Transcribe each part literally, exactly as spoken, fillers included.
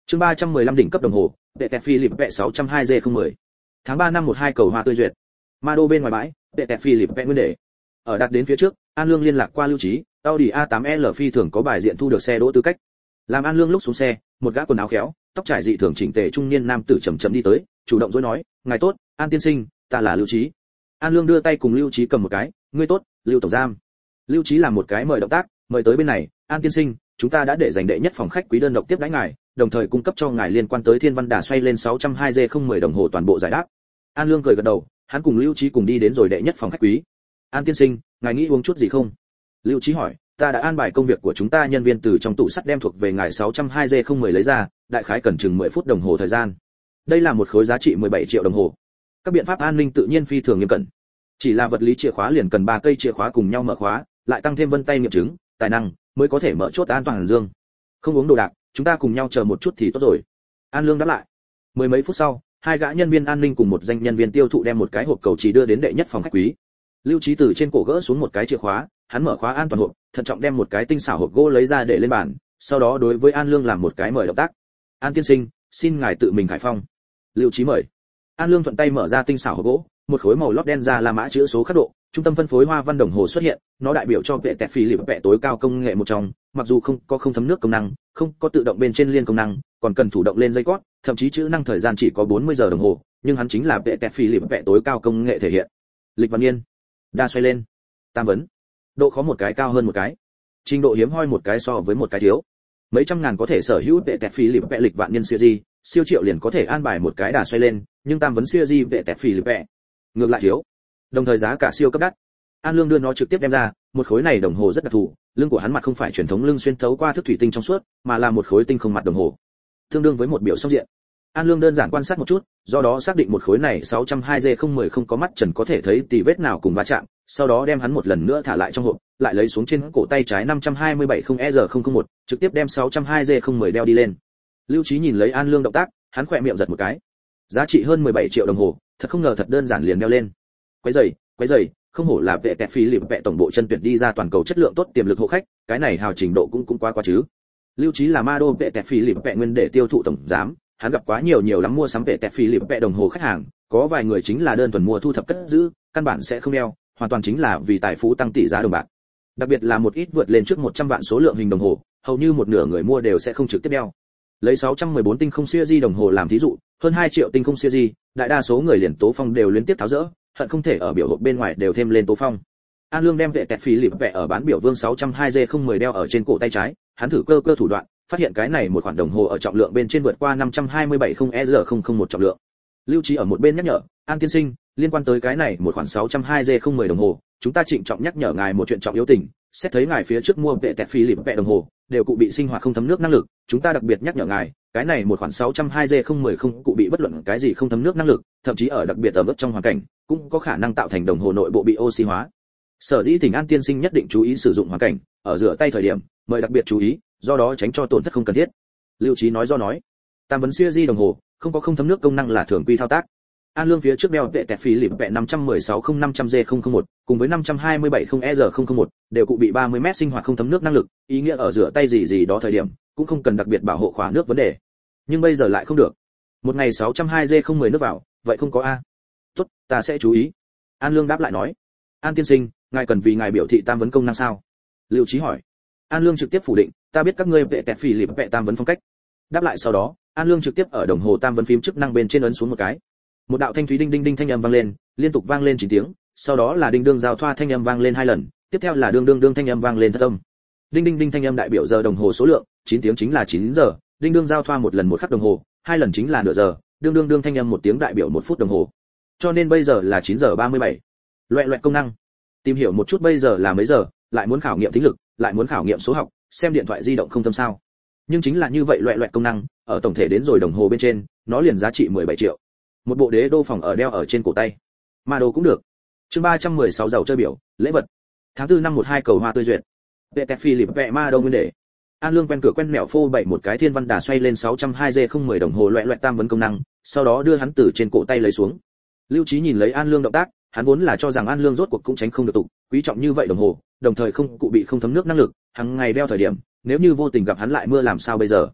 Chương ba trăm mười lăm đỉnh cấp đồng hồ, Tệ Tẹt Philip Vẹ sáu trăm hai G không một không. Tháng ba năm một hai cầu hoa tươi duyệt. Ma đô bên ngoài bãi, Tệ Tẹt Philip Vẹ nguyên đề. Ở đặt đến phía trước, An Lương liên lạc qua Lưu Trí, Audi a tám L phi thường có bài diện thu được xe đỗ tư cách. Làm An Lương lúc xuống xe, một gã quần áo khéo, tóc trải dị thường chỉnh tề trung niên nam tử chậm chậm đi tới, chủ động dối nói, "Ngài tốt, An tiên sinh, ta là Lưu Trí." An Lương đưa tay cùng Lưu Trí cầm một cái, "Ngươi tốt, Lưu tổng giám." Lưu Trí làm một cái mời động tác, "Mời tới bên này, An tiên sinh, chúng ta đã để dành đệ nhất phòng khách quý đơn độc tiếp đãi ngài, đồng thời cung cấp cho ngài liên quan tới Thiên Văn Đà xoay lên sáu trăm hai G không một không đồng hồ toàn bộ giải đáp." An Lương cười gật đầu, hắn cùng Lưu Trí cùng đi đến rồi đệ nhất phòng khách quý. "An tiên sinh, ngài nghĩ uống chút gì không?" Lưu Trí hỏi, "Ta đã an bài công việc của chúng ta nhân viên từ trong tủ sắt đem thuộc về ngài sáu trăm hai G không một không lấy ra, đại khái cần chừng mười phút đồng hồ thời gian." Đây là một khối giá trị mười bảy triệu đồng hồ. Các biện pháp an ninh tự nhiên phi thường nghiêm cẩn. Chỉ là vật lý chìa khóa liền cần ba cây chìa khóa cùng nhau mở khóa, lại tăng thêm vân tay nghiệm chứng, tài năng mới có thể mở chốt an toàn dương. "Không uống đồ đạc, chúng ta cùng nhau chờ một chút thì tốt rồi." An Lương đáp lại. Mười mấy phút sau, hai gã nhân viên an ninh cùng một danh nhân viên tiêu thụ đem một cái hộp cầu chỉ đưa đến đệ nhất phòng khách quý. Lưu Trí từ trên cổ gỡ xuống một cái chìa khóa, hắn mở khóa an toàn hộp, thận trọng đem một cái tinh xảo hộp gỗ lấy ra để lên bàn, sau đó đối với An Lương làm một cái mời động tác. "An tiên sinh, xin ngài tự mình khải phong." Lưu Trí mời. An Lương thuận tay mở ra tinh xảo hộp gỗ, một khối màu lót đen ra là mã chữ số khắc độ, trung tâm phân phối hoa văn đồng hồ xuất hiện, nó đại biểu cho vệ tẹt Philip Vẹ tối cao công nghệ một trong, mặc dù không có không thấm nước công năng, không có tự động bên trên liên công năng, còn cần thủ động lên dây cót, thậm chí chữ năng thời gian chỉ có bốn mươi giờ đồng hồ, nhưng hắn chính là vệ tẹt Philip Vẹ tối cao công nghệ thể hiện. Lịch văn niên, đa xoay lên, tam vấn, độ khó một cái cao hơn một cái, trình độ hiếm hoi một cái so với một cái thiếu. Mấy trăm ngàn có thể sở hữu vệ tẹt Philip Vẹ lịch vạn niên series, siêu triệu liền có thể an bài một cái đà xoay lên, nhưng tam vấn series vệ tẹt Philip Vẹ ngược lại thiếu. Đồng thời giá cả siêu cấp đắt. An Lương đưa nó trực tiếp đem ra, một khối này đồng hồ rất đặc thù, lưng của hắn mặt không phải truyền thống lưng xuyên thấu qua thước thủy tinh trong suốt, mà là một khối tinh không mặt đồng hồ, tương đương với một biểu song diện. An Lương đơn giản quan sát một chút, do đó xác định một khối này sáu trăm hai G không một không có mắt trần có thể thấy tì vết nào cùng va chạm, sau đó đem hắn một lần nữa thả lại trong hộp, lại lấy xuống trên cổ tay trái năm trăm hai mươi bảy không E R không không một, trực tiếp đem sáu trăm hai G không một đeo đi lên. Lưu Trí nhìn lấy An Lương động tác, hắn khỏe miệng giật một cái. Giá trị hơn mười bảy triệu đồng hồ, thật không ngờ thật đơn giản liền đeo lên. Quấy giày, quấy giày, không hổ là vệ tẹt Philip Vẹ tổng bộ chân tuyển đi ra toàn cầu chất lượng tốt tiềm lực hộ khách, cái này hào trình độ cũng cũng quá quá chứ. Lưu Trí là ma đô vệ tẹt Philip Vẹ nguyên để tiêu thụ tổng giám, hắn gặp quá nhiều nhiều lắm mua sắm vệ tẹt Philip Vẹ đồng hồ khách hàng, có vài người chính là đơn thuần mua thu thập cất giữ, căn bản sẽ không đeo, hoàn toàn chính là vì tài phú tăng tỷ giá đồng bạc. Đặc biệt là một ít vượt lên trước một trăm vạn số lượng hình đồng hồ, hầu như một nửa người mua đều sẽ không trực tiếp đeo. Lấy sáu trăm mười bốn tinh không series đồng hồ làm thí dụ, hơn hai triệu tinh không series, đại đa số người liền tố phong đều liên tiếp tháo dỡ, hận không thể ở biểu hộp bên ngoài đều thêm lên tố phong. An Lương đem vệ tẹt Philip Vẹ ở bán biểu vương sáu trăm hai G không một không đeo ở trên cổ tay trái, hắn thử cơ cơ thủ đoạn, phát hiện cái này một khoản đồng hồ ở trọng lượng bên trên vượt qua năm trăm hai mươi bảy không E R không không một trọng lượng. Lưu Trí ở một bên nhắc nhở, "An tiên sinh, liên quan tới cái này một khoản sáu trăm hai G không một đồng hồ, chúng ta trịnh trọng nhắc nhở ngài một chuyện trọng yếu tình, xét thấy ngài phía trước mua vệ tẹt Philip Vẹ đồng hồ, đều cụ bị sinh hoạt không thấm nước năng lực, chúng ta đặc biệt nhắc nhở ngài, cái này một khoản sáu trăm hai G không một không cụ bị bất luận cái gì không thấm nước năng lực, thậm chí ở đặc biệt ở mức trong hoàn cảnh, cũng có khả năng tạo thành đồng hồ nội bộ bị oxy hóa. Sở dĩ Thỉnh An tiên sinh nhất định chú ý sử dụng hoàn cảnh, ở rửa tay thời điểm, mời đặc biệt chú ý, do đó tránh cho tổn thất không cần thiết." Lưu Trí nói do nói. Tam vấn series đồng hồ, không có không thấm nước công năng là thường quy thao tác. An Lương phía trước đeo vệ tẹt Philip Vẹ năm trăm mười sáu không năm trăm G không không một, cùng với năm trăm hai mươi bảy không E R không không một, đều cụ bị ba mươi mét sinh hoạt không thấm nước năng lực, ý nghĩa ở rửa tay gì gì đó thời điểm, cũng không cần đặc biệt bảo hộ khóa nước vấn đề. Nhưng bây giờ lại không được. Một ngày sáu trăm hai G không một không nước vào, vậy không có a. "Tốt, ta sẽ chú ý." An Lương đáp lại nói. "An tiên sinh, ngài cần vì ngài biểu thị tam vấn công năng sao?" Lưu Trí hỏi. An Lương trực tiếp phủ định, "Ta biết các ngươi vệ tẹt Philip Vẹ tam vấn phong cách." Đáp lại sau đó, An Lương trực tiếp ở đồng hồ tam vấn phím chức năng bên trên ấn xuống một cái. Một đạo thanh thúy đinh đinh đinh thanh âm vang lên, liên tục vang lên chín tiếng, sau đó là đinh đương giao thoa thanh âm vang lên hai lần, tiếp theo là đương đương đương thanh âm vang lên thất âm. Đinh đinh đinh thanh âm đại biểu giờ đồng hồ số lượng, chín tiếng chính là chín giờ, đinh đương giao thoa một lần một khắc đồng hồ, hai lần chính là nửa giờ, đương đương đương thanh âm một tiếng đại biểu một phút đồng hồ. Cho nên bây giờ là chín giờ ba mươi bảy. Loẹt loẹt công năng. Tìm hiểu một chút bây giờ là mấy giờ, lại muốn khảo nghiệm thính lực, lại muốn khảo nghiệm số học, xem điện thoại di động không tâm sao. Nhưng chính là như vậy loẹt loẹt công năng, ở tổng thể đến rồi đồng hồ bên trên, nó liền giá trị mười bảy triệu. Một bộ đế đô phòng ở đeo ở trên cổ tay. Ma đô cũng được. Chương ba trăm mười sáu giàu chơi biểu, lễ vật. Tháng tư năm một hai cầu hoa tươi duyệt. Vệ tẹt Philip Vẹ ma đô nguyên đề. An Lương quen cửa quen mẹo phô bảy một cái Thiên Văn Đà xoay lên sáu trăm hai G không một đồng hồ loẹt loẹt tam vấn công năng, sau đó đưa hắn từ trên cổ tay lấy xuống. Lưu Trí nhìn lấy An Lương động tác, hắn vốn là cho rằng An Lương rốt cuộc cũng tránh không được tục, quý trọng như vậy đồng hồ, đồng thời không cụ bị không thấm nước năng lực, hàng ngày đeo thời điểm, nếu như vô tình gặp hắn lại mưa làm sao bây giờ.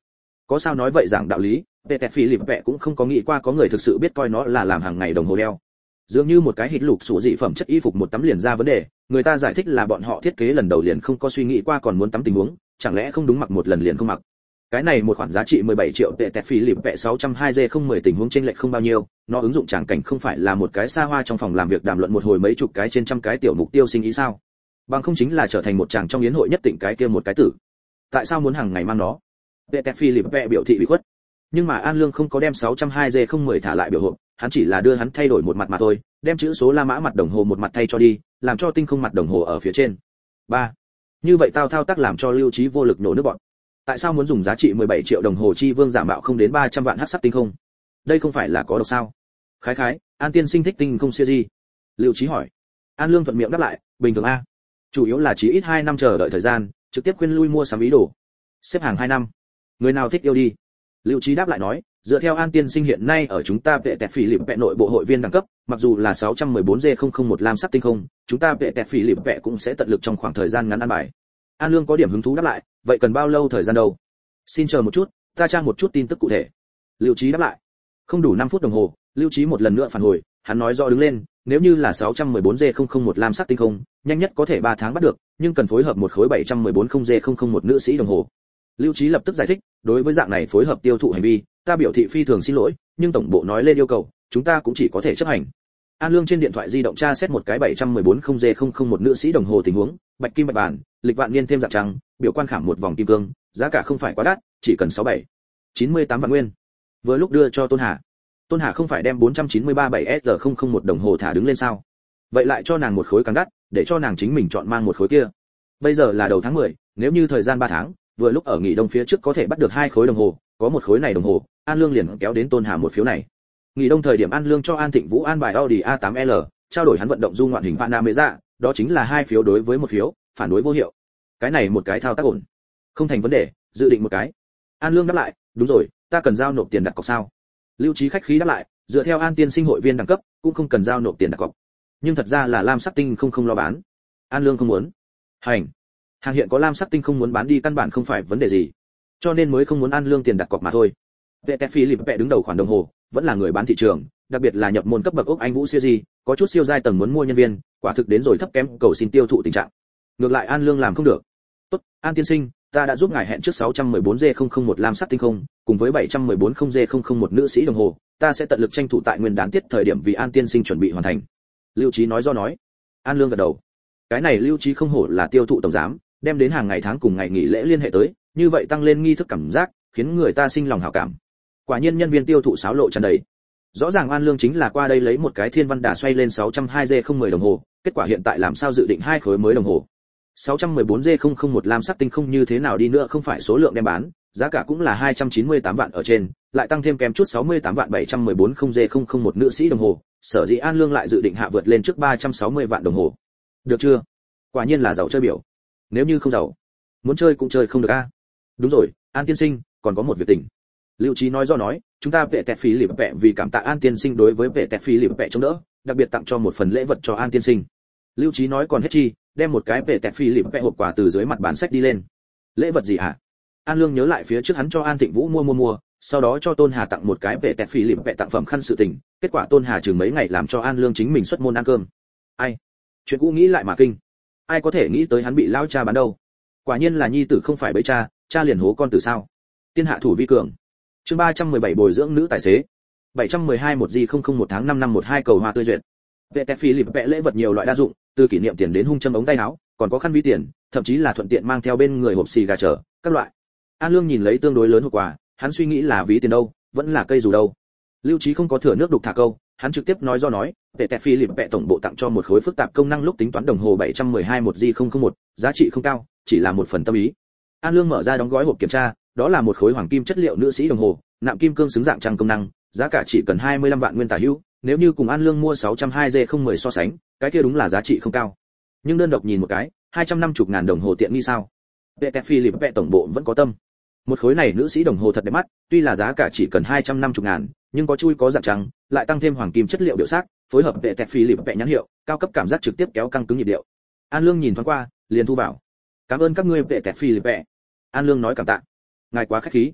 Có sao nói vậy giảng đạo lý, Peter Philippe cũng không có nghĩ qua có người thực sự biết coi nó là làm hàng ngày đồng hồ đeo. Dường như một cái hít lục sủ dị phẩm chất y phục một tắm liền ra vấn đề, người ta giải thích là bọn họ thiết kế lần đầu liền không có suy nghĩ qua còn muốn tắm tình huống, chẳng lẽ không đúng mặc một lần liền không mặc. Cái này một khoản giá trị mười bảy triệu tệ tẹt Philippe sáu trăm hai G không mười tình huống chênh lệch không bao nhiêu, nó ứng dụng tràng cảnh không phải là một cái xa hoa trong phòng làm việc đàm luận một hồi mấy chục cái trên trăm cái tiểu mục tiêu sinh ý sao? Bằng không chính là trở thành một chàng trong yến hội nhất định cái kia một cái tử. Tại sao muốn hàng ngày mang nó? Tệ tẹt Philippe biểu thị bị khuất. Nhưng mà An Lương không có đem sáu trăm hai G không mười thả lại biểu hộp, hắn chỉ là đưa hắn thay đổi một mặt mà thôi, đem chữ số La Mã mặt đồng hồ một mặt thay cho đi, làm cho tinh không mặt đồng hồ ở phía trên. ba. Như vậy tao thao tác làm cho Lưu Trí vô lực nổ nước bọt. Tại sao muốn dùng giá trị mười bảy triệu đồng hồ chi vương giả mạo không đến ba trăm vạn hắc sắc tinh không? Đây không phải là có độc sao? Khái khái, An tiên sinh thích tinh không siêu gì? Lưu Trí hỏi. An Lương thuận miệng đáp lại, bình thường a. Chủ yếu là chỉ ít hai năm chờ đợi thời gian, trực tiếp khuyên lui mua sắm ý đồ. Xếp hàng hai năm. Người nào thích yêu đi? Lưu Trí đáp lại nói, dựa theo An tiên sinh hiện nay ở chúng ta vệ tẹt phỉ lịp vệ nội bộ hội viên đẳng cấp, mặc dù là sáu trăm mười bốn G không không một lam sắc tinh không, chúng ta vệ tẹt phỉ lịp vệ cũng sẽ tận lực trong khoảng thời gian ngắn ăn bài. An Lương có điểm hứng thú đáp lại, vậy cần bao lâu thời gian đâu? Xin chờ một chút, ta tra một chút tin tức cụ thể. Lưu Trí đáp lại. Không đủ năm phút đồng hồ, Lưu Trí một lần nữa phản hồi, hắn nói rõ đứng lên, nếu như là sáu trăm mười bốn G không không một lam sắc tinh không, nhanh nhất có thể ba tháng bắt được, nhưng cần phối hợp một khối bảy trăm mười bốn G không không một nữ sĩ đồng hồ. Lưu Trí lập tức giải thích, đối với dạng này phối hợp tiêu thụ hành vi, ta biểu thị phi thường xin lỗi, nhưng tổng bộ nói lên yêu cầu, chúng ta cũng chỉ có thể chấp hành. An Lương trên điện thoại di động tra xét một cái bảy trăm mười bốn G không không một nữ sĩ đồng hồ tình huống, bạch kim bạch bản, lịch vạn niên thêm dạng trắng, biểu quan khảm một vòng kim cương, giá cả không phải quá đắt, chỉ cần sáu bảy chín mươi tám vạn nguyên. Vừa lúc đưa cho Tôn Hà. Tôn Hà không phải đem bốn trăm chín mươi ba bảy S không không một đồng hồ thả đứng lên sao? Vậy lại cho nàng một khối càng đắt, để cho nàng chính mình chọn mang một khối kia. Bây giờ là đầu tháng mười, nếu như thời gian ba tháng, vừa lúc ở nghỉ đông phía trước có thể bắt được hai khối đồng hồ, có một khối này đồng hồ, An Lương liền kéo đến Tôn Hà một phiếu này. Nghỉ đông thời điểm An Lương cho An Thịnh Vũ an bài Audi A tám L, trao đổi hắn vận động du ngoạn hình Panamera, đó chính là hai phiếu đối với một phiếu, phản đối vô hiệu. Cái này một cái thao tác ổn. Không thành vấn đề, dự định một cái. An Lương đáp lại, đúng rồi, ta cần giao nộp tiền đặt cọc sao? Lưu Trí khách khí đáp lại, dựa theo An tiên sinh hội viên đẳng cấp, cũng không cần giao nộp tiền đặt cọc. Nhưng thật ra là lam sắc tinh không không lo bán. An Lương không muốn. Hành. Hàng hiện có lam sắc tinh không muốn bán đi căn bản không phải vấn đề gì, cho nên mới không muốn An Lương tiền đặt cọc mà thôi. Vệ Tẹt Philippe đứng đầu khoản đồng hồ, vẫn là người bán thị trường, đặc biệt là nhập môn cấp bậc ốc Anh Vũ Series, có chút siêu giai tầng muốn mua nhân viên, quả thực đến rồi thấp kém cầu xin tiêu thụ tình trạng. Ngược lại An Lương làm không được. Tốt, An tiên sinh, ta đã giúp ngài hẹn trước sáu trăm mười bốn G không không một lam sắc tinh không, cùng với bảy trăm mười bốn G không không một nữ sĩ đồng hồ, ta sẽ tận lực tranh thủ tại nguyên đán tiết thời điểm vì An tiên sinh chuẩn bị hoàn thành. Lưu Trí nói do nói. An Lương gật đầu. Cái này Lưu Trí không hổ là tiêu thụ tổng giám, đem đến hàng ngày tháng cùng ngày nghỉ lễ liên hệ tới, như vậy tăng lên nghi thức cảm giác, khiến người ta sinh lòng hảo cảm. Quả nhiên nhân viên tiêu thụ xáo lộ tràn đầy. Rõ ràng An Lương chính là qua đây lấy một cái thiên văn đà xoay lên sáu trăm hai G không mười đồng hồ, kết quả hiện tại làm sao dự định hai khối mới đồng hồ. sáu trăm mười bốn G không không một lam sắc tinh không như thế nào đi nữa không phải số lượng đem bán, giá cả cũng là hai trăm chín mươi tám vạn ở trên, lại tăng thêm kèm chút sáu mươi tám vạn bảy trăm mười bốn G không không một nữ sĩ đồng hồ, sở dĩ An Lương lại dự định hạ vượt lên trước ba trăm sáu mươi vạn đồng hồ. Được chưa? Quả nhiên là giàu chơi biểu. Nếu như không giàu, muốn chơi cũng chơi không được a. Đúng rồi, An tiên sinh, còn có một việc tình. Lưu Trí nói do nói, chúng ta vệ tẹt phí lịp vẹ vì cảm tạ An tiên sinh đối với vệ tẹt phí lịp vẹ chống đỡ, đặc biệt tặng cho một phần lễ vật cho An tiên sinh. Lưu Trí nói còn hết chi, đem một cái vệ tẹt phí lịp vẹ hộp quà từ dưới mặt bàn sách đi lên. Lễ vật gì hả? An Lương nhớ lại phía trước hắn cho An Thịnh Vũ mua mua mua, sau đó cho Tôn Hà tặng một cái vệ tẹt phí lịp vẹ tặng phẩm khăn sự tình, kết quả Tôn Hà chừng mấy ngày làm cho An Lương chính mình xuất môn ăn cơm. Ai? Chuyện cũ nghĩ lại mà kinh. Ai có thể nghĩ tới hắn bị lao cha bán đâu? Quả nhiên là nhi tử không phải bẫy cha, cha liền hố con tử sao? Tiên hạ thủ vi cường. Chương ba trăm mười bảy bồi dưỡng nữ tài xế. bảy trăm mười hai một G không không một tháng năm năm một hai cầu hoa tươi duyệt. Vệ tẹt phí lịp vẽ lễ vật nhiều loại đa dụng, từ kỷ niệm tiền đến hung châm ống tay áo, còn có khăn ví tiền, thậm chí là thuận tiện mang theo bên người hộp xì gà trở, các loại. An Lương nhìn lấy tương đối lớn hộp quà, hắn suy nghĩ là ví tiền đâu, vẫn là cây dù đâu. Lưu Trí không có thừa nước đục thả câu, hắn trực tiếp nói do nói, vệ tẹt phí lịp vẽ tổng bộ tặng cho một khối phức tạp công năng lúc tính toán đồng hồ bảy trăm mười hai một G không không một, giá trị không cao, chỉ là một phần tâm ý. An Lương mở ra đóng gói hộp kiểm tra, đó là một khối hoàng kim chất liệu nữ sĩ đồng hồ, nạm kim cương xứng dạng trang công năng, giá cả chỉ cần hai mươi lăm vạn nguyên tả hữu, nếu như cùng An Lương mua sáu trăm hai G không mười so sánh, cái kia đúng là giá trị không cao. Nhưng đơn độc nhìn một cái, hai trăm năm mươi ngàn đồng hồ tiện nghi sao? Vệ tẹt phí lịp vẽ tổng bộ vẫn có tâm. Một khối này nữ sĩ đồng hồ thật đẹp mắt, tuy là giá cả chỉ cần hai trăm năm mươi ngàn, nhưng có chui có dạng trắng, lại tăng thêm hoàng kim chất liệu biểu sắc, phối hợp vệ tẹt phí lịp vẽ nhãn hiệu, cao cấp cảm giác trực tiếp kéo căng cứng nhịp điệu. An Lương nhìn thoáng qua, liền thu vào. Cảm ơn các ngươi vệ tẹt phí lịp vẽ. An Lương nói cảm tạ. Ngài quá khách khí.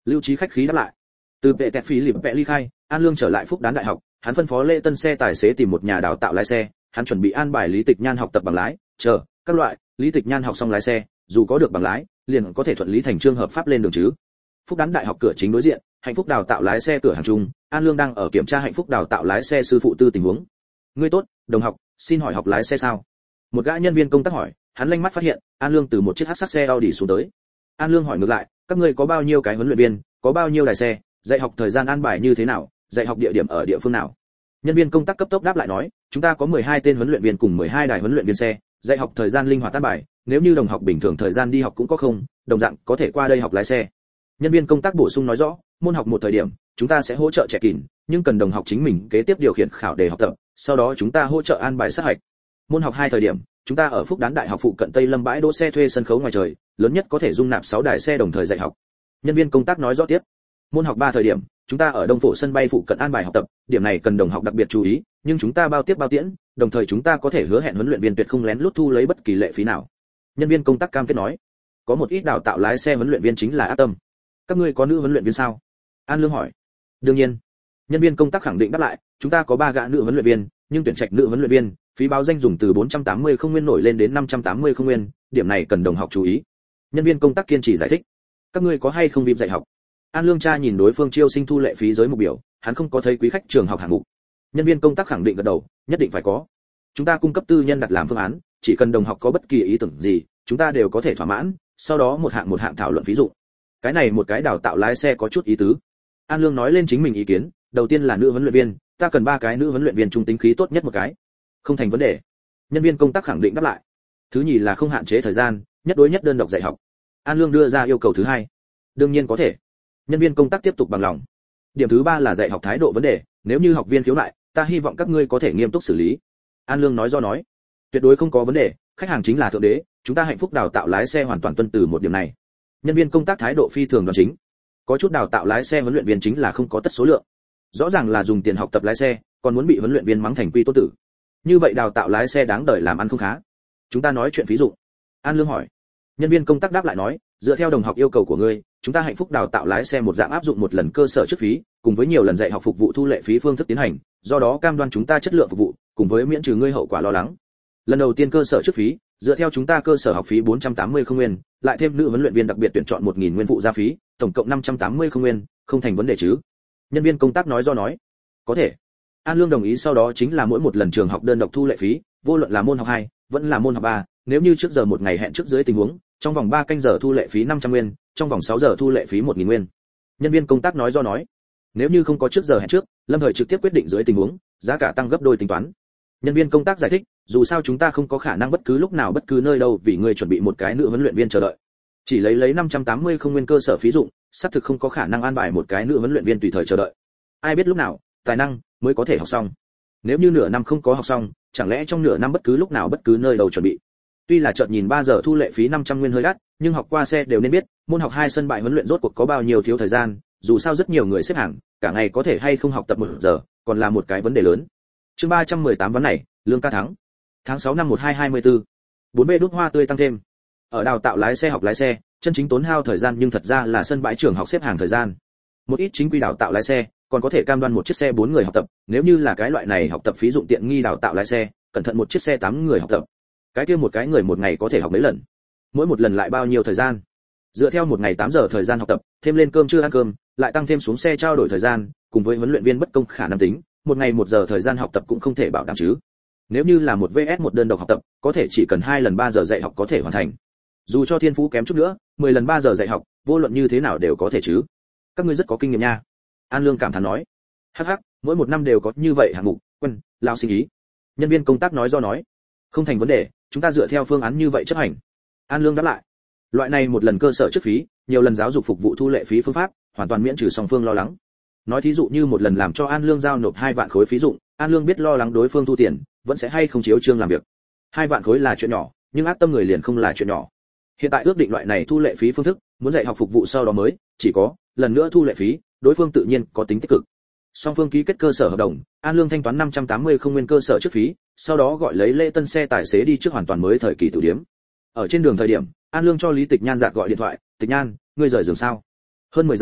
Lưu Chí khách khí đáp lại. Từ vệ tẹt phí lịp vẽ ly khai, An Lương trở lại Phúc Đán Đại học, hắn phân phó Lê Tân xe tài xế tìm một nhà đào tạo lái xe, hắn chuẩn bị an bài Lý Tịch Nhan học tập bằng lái, chờ các loại, Lý Tịch Nhan học xong lái xe, dù có được bằng lái, liền có thể thuận lý thành trương hợp pháp lên đường chứ. Phúc Đán Đại học cửa chính đối diện, Hạnh Phúc đào tạo lái xe cửa hàng chung, An Lương đang ở kiểm tra Hạnh Phúc đào tạo lái xe sư phụ tư tình huống. Ngươi tốt, đồng học, xin hỏi học lái xe sao? Một gã nhân viên công tác hỏi, hắn lanh mắt phát hiện, An Lương từ một chiếc hắc sắc xe Audi xuống tới. An Lương hỏi ngược lại, các ngươi có bao nhiêu cái huấn luyện viên, có bao nhiêu đài xe, dạy học thời gian an bài như thế nào, dạy học địa điểm ở địa phương nào? Nhân viên công tác cấp tốc đáp lại nói, chúng ta có mười hai tên huấn luyện viên cùng mười hai đài huấn luyện viên xe, dạy học thời gian linh hoạt an bài, nếu như đồng học bình thường thời gian đi học cũng có không, đồng dạng có thể qua đây học lái xe. Nhân viên công tác bổ sung nói rõ, môn học một thời điểm, chúng ta sẽ hỗ trợ trẻ kín, nhưng cần đồng học chính mình kế tiếp điều khiển khảo để học tập, sau đó chúng ta hỗ trợ an bài sát hạch. Môn học hai thời điểm, chúng ta ở Phúc Đán Đại học phụ cận Tây Lâm bãi đỗ xe thuê sân khấu ngoài trời, lớn nhất có thể dung nạp sáu đài xe đồng thời dạy học. Nhân viên công tác nói rõ tiếp. Môn học ba thời điểm, chúng ta ở Đông Phổ sân bay phụ cận an bài học tập, điểm này cần đồng học đặc biệt chú ý, nhưng chúng ta bao tiếp bao tiễn, đồng thời chúng ta có thể hứa hẹn huấn luyện viên tuyệt không lén lút thu lấy bất kỳ lệ phí nào. Nhân viên công tác cam kết nói. Có một ít đào tạo lái xe huấn luyện viên chính là ác tâm. Các ngươi có nữ huấn luyện viên sao? An Lương hỏi. Đương nhiên. Nhân viên công tác khẳng định đáp lại, chúng ta có ba gã nữ huấn luyện viên, nhưng tuyển trạch nữ huấn luyện viên, phí báo danh dùng từ bốn trăm tám mươi không nguyên nổi lên đến năm trăm tám mươi không nguyên, điểm này cần đồng học chú ý. Nhân viên công tác kiên trì giải thích. Các ngươi có hay không vip dạy học? An Lương tra nhìn đối phương chiêu sinh thu lệ phí giới mục biểu, hắn không có thấy quý khách trường học hạng mục. Nhân viên công tác khẳng định gật đầu, nhất định phải có. Chúng ta cung cấp tư nhân đặt làm phương án, chỉ cần đồng học có bất kỳ ý tưởng gì, chúng ta đều có thể thỏa mãn, sau đó một hạng một hạng thảo luận ví dụ. Cái này một cái đào tạo lái xe có chút ý tứ. An Lương nói lên chính mình ý kiến, đầu tiên là nữ huấn luyện viên, ta cần ba cái nữ huấn luyện viên trung tính khí tốt nhất một cái. Không thành vấn đề. Nhân viên công tác khẳng định đáp lại. Thứ nhì là không hạn chế thời gian, nhất đối nhất đơn độc dạy học. An Lương đưa ra yêu cầu thứ hai. Đương nhiên có thể. Nhân viên công tác tiếp tục bằng lòng. Điểm thứ ba là dạy học thái độ vấn đề, nếu như học viên khiếu nại, ta hy vọng các ngươi có thể nghiêm túc xử lý. An Lương nói do nói. Tuyệt đối không có vấn đề, khách hàng chính là thượng đế, chúng ta Hạnh Phúc đào tạo lái xe hoàn toàn tuân từ một điểm này. Nhân viên công tác thái độ phi thường đoan chính. Có chút đào tạo lái xe huấn luyện viên chính là không có tất số lượng. Rõ ràng là dùng tiền học tập lái xe, còn muốn bị huấn luyện viên mắng thành quy tô tử. Như vậy đào tạo lái xe đáng đời làm ăn không khá. Chúng ta nói chuyện ví dụ. An Lương hỏi. Nhân viên công tác đáp lại nói, dựa theo đồng học yêu cầu của ngươi, chúng ta Hạnh Phúc đào tạo lái xe một dạng áp dụng một lần cơ sở trước phí, cùng với nhiều lần dạy học phục vụ thu lệ phí phương thức tiến hành, do đó cam đoan chúng ta chất lượng phục vụ, cùng với miễn trừ ngươi hậu quả lo lắng. Lần đầu tiên cơ sở trước phí, dựa theo chúng ta cơ sở học phí bốn trăm tám mươi không nguyên, lại thêm nữ huấn luyện viên đặc biệt tuyển chọn một nghìn nguyên phụ gia phí, tổng cộng năm trăm tám mươi không nguyên, không thành vấn đề chứ? Nhân viên công tác nói do nói. Có thể. An Lương đồng ý, sau đó chính là mỗi một lần trường học đơn độc thu lệ phí, vô luận là môn học hai, vẫn là môn học ba, nếu như trước giờ một ngày hẹn trước dưới tình huống, trong vòng ba canh giờ thu lệ phí năm trăm nguyên, trong vòng sáu giờ thu lệ phí một nghìn nguyên. Nhân viên công tác nói do nói. Nếu như không có trước giờ hẹn trước, Lâm Thời trực tiếp quyết định dưới tình huống, giá cả tăng gấp đôi tính toán. Nhân viên công tác giải thích, dù sao chúng ta không có khả năng bất cứ lúc nào bất cứ nơi đâu vì người chuẩn bị một cái nữ huấn luyện viên chờ đợi. Chỉ lấy lấy năm trăm tám mươi không nguyên cơ sở phí dụng, xác thực không có khả năng an bài một cái nữ huấn luyện viên tùy thời chờ đợi. Ai biết lúc nào, tài năng mới có thể học xong. Nếu như nửa năm không có học xong, chẳng lẽ trong nửa năm bất cứ lúc nào bất cứ nơi đâu chuẩn bị. Tuy là chợt nhìn ba giờ thu lệ phí năm trăm nguyên hơi đắt, nhưng học qua xe đều nên biết, môn học hai sân bãi huấn luyện rốt cuộc có bao nhiêu thiếu thời gian, dù sao rất nhiều người xếp hàng, cả ngày có thể hay không học tập một giờ, còn là một cái vấn đề lớn. Chương ba trăm mười tám ván này, lương ca thắng. Tháng sáu năm một hai hai mươi tư. bốn B đút hoa tươi tăng thêm. Ở đào tạo lái xe học lái xe, chân chính tốn hao thời gian nhưng thật ra là sân bãi trường học xếp hàng thời gian. Một ít chính quy đào tạo lái xe, còn có thể cam đoan một chiếc xe bốn người học tập, nếu như là cái loại này học tập phí dụng tiện nghi đào tạo lái xe, cẩn thận một chiếc xe tám người học tập. Cái kia một cái người một ngày có thể học mấy lần? Mỗi một lần lại bao nhiêu thời gian? Dựa theo một ngày tám giờ thời gian học tập, thêm lên cơm trưa ăn cơm, lại tăng thêm xuống xe trao đổi thời gian, cùng với huấn luyện viên bất công khả năng tính, một ngày một giờ thời gian học tập cũng không thể bảo đảm chứ. Nếu như là một vs một đơn độc học tập, có thể chỉ cần hai lần ba giờ dạy học có thể hoàn thành. Dù cho thiên phú kém chút nữa, mười lần ba giờ dạy học, vô luận như thế nào đều có thể chứ. Các ngươi rất có kinh nghiệm nha. An Lương cảm thán nói. Hắc hắc, mỗi một năm đều có như vậy hạng mục, quân, lao sinh ý. Nhân viên công tác nói do nói. Không thành vấn đề, chúng ta dựa theo phương án như vậy chấp hành. An Lương đáp lại. Loại này một lần cơ sở trước phí, nhiều lần giáo dục phục vụ thu lệ phí phương pháp, hoàn toàn miễn trừ song phương lo lắng. Nói thí dụ như một lần làm cho An Lương giao nộp hai vạn khối phí dụng, An Lương biết lo lắng đối phương thu tiền, vẫn sẽ hay không chiếu chương làm việc. Hai vạn khối là chuyện nhỏ, nhưng ác tâm người liền không là chuyện nhỏ. Hiện tại ước định loại này thu lệ phí phương thức, muốn dạy học phục vụ sau đó mới, chỉ có lần nữa thu lệ phí, đối phương tự nhiên có tính tích cực. Song phương ký kết cơ sở hợp đồng, An Lương thanh toán năm trăm tám mươi không nguyên cơ sở trước phí, sau đó gọi lấy Lê Tân xe tài xế đi trước hoàn toàn mới thời kỳ tử điếm. Ở trên đường thời điểm, An Lương cho Lý Tịch Nhan giạt gọi điện thoại, "Tịch Nhan, ngươi rời giường sao? Hơn mười giờ,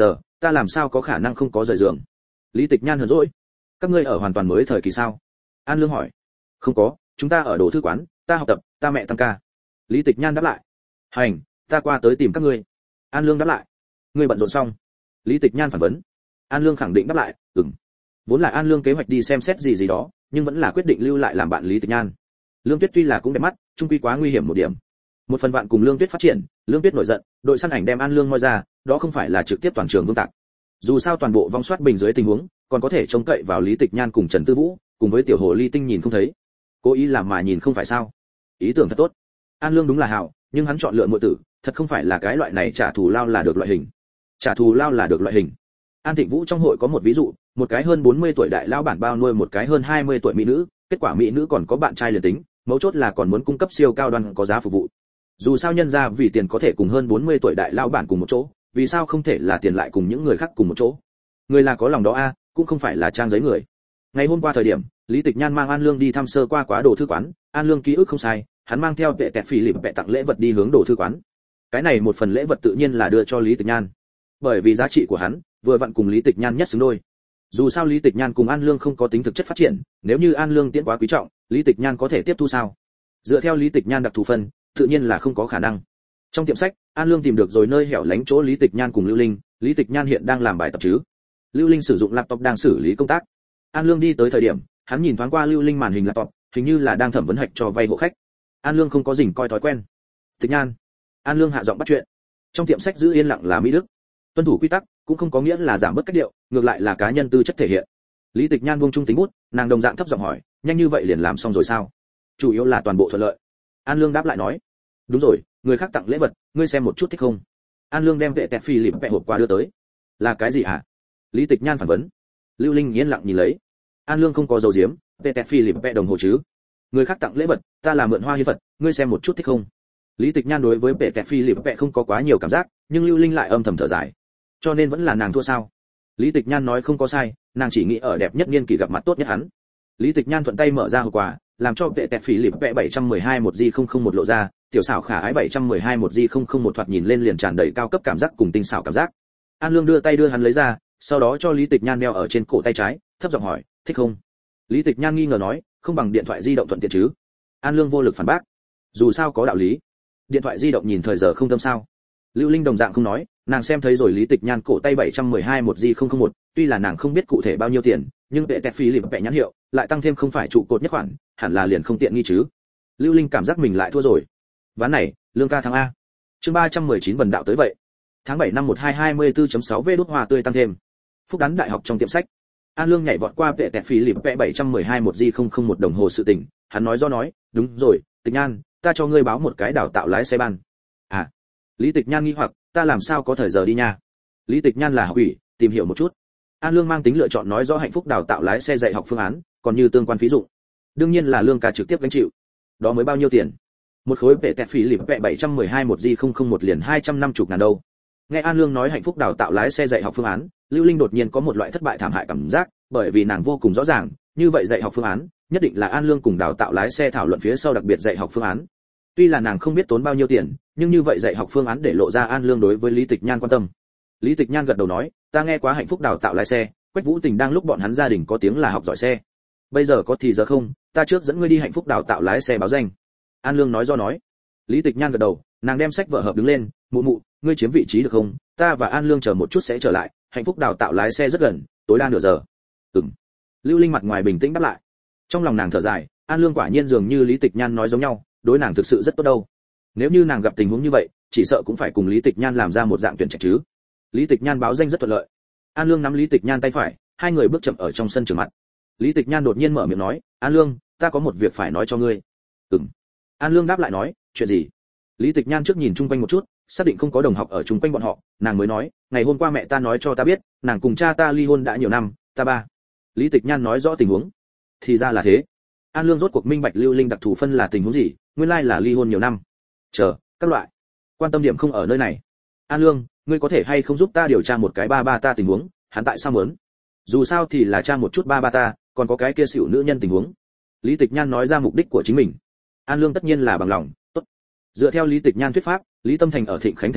ta làm sao có khả năng không có rời giường? Lý Tịch Nhan hờn dỗi. Các ngươi ở hoàn toàn mới thời kỳ sao? An Lương hỏi. Không có, chúng ta ở đồ thư quán, ta học tập, ta mẹ tăng ca. Lý Tịch Nhan đáp lại. Hành, ta qua tới tìm các ngươi. An Lương đáp lại. Ngươi bận rộn xong? Lý Tịch Nhan phản vấn. An Lương khẳng định đáp lại, ừm. Vốn là An Lương kế hoạch đi xem xét gì gì đó, nhưng vẫn là quyết định lưu lại làm bạn Lý Tịch Nhan. Lương Tuyết tuy là cũng đẹp mắt, chung quy quá nguy hiểm một điểm. Một phần vạn cùng Lương Tuyết phát triển, Lương Tuyết nổi giận, đội săn ảnh đem An Lương moi ra, đó không phải là trực tiếp toàn trường vương tạc. Dù sao toàn bộ vong soát bình dưới tình huống, còn có thể trông cậy vào Lý Tịch Nhan cùng Trần Tư Vũ, cùng với tiểu hồ ly tinh nhìn không thấy. Cố ý làm mà nhìn không phải sao? Ý tưởng thật tốt. An Lương đúng là hảo, nhưng hắn chọn lựa muội tử, thật không phải là cái loại này trả thù lao là được loại hình. Trả thù lao là được loại hình. An Thịnh Vũ trong hội có một ví dụ, một cái hơn bốn mươi tuổi đại lão bản bao nuôi một cái hơn hai mươi tuổi mỹ nữ, kết quả mỹ nữ còn có bạn trai liền tính, mấu chốt là còn muốn cung cấp siêu cao đoan có giá phục vụ. Dù sao nhân ra vì tiền có thể cùng hơn bốn mươi tuổi đại lão bản cùng một chỗ, vì sao không thể là tiền lại cùng những người khác cùng một chỗ? Người là có lòng đó a, cũng không phải là trang giấy người. Ngày hôm qua thời điểm, Lý Tịch Nhan mang An Lương đi thăm sơ qua quá đồ thư quán, An Lương ký ức không sai, hắn mang theo vệ tẹt phỉ lịp vệ tặng lễ vật đi hướng đồ thư quán. Cái này một phần lễ vật tự nhiên là đưa cho Lý Tịch Nhan, bởi vì giá trị của hắn vừa vặn cùng Lý Tịch Nhan nhất xứng đôi. Dù sao Lý Tịch Nhan cùng An Lương không có tính thực chất phát triển, nếu như An Lương tiễn quá quý trọng, Lý Tịch Nhan có thể tiếp thu sao? Dựa theo Lý Tịch Nhan đặc thù phân, tự nhiên là không có khả năng. Trong tiệm sách, An Lương tìm được rồi nơi hẻo lánh chỗ Lý Tịch Nhan cùng Lưu Linh, Lý Tịch Nhan hiện đang làm bài tập chứ. Lưu Linh sử dụng laptop đang xử lý công tác. An Lương đi tới thời điểm, hắn nhìn thoáng qua Lưu Linh màn hình laptop, hình như là đang thẩm vấn hạch cho vay hộ khách. An Lương không có rình coi thói quen. Tịch Nhan. An Lương hạ giọng bắt chuyện. Trong tiệm sách giữ yên lặng là mỹ đức. Tuân thủ quy tắc cũng không có nghĩa là giảm bớt cách điệu, ngược lại là cá nhân tư chất thể hiện. Lý Tịch Nhan buông trung tính bút, nàng đồng dạng thấp giọng hỏi, nhanh như vậy liền làm xong rồi sao? Chủ yếu là toàn bộ thuận lợi. An Lương đáp lại nói, đúng rồi, người khác tặng lễ vật, ngươi xem một chút thích không? An Lương đem vệ tẹt phi lịp vẽ hộp qua đưa tới. Là cái gì hả? Lý Tịch Nhan phản vấn. Lưu Linh yên lặng nhìn lấy. An Lương không có dầu diếm, vệ tẹt phi lịp vẽ đồng hồ chứ? Người khác tặng lễ vật, ta là mượn hoa hiến vật, ngươi xem một chút thích không? Lý Tịch Nhan đối với vệ tẹt phi lịp vẽ không có quá nhiều cảm giác, nhưng Lưu Linh lại âm thầm thở dài. Cho nên vẫn là nàng thua sao? Lý Tịch Nhan nói không có sai, nàng chỉ nghĩ ở đẹp nhất niên kỷ gặp mặt tốt nhất hắn. Lý Tịch Nhan thuận tay mở ra hộp quà, làm cho vệ tẹt phỉ lịp vẽ bảy trăm mười hai một G không không một lộ ra, tiểu xảo khả ái bảy trăm mười hai một G không không một thoạt nhìn lên liền tràn đầy cao cấp cảm giác cùng tinh xảo cảm giác. An Lương đưa tay đưa hắn lấy ra, sau đó cho Lý Tịch Nhan đeo ở trên cổ tay trái, thấp giọng hỏi, thích không? Lý Tịch Nhan nghi ngờ nói, không bằng điện thoại di động thuận tiện chứ? An Lương vô lực phản bác, dù sao có đạo lý. Điện thoại di động nhìn thời giờ không tâm sao? Lưu Linh đồng dạng không nói, nàng xem thấy rồi Lý Tịch Nhan cổ tay bảy trăm mười hai một G không không một, tuy là nàng không biết cụ thể bao nhiêu tiền, nhưng vệ tẹt phí lịp vẽ nhãn hiệu, lại tăng thêm không phải trụ cột nhất khoản, hẳn là liền không tiện nghi chứ. Lưu Linh cảm giác mình lại thua rồi. Ván này, Lương ca thắng a. Chương ba trăm mười chín bần đạo tới vậy. Tháng bảy năm một hai hai mươi tư chấm sáu V đốt hoa tươi tăng thêm. Phúc Đắn đại học trong tiệm sách. An Lương nhảy vọt qua vệ tẹt phí lịp vẽ bảy trăm mười hai một G không không một đồng hồ sự tình, hắn nói do nói, đúng rồi, Tịch Nhan, ta cho ngươi báo một cái đào tạo lái xe ban. À. Lý Tịch Nhan nghi hoặc, ta làm sao có thời giờ đi nha? Lý Tịch Nhan là học ủy, tìm hiểu một chút. An Lương mang tính lựa chọn nói rõ hạnh phúc đào tạo lái xe dạy học phương án, còn như tương quan phí dụng, đương nhiên là Lương ca trực tiếp gánh chịu. Đó mới bao nhiêu tiền? Một khối vệ tẹt phí lịp vẽ bảy trăm mười hai một G không không một liền hai trăm năm mươi ngàn đâu. Nghe An Lương nói hạnh phúc đào tạo lái xe dạy học phương án, Lưu Linh đột nhiên có một loại thất bại thảm hại cảm giác, bởi vì nàng vô cùng rõ ràng, như vậy dạy học phương án, nhất định là An Lương cùng đào tạo lái xe thảo luận phía sau đặc biệt dạy học phương án. Tuy là nàng không biết tốn bao nhiêu tiền, nhưng như vậy dạy học phương án để lộ ra An Lương đối với Lý Tịch Nhan quan tâm. Lý Tịch Nhan gật đầu nói, ta nghe quá hạnh phúc đào tạo lái xe, Quách Vũ Tình đang lúc bọn hắn gia đình có tiếng là học giỏi xe. Bây giờ có thì giờ không, ta trước dẫn ngươi đi hạnh phúc đào tạo lái xe báo danh. An Lương nói do nói. Lý Tịch Nhan gật đầu, nàng đem sách vở hợp đứng lên, mụ mụ, ngươi chiếm vị trí được không? Ta và An Lương chờ một chút sẽ trở lại, hạnh phúc đào tạo lái xe rất gần, tối đa nửa giờ. Ừm. Lưu Linh mặt ngoài bình tĩnh đáp lại. Trong lòng nàng thở dài, An Lương quả nhiên dường như Lý Tịch Nhan nói giống nhau, đối nàng thực sự rất tốt đâu. Nếu như nàng gặp tình huống như vậy, chỉ sợ cũng phải cùng Lý Tịch Nhan làm ra một dạng tuyển trạch chứ. Lý Tịch Nhan báo danh rất thuận lợi. An Lương nắm Lý Tịch Nhan tay phải, hai người bước chậm ở trong sân trường mặt. Lý Tịch Nhan đột nhiên mở miệng nói, An Lương, ta có một việc phải nói cho ngươi. Ừm. An Lương đáp lại nói, chuyện gì? Lý Tịch Nhan trước nhìn chung quanh một chút, xác định không có đồng học ở chung quanh bọn họ, nàng mới nói, ngày hôm qua mẹ ta nói cho ta biết, nàng cùng cha ta ly hôn đã nhiều năm, ta ba. Lý Tịch Nhan nói rõ tình huống. Thì ra là thế. An Lương rốt cuộc minh bạch Lưu Linh đặc thù phân là tình huống gì, nguyên lai là ly hôn nhiều năm. Chờ, các loại. Quan tâm điểm không ở nơi này. An Lương, ngươi có thể hay không giúp ta điều tra một cái ba ba ta tình huống, hắn tại sao muốn? Dù sao thì là tra một chút ba ba ta, còn có cái kia xỉu nữ nhân tình huống. Lý Tịch Nhan nói ra mục đích của chính mình. An Lương tất nhiên là bằng lòng, tốt. Dựa theo Lý Tịch Nhan thuyết pháp, Lý Tâm Thành ở Thịnh Khánh thành phố,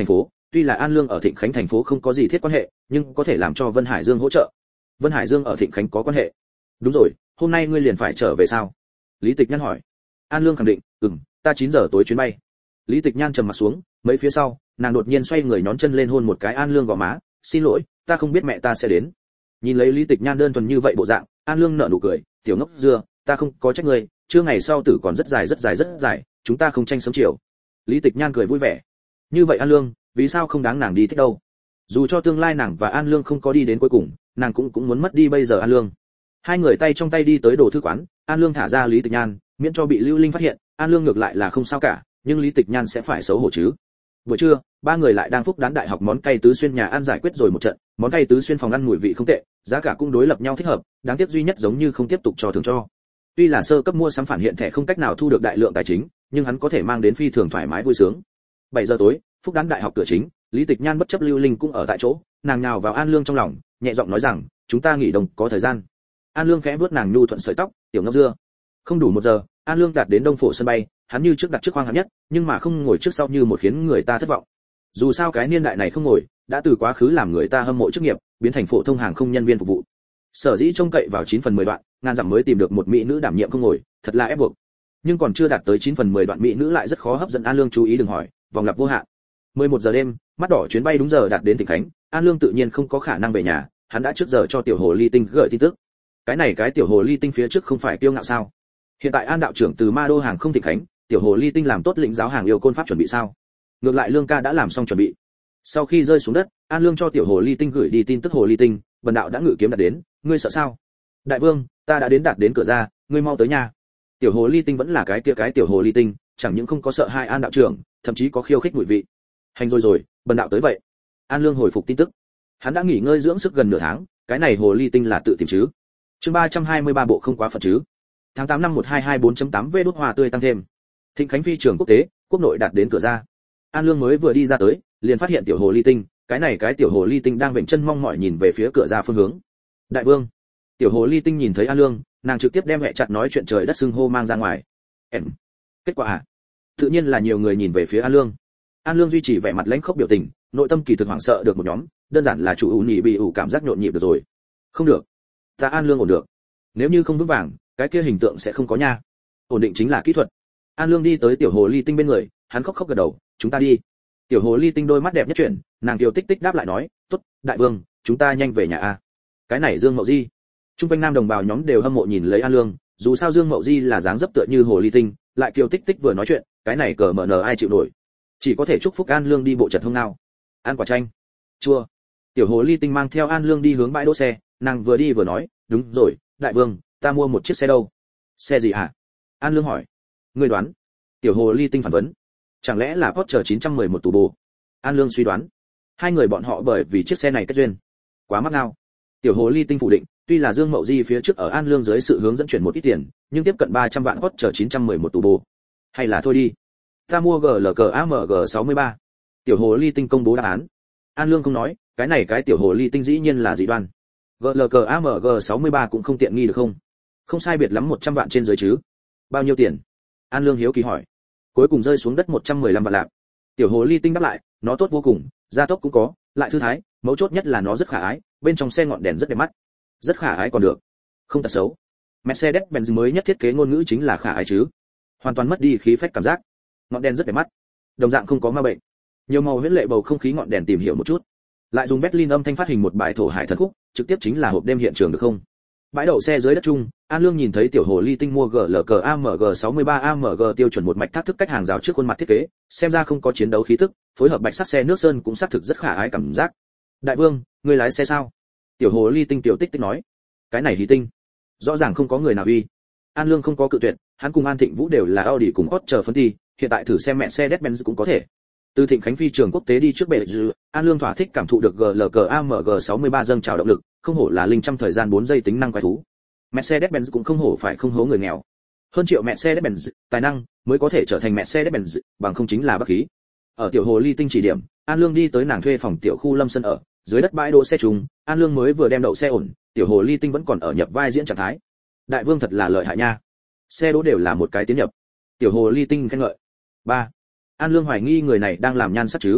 tuy là An Lương ở Thịnh Khánh thành phố không có gì thiết quan hệ, nhưng có thể làm cho Vân Hải Dương hỗ trợ. Vân Hải Dương ở Thịnh Khánh có quan hệ. Đúng rồi, hôm nay ngươi liền phải trở về sao? Lý Tịch Nhan hỏi. An Lương khẳng định, ừm, ta chín giờ tối chuyến bay. Lý Tịch Nhan trầm mặt xuống, mấy phía sau, nàng đột nhiên xoay người nhón chân lên hôn một cái An Lương gò má, xin lỗi, ta không biết mẹ ta sẽ đến. Nhìn lấy Lý Tịch Nhan đơn thuần như vậy bộ dạng, An Lương nở nụ cười, tiểu ngốc dưa, ta không có trách ngươi, chưa ngày sau tử còn rất dài rất dài rất dài, chúng ta không tranh sớm chiều. Lý Tịch Nhan cười vui vẻ. Như vậy An Lương, vì sao không đáng nàng đi thích đâu? Dù cho tương lai nàng và An Lương không có đi đến cuối cùng, nàng cũng cũng muốn mất đi bây giờ An Lương. Hai người tay trong tay đi tới đồ thư quán, An Lương thả ra Lý Tịch Nhan, miễn cho bị Lưu Linh phát hiện, An Lương ngược lại là không sao cả, nhưng Lý Tịch Nhan sẽ phải xấu hổ chứ. Buổi trưa, ba người lại đang phúc đán đại học món cay tứ xuyên nhà ăn giải quyết rồi một trận, món cay tứ xuyên phòng ăn mùi vị không tệ, giá cả cũng đối lập nhau thích hợp, đáng tiếc duy nhất giống như không tiếp tục cho thường cho. Tuy là sơ cấp mua sắm phản hiện thẻ không cách nào thu được đại lượng tài chính, nhưng hắn có thể mang đến phi thường thoải mái vui sướng. bảy giờ tối, phúc đán đại học cửa chính, Lý Tịch Nhan bất chấp Lưu Linh cũng ở tại chỗ, nàng nhào vào An Lương trong lòng, nhẹ giọng nói rằng, chúng ta nghỉ đồng có thời gian. An Lương khẽ vuốt nàng nhu thuận sợi tóc, tiểu ngốc dưa. Không đủ một giờ, An Lương đạt đến Đông Phổ sân bay, hắn như trước đặt trước khoang hạng nhất, nhưng mà không ngồi trước sau như một khiến người ta thất vọng. Dù sao cái niên đại này không ngồi, đã từ quá khứ làm người ta hâm mộ chức nghiệp, biến thành phổ thông hàng không nhân viên phục vụ. Sở dĩ trông cậy vào chín phần mười đoạn, ngàn dặm mới tìm được một mỹ nữ đảm nhiệm không ngồi, thật là ép buộc. Nhưng còn chưa đạt tới chín phần mười đoạn mỹ nữ lại rất khó hấp dẫn An Lương chú ý, đừng hỏi, vòng lặp vô hạn. mười một giờ đêm, mắt đỏ chuyến bay đúng giờ đạt đến Thịnh Khánh, An Lương tự nhiên không có khả năng về nhà, hắn đã trước giờ cho tiểu hồ ly tinh gửi tin tức. Cái này cái tiểu hồ ly tinh phía trước không phải kiêu ngạo sao? Hiện tại An đạo trưởng từ Ma Đô hàng không Thịnh Khánh, tiểu hồ ly tinh làm tốt lĩnh giáo hàng yêu côn pháp chuẩn bị sao? Ngược lại Lương ca đã làm xong chuẩn bị. Sau khi rơi xuống đất, An Lương cho tiểu hồ ly tinh gửi đi tin tức, hồ ly tinh, Bần đạo đã ngự kiếm đạt đến, ngươi sợ sao? Đại vương, ta đã đến đạt đến cửa ra, ngươi mau tới nhà. Tiểu hồ ly tinh vẫn là cái kia cái tiểu hồ ly tinh, chẳng những không có sợ hai An đạo trưởng, thậm chí có khiêu khích mùi vị. Hành rồi rồi, Bần đạo tới vậy. An Lương hồi phục tin tức. Hắn đã nghỉ ngơi dưỡng sức gần nửa tháng, cái này hồ ly tinh là tự tìm chứ? Chương ba trăm hai mươi ba bộ không quá phận chứ? Tháng tám năm một hai hai bốn chấm tám V đốt hoa tươi tăng thêm. Thịnh Khánh phi trường quốc tế, quốc nội đạt đến cửa ra. An Lương mới vừa đi ra tới, liền phát hiện tiểu hồ ly tinh, cái này cái tiểu hồ ly tinh đang vểnh chân mong mỏi nhìn về phía cửa ra phương hướng. Đại vương. Tiểu hồ ly tinh nhìn thấy An Lương, nàng trực tiếp đem mẹ chặt nói chuyện trời đất xưng hô mang ra ngoài. Em. Kết quả à? Tự nhiên là nhiều người nhìn về phía An Lương. An Lương duy trì vẻ mặt lãnh khốc biểu tình, nội tâm kỳ thực hoảng sợ được một nhóm, đơn giản là chủ ủ nhị bị ủ cảm giác nhộn nhịp được rồi. Không được, ta An Lương ổn được. Nếu như không vững vàng, cái kia hình tượng sẽ không có nha. Ổn định chính là kỹ thuật. An Lương đi tới tiểu hồ ly tinh bên người, hắn khóc khóc gật đầu, chúng ta đi. Tiểu hồ ly tinh đôi mắt đẹp nhất chuyển, nàng kiều tích tích đáp lại nói, tốt, đại vương, chúng ta nhanh về nhà a. Cái này Dương Mậu Di. Trung quanh nam đồng bào nhóm đều hâm mộ nhìn lấy An Lương, dù sao Dương Mậu Di là dáng dấp tựa như hồ ly tinh, lại kiều tích tích vừa nói chuyện, cái này cờ mở nở ai chịu nổi. Chỉ có thể chúc phúc An Lương đi bộ chật hông nào. Ăn quả chanh. Chua. Tiểu hồ ly tinh mang theo An Lương đi hướng bãi đỗ xe, nàng vừa đi vừa nói, đúng rồi, đại vương, ta mua một chiếc xe đâu. Xe gì hả? An Lương hỏi. Ngươi đoán. Tiểu hồ ly tinh phản vấn. Chẳng lẽ là Porsche chín trăm mười một tủ bồ? An Lương suy đoán. Hai người bọn họ bởi vì chiếc xe này kết duyên. Quá mắc nào. Tiểu hồ ly tinh phủ định, tuy là Dương Mậu Di phía trước ở An Lương dưới sự hướng dẫn chuyển một ít tiền, nhưng tiếp cận ba trăm vạn Porsche chín trăm mười một tủ bồ. Hay là thôi đi. Ta mua giê lờ cờ a em giê sáu mươi ba. Tiểu hồ ly tinh công bố đáp án. An Lương không nói, cái này cái tiểu hồ ly tinh dĩ nhiên là dị đoan. giê lờ cờ a em giê sáu mươi ba cũng không tiện nghi được không? Không sai biệt lắm một trăm vạn trên dưới chứ. Bao nhiêu tiền? An Lương hiếu kỳ hỏi. Cuối cùng rơi xuống đất một trăm mười lăm vạn lạng. Tiểu hồ ly tinh đáp lại, nó tốt vô cùng, gia tốc cũng có, lại thư thái, mấu chốt nhất là nó rất khả ái, bên trong xe ngọn đèn rất đẹp mắt. Rất khả ái còn được, không tật xấu. Mercedes-Benz mới nhất thiết kế ngôn ngữ chính là khả ái chứ. Hoàn toàn mất đi khí phách cảm giác. Ngọn đèn rất đẹp mắt, đồng dạng không có ma bệnh. Nhiều màu huyễn lệ bầu không khí ngọn đèn tìm hiểu một chút. Lại dùng Berlin âm thanh phát hình một bài thổ hải thần khúc, trực tiếp chính là hộp đêm hiện trường được không? Bãi đậu xe dưới đất trung, An Lương nhìn thấy tiểu hồ ly tinh mua giê lờ cờ a em giê sáu mươi ba a em giê tiêu chuẩn một mạch thác thức cách hàng rào trước khuôn mặt thiết kế, xem ra không có chiến đấu khí tức, phối hợp bạch sắc xe nước sơn cũng xác thực rất khả ái cảm giác. Đại vương, người lái xe sao? Tiểu hồ ly tinh tiểu tích tích nói. Cái này hí tinh, rõ ràng không có người nào uy. An Lương không có cự tuyệt, hắn cùng An Thịnh Vũ đều là Audi cùng Porsche phân ty, hiện tại thử xem mẹ xe Mercedes-Benz cũng có thể. Từ Thịnh Khánh phi trường quốc tế đi trước bệ dự, An Lương thỏa thích cảm thụ được giê lờ cờ a em giê sáu mươi ba dâng trào động lực, không hổ là linh trăm thời gian bốn giây tính năng quái thú. Mercedes-Benz cũng không hổ phải không hố người nghèo. Hơn triệu Mercedes-Benz, tài năng mới có thể trở thành Mercedes-Benz, bằng không chính là bất khí. Ở tiểu hồ ly tinh chỉ điểm, An Lương đi tới nàng thuê phòng tiểu khu Lâm Sân ở, dưới đất bãi đỗ xe trùng, An Lương mới vừa đem đậu xe ổn, tiểu hồ ly tinh vẫn còn ở nhập vai diễn trạng thái. Đại vương thật là lợi hại nha. Xe đỗ đều là một cái tiến nhập. Tiểu hồ ly tinh khen ngợi. ba. An Lương hoài nghi người này đang làm nhan sắc chứ.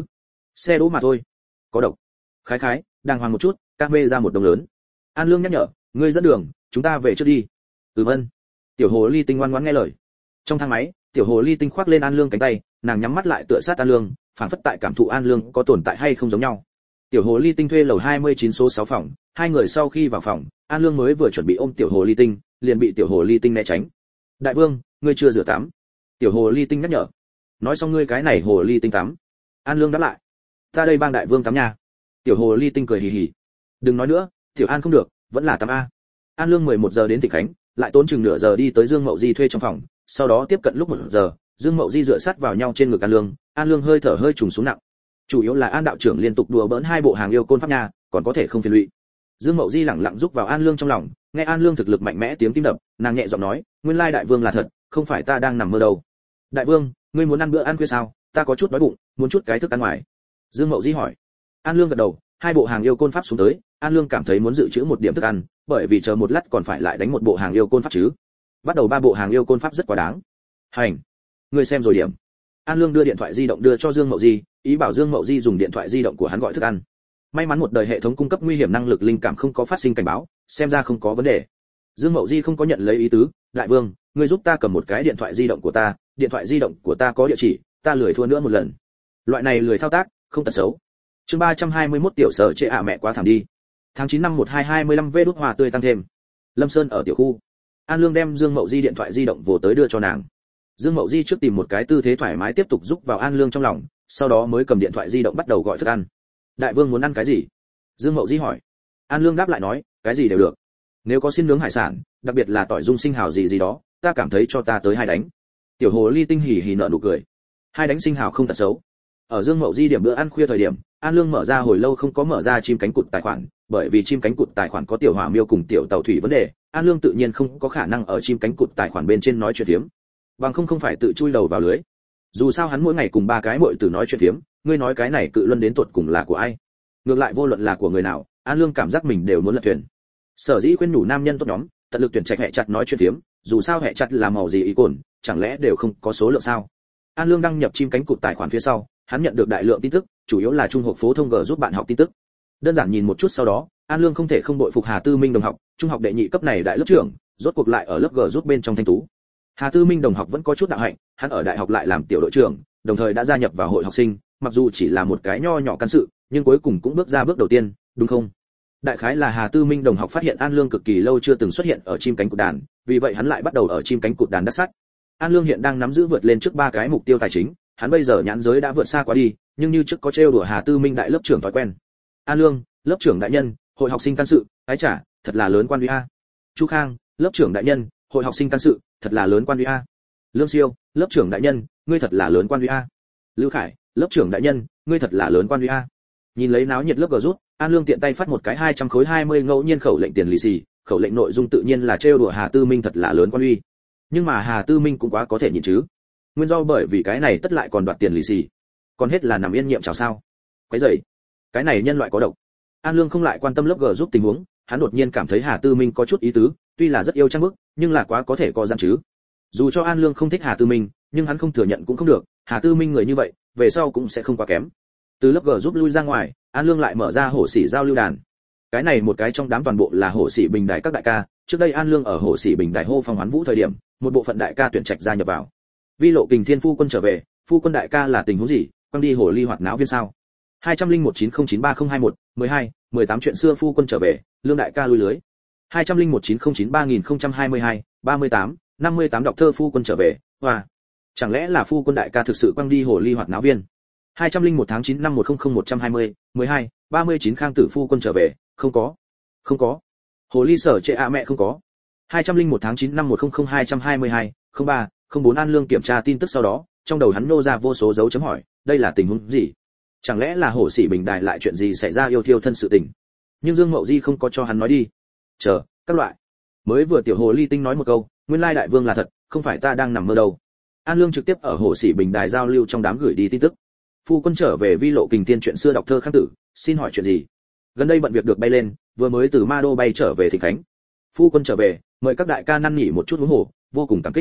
Xe đỗ mà thôi. Có độc. Khái khái, đàng hoàng một chút, các mê ra một đồng lớn. An Lương nhắc nhở, ngươi dẫn đường, chúng ta về trước đi. Ừm ân. Tiểu hồ ly tinh ngoan ngoãn nghe lời. Trong thang máy, tiểu hồ ly tinh khoác lên An Lương cánh tay, nàng nhắm mắt lại tựa sát An Lương, phảng phất tại cảm thụ An Lương có tồn tại hay không giống nhau. Tiểu hồ ly tinh thuê lầu hai mươi chín số sáu phòng, hai người sau khi vào phòng, An Lương mới vừa chuẩn bị ôm tiểu hồ ly tinh, liền bị tiểu hồ ly tinh né tránh. Đại vương, ngươi chưa rửa tắm. Tiểu hồ ly tinh nhắc nhở. Nói xong ngươi cái này hồ ly tinh tắm. An Lương đáp lại. Ta đây bang đại vương tắm nha. Tiểu hồ ly tinh cười hì hì. Đừng nói nữa, tiểu An không được, vẫn là tắm a. An Lương mười một giờ đến Tịnh Khánh, lại tốn chừng nửa giờ đi tới Dương Mậu Di thuê trong phòng, sau đó tiếp cận lúc một giờ, Dương Mậu Di dựa sát vào nhau trên ngực An Lương, An Lương hơi thở hơi trùng xuống nặng. Chủ yếu là An đạo trưởng liên tục đùa bỡn hai bộ hàng yêu côn pháp nha, còn có thể không phiền lụy. Dương Mậu Di lẳng lặng giúp vào An Lương trong lòng, nghe An Lương thực lực mạnh mẽ tiếng tim đập, nàng nhẹ giọng nói, nguyên lai đại vương là thật, không phải ta đang nằm mơ đâu. Đại vương, ngươi muốn ăn bữa ăn khuya sao? Ta có chút đói bụng, muốn chút cái thức ăn ngoài. Dương Mậu Di hỏi. An Lương gật đầu, hai bộ hàng yêu côn pháp xuống tới, An Lương cảm thấy muốn dự trữ một điểm thức ăn, bởi vì chờ một lát còn phải lại đánh một bộ hàng yêu côn pháp chứ. Bắt đầu ba bộ hàng yêu côn pháp rất quá đáng. Hành, ngươi xem rồi điểm. An Lương đưa điện thoại di động đưa cho Dương Mậu Di, ý bảo Dương Mậu Di dùng điện thoại di động của hắn gọi thức ăn. May mắn một đời hệ thống cung cấp nguy hiểm năng lực linh cảm không có phát sinh cảnh báo, xem ra không có vấn đề. Dương Mậu Di không có nhận lấy ý tứ, đại vương, ngươi giúp ta cầm một cái điện thoại di động của ta, điện thoại di động của ta có địa chỉ, ta lười thua nữa một lần. Loại này lười thao tác, không tật xấu. Chương ba trăm hai mươi mốt tiểu sở trệ ạ mẹ quá thảm đi. Tháng chín năm một hai hai mươi lăm vê đút hòa tươi tăng thêm. Lâm Sơn ở tiểu khu. An Lương đem Dương Mậu Di điện thoại di động vồ tới đưa cho nàng. Dương Mậu Di trước tìm một cái tư thế thoải mái tiếp tục giúp vào An Lương trong lòng, sau đó mới cầm điện thoại di động bắt đầu gọi thức ăn. Đại vương muốn ăn cái gì? Dương Mậu Di hỏi. An Lương đáp lại nói, cái gì đều được. Nếu có xin nướng hải sản, đặc biệt là tỏi dung sinh hào gì gì đó, ta cảm thấy cho ta tới hai đánh. Tiểu hồ ly tinh hỉ hỉ nở nụ cười. Hai đánh sinh hào không tật xấu. Ở Dương Mậu Di điểm bữa ăn khuya thời điểm, An Lương mở ra hồi lâu không có mở ra chim cánh cụt tài khoản, bởi vì chim cánh cụt tài khoản có tiểu hỏa miêu cùng tiểu tàu thủy vấn đề, An Lương tự nhiên không có khả năng ở chim cánh cụt tài khoản bên trên nói chuyện phiếm. Bằng không không phải tự chui đầu vào lưới. Dù sao hắn mỗi ngày cùng ba cái muội tử nói chuyện phiếm, ngươi nói cái này cự luân đến tuột cùng là của ai? Ngược lại vô luận là của người nào, An Lương cảm giác mình đều muốn lật thuyền. Sở dĩ khuyên nhủ nam nhân tốt nhóm, tận lực tuyển trạch hệ chặt nói chuyện phiếm, dù sao hệ chặt là màu gì ý cồn, chẳng lẽ đều không có số lượng sao? An Lương đăng nhập chim cánh cụt tài khoản phía sau, hắn nhận được đại lượng tin tức, chủ yếu là trung học phổ thông G giúp bạn học tin tức. Đơn giản nhìn một chút sau đó, An Lương không thể không bội phục Hà Tư Minh đồng học, trung học đệ nhị cấp này đại lớp trưởng, rốt cuộc lại ở lớp G giúp bên trong thanh tú. Hà Tư Minh đồng học vẫn có chút đạo hạnh, hắn ở đại học lại làm tiểu đội trưởng, đồng thời đã gia nhập vào hội học sinh, mặc dù chỉ là một cái nho nhỏ căn sự, nhưng cuối cùng cũng bước ra bước đầu tiên, đúng không? Đại khái là Hà Tư Minh đồng học phát hiện An Lương cực kỳ lâu chưa từng xuất hiện ở chim cánh cụt đàn, vì vậy hắn lại bắt đầu ở chim cánh cụt đàn đắc sát. An Lương hiện đang nắm giữ vượt lên trước ba cái mục tiêu tài chính, hắn bây giờ nhãn giới đã vượt xa quá đi, nhưng như trước có trêu đùa Hà Tư Minh đại lớp trưởng thói quen. An Lương, lớp trưởng đại nhân, hội học sinh can sự, ái chả, thật là lớn quan uy a. Chu Khang, lớp trưởng đại nhân, hội học sinh can sự, thật là lớn quan uy a. Lương Siêu, lớp trưởng đại nhân, ngươi thật là lớn quan uy a. Lưu Khải, lớp trưởng đại nhân, ngươi thật là lớn quan uy a. Nhìn lấy náo nhiệt lớp G rút, An Lương tiện tay phát một cái hai trăm khối hai mươi ngẫu nhiên khẩu lệnh tiền lì xì, khẩu lệnh nội dung tự nhiên là trêu đùa Hà Tư Minh thật là lớn quan uy. Nhưng mà Hà Tư Minh cũng quá có thể nhịn chứ. Nguyên do bởi vì cái này tất lại còn đoạt tiền lì xì. Còn hết là nằm yên nhiệm chào sao? Quấy rầy. Cái này nhân loại có độc. An Lương không lại quan tâm lớp G giúp tình huống, hắn đột nhiên cảm thấy Hà Tư Minh có chút ý tứ, tuy là rất yêu trang bức, nhưng là quá có thể có gian chứ. Dù cho An Lương không thích Hà Tư Minh, nhưng hắn không thừa nhận cũng không được, Hà Tư Minh người như vậy, về sau cũng sẽ không quá kém. Từ lớp G giúp lui ra ngoài, An Lương lại mở ra hổ sĩ giao lưu đàn. Cái này một cái trong đám toàn bộ là hổ sĩ bình đài các đại ca, trước đây An Lương ở hổ sĩ bình đài hô phong hoán vũ thời điểm, một bộ phận đại ca tuyển trạch gia nhập vào. Vi Lộ Kình Thiên phu quân trở về, phu quân đại ca là tình huống gì, quăng đi hồ ly hoạt náo viên sao? hai không một chín không chín ba không hai một, mười hai, mười tám chuyện xưa phu quân trở về, Lương đại ca lui lưới. hai không một chín không chín ba không hai hai, ba mươi tám, năm mươi tám đọc thơ phu quân trở về, hoa. Chẳng lẽ là phu quân đại ca thực sự quăng đi hồ ly hoạt náo viên? hai không một tháng chín năm một không không một hai mươi, mười hai, ba mươi chín Khang tử phu quân trở về, không có. Không có. Hồ ly sở trệ ạ mẹ không có. hai không một tháng chín năm một không không hai hai hai, không ba, không bốn An Lương kiểm tra tin tức sau đó, trong đầu hắn nô ra vô số dấu chấm hỏi, đây là tình huống gì? Chẳng lẽ là hổ sĩ bình đài lại chuyện gì xảy ra yêu thiêu thân sự tình? Nhưng Dương Mậu Di không có cho hắn nói đi. Chờ, các loại. Mới vừa tiểu hồ ly tinh nói một câu, nguyên lai đại vương là thật, không phải ta đang nằm mơ đâu. An Lương trực tiếp ở hổ sĩ bình đài giao lưu trong đám gửi đi tin tức. Phu quân trở về Vi Lộ Kình Thiên chuyện xưa đọc thơ Khang tử, xin hỏi chuyện gì? Gần đây bận việc được bay lên, vừa mới từ Ma Đô bay trở về Thịnh Khánh. Phu quân trở về, mời các đại ca năn nỉ một chút huống hồ, vô cùng cảm kích.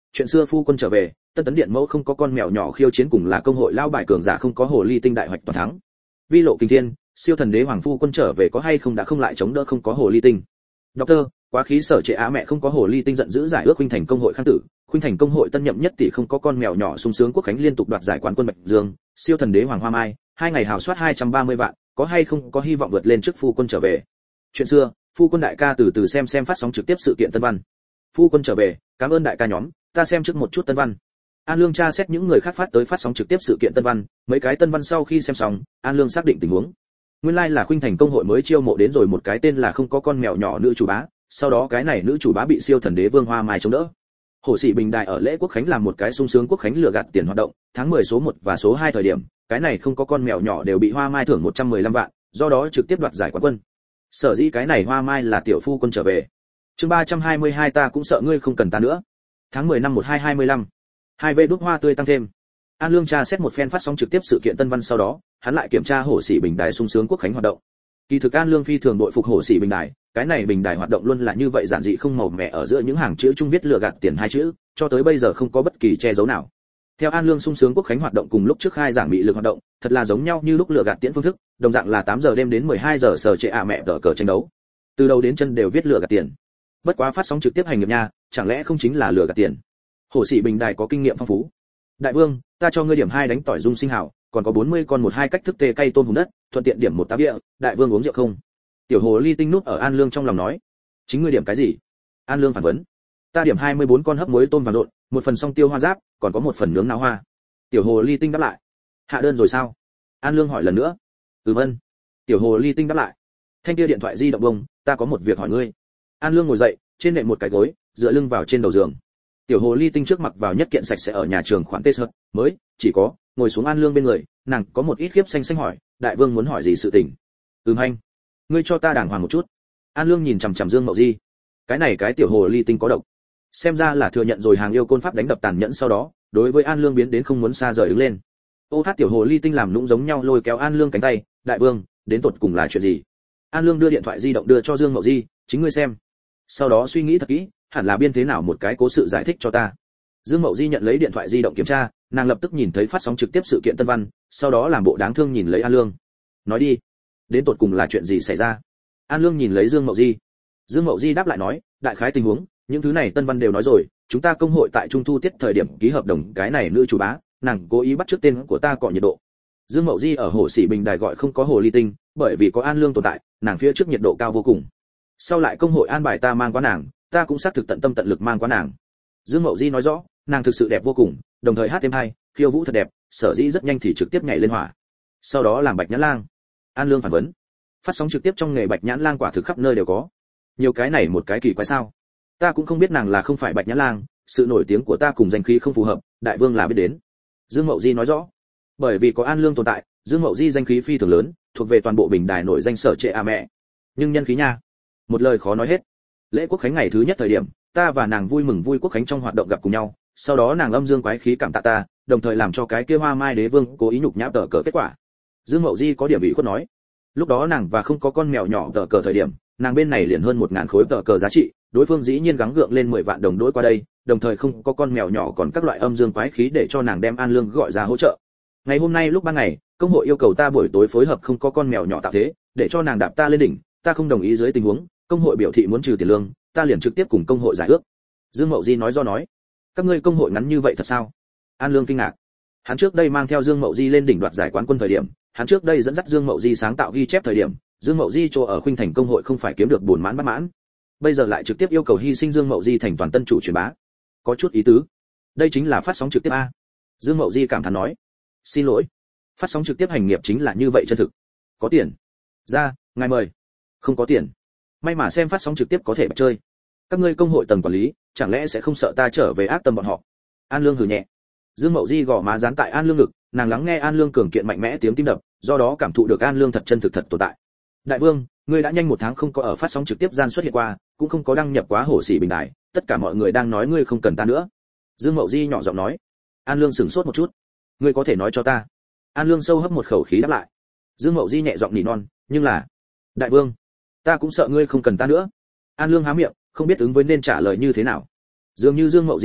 Chuyện xưa phu quân trở về, Tân Tấn Điện mẫu không có con mèo nhỏ khiêu chiến cùng là công hội lao bài cường giả không có hồ ly tinh đại hoạch toàn thắng. Vi lộ kinh thiên, siêu thần đế hoàng phu quân trở về có hay không đã không lại chống đỡ không có hồ ly tinh. Doctor, quá khí sở trệ á mẹ không có hồ ly tinh giận dữ giải ước Khuynh Thành công hội khang tử, Khuynh Thành công hội tân nhậm nhất tỷ không có con mèo nhỏ sung sướng quốc khánh liên tục đoạt giải quán quân Bạch Dương, siêu thần đế hoàng hoa mai, hai ngày hào soát hai trăm ba mươi vạn, có hay không có hy vọng vượt lên trước phu quân trở về. Chuyện xưa, phu quân đại ca từ từ xem xem phát sóng trực tiếp sự kiện tân văn. Phu quân trở về, cảm ơn đại ca nhóm, ta xem trước một chút tân văn. An Lương tra xét những người khác phát tới phát sóng trực tiếp sự kiện tân văn, mấy cái tân văn sau khi xem xong, An Lương xác định tình huống. Nguyên lai like là Khuynh Thành công hội mới chiêu mộ đến rồi một cái tên là không có con mèo nhỏ nữ chủ bá, sau đó cái này nữ chủ bá bị siêu thần đế vương hoa mai chống đỡ. Hồ Sĩ Bình Đài ở lễ quốc khánh làm một cái sung sướng quốc khánh lừa gạt tiền hoạt động, tháng mười số một và số hai thời điểm, cái này không có con mèo nhỏ đều bị hoa mai thưởng một trăm mười lăm vạn, do đó trực tiếp đoạt giải quán quân. Sở dĩ cái này hoa mai là tiểu phu quân trở về. Chương ba trăm hai mươi hai ta cũng sợ ngươi không cần ta nữa. Tháng mười năm một hai hai mươi lăm. Hai vê đút hoa tươi tăng thêm. An Lương tra xét một phen phát sóng trực tiếp sự kiện tân văn sau đó, hắn lại kiểm tra Hồ Sĩ Bình Đài sung sướng quốc khánh hoạt động. Kỳ thực An Lương phi thường đội phục Hồ Sĩ Bình Đài, cái này bình đài hoạt động luôn là như vậy giản dị không màu mè ở giữa những hàng chữ chung viết lừa gạt tiền hai chữ, cho tới bây giờ không có bất kỳ che giấu nào. Theo An Lương sung sướng quốc khánh hoạt động cùng lúc trước khai giảng bị lực hoạt động, thật là giống nhau như lúc lừa gạt tiễn phương thức, đồng dạng là tám giờ đêm đến mười hai giờ sở trệ ạ mẹ tờ cờ tranh đấu. Từ đầu đến chân đều viết lừa gạt tiền. Bất quá phát sóng trực tiếp hành nghiệp nha, chẳng lẽ không chính là lừa gạt tiền? Hồ Sĩ Bình Đài có kinh nghiệm phong phú. Đại vương, ta cho ngươi điểm hai đánh tỏi dung sinh hảo, còn có bốn mươi con một hai cách thức tê cây tôm hùm đất, thuận tiện điểm một tá bia, đại vương uống rượu không? Tiểu hồ ly tinh nút ở An Lương trong lòng nói. Chính ngươi điểm cái gì? An Lương phản vấn. Ta điểm hai mươi bốn con hấp muối tôm vàng rộn, một phần song tiêu hoa giáp, còn có một phần nướng náo hoa. Tiểu hồ ly tinh đáp lại. Hạ đơn rồi sao? An Lương hỏi lần nữa. Ừ vâng. Tiểu hồ ly tinh đáp lại. Thanh kia điện thoại di động bông, ta có một việc hỏi ngươi. An Lương ngồi dậy, trên nệm một cái gối, dựa lưng vào trên đầu giường. Tiểu hồ ly tinh trước mặc vào nhất kiện sạch sẽ ở nhà trường khoản tê sợt, mới, chỉ có, ngồi xuống An Lương bên người, nàng có một ít khiếp xanh xanh hỏi, đại vương muốn hỏi gì sự tình? Ừm hành. Ngươi cho ta đàng hoàng một chút. An Lương nhìn chằm chằm Dương Mậu Di. Cái này cái tiểu hồ ly tinh có độc. Xem ra là thừa nhận rồi hàng yêu côn pháp đánh đập tàn nhẫn sau đó, đối với An Lương biến đến không muốn xa rời đứng lên. Ô hát tiểu hồ ly tinh làm nũng giống nhau lôi kéo An Lương cánh tay, đại vương, đến tột cùng là chuyện gì? An Lương đưa điện thoại di động đưa cho Dương Mậu Di, chính ngươi xem. Sau đó suy nghĩ thật kỹ, hẳn là biên thế nào một cái cố sự giải thích cho ta. Dương Mậu Di nhận lấy điện thoại di động kiểm tra, nàng lập tức nhìn thấy phát sóng trực tiếp sự kiện tân văn, sau đó làm bộ đáng thương nhìn lấy An Lương. Nói đi, đến tột cùng là chuyện gì xảy ra? An Lương nhìn lấy Dương Mậu Di. Dương Mậu Di đáp lại nói, đại khái tình huống, những thứ này tân văn đều nói rồi, chúng ta công hội tại trung thu tiết thời điểm ký hợp đồng cái này nữ chủ bá, nàng cố ý bắt trước tên của ta cọ nhiệt độ. Dương Mậu Di ở Hồ Sĩ Bình Đài gọi không có hồ ly tinh, bởi vì có An Lương tồn tại, nàng phía trước nhiệt độ cao vô cùng. Sau lại công hội an bài ta mang qua nàng, ta cũng xác thực tận tâm tận lực mang qua nàng. Dương Mậu Di nói rõ, nàng thực sự đẹp vô cùng, đồng thời hát thêm hay, khiêu vũ thật đẹp, sở dĩ rất nhanh thì trực tiếp nhảy lên hỏa. Sau đó làm Bạch Nhãn Lang. An Lương phản vấn. Phát sóng trực tiếp trong nghề Bạch Nhãn Lang quả thực khắp nơi đều có. Nhiều cái này một cái kỳ quái sao? Ta cũng không biết nàng là không phải Bạch Nhãn Lang, sự nổi tiếng của ta cùng danh khí không phù hợp, đại vương là biết đến. Dương Mậu Di nói rõ. Bởi vì có An Lương tồn tại, Dương Mậu Di danh khí phi thường lớn, thuộc về toàn bộ bình đài nổi danh sở trệ a mẹ. Nhưng nhân khí nha, một lời khó nói hết. Lễ quốc khánh ngày thứ nhất thời điểm, ta và nàng vui mừng vui quốc khánh trong hoạt động gặp cùng nhau, sau đó nàng âm dương quái khí cảm tạ ta, đồng thời làm cho cái kia Hoa Mai đế vương cố ý nhục nhã tờ cờ kết quả. Dương Mậu Di có điểm ủy khuất nói, lúc đó nàng và không có con mèo nhỏ tờ cờ thời điểm, nàng bên này liền hơn một ngàn khối tờ cờ giá trị, đối phương dĩ nhiên gắng gượng lên mười vạn đồng đối qua đây, đồng thời không có con mèo nhỏ còn các loại âm dương quái khí để cho nàng đem An Lương gọi ra hỗ trợ. Ngày hôm nay lúc ban ngày, công hội yêu cầu ta buổi tối phối hợp không có con mèo nhỏ tạo thế, để cho nàng đạp ta lên đỉnh, ta không đồng ý dưới tình huống, công hội biểu thị muốn trừ tiền lương, ta liền trực tiếp cùng công hội giải ước. Dương Mậu Di nói do nói, các ngươi công hội ngắn như vậy thật sao? An Lương kinh ngạc. Hắn trước đây mang theo Dương Mậu Di lên đỉnh đoạt giải quán quân thời điểm, hắn trước đây dẫn dắt Dương Mậu Di sáng tạo ghi chép thời điểm, Dương Mậu Di cho ở Khuynh Thành công hội không phải kiếm được buồn mãn bất mãn. Bây giờ lại trực tiếp yêu cầu hy sinh Dương Mậu Di thành toàn tân chủ truyền bá. Có chút ý tứ. Đây chính là phát sóng trực tiếp a. Dương Mậu Di cảm thán nói. Xin lỗi. Phát sóng trực tiếp hành nghiệp chính là như vậy chân thực. Có tiền. Ra, ngài mời. Không có tiền. May mà xem phát sóng trực tiếp có thể bạch chơi. Các ngươi công hội tầng quản lý, chẳng lẽ sẽ không sợ ta trở về ác tâm bọn họ? An Lương hừ nhẹ. Dương Mậu Di gò má dán tại An Lương ngực, nàng lắng nghe An Lương cường kiện mạnh mẽ tiếng tim đập, do đó cảm thụ được An Lương thật chân thực thật tồn tại. Đại vương, ngươi đã nhanh một tháng không có ở phát sóng trực tiếp gian xuất hiện qua, cũng không có đăng nhập quá Hồ Sĩ Bình Đài, tất cả mọi người đang nói ngươi không cần ta nữa. Dương Mậu Di nhỏ giọng nói. An Lương sửng sốt một chút. Ngươi có thể nói cho ta? An Lương sâu hấp một khẩu khí đáp lại. Dương Mậu Di nhẹ giọng nỉ non, nhưng là, đại vương, ta cũng sợ ngươi không cần ta nữa. An Lương há miệng, không biết ứng với nên trả lời như thế nào. Dường như Dương Mậu Di nói,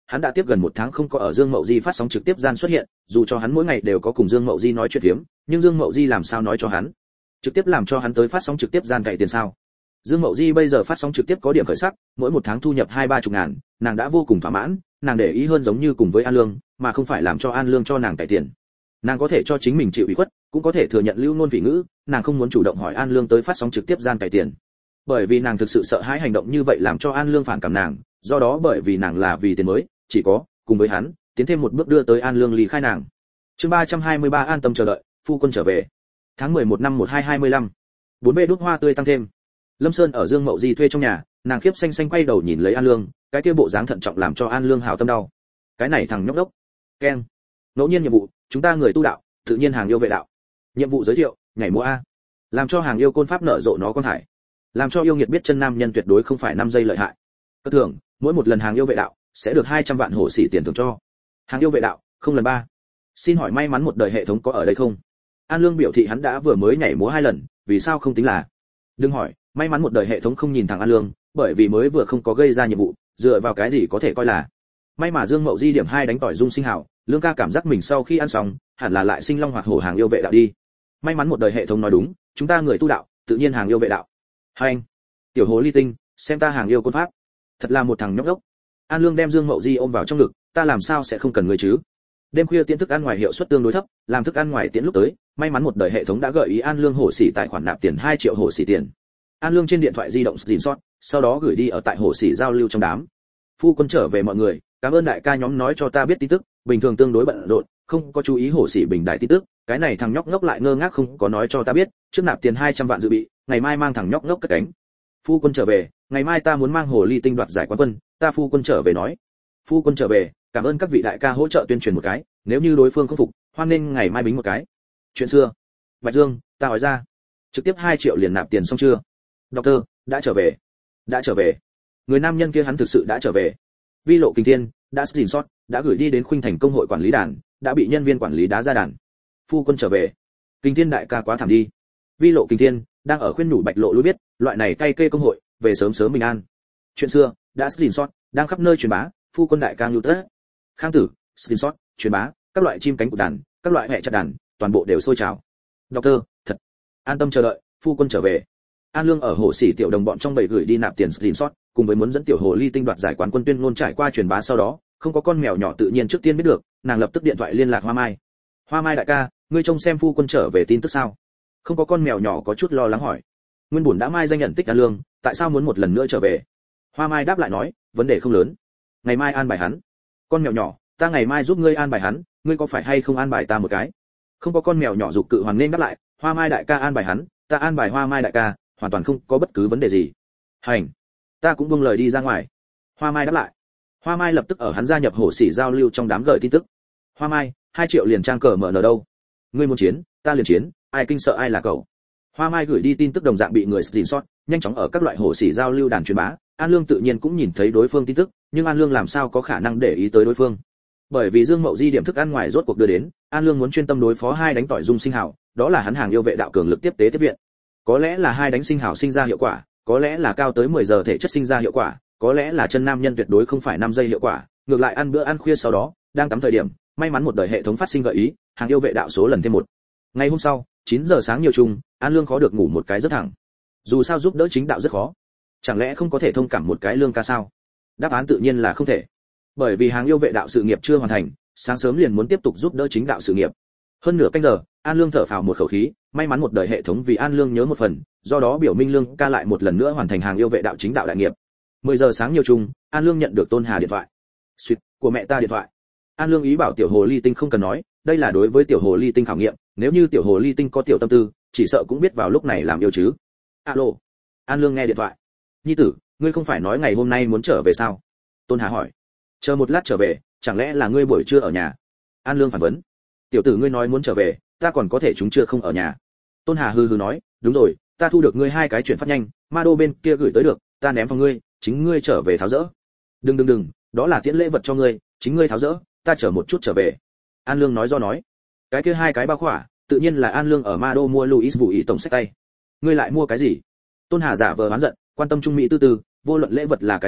hắn đã tiếp gần một tháng không có ở Dương Mậu Di phát sóng trực tiếp gian xuất hiện, dù cho hắn mỗi ngày đều có cùng Dương Mậu Di nói chuyện phiếm, nhưng Dương Mậu Di làm sao nói cho hắn? Trực tiếp làm cho hắn tới phát sóng trực tiếp gian cậy tiền sao? Dương Mậu Di bây giờ phát sóng trực tiếp có điểm khởi sắc, mỗi một tháng thu nhập hai ba chục ngàn, nàng đã vô cùng thỏa mãn, nàng để ý hơn giống như cùng với An Lương, mà không phải làm cho An Lương cho nàng cậy tiền. Nàng có thể cho chính mình chịu ủy khuất, cũng có thể thừa nhận lưu ngôn vị ngữ, nàng không muốn chủ động hỏi An Lương tới phát sóng trực tiếp gian cậy tiền. Bởi vì nàng thực sự sợ hãi hành động như vậy làm cho An Lương phản cảm nàng, do đó bởi vì nàng là vì tiền mới, chỉ có cùng với hắn, tiến thêm một bước đưa tới An Lương ly khai nàng. Chương ba trăm hai mươi ba an tâm chờ đợi, phu quân trở về. Tháng mười một năm một hai hai mươi lăm. bốn bê đốt hoa tươi tăng thêm. Lâm Sơn ở Dương Mậu Di thuê trong nhà, nàng khiếp xanh xanh quay đầu nhìn lấy An Lương, cái kia bộ dáng thận trọng làm cho An Lương hào tâm đau. Cái này thằng nhóc đốc. Keng. Ngẫu nhiên nhiệm vụ, chúng ta người tu đạo, tự nhiên hàng yêu vệ đạo. Nhiệm vụ giới thiệu, nhảy múa a. Làm cho hàng yêu côn pháp nở rộ nó con thải. Làm cho yêu nghiệt biết chân nam nhân tuyệt đối không phải năm giây lợi hại. Cơ thưởng, mỗi một lần hàng yêu vệ đạo sẽ được hai trăm vạn hổ sĩ tiền thưởng cho. Hàng yêu vệ đạo, không lần ba. Xin hỏi may mắn một đời hệ thống có ở đây không? An Lương biểu thị hắn đã vừa mới nhảy múa hai lần, vì sao không tính là? Đừng hỏi, may mắn một đời hệ thống không nhìn thẳng An Lương, bởi vì mới vừa không có gây ra nhiệm vụ, dựa vào cái gì có thể coi là? May mà Dương Mậu Di điểm hai đánh tỏi dung sinh hảo, Lương ca cảm giác mình sau khi ăn xong, hẳn là lại sinh long hoạt hổ hàng yêu vệ đạo đi. May mắn một đời hệ thống nói đúng, chúng ta người tu đạo, tự nhiên hàng yêu vệ đạo. Hai anh, tiểu hồ ly tinh, xem ta hàng yêu côn pháp. Thật là một thằng nhóc đốc. An Lương đem Dương Mậu Di ôm vào trong ngực, ta làm sao sẽ không cần người chứ? Đêm khuya tiễn thức ăn ngoài hiệu suất tương đối thấp, làm thức ăn ngoài tiễn lúc tới, may mắn một đời hệ thống đã gợi ý An Lương hổ sĩ tài khoản nạp tiền hai triệu hổ sĩ tiền. An Lương trên điện thoại di động screenshot, sau đó gửi đi ở tại hổ sĩ giao lưu trong đám. Phu quân trở về mọi người, cảm ơn đại ca nhóm nói cho ta biết tin tức, bình thường tương đối bận rộn, không có chú ý hổ sĩ bình đại tin tức, cái này thằng nhóc ngốc lại ngơ ngác không có nói cho ta biết, trước nạp tiền hai trăm vạn dự bị, ngày mai mang thằng nhóc ngốc cất cánh. Phu quân trở về, ngày mai ta muốn mang hồ ly tinh đoạt giải quán quân, ta phu quân trở về nói. Phu quân trở về, cảm ơn các vị đại ca hỗ trợ tuyên truyền một cái, nếu như đối phương không phục, hoan nên ngày mai bính một cái. Chuyện xưa. Bạch Dương, ta hỏi ra. Trực tiếp hai triệu liền nạp tiền xong chưa? Doctor, đã trở về. Đã trở về. Người nam nhân kia hắn thực sự đã trở về. Vi Lộ Kình Thiên, đã screenshot, đã gửi đi đến Khuynh Thành công hội quản lý đàn, đã bị nhân viên quản lý đá ra đàn. Phu quân trở về. Kình Thiên đại ca quá thảm đi. Vi Lộ Kình Thiên đang ở khuyên nhủ Bạch Lộ lui biết, loại này cay kê công hội, về sớm sớm bình an. Chuyện xưa, đã screenshot, đang khắp nơi truyền bá, phu quân đại ca lưu tất. Khang Tử, screenshot, truyền bá, các loại chim cánh cụt đàn, các loại mẹ chặt đàn, toàn bộ đều sôi trào. Doctor, thật. An tâm chờ đợi, phu quân trở về. An Lương ở hồ sĩ tiểu đồng bọn trong bầy gửi đi nạp tiền screenshot, cùng với muốn dẫn tiểu hồ ly tinh đoạt giải quán quân tuyên ngôn trải qua truyền bá sau đó, không có con mèo nhỏ tự nhiên trước tiên biết được, nàng lập tức điện thoại liên lạc Hoa Mai. Hoa Mai đại ca, ngươi trông xem phu quân trở về tin tức sao? Không có con mèo nhỏ có chút lo lắng hỏi. Nguyên bổn đã mai danh nhận tích An Lương, tại sao muốn một lần nữa trở về? Hoa Mai đáp lại nói, vấn đề không lớn. Ngày mai an bài hắn. Con mèo nhỏ, ta ngày mai giúp ngươi an bài hắn, ngươi có phải hay không an bài ta một cái? Không có con mèo nhỏ dục cự hoàn nên đáp lại, Hoa Mai đại ca an bài hắn, ta an bài Hoa Mai đại ca, hoàn toàn không có bất cứ vấn đề gì. Hành, ta cũng buông lời đi ra ngoài. Hoa Mai đáp lại. Hoa Mai lập tức ở hắn gia nhập hổ sĩ giao lưu trong đám gửi tin tức. Hoa Mai, hai triệu liền trang cờ mở nở đâu? Ngươi muốn chiến, ta liền chiến, ai kinh sợ ai là cậu. Hoa Mai gửi đi tin tức đồng dạng bị người screenshot, nhanh chóng ở các loại hổ sĩ giao lưu đàn truyền bá. An Lương tự nhiên cũng nhìn thấy đối phương tin tức, nhưng An Lương làm sao có khả năng để ý tới đối phương? Bởi vì Dương Mậu Di điểm thức ăn ngoài rốt cuộc đưa đến, An Lương muốn chuyên tâm đối phó hai đánh tỏi dung sinh hảo, đó là hắn hàng yêu vệ đạo cường lực tiếp tế tiếp viện. Có lẽ là hai đánh sinh hảo sinh ra hiệu quả, có lẽ là cao tới mười giờ thể chất sinh ra hiệu quả, có lẽ là chân nam nhân tuyệt đối không phải năm giây hiệu quả, ngược lại ăn bữa ăn khuya sau đó, đang tắm thời điểm, may mắn một đời hệ thống phát sinh gợi ý, hàng yêu vệ đạo số lần thêm một. Ngày hôm sau, chín giờ sáng nhiều chung, An Lương khó được ngủ một cái rất thẳng. Dù sao giúp đỡ chính đạo rất khó. Chẳng lẽ không có thể thông cảm một cái Lương ca sao? Đáp án tự nhiên là không thể. Bởi vì hàng yêu vệ đạo sự nghiệp chưa hoàn thành, sáng sớm liền muốn tiếp tục giúp đỡ chính đạo sự nghiệp. Hơn nửa canh giờ, An Lương thở phào một khẩu khí, may mắn một đời hệ thống vì An Lương nhớ một phần, do đó biểu minh Lương ca lại một lần nữa hoàn thành hàng yêu vệ đạo chính đạo đại nghiệp. mười giờ sáng nhiều chung, An Lương nhận được Tôn Hà điện thoại. Suýt, của mẹ ta điện thoại. An Lương ý bảo tiểu hồ ly tinh không cần nói, đây là đối với tiểu hồ ly tinh khảo nghiệm, nếu như tiểu hồ ly tinh có tiểu tâm tư, chỉ sợ cũng biết vào lúc này làm yêu chứ. Alo. An Lương nghe điện thoại. Nhi tử, ngươi không phải nói ngày hôm nay muốn trở về sao? Tôn Hà hỏi. Chờ một lát trở về, chẳng lẽ là ngươi buổi trưa ở nhà? An Lương phản vấn. Tiểu tử ngươi nói muốn trở về, ta còn có thể chúng chưa không ở nhà. Tôn Hà hừ hừ nói, đúng rồi, ta thu được ngươi hai cái chuyển phát nhanh, ma đô bên kia gửi tới được, ta ném vào ngươi, chính ngươi trở về tháo dỡ. Đừng đừng đừng, đó là tiễn lễ vật cho ngươi, chính ngươi tháo dỡ, ta chờ một chút trở về. An Lương nói do nói. Cái kia hai cái bao khỏa, tự nhiên là An Lương ở ma đô mua Louis Vũ ý tổng sách tay. Ngươi lại mua cái gì? Tôn Hà giả vờ oán giận, quan tâm trung mỹ tư tư, vô luận lễ vật là cái gì,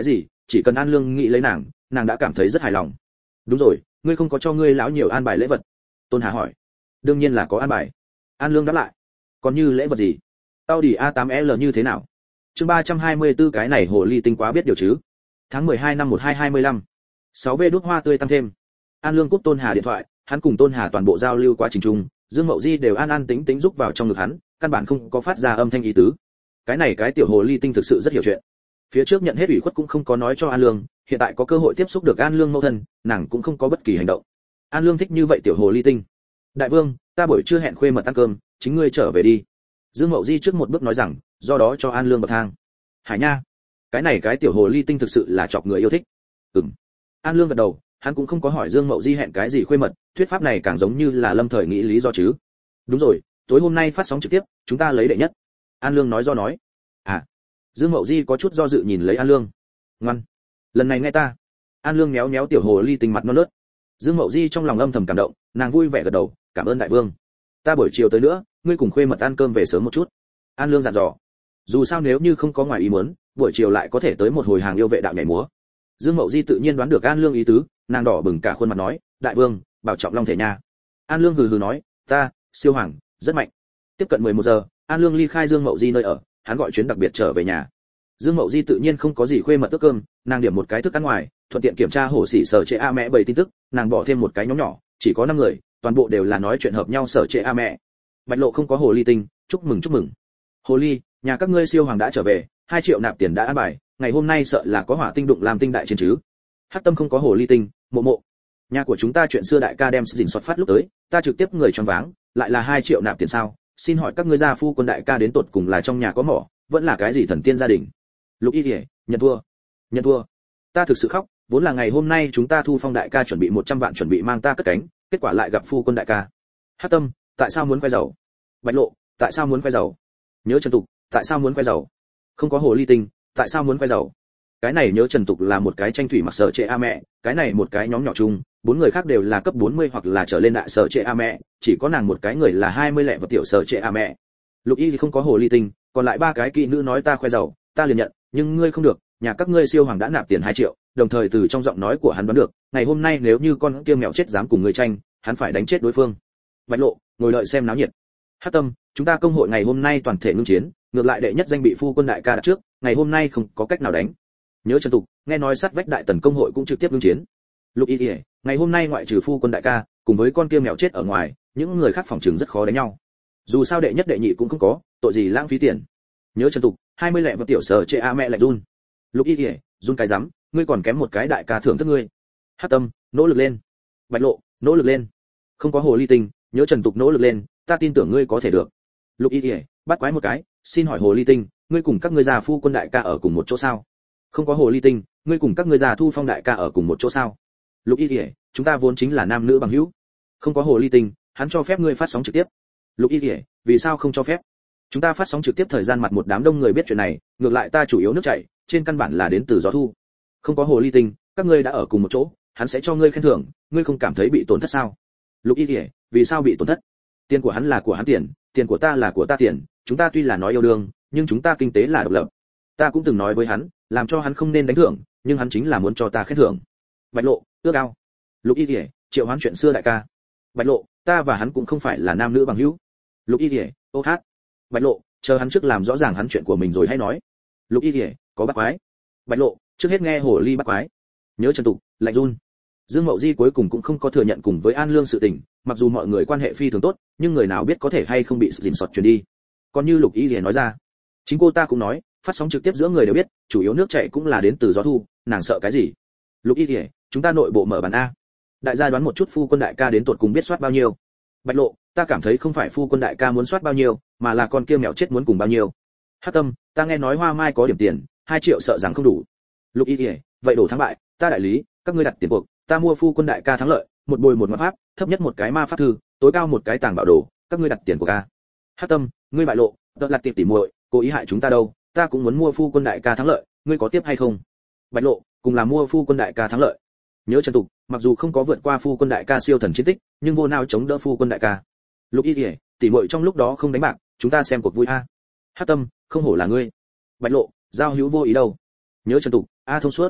chỉ cần An Lương nghĩ lấy nàng, nàng đã cảm thấy rất hài lòng. Đúng rồi, ngươi không có cho ngươi lão nhiều an bài lễ vật? Tôn Hà hỏi. Đương nhiên là có an bài. An Lương đáp lại. Còn như lễ vật gì? Audi a tám L như thế nào? Chương ba trăm hai mươi tư, cái này hồ ly tinh quá biết điều chứ. Tháng mười hai năm một hai hai mươi lăm. sáu V đốt hoa tươi tăng thêm. An Lương cúp Tôn Hà điện thoại, hắn cùng Tôn Hà toàn bộ giao lưu quá trình chung, Dương Mậu Di đều an an tĩnh tĩnh rúc vào trong ngực hắn, căn bản không có phát ra âm thanh ý tứ. Cái này cái tiểu hồ ly tinh thực sự rất hiểu chuyện. Phía trước nhận hết ủy khuất cũng không có nói cho An Lương, hiện tại có cơ hội tiếp xúc được An Lương mẫu thân, nàng cũng không có bất kỳ hành động. An Lương thích như vậy tiểu hồ ly tinh. Đại vương, ta buổi trưa hẹn khuê mật ăn cơm, chính ngươi trở về đi. Dương Mậu Di trước một bước nói rằng, do đó cho An Lương bậc thang. Hải nha, cái này cái tiểu hồ ly tinh thực sự là chọc người yêu thích. Ừm. An Lương gật đầu, hắn cũng không có hỏi Dương Mậu Di hẹn cái gì khuê mật, thuyết pháp này càng giống như là lâm thời nghĩ lý do chứ. Đúng rồi, tối hôm nay phát sóng trực tiếp, chúng ta lấy đệ nhất. An Lương nói do nói. À. Dương Mậu Di có chút do dự nhìn lấy An Lương. Ngoan, lần này nghe ta. An Lương méo méo tiểu hồ ly tinh mặt non nớt. Dương Mậu Di trong lòng âm thầm cảm động, nàng vui vẻ gật đầu, cảm ơn đại vương. Ta buổi chiều tới nữa, ngươi cùng khuê mật ăn cơm về sớm một chút. An Lương dặn dò. Dù sao nếu như không có ngoài ý muốn, buổi chiều lại có thể tới một hồi hàng yêu vệ đạo nhảy múa. Dương Mậu Di tự nhiên đoán được An Lương ý tứ, nàng đỏ bừng cả khuôn mặt nói, đại vương, bảo trọng long thể nha. An Lương hừ hừ nói, ta, siêu hoàng, rất mạnh. Tiếp cận mười một giờ, An Lương ly khai Dương Mậu Di nơi ở, hắn gọi chuyến đặc biệt trở về nhà. Dương Mậu Di tự nhiên không có gì khuê mật tước cơm, nàng điểm một cái thức ăn ngoài, thuận tiện kiểm tra hổ xỉ sở trệ a mẹ bảy tin tức, nàng bỏ thêm một cái nhóm nhỏ, chỉ có năm người, toàn bộ đều là nói chuyện hợp nhau sở trệ a mẹ. Bạch Lộ không có hồ ly tinh, chúc mừng chúc mừng. Hồ ly, nhà các ngươi siêu hoàng đã trở về, hai triệu nạp tiền đã an bài, ngày hôm nay sợ là có hỏa tinh đụng làm tinh đại chiến chứ. Hắc Tâm không có hồ ly tinh, mộ mộ. Nhà của chúng ta chuyện xưa đại ca đem dình soát phát lúc tới, ta trực tiếp người choáng váng, lại là hai triệu nạp tiền sao? Xin hỏi các ngươi gia phu quân đại ca đến tột cùng là trong nhà có mỏ, vẫn là cái gì thần tiên gia đình? Lục Y Liễu, nhận thua. Nhận thua. Ta thực sự khóc, vốn là ngày hôm nay chúng ta thu phong đại ca chuẩn bị một trăm vạn chuẩn bị mang ta cất cánh, kết quả lại gặp phu quân đại ca. Hắc Tâm, tại sao muốn quay giàu? Bạch Lộ, tại sao muốn quay giàu? Nhớ Trần Tục, tại sao muốn quay giàu? Không có hồ ly tinh, tại sao muốn quay giàu? Cái này Nhớ Trần Tục là một cái tranh thủy mặc sở trệ a mẹ, cái này một cái nhóm nhỏ chung, bốn người khác đều là cấp bốn mươi hoặc là trở lên đại sở trệ a mẹ, chỉ có nàng một cái người là hai mươi lẻ và tiểu sở trệ a mẹ. Lục Y thì không có hồ ly tinh, còn lại ba cái kỵ nữ nói ta khoe giàu, ta liền nhận, nhưng ngươi không được, nhà các ngươi siêu hoàng đã nạp tiền hai triệu, đồng thời từ trong giọng nói của hắn đoán được, ngày hôm nay nếu như con kia mèo chết dám cùng ngươi tranh, hắn phải đánh chết đối phương. Bạch Lộ, ngồi đợi xem náo nhiệt. Hắc Tâm, chúng ta công hội ngày hôm nay toàn thể ngưng chiến, ngược lại đệ nhất danh bị phu quân đại ca đặt trước, ngày hôm nay không có cách nào đánh. Nhớ Trần Tục, nghe nói sát vách đại tần công hội cũng trực tiếp ngưng chiến. Lục Y Liễu, ngày hôm nay ngoại trừ phu quân đại ca, cùng với con kia mèo chết ở ngoài, những người khác phòng trường rất khó đánh nhau. Dù sao đệ nhất đệ nhị cũng không có, tội gì lãng phí tiền. Nhớ Trần Tục, hai mươi lẻ và tiểu sở trệ a mẹ lại run. Lục Y Liễu, run cái rắm, ngươi còn kém một cái đại ca thưởng thức ngươi. Hắc Tâm, nỗ lực lên. Bạch Lộ, nỗ lực lên. Không có hồ ly tinh, Nhớ Trần Tục nỗ lực lên, ta tin tưởng ngươi có thể được. Lục Y Liễu, bắt quái một cái, xin hỏi hồ ly tinh, ngươi cùng các ngươi già phu quân đại ca ở cùng một chỗ sao? Không có hồ ly tinh, ngươi cùng các ngươi già thu phong đại ca ở cùng một chỗ sao? Lục Y Liễu, chúng ta vốn chính là nam nữ bằng hữu. Không có hồ ly tinh, hắn cho phép ngươi phát sóng trực tiếp. Lục Y Liễu, vì sao không cho phép? Chúng ta phát sóng trực tiếp thời gian mặt một đám đông người biết chuyện này, ngược lại ta chủ yếu nước chảy, trên căn bản là đến từ gió thu. Không có hồ ly tinh, các ngươi đã ở cùng một chỗ, hắn sẽ cho ngươi khen thưởng, ngươi không cảm thấy bị tổn thất sao? Lục Y Liễu, vì sao bị tổn thất? Tiền của hắn là của hắn tiền, tiền của ta là của ta tiền, chúng ta tuy là nói yêu đương, nhưng chúng ta kinh tế là độc lập. Ta cũng từng nói với hắn, làm cho hắn không nên đánh thưởng, nhưng hắn chính là muốn cho ta khen thưởng. Bạch Lộ, ước ao. Lục Y Liễu, triệu hoán chuyện xưa đại ca. Bạch Lộ, ta và hắn cũng không phải là nam nữ bằng hữu. Lục Y Liễu, ô hát. Bạch Lộ, chờ hắn trước làm rõ ràng hắn chuyện của mình rồi hãy nói. Lục Y Liễu, có bắt quái. Bạch Lộ, trước hết nghe hồ ly bắt quái. Nhớ Trần Tục, lạnh run. Dương Mậu Di cuối cùng cũng không có thừa nhận cùng với An Lương sự tình, mặc dù mọi người quan hệ phi thường tốt, nhưng người nào biết có thể hay không bị dình sọt truyền đi. Còn như Lục Y Liễu nói ra, chính cô ta cũng nói, phát sóng trực tiếp giữa người đều biết, chủ yếu nước chảy cũng là đến từ gió thu, nàng sợ cái gì? Lục Y Liễu, chúng ta nội bộ mở bàn a. Đại gia đoán một chút phu quân đại ca đến tột cùng biết soát bao nhiêu. Bạch Lộ, ta cảm thấy không phải phu quân đại ca muốn soát bao nhiêu, mà là con kia mèo chết muốn cùng bao nhiêu. Hắc Tâm, ta nghe nói Hoa Mai có điểm tiền, hai triệu sợ rằng không đủ. Lục Y Liễu, vậy đổ thắng bại, ta đại lý, các ngươi đặt tiền cuộc, ta mua phu quân đại ca thắng lợi, một bồi một ma pháp, thấp nhất một cái ma pháp thư, tối cao một cái tàng bảo đồ, các ngươi đặt tiền của ca. Hắc Tâm, ngươi bại lộ, đợt là tiệp tỉ muội, cố ý hại chúng ta đâu, ta cũng muốn mua phu quân đại ca thắng lợi, ngươi có tiếp hay không? Bạch Lộ, cùng là mua phu quân đại ca thắng lợi. Nhớ Trần Tục, mặc dù không có vượt qua phu quân đại ca siêu thần chiến tích, nhưng vô nào chống đỡ phu quân đại ca. Lục Y Liễu, tỉ muội trong lúc đó không đánh bạc, chúng ta xem cuộc vui a. Hắc Tâm, không hổ là ngươi. Bạch Lộ, giao hữu vô ý đâu. Nhớ Trần Tục, a thông suốt.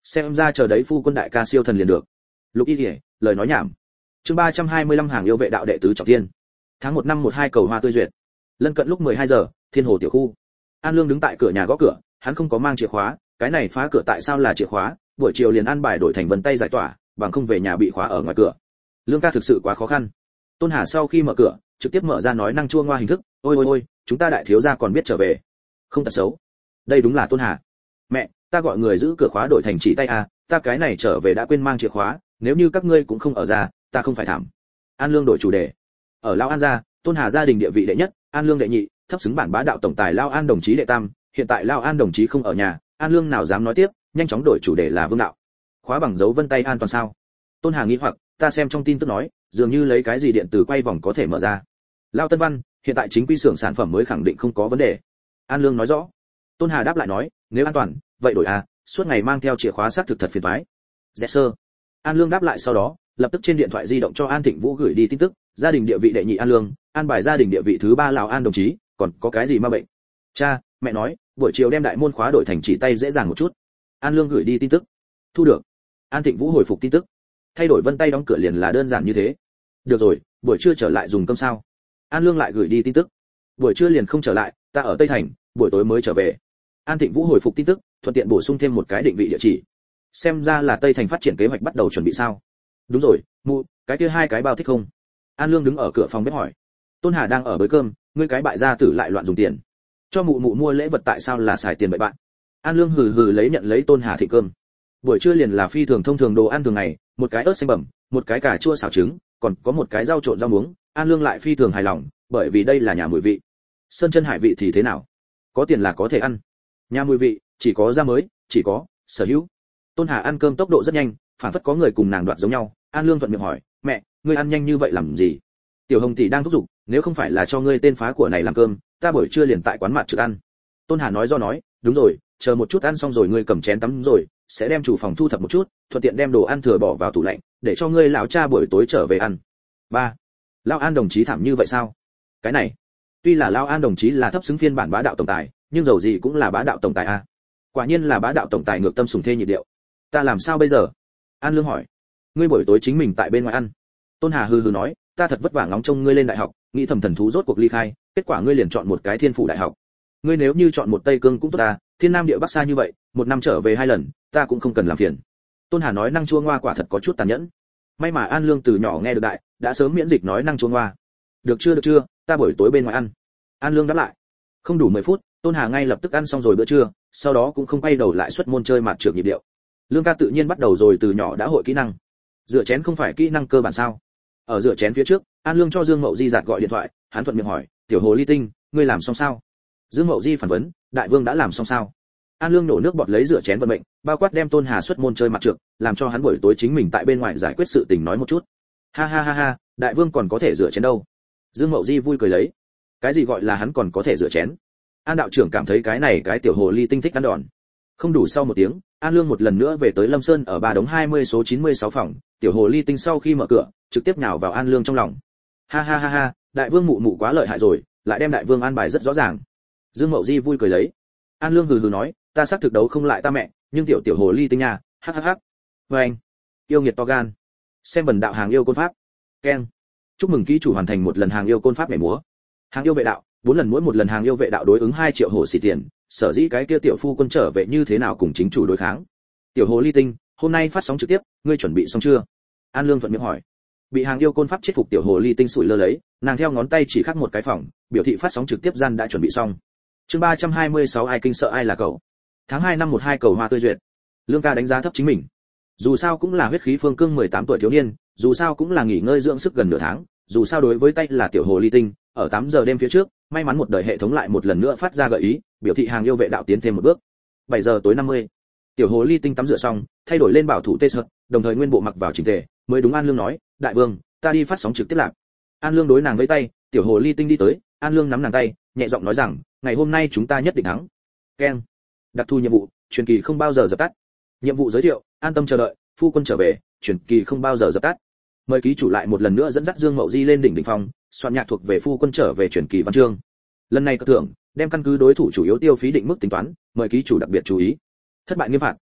Xem ra chờ đấy phu quân đại ca siêu thần liền được. Lục Y Liễu, lời nói nhảm. Chương ba trăm hai mươi lăm hàng yêu vệ đạo đệ tứ trọng thiên. Tháng một năm một hai cầu hoa tươi duyệt. Lân cận lúc mười hai giờ, Thiên Hồ tiểu khu. An Lương đứng tại cửa nhà gõ cửa, hắn không có mang chìa khóa, cái này phá cửa tại sao là chìa khóa, buổi chiều liền an bài đổi thành vân tay giải tỏa, bằng không về nhà bị khóa ở ngoài cửa. Lương ca thực sự quá khó khăn. Tôn Hà sau khi mở cửa, trực tiếp mở ra nói năng chua ngoa hình thức, ôi ôi ôi, chúng ta đại thiếu gia còn biết trở về. Không tật xấu. Đây đúng là Tôn Hà. Mẹ, ta gọi người giữ cửa khóa đổi thành chỉ tay à, ta cái này trở về đã quên mang chìa khóa, nếu như các ngươi cũng không ở ra, ta không phải thảm. An Lương đổi chủ đề. Ở Lao An gia, Tôn Hà gia đình địa vị đệ nhất, An Lương đệ nhị, thấp xứng bản bá đạo tổng tài Lao An đồng chí đệ tam, hiện tại Lao An đồng chí không ở nhà, An Lương nào dám nói tiếp, nhanh chóng đổi chủ đề là Vương đạo. Khóa bằng dấu vân tay an toàn sao? Tôn Hà nghĩ hoặc, ta xem trong tin tức nói, dường như lấy cái gì điện tử quay vòng có thể mở ra. Lao Tân Văn, hiện tại chính quy xưởng sản phẩm mới khẳng định không có vấn đề. An Lương nói rõ. Tôn Hà đáp lại nói, nếu an toàn, vậy đổi à, suốt ngày mang theo chìa khóa xác thực thật phiền toái. Dạ sơ. An Lương đáp lại sau đó, lập tức trên điện thoại di động cho An Thịnh Vũ gửi đi tin tức, gia đình địa vị đệ nhị An Lương, an bài gia đình địa vị thứ ba Lào An đồng chí, còn có cái gì ma bệnh? Cha, mẹ nói, buổi chiều đem đại môn khóa đổi thành chỉ tay dễ dàng một chút. An Lương gửi đi tin tức. Thu được. An Thịnh Vũ hồi phục tin tức. Thay đổi vân tay đóng cửa liền là đơn giản như thế. Được rồi, buổi trưa trở lại dùng cơm sao? An Lương lại gửi đi tin tức. Buổi trưa liền không trở lại, ta ở Tây Thành, buổi tối mới trở về. An Thịnh Vũ hồi phục tin tức, thuận tiện bổ sung thêm một cái định vị địa chỉ. Xem ra là Tây Thành phát triển kế hoạch bắt đầu chuẩn bị sao? Đúng rồi, mụ, cái kia hai cái bao thích không? An Lương đứng ở cửa phòng bếp hỏi. Tôn Hà đang ở bới cơm, ngươi cái bại gia tử lại loạn dùng tiền. Cho mụ mụ mua lễ vật tại sao là xài tiền bậy bạn? An Lương hừ hừ lấy nhận lấy Tôn Hà thịnh cơm. Buổi trưa liền là phi thường thông thường đồ ăn thường ngày, một cái ớt xanh bẩm, một cái cà chua xào trứng, còn có một cái rau trộn rau muống. An Lương lại phi thường hài lòng, bởi vì đây là nhà mùi vị. Sơn chân hải vị thì thế nào? Có tiền là có thể ăn. Nhà mùi vị, chỉ có ra mới, chỉ có sở hữu. Tôn Hà ăn cơm tốc độ rất nhanh, phản phất có người cùng nàng đoạt giống nhau. An Lương thuận miệng hỏi, mẹ, ngươi ăn nhanh như vậy làm gì? Tiểu Hồng tỷ đang thúc giục, nếu không phải là cho ngươi tên phá của này làm cơm, ta buổi trưa liền tại quán mặt trực ăn. Tôn Hà nói do nói, đúng rồi, chờ một chút ăn xong rồi ngươi cầm chén tắm rồi, sẽ đem chủ phòng thu thập một chút, thuận tiện đem đồ ăn thừa bỏ vào tủ lạnh, để cho ngươi lão cha buổi tối trở về ăn. Ba, Lão An đồng chí thảm như vậy sao? Cái này, tuy là Lão An đồng chí là thấp xứng phiên bản bá đạo tổng tài, nhưng dầu gì cũng là bá đạo tổng tài a. Quả nhiên là bá đạo tổng tài ngược tâm sủng thê nhịp điệu. Ta làm sao bây giờ? An Lương hỏi. Ngươi buổi tối chính mình tại bên ngoài ăn. Tôn Hà hừ hừ nói, ta thật vất vả ngóng trông ngươi lên đại học, nghĩ thầm thần thú rốt cuộc ly khai, kết quả ngươi liền chọn một cái Thiên Phủ đại học. Ngươi nếu như chọn một Tây Cương cũng tốt ta, Thiên Nam địa Bắc xa như vậy, một năm trở về hai lần, ta cũng không cần làm phiền. Tôn Hà nói năng chua ngoa quả thật có chút tàn nhẫn. May mà An Lương từ nhỏ nghe được đại, đã sớm miễn dịch nói năng chua ngoa. Được chưa được chưa, ta buổi tối bên ngoài ăn. An Lương đáp lại. Không đủ mười phút, Tôn Hà ngay lập tức ăn xong rồi bữa trưa, sau đó cũng không quay đầu lại xuất môn chơi mặt trược nhịp điệu. Lương ca tự nhiên bắt đầu rồi từ nhỏ đã hội kỹ năng. Rửa chén không phải kỹ năng cơ bản sao? Ở rửa chén phía trước, An Lương cho Dương Mậu Di giạt gọi điện thoại, hắn thuận miệng hỏi, "Tiểu hồ ly tinh, ngươi làm xong sao?" Dương Mậu Di phản vấn, "Đại vương đã làm xong sao?" An Lương nổ nước bọt lấy rửa chén vận mệnh, bao quát đem Tôn Hà xuất môn chơi mặt trược, làm cho hắn buổi tối chính mình tại bên ngoài giải quyết sự tình nói một chút. Ha ha ha ha, đại vương còn có thể rửa chén đâu? Dương Mậu Di vui cười lấy. Cái gì gọi là hắn còn có thể rửa chén? An đạo trưởng cảm thấy cái này cái tiểu hồ ly tinh thích ăn đòn. Không đủ sau một tiếng, An Lương một lần nữa về tới Lâm Sơn ở ba đống hai mươi số chín mươi sáu phòng, tiểu hồ ly tinh sau khi mở cửa, trực tiếp nhào vào An Lương trong lòng. Ha ha ha ha, đại vương mụ mụ quá lợi hại rồi, lại đem đại vương an bài rất rõ ràng. Dương Mậu Di vui cười lấy. An Lương hừ hừ nói, ta xác thực đấu không lại ta mẹ, nhưng tiểu tiểu hồ ly tinh nha, hắc hắc hắc. Và anh, yêu nghiệt to gan. Xem bần đạo hàng yêu côn pháp. Keng. Chúc mừng ký chủ hoàn thành một lần hàng yêu côn pháp nhảy múa. Hàng yêu vệ đạo, bốn lần mỗi một lần hàng yêu vệ đạo đối ứng hai triệu hồ xỉ tiền, sở dĩ cái kia tiểu phu quân trở về như thế nào cùng chính chủ đối kháng. Tiểu hồ ly tinh, hôm nay phát sóng trực tiếp, ngươi chuẩn bị xong chưa? An Lương thuận miệng hỏi. Bị hàng yêu côn pháp chết phục tiểu hồ ly tinh sủi lơ lấy, nàng theo ngón tay chỉ khắc một cái phòng, biểu thị phát sóng trực tiếp gian đã chuẩn bị xong. Chương ba trăm hai mươi sáu ai kinh sợ ai là cậu. Tháng hai năm một hai cầu hoa tươi duyệt. Lương ca đánh giá thấp chính mình. Dù sao cũng là huyết khí phương cương mười tám tuổi thiếu niên, dù sao cũng là nghỉ ngơi dưỡng sức gần nửa tháng, dù sao đối với tay là tiểu hồ ly tinh, ở tám giờ đêm phía trước, may mắn một đời hệ thống lại một lần nữa phát ra gợi ý, biểu thị hàng yêu vệ đạo tiến thêm một bước. bảy giờ tối năm mươi. Tiểu hồ ly tinh tắm rửa xong, thay đổi lên bảo thủ tê sợt, đồng thời nguyên bộ mặc vào chỉnh tề, mới đúng An Lương nói, "Đại vương, ta đi phát sóng trực tiếp lạc." An Lương đối nàng vẫy tay, tiểu hồ ly tinh đi tới, An Lương nắm nàng tay, nhẹ giọng nói rằng, "Ngày hôm nay chúng ta nhất định thắng." Keng. Đặc thù nhiệm vụ, truyền kỳ không bao giờ dập tắt. Nhiệm vụ giới thiệu, an tâm chờ đợi, phu quân trở về, truyền kỳ không bao giờ dập tắt. Mời ký chủ lại một lần nữa dẫn dắt Dương Mậu Di lên đỉnh đỉnh phong, soạn nhạc thuộc về phu quân trở về truyền kỳ văn chương. Lần này cờ thưởng, đem căn cứ đối thủ chủ yếu tiêu phí định mức tính toán, mời ký chủ đặc biệt chú ý. Thất bại nghiêm phạt,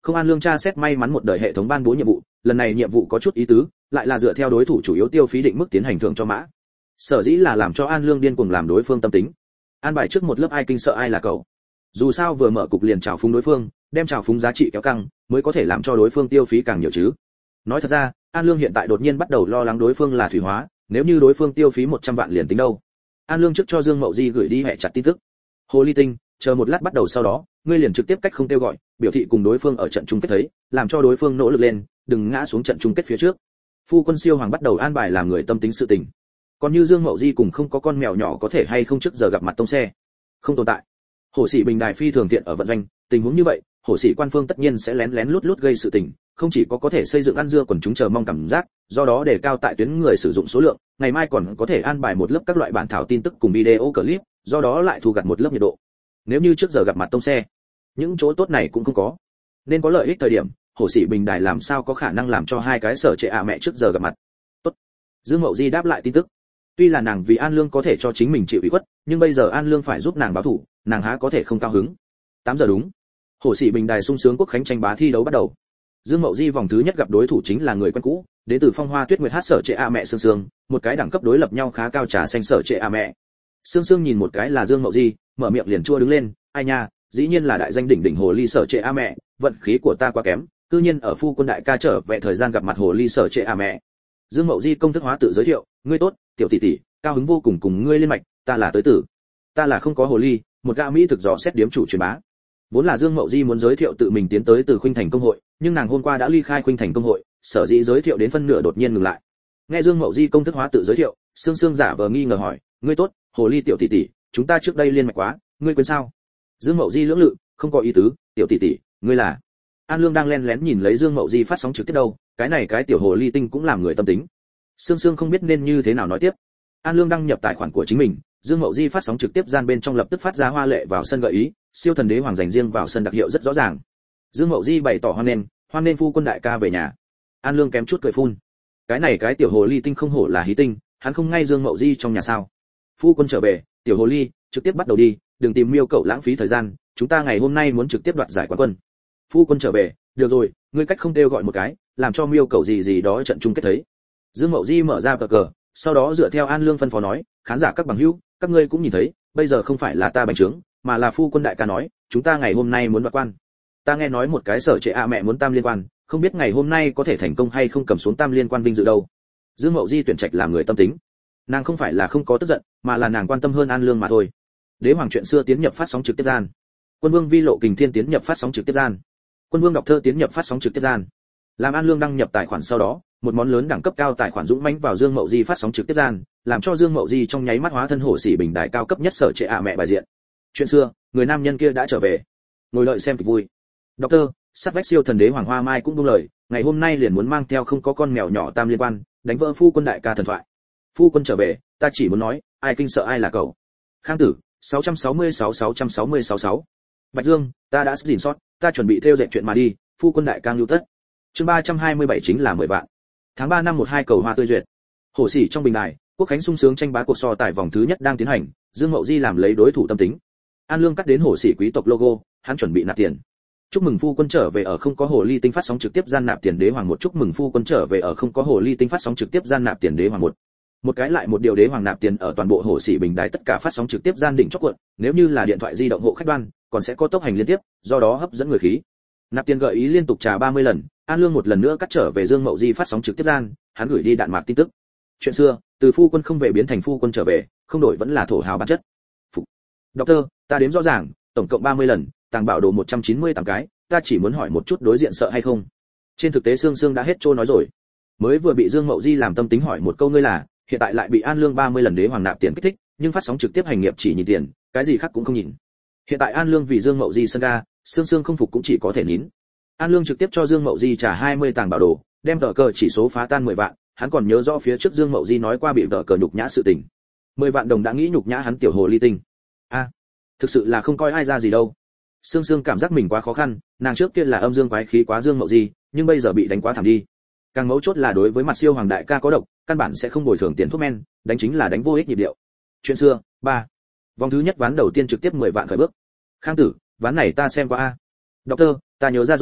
Không, An Lương tra xét may mắn một đời hệ thống ban bố nhiệm vụ, lần này nhiệm vụ có chút ý tứ, lại là dựa theo đối thủ chủ yếu tiêu phí định mức tiến hành thưởng cho mã. Sở dĩ là làm cho An Lương điên cuồng làm đối phương tâm tính. An bài trước một lớp ai kinh sợ ai là cậu. Dù sao vừa mở cục liền trào phúng đối phương, đem trào phúng giá trị kéo căng, mới có thể làm cho đối phương tiêu phí càng nhiều chứ. Nói thật ra, An Lương hiện tại đột nhiên bắt đầu lo lắng đối phương là thủy hóa, nếu như đối phương tiêu phí một trăm vạn liền tính đâu. An Lương trước cho Dương Mậu Di gửi đi hệ chặt tin tức. Hồ ly tinh, chờ một lát bắt đầu sau đó, ngươi liền trực tiếp cách không kêu gọi, biểu thị cùng đối phương ở trận chung kết thấy, làm cho đối phương nỗ lực lên, đừng ngã xuống trận chung kết phía trước. Phu quân siêu hoàng bắt đầu an bài làm người tâm tính sự tình. Còn như Dương Mậu Di cùng không có con mèo nhỏ có thể hay không trước giờ gặp mặt tông xe, không tồn tại. Hổ sĩ bình đài phi thường tiện ở vận doanh, tình huống như vậy, hổ sĩ quan phương tất nhiên sẽ lén lén lút lút gây sự tình, không chỉ có có thể xây dựng ăn dưa quần chúng chờ mong cảm giác, do đó để cao tại tuyến người sử dụng số lượng, ngày mai còn có thể an bài một lớp các loại bản thảo tin tức cùng video clip, do đó lại thu gặt một lớp nhiệt độ. Nếu như trước giờ gặp mặt tông xe, những chỗ tốt này cũng không có. Nên có lợi ích thời điểm, hổ sĩ bình đài làm sao có khả năng làm cho hai cái sở trệ ạ mẹ trước giờ gặp mặt. Tốt. Dương Mậu Di đáp lại tin tức. Tuy là nàng vì An Lương có thể cho chính mình chịu ủy khuất, nhưng bây giờ An Lương phải giúp nàng báo thù, nàng há có thể không cao hứng. tám giờ đúng. Hổ sĩ bình đài sung sướng quốc khánh tranh bá thi đấu bắt đầu. Dương Mậu Di vòng thứ nhất gặp đối thủ chính là người quen cũ, đến từ Phong Hoa Tuyết Nguyệt hát sở trệ a mẹ Sương Sương, một cái đẳng cấp đối lập nhau khá cao trà xanh sở trệ a mẹ. Sương Sương nhìn một cái là Dương Mậu Di, mở miệng liền chua đứng lên, ai nha, dĩ nhiên là đại danh đỉnh đỉnh hồ ly sở trệ a mẹ, vận khí của ta quá kém, cư nhiên ở phu quân đại ca trở về thời gian gặp mặt hồ ly sở trệ a mẹ. Dương Mậu Di công thức hóa tự giới thiệu, ngươi tốt, tiểu tỷ tỷ, cao hứng vô cùng cùng ngươi liên mạch, ta là tới tử, ta là không có hồ ly, một gã mỹ thực dò xét điếm chủ truyền bá. Vốn là Dương Mậu Di muốn giới thiệu tự mình tiến tới từ Khuynh Thành công hội, nhưng nàng hôm qua đã ly khai Khuynh Thành công hội, sở dĩ giới thiệu đến phân nửa đột nhiên ngừng lại. Nghe Dương Mậu Di công thức hóa tự giới thiệu, Sương Sương giả vờ nghi ngờ hỏi, ngươi tốt, hồ ly tiểu tỷ tỷ, chúng ta trước đây liên mạch quá, ngươi quên sao? Dương Mậu Di lưỡng lự, không có ý tứ, tiểu tỷ tỷ, ngươi là? An Lương đang lén lén nhìn lấy Dương Mậu Di phát sóng trực tiếp đâu, cái này cái tiểu hồ ly tinh cũng làm người tâm tính. Sương Sương không biết nên như thế nào nói tiếp. An Lương đăng nhập tài khoản của chính mình, Dương Mậu Di phát sóng trực tiếp gian bên trong lập tức phát ra hoa lệ vào sân gợi ý, siêu thần đế hoàng dành riêng vào sân đặc hiệu rất rõ ràng. Dương Mậu Di bày tỏ hoan nghênh, hoan nghênh phu quân đại ca về nhà. An Lương kém chút cười phun. Cái này cái tiểu hồ ly tinh không hổ là hí tinh, hắn không ngay Dương Mậu Di trong nhà sao? Phu quân trở về, tiểu hồ ly, trực tiếp bắt đầu đi, đừng tìm miêu cậu lãng phí thời gian, chúng ta ngày hôm nay muốn trực tiếp đoạt giải quán quân. Phu quân trở về, được rồi, ngươi cách không kêu gọi một cái, làm cho miêu cậu gì gì đó trận chung kết thấy. Dương Mậu Di mở ra cờ cờ, sau đó dựa theo An Lương phân phó nói, khán giả các bằng hữu, các ngươi cũng nhìn thấy, bây giờ không phải là ta bành trướng, mà là phu quân đại ca nói, chúng ta ngày hôm nay muốn đoạt quan. Ta nghe nói một cái sở trệ a mẹ muốn tam liên quan, không biết ngày hôm nay có thể thành công hay không cầm xuống tam liên quan vinh dự đâu. Dương Mậu Di tuyển trạch làm người tâm tính. Nàng không phải là không có tức giận, mà là nàng quan tâm hơn An Lương mà thôi. Đế hoàng chuyện xưa tiến nhập phát sóng trực tiếp gian. Quân vương vi lộ kình thiên tiến nhập phát sóng trực tiếp gian. Quân vương đọc thơ tiến nhập phát sóng trực tiếp gian. Làm An Lương đăng nhập tài khoản sau đó, một món lớn đẳng cấp cao tài khoản dũng mãnh vào Dương Mậu Di phát sóng trực tiếp gian, làm cho Dương Mậu Di trong nháy mắt hóa thân hổ sĩ bình đại cao cấp nhất sở trệ ạ mẹ bài diện. Chuyện xưa, người nam nhân kia đã trở về. Ngồi đợi xem kịch vui. Doctor, sát vách siêu thần đế hoàng hoa mai cũng buông lời, ngày hôm nay liền muốn mang theo không có con mèo nhỏ tam liên quan, đánh vỡ phu quân đại ca thần thoại. Phu quân trở về, ta chỉ muốn nói, ai kinh sợ ai là cậu. Khang tử, sáu sáu sáu sáu sáu sáu sáu sáu. Bạch Dương, ta đã gìn sót, ta chuẩn bị theo dệt chuyện mà đi, phu quân đại ca lưu tất. Chương ba trăm hai mươi bảy chính là mười vạn. Tháng ba năm một hai cầu hoa tươi duyệt. Hổ sĩ trong bình đài, Quốc Khánh sung sướng tranh bá cuộc so tài vòng thứ nhất đang tiến hành, Dương Mậu Di làm lấy đối thủ tâm tính. An Lương cắt đến hổ sĩ quý tộc logo, hắn chuẩn bị nạp tiền. Chúc mừng phu quân trở về ở không có hồ ly tinh phát sóng trực tiếp gian nạp tiền đế hoàng một. Chúc mừng phu quân trở về ở không có hồ ly tinh phát sóng trực tiếp gian nạp tiền đế hoàng một. Một cái lại một điều đế hoàng nạp tiền ở toàn bộ hổ sĩ bình đài tất cả phát sóng trực tiếp gian đỉnh chót cuộn, nếu như là điện thoại di động hộ khách đoan, còn sẽ có tốc hành liên tiếp, do đó hấp dẫn người khí. Nạp tiền gợi ý liên tục trà ba mươi lần, An Lương một lần nữa cắt trở về Dương Mậu Di phát sóng trực tiếp gian, hắn gửi đi đạn mạc tin tức. Chuyện xưa, từ phu quân không về biến thành phu quân trở về, không đổi vẫn là thổ hào bản chất. Phục. Doctor, ta đếm rõ ràng, tổng cộng ba mươi lần, tàng bảo đồ một trăm chín mươi tám cái, ta chỉ muốn hỏi một chút đối diện sợ hay không. Trên thực tế Sương Sương đã hết trôi nói rồi. Mới vừa bị Dương Mậu Di làm tâm tính hỏi một câu ngươi là, hiện tại lại bị An Lương ba mươi lần đế hoàng nạp tiền kích thích, nhưng phát sóng trực tiếp hành nghiệp chỉ nhìn tiền, cái gì khác cũng không nhìn. Hiện tại An Lương vì Dương Mậu Di sân ga, Sương Sương không phục cũng chỉ có thể nín. An Lương trực tiếp cho Dương Mậu Di trả hai mươi tàng bảo đồ, đem tờ cờ chỉ số phá tan mười vạn, hắn còn nhớ rõ phía trước Dương Mậu Di nói qua bị tờ cờ nhục nhã sự tình. mười vạn đồng đã nghĩ nhục nhã hắn tiểu hồ ly tinh. A, à, thực sự là không coi ai ra gì đâu. Sương Sương cảm giác mình quá khó khăn, nàng trước kia là âm dương quái khí quá Dương Mậu Di, nhưng bây giờ bị đánh quá thảm đi. Càng mấu chốt là đối với mặt siêu hoàng đại ca có độc, căn bản sẽ không bồi thường tiền thuốc men, đánh chính là đánh vô ích nhịp điệu. Chuyện xưa, ba. Vòng thứ nhất ván đầu tiên trực tiếp mười vạn khởi bước. Khang tử, ván này ta xem qua a. Doctor, ta nhớ ra rồi,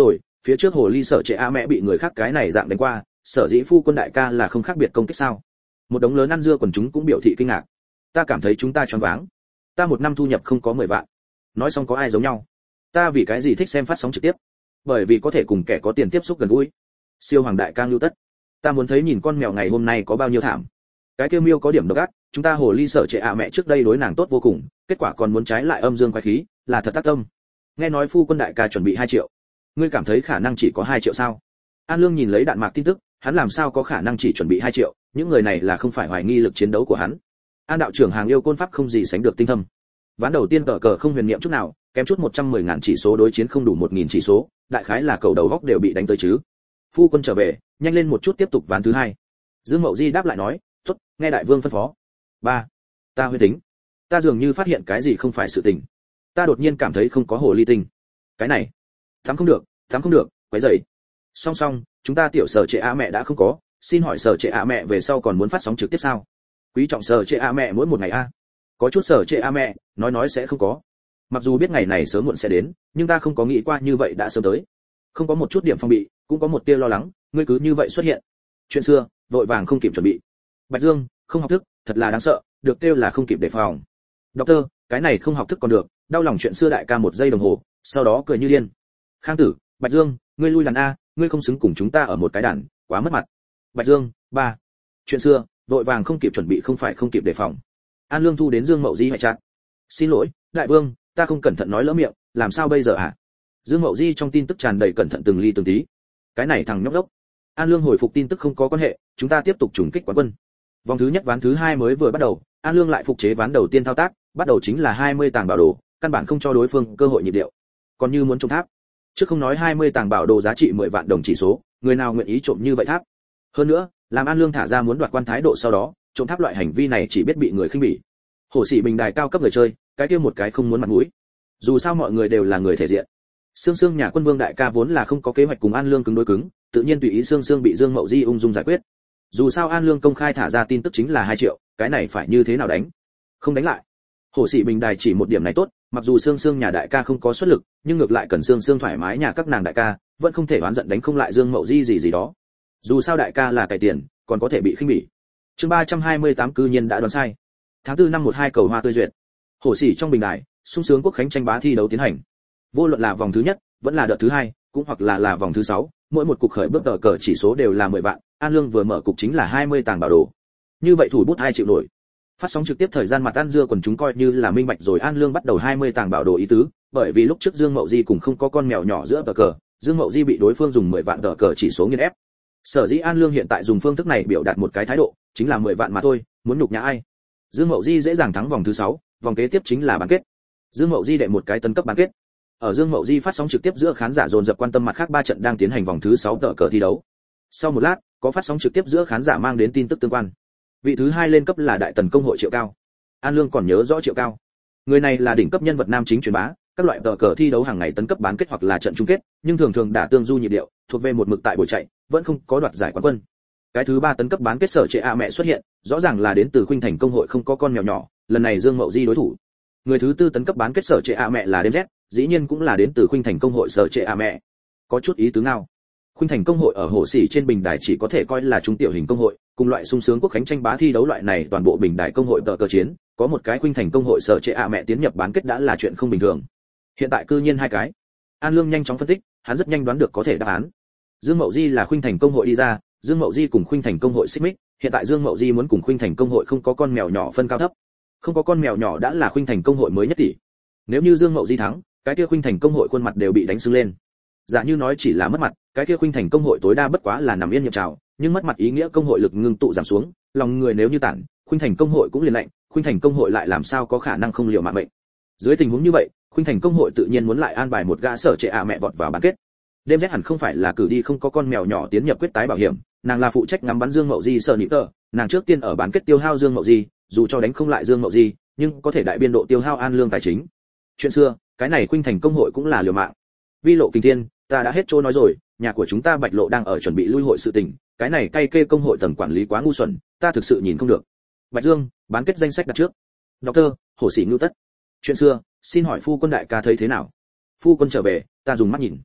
Phía trước hồ ly sở trệ a mẹ bị người khác cái này dạng đánh qua, sở dĩ phu quân đại ca là không khác biệt công kích sao? Một đống lớn ăn dưa quần chúng cũng biểu thị kinh ngạc. Ta cảm thấy chúng ta choáng váng. Ta một năm thu nhập không có mười vạn. Nói xong có ai giống nhau? Ta vì cái gì thích xem phát sóng trực tiếp? Bởi vì có thể cùng kẻ có tiền tiếp xúc gần gũi. Siêu hoàng đại ca lưu tất. Ta muốn thấy nhìn con mèo ngày hôm nay có bao nhiêu thảm. Cái kêu miêu có điểm độc ác, chúng ta hồ ly sở trệ a mẹ trước đây đối nàng tốt vô cùng, kết quả còn muốn trái lại âm dương quái khí, là thật tác tâm. Nghe nói phu quân đại ca chuẩn bị hai triệu. Ngươi cảm thấy khả năng chỉ có hai triệu sao? An Lương nhìn lấy đạn mạc tin tức, hắn làm sao có khả năng chỉ chuẩn bị hai triệu, những người này là không phải hoài nghi lực chiến đấu của hắn. An đạo trưởng hàng yêu côn pháp không gì sánh được tinh thâm. Ván đầu tiên cờ cờ không huyền niệm chút nào, kém chút một trăm mười ngàn chỉ số đối chiến không đủ một nghìn chỉ số, đại khái là cầu đầu góc đều bị đánh tới chứ. Phu quân trở về, nhanh lên một chút tiếp tục ván thứ hai. Dương Mậu Di đáp lại nói, "Tốt, nghe đại vương phân phó." Ba, ta huyết tính. Ta dường như phát hiện cái gì không phải sự tình. Ta đột nhiên cảm thấy không có hồ ly tinh. Cái này, thắm không được, thắm không được, quấy rầy. Song song, chúng ta tiểu sở trệ a mẹ đã không có, xin hỏi sở trệ a mẹ về sau còn muốn phát sóng trực tiếp sao? Quý trọng sở trệ a mẹ mỗi một ngày a. Có chút sở trệ a mẹ, nói nói sẽ không có. Mặc dù biết ngày này sớm muộn sẽ đến, nhưng ta không có nghĩ qua như vậy đã sớm tới. Không có một chút điểm phong bị, cũng có một tia lo lắng, ngươi cứ như vậy xuất hiện. Chuyện xưa, vội vàng không kịp chuẩn bị. Bạch Dương, không học thức, thật là đáng sợ, được kêu là không kịp đề phòng. Doctor, cái này không học thức còn được, đau lòng chuyện xưa đại ca một giây đồng hồ, sau đó cười như điên. Khang Tử, Bạch Dương, ngươi lui đàn a, ngươi không xứng cùng chúng ta ở một cái đàn, quá mất mặt. Bạch Dương, ba. Chuyện xưa, vội vàng không kịp chuẩn bị không phải không kịp đề phòng. An Lương thu đến Dương Mậu Di hoại chặt. Xin lỗi, đại vương, ta không cẩn thận nói lỡ miệng, làm sao bây giờ hả? Dương Mậu Di trong tin tức tràn đầy cẩn thận từng ly từng tí. Cái này thằng nhóc đốc. An Lương hồi phục tin tức không có quan hệ, chúng ta tiếp tục trùng kích quán quân. Vòng thứ nhất ván thứ hai mới vừa bắt đầu, An Lương lại phục chế ván đầu tiên thao tác, bắt đầu chính là hai mươi tàng bảo đồ, căn bản không cho đối phương cơ hội nhịp điệu. Còn như muốn trộm tháp, trước không nói hai mươi tàng bảo đồ giá trị mười vạn đồng chỉ số, người nào nguyện ý trộm như vậy tháp? Hơn nữa, làm An Lương thả ra muốn đoạt quan thái độ sau đó, trộm tháp loại hành vi này chỉ biết bị người khinh bỉ. Hổ sĩ bình đài cao cấp người chơi, cái kia một cái không muốn mặt mũi. Dù sao mọi người đều là người thể diện. Sương Sương nhà quân vương đại ca vốn là không có kế hoạch cùng An Lương cứng đối cứng, tự nhiên tùy ý Sương Sương bị Dương Mậu Di ung dung giải quyết. Dù sao An Lương công khai thả ra tin tức chính là hai triệu, cái này phải như thế nào đánh? Không đánh lại. Hổ sĩ bình đài chỉ một điểm này tốt, mặc dù Sương Sương nhà đại ca không có xuất lực, nhưng ngược lại cần Sương Sương thoải mái nhà các nàng đại ca, vẫn không thể oán giận đánh không lại Dương Mậu Di gì gì đó. Dù sao đại ca là cải tiền, còn có thể bị khinh bỉ. Chương ba trăm hai mươi tám cư nhiên đã đoán sai. Tháng tư năm một hai cầu hoa tươi duyệt. Hổ sĩ trong bình đài, sung sướng quốc khánh tranh bá thi đấu tiến hành. Vô luận là vòng thứ nhất, vẫn là đợt thứ hai, cũng hoặc là là vòng thứ sáu, mỗi một cục khởi bước tờ cờ chỉ số đều là mười vạn, An Lương vừa mở cục chính là hai mươi tàng bảo đồ. Như vậy thủ bút hai triệu nổi. Phát sóng trực tiếp thời gian mặt ăn dưa quần chúng coi như là minh bạch rồi An Lương bắt đầu hai mươi tàng bảo đồ ý tứ, bởi vì lúc trước Dương Mậu Di cùng không có con mèo nhỏ giữa tờ cờ, Dương Mậu Di bị đối phương dùng mười vạn tờ cờ chỉ số nghiền ép. Sở dĩ An Lương hiện tại dùng phương thức này biểu đạt một cái thái độ, chính là mười vạn mà thôi, muốn nhục nhã ai. Dương Mậu Di dễ dàng thắng vòng thứ sáu, vòng kế tiếp chính là bán kết. Dương Mậu Di đệ một cái tấn cấp bán kết. Ở Dương Mậu Di phát sóng trực tiếp giữa khán giả dồn dập quan tâm mặt khác ba trận đang tiến hành vòng thứ sáu tờ cờ thi đấu. Sau một lát, có phát sóng trực tiếp giữa khán giả mang đến tin tức tương quan. Vị thứ hai lên cấp là đại tần công hội Triệu Cao. An Lương còn nhớ rõ Triệu Cao. Người này là đỉnh cấp nhân vật nam chính truyền bá, các loại tờ cờ thi đấu hàng ngày tấn cấp bán kết hoặc là trận chung kết, nhưng thường thường đả tương du nhịp điệu, thuộc về một mực tại buổi chạy, vẫn không có đoạt giải quán quân. Cái thứ ba tấn cấp bán kết sở trệ a mẹ xuất hiện, rõ ràng là đến từ Khuynh Thành công hội không có con mèo nhỏ, lần này Dương Mậu Di đối thủ. Người thứ tư tấn cấp bán kết sở trệ a mẹ là đêm Z, dĩ nhiên cũng là đến từ Khuynh Thành công hội sở trệ a mẹ. Có chút ý tứ nào? Khuynh Thành công hội ở hồ sĩ trên bình đài chỉ có thể coi là trung tiểu hình công hội, cùng loại sung sướng quốc khánh tranh bá thi đấu loại này toàn bộ bình đài công hội tờ cờ chiến, có một cái Khuynh Thành công hội sở trệ a mẹ tiến nhập bán kết đã là chuyện không bình thường. Hiện tại cư nhiên hai cái. An Lương nhanh chóng phân tích, hắn rất nhanh đoán được có thể đáp án. Dương Mậu Di là Khuynh Thành công hội đi ra, Dương Mậu Di cùng Khuynh Thành công hội xích mích, hiện tại Dương Mậu Di muốn cùng Khuynh Thành công hội không có con mèo nhỏ phân cao thấp. Không có con mèo nhỏ đã là Khuynh Thành công hội mới nhất tỷ. Nếu như Dương Mậu Di thắng, cái kia Khuynh Thành công hội khuôn mặt đều bị đánh sưng lên. Giả như nói chỉ là mất mặt, cái kia Khuynh Thành công hội tối đa bất quá là nằm yên nhậm trào, nhưng mất mặt ý nghĩa công hội lực ngưng tụ giảm xuống, lòng người nếu như tản, Khuynh Thành công hội cũng liền lạnh, Khuynh Thành công hội lại làm sao có khả năng không liều mạng mệnh. Dưới tình huống như vậy, Khuynh Thành công hội tự nhiên muốn lại an bài một gã sở trệ ạ mẹ vọt vào bán kết. Đêm Z hẳn không phải là cử đi không có con mèo nhỏ tiến nhập quyết tái bảo hiểm, nàng là phụ trách ngắm bắn Dương Mậu Di sở nị tờ, nàng trước tiên ở bán kết tiêu hao Dương Mậu Di, dù cho đánh không lại Dương Mậu Di, nhưng có thể đại biên độ tiêu hao An Lương tài chính. Chuyện xưa, cái này Khuynh Thành công hội cũng là liều mạng. Vi Lộ Kình Thiên, ta đã hết chỗ nói rồi, nhà của chúng ta Bạch Lộ đang ở chuẩn bị lui hội sự tình, cái này cay kê công hội tầng quản lý quá ngu xuẩn, ta thực sự nhìn không được. Bạch Dương, bán kết danh sách đặt trước. Doctor, hổ sĩ ngưu tất. Chuyện xưa, xin hỏi phu quân đại ca thấy thế nào? Phu quân trở về, ta dùng mắt nhìn.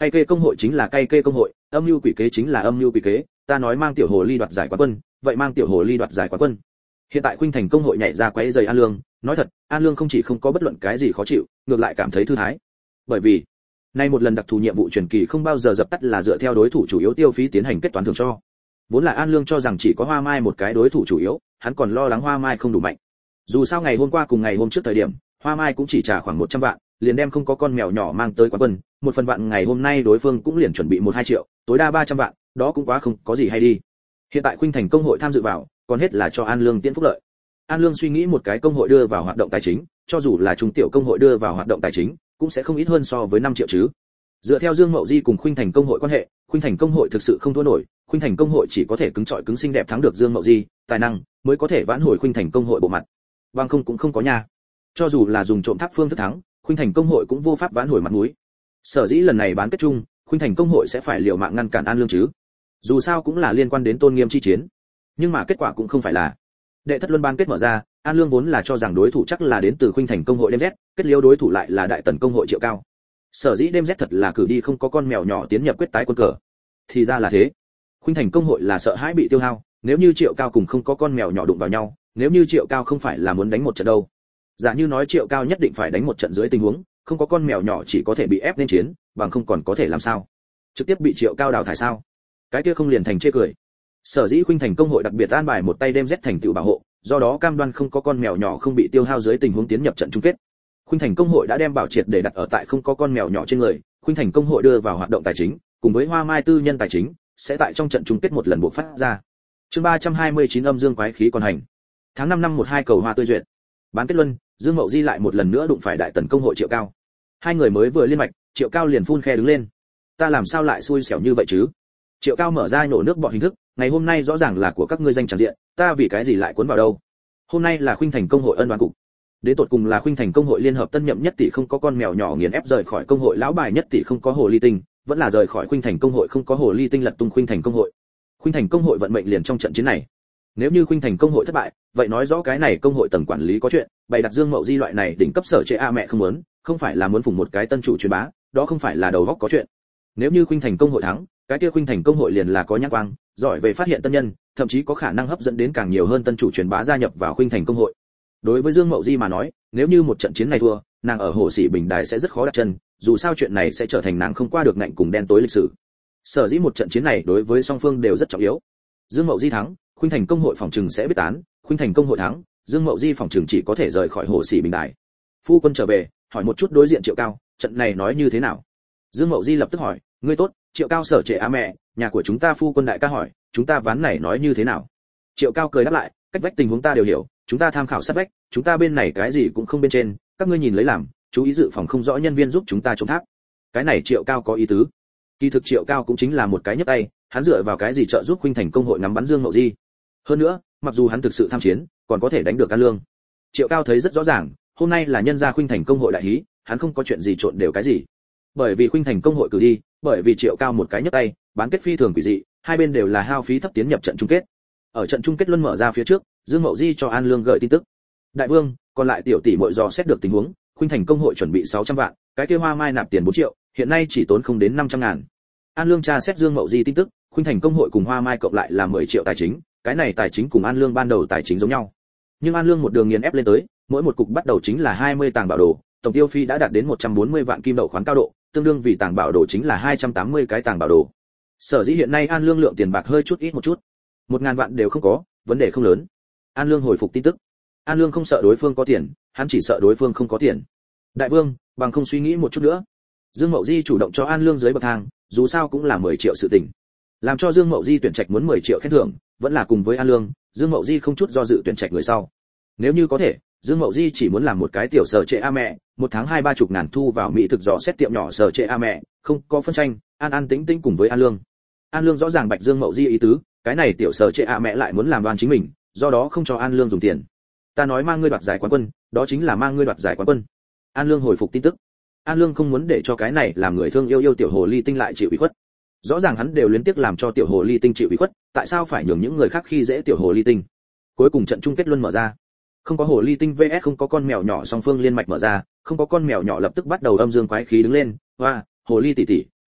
Cay kê công hội chính là cay kê công hội, âm mưu quỷ kế chính là âm mưu quỷ kế, ta nói mang tiểu hồ ly đoạt giải quán quân, vậy mang tiểu hồ ly đoạt giải quán quân. Hiện tại Khuynh Thành công hội nhảy ra quấy rầy An Lương, nói thật, An Lương không chỉ không có bất luận cái gì khó chịu, ngược lại cảm thấy thư thái. Bởi vì, nay một lần đặc thù nhiệm vụ truyền kỳ không bao giờ dập tắt là dựa theo đối thủ chủ yếu tiêu phí tiến hành kết toán thưởng cho. Vốn là An Lương cho rằng chỉ có Hoa Mai một cái đối thủ chủ yếu, hắn còn lo lắng Hoa Mai không đủ mạnh. Dù sao ngày hôm qua cùng ngày hôm trước thời điểm, Hoa Mai cũng chỉ trả khoảng một trăm vạn, liền đem không có con mèo nhỏ mang tới quán quân, một phần vạn ngày hôm nay đối phương cũng liền chuẩn bị một hai triệu, tối đa ba trăm vạn, đó cũng quá không có gì hay đi. Hiện tại Khuynh Thành công hội tham dự vào, còn hết là cho An Lương tiễn phúc lợi. An Lương suy nghĩ một cái công hội đưa vào hoạt động tài chính, cho dù là trung tiểu công hội đưa vào hoạt động tài chính, cũng sẽ không ít hơn so với năm triệu chứ. Dựa theo Dương Mậu Di cùng Khuynh Thành công hội quan hệ, Khuynh Thành công hội thực sự không thua nổi, Khuynh Thành công hội chỉ có thể cứng trọi cứng xinh đẹp thắng được Dương Mậu Di, tài năng mới có thể vãn hồi Khuynh Thành công hội bộ mặt. Bằng không cũng không có nha. Cho dù là dùng trộm tháp phương thức thắng, Khuynh Thành công hội cũng vô pháp vãn hồi mặt mũi. Sở dĩ lần này bán kết chung, Khuynh Thành công hội sẽ phải liều mạng ngăn cản An Lương chứ. Dù sao cũng là liên quan đến tôn nghiêm chi chiến. Nhưng mà kết quả cũng không phải là. Đệ thất luân bán kết mở ra, An Lương vốn là cho rằng đối thủ chắc là đến từ Khuynh Thành công hội đêm Z, kết liễu đối thủ lại là Đại Tần công hội Triệu Cao. Sở dĩ đêm Z thật là cử đi không có con mèo nhỏ tiến nhập quyết tái quân cờ. Thì ra là thế. Khuynh Thành công hội là sợ hãi bị tiêu hao, nếu như Triệu Cao cùng không có con mèo nhỏ đụng vào nhau, nếu như Triệu Cao không phải là muốn đánh một trận đâu. Giả như nói Triệu Cao nhất định phải đánh một trận dưới tình huống, không có con mèo nhỏ chỉ có thể bị ép lên chiến, bằng không còn có thể làm sao? Trực tiếp bị Triệu Cao đào thải sao? Cái kia không liền thành chê cười. Sở dĩ Khuynh Thành công hội đặc biệt an bài một tay đêm Z thành tựu bảo hộ, do đó cam đoan không có con mèo nhỏ không bị tiêu hao dưới tình huống tiến nhập trận chung kết. Khuynh Thành công hội đã đem bảo triệt để đặt ở tại không có con mèo nhỏ trên người, Khuynh Thành công hội đưa vào hoạt động tài chính, cùng với Hoa Mai tư nhân tài chính, sẽ tại trong trận chung kết một lần bộc phát ra. Chương ba trăm hai mươi chín âm dương quái khí còn hành. Tháng năm năm một hai cầu hoa tươi duyệt. Bán kết luân, Dương Mậu Di lại một lần nữa đụng phải Đại Tần công hội Triệu Cao. Hai người mới vừa liên mạch, Triệu Cao liền phun khe đứng lên. Ta làm sao lại xui xẻo như vậy chứ? Triệu Cao mở ra nổ nước bọt hình thức, ngày hôm nay rõ ràng là của các ngươi danh tràng diện, ta vì cái gì lại cuốn vào đâu? Hôm nay là Khuynh Thành công hội ân oán cục. Đến tột cùng là Khuynh Thành công hội liên hợp tân nhậm nhất tỷ không có con mèo nhỏ nghiền ép rời khỏi công hội lão bài nhất tỷ không có hồ ly tinh, vẫn là rời khỏi Khuynh Thành công hội không có hồ ly tinh lật tung Khuynh Thành công hội. Khuynh Thành công hội vận mệnh liền trong trận chiến này. Nếu như Khuynh Thành công hội thất bại, vậy nói rõ cái này công hội tầng quản lý có chuyện, bày đặt Dương Mậu Di loại này đỉnh cấp sở chế a mẹ không muốn, không phải là muốn phụng một cái tân chủ truyền bá, đó không phải là đầu góc có chuyện. Nếu như Khuynh Thành công hội thắng, cái kia Khuynh Thành công hội liền là có nhãn quang, giỏi về phát hiện tân nhân, thậm chí có khả năng hấp dẫn đến càng nhiều hơn tân chủ truyền bá gia nhập vào Khuynh Thành công hội. Đối với Dương Mậu Di mà nói, nếu như một trận chiến này thua, nàng ở Hồ Sĩ Bình Đài sẽ rất khó đặt chân, dù sao chuyện này sẽ trở thành nàng không qua được ngạnh cùng đen tối lịch sử. Sở dĩ một trận chiến này đối với song phương đều rất trọng yếu. Dương Mậu Di thắng, Khuynh Thành công hội phòng trừng sẽ biết tán, Khuynh Thành công hội thắng, Dương Mậu Di phòng trừng chỉ có thể rời khỏi Hồ Sĩ Bình Đài. Phu quân trở về, hỏi một chút đối diện Triệu Cao, trận này nói như thế nào? Dương Mậu Di lập tức hỏi, ngươi tốt, Triệu Cao sở trệ á mẹ, nhà của chúng ta phu quân đại ca hỏi, chúng ta ván này nói như thế nào? Triệu Cao cười đáp lại, cách vách tình huống ta đều hiểu, chúng ta tham khảo sát vách, chúng ta bên này cái gì cũng không bên trên, các ngươi nhìn lấy làm, chú ý dự phòng không rõ nhân viên giúp chúng ta chống tháp. Cái này Triệu Cao có ý tứ. Kỳ thực Triệu Cao cũng chính là một cái nhấc tay, hắn dựa vào cái gì trợ giúp Khuynh Thành công hội ngắm bắn Dương Mậu Di. Hơn nữa, mặc dù hắn thực sự tham chiến, còn có thể đánh được An Lương. Triệu Cao thấy rất rõ ràng, hôm nay là nhân gia Khuynh Thành công hội đại hí, hắn không có chuyện gì trộn đều cái gì. Bởi vì Khuynh Thành công hội cử đi, bởi vì Triệu Cao một cái nhấc tay, bán kết phi thường quỷ dị, hai bên đều là hao phí thấp tiến nhập trận chung kết. Ở trận chung kết luân mở ra phía trước, Dương Mậu Di cho An Lương gợi tin tức. Đại vương, còn lại tiểu tỷ muội dò xét được tình huống, Khuynh Thành công hội chuẩn bị sáu trăm vạn, cái kia Hoa Mai nạp tiền bốn triệu, hiện nay chỉ tốn không đến năm trăm ngàn. An Lương tra xét Dương Mậu Di tin tức, Khuynh Thành công hội cùng Hoa Mai cộng lại là mười triệu tài chính, cái này tài chính cùng An Lương ban đầu tài chính giống nhau. Nhưng An Lương một đường nghiền ép lên tới, mỗi một cục bắt đầu chính là hai mươi tàng bảo đồ, tổng tiêu phí đã đạt đến một trăm bốn mươi vạn kim đậu khoán cao độ, tương đương vì tàng bảo đồ chính là hai trăm tám mươi cái tàng bảo đồ. Sở dĩ hiện nay An Lương lượng tiền bạc hơi chút ít một chút, một ngàn vạn đều không có, vấn đề không lớn. An Lương hồi phục tin tức. An Lương không sợ đối phương có tiền, hắn chỉ sợ đối phương không có tiền. Đại vương, bằng không suy nghĩ một chút nữa. Dương Mậu Di chủ động cho An Lương dưới bậc thang, dù sao cũng là mười triệu sự tình. Làm cho Dương Mậu Di tuyển trạch muốn mười triệu khen thưởng, vẫn là cùng với An Lương, Dương Mậu Di không chút do dự tuyển trạch người sau. Nếu như có thể, Dương Mậu Di chỉ muốn làm một cái tiểu sở trệ a mẹ, một tháng hai ba chục ngàn thu vào mỹ thực dò xét tiệm nhỏ sở trệ a mẹ, không có phân tranh, an an tĩnh tĩnh cùng với An Lương. An Lương rõ ràng bạch Dương Mậu Di ý tứ, cái này tiểu sở trệ a mẹ lại muốn làm đoan chính mình, do đó không cho An Lương dùng tiền. Ta nói mang ngươi đoạt giải quán quân, đó chính là mang ngươi đoạt giải quán quân. An Lương hồi phục tin tức. An Lương không muốn để cho cái này làm người thương yêu yêu tiểu hồ ly tinh lại chịu ủy khuất. Rõ ràng hắn đều liên tiếp làm cho tiểu hồ ly tinh chịu ủy khuất, tại sao phải nhường những người khác khi dễ tiểu hồ ly tinh? Cuối cùng trận chung kết luân mở ra. Không có hồ ly tinh vs không có con mèo nhỏ song phương liên mạch mở ra, không có con mèo nhỏ lập tức bắt đầu âm dương quái khí đứng lên, hoa, hồ ly tỷ tỷ,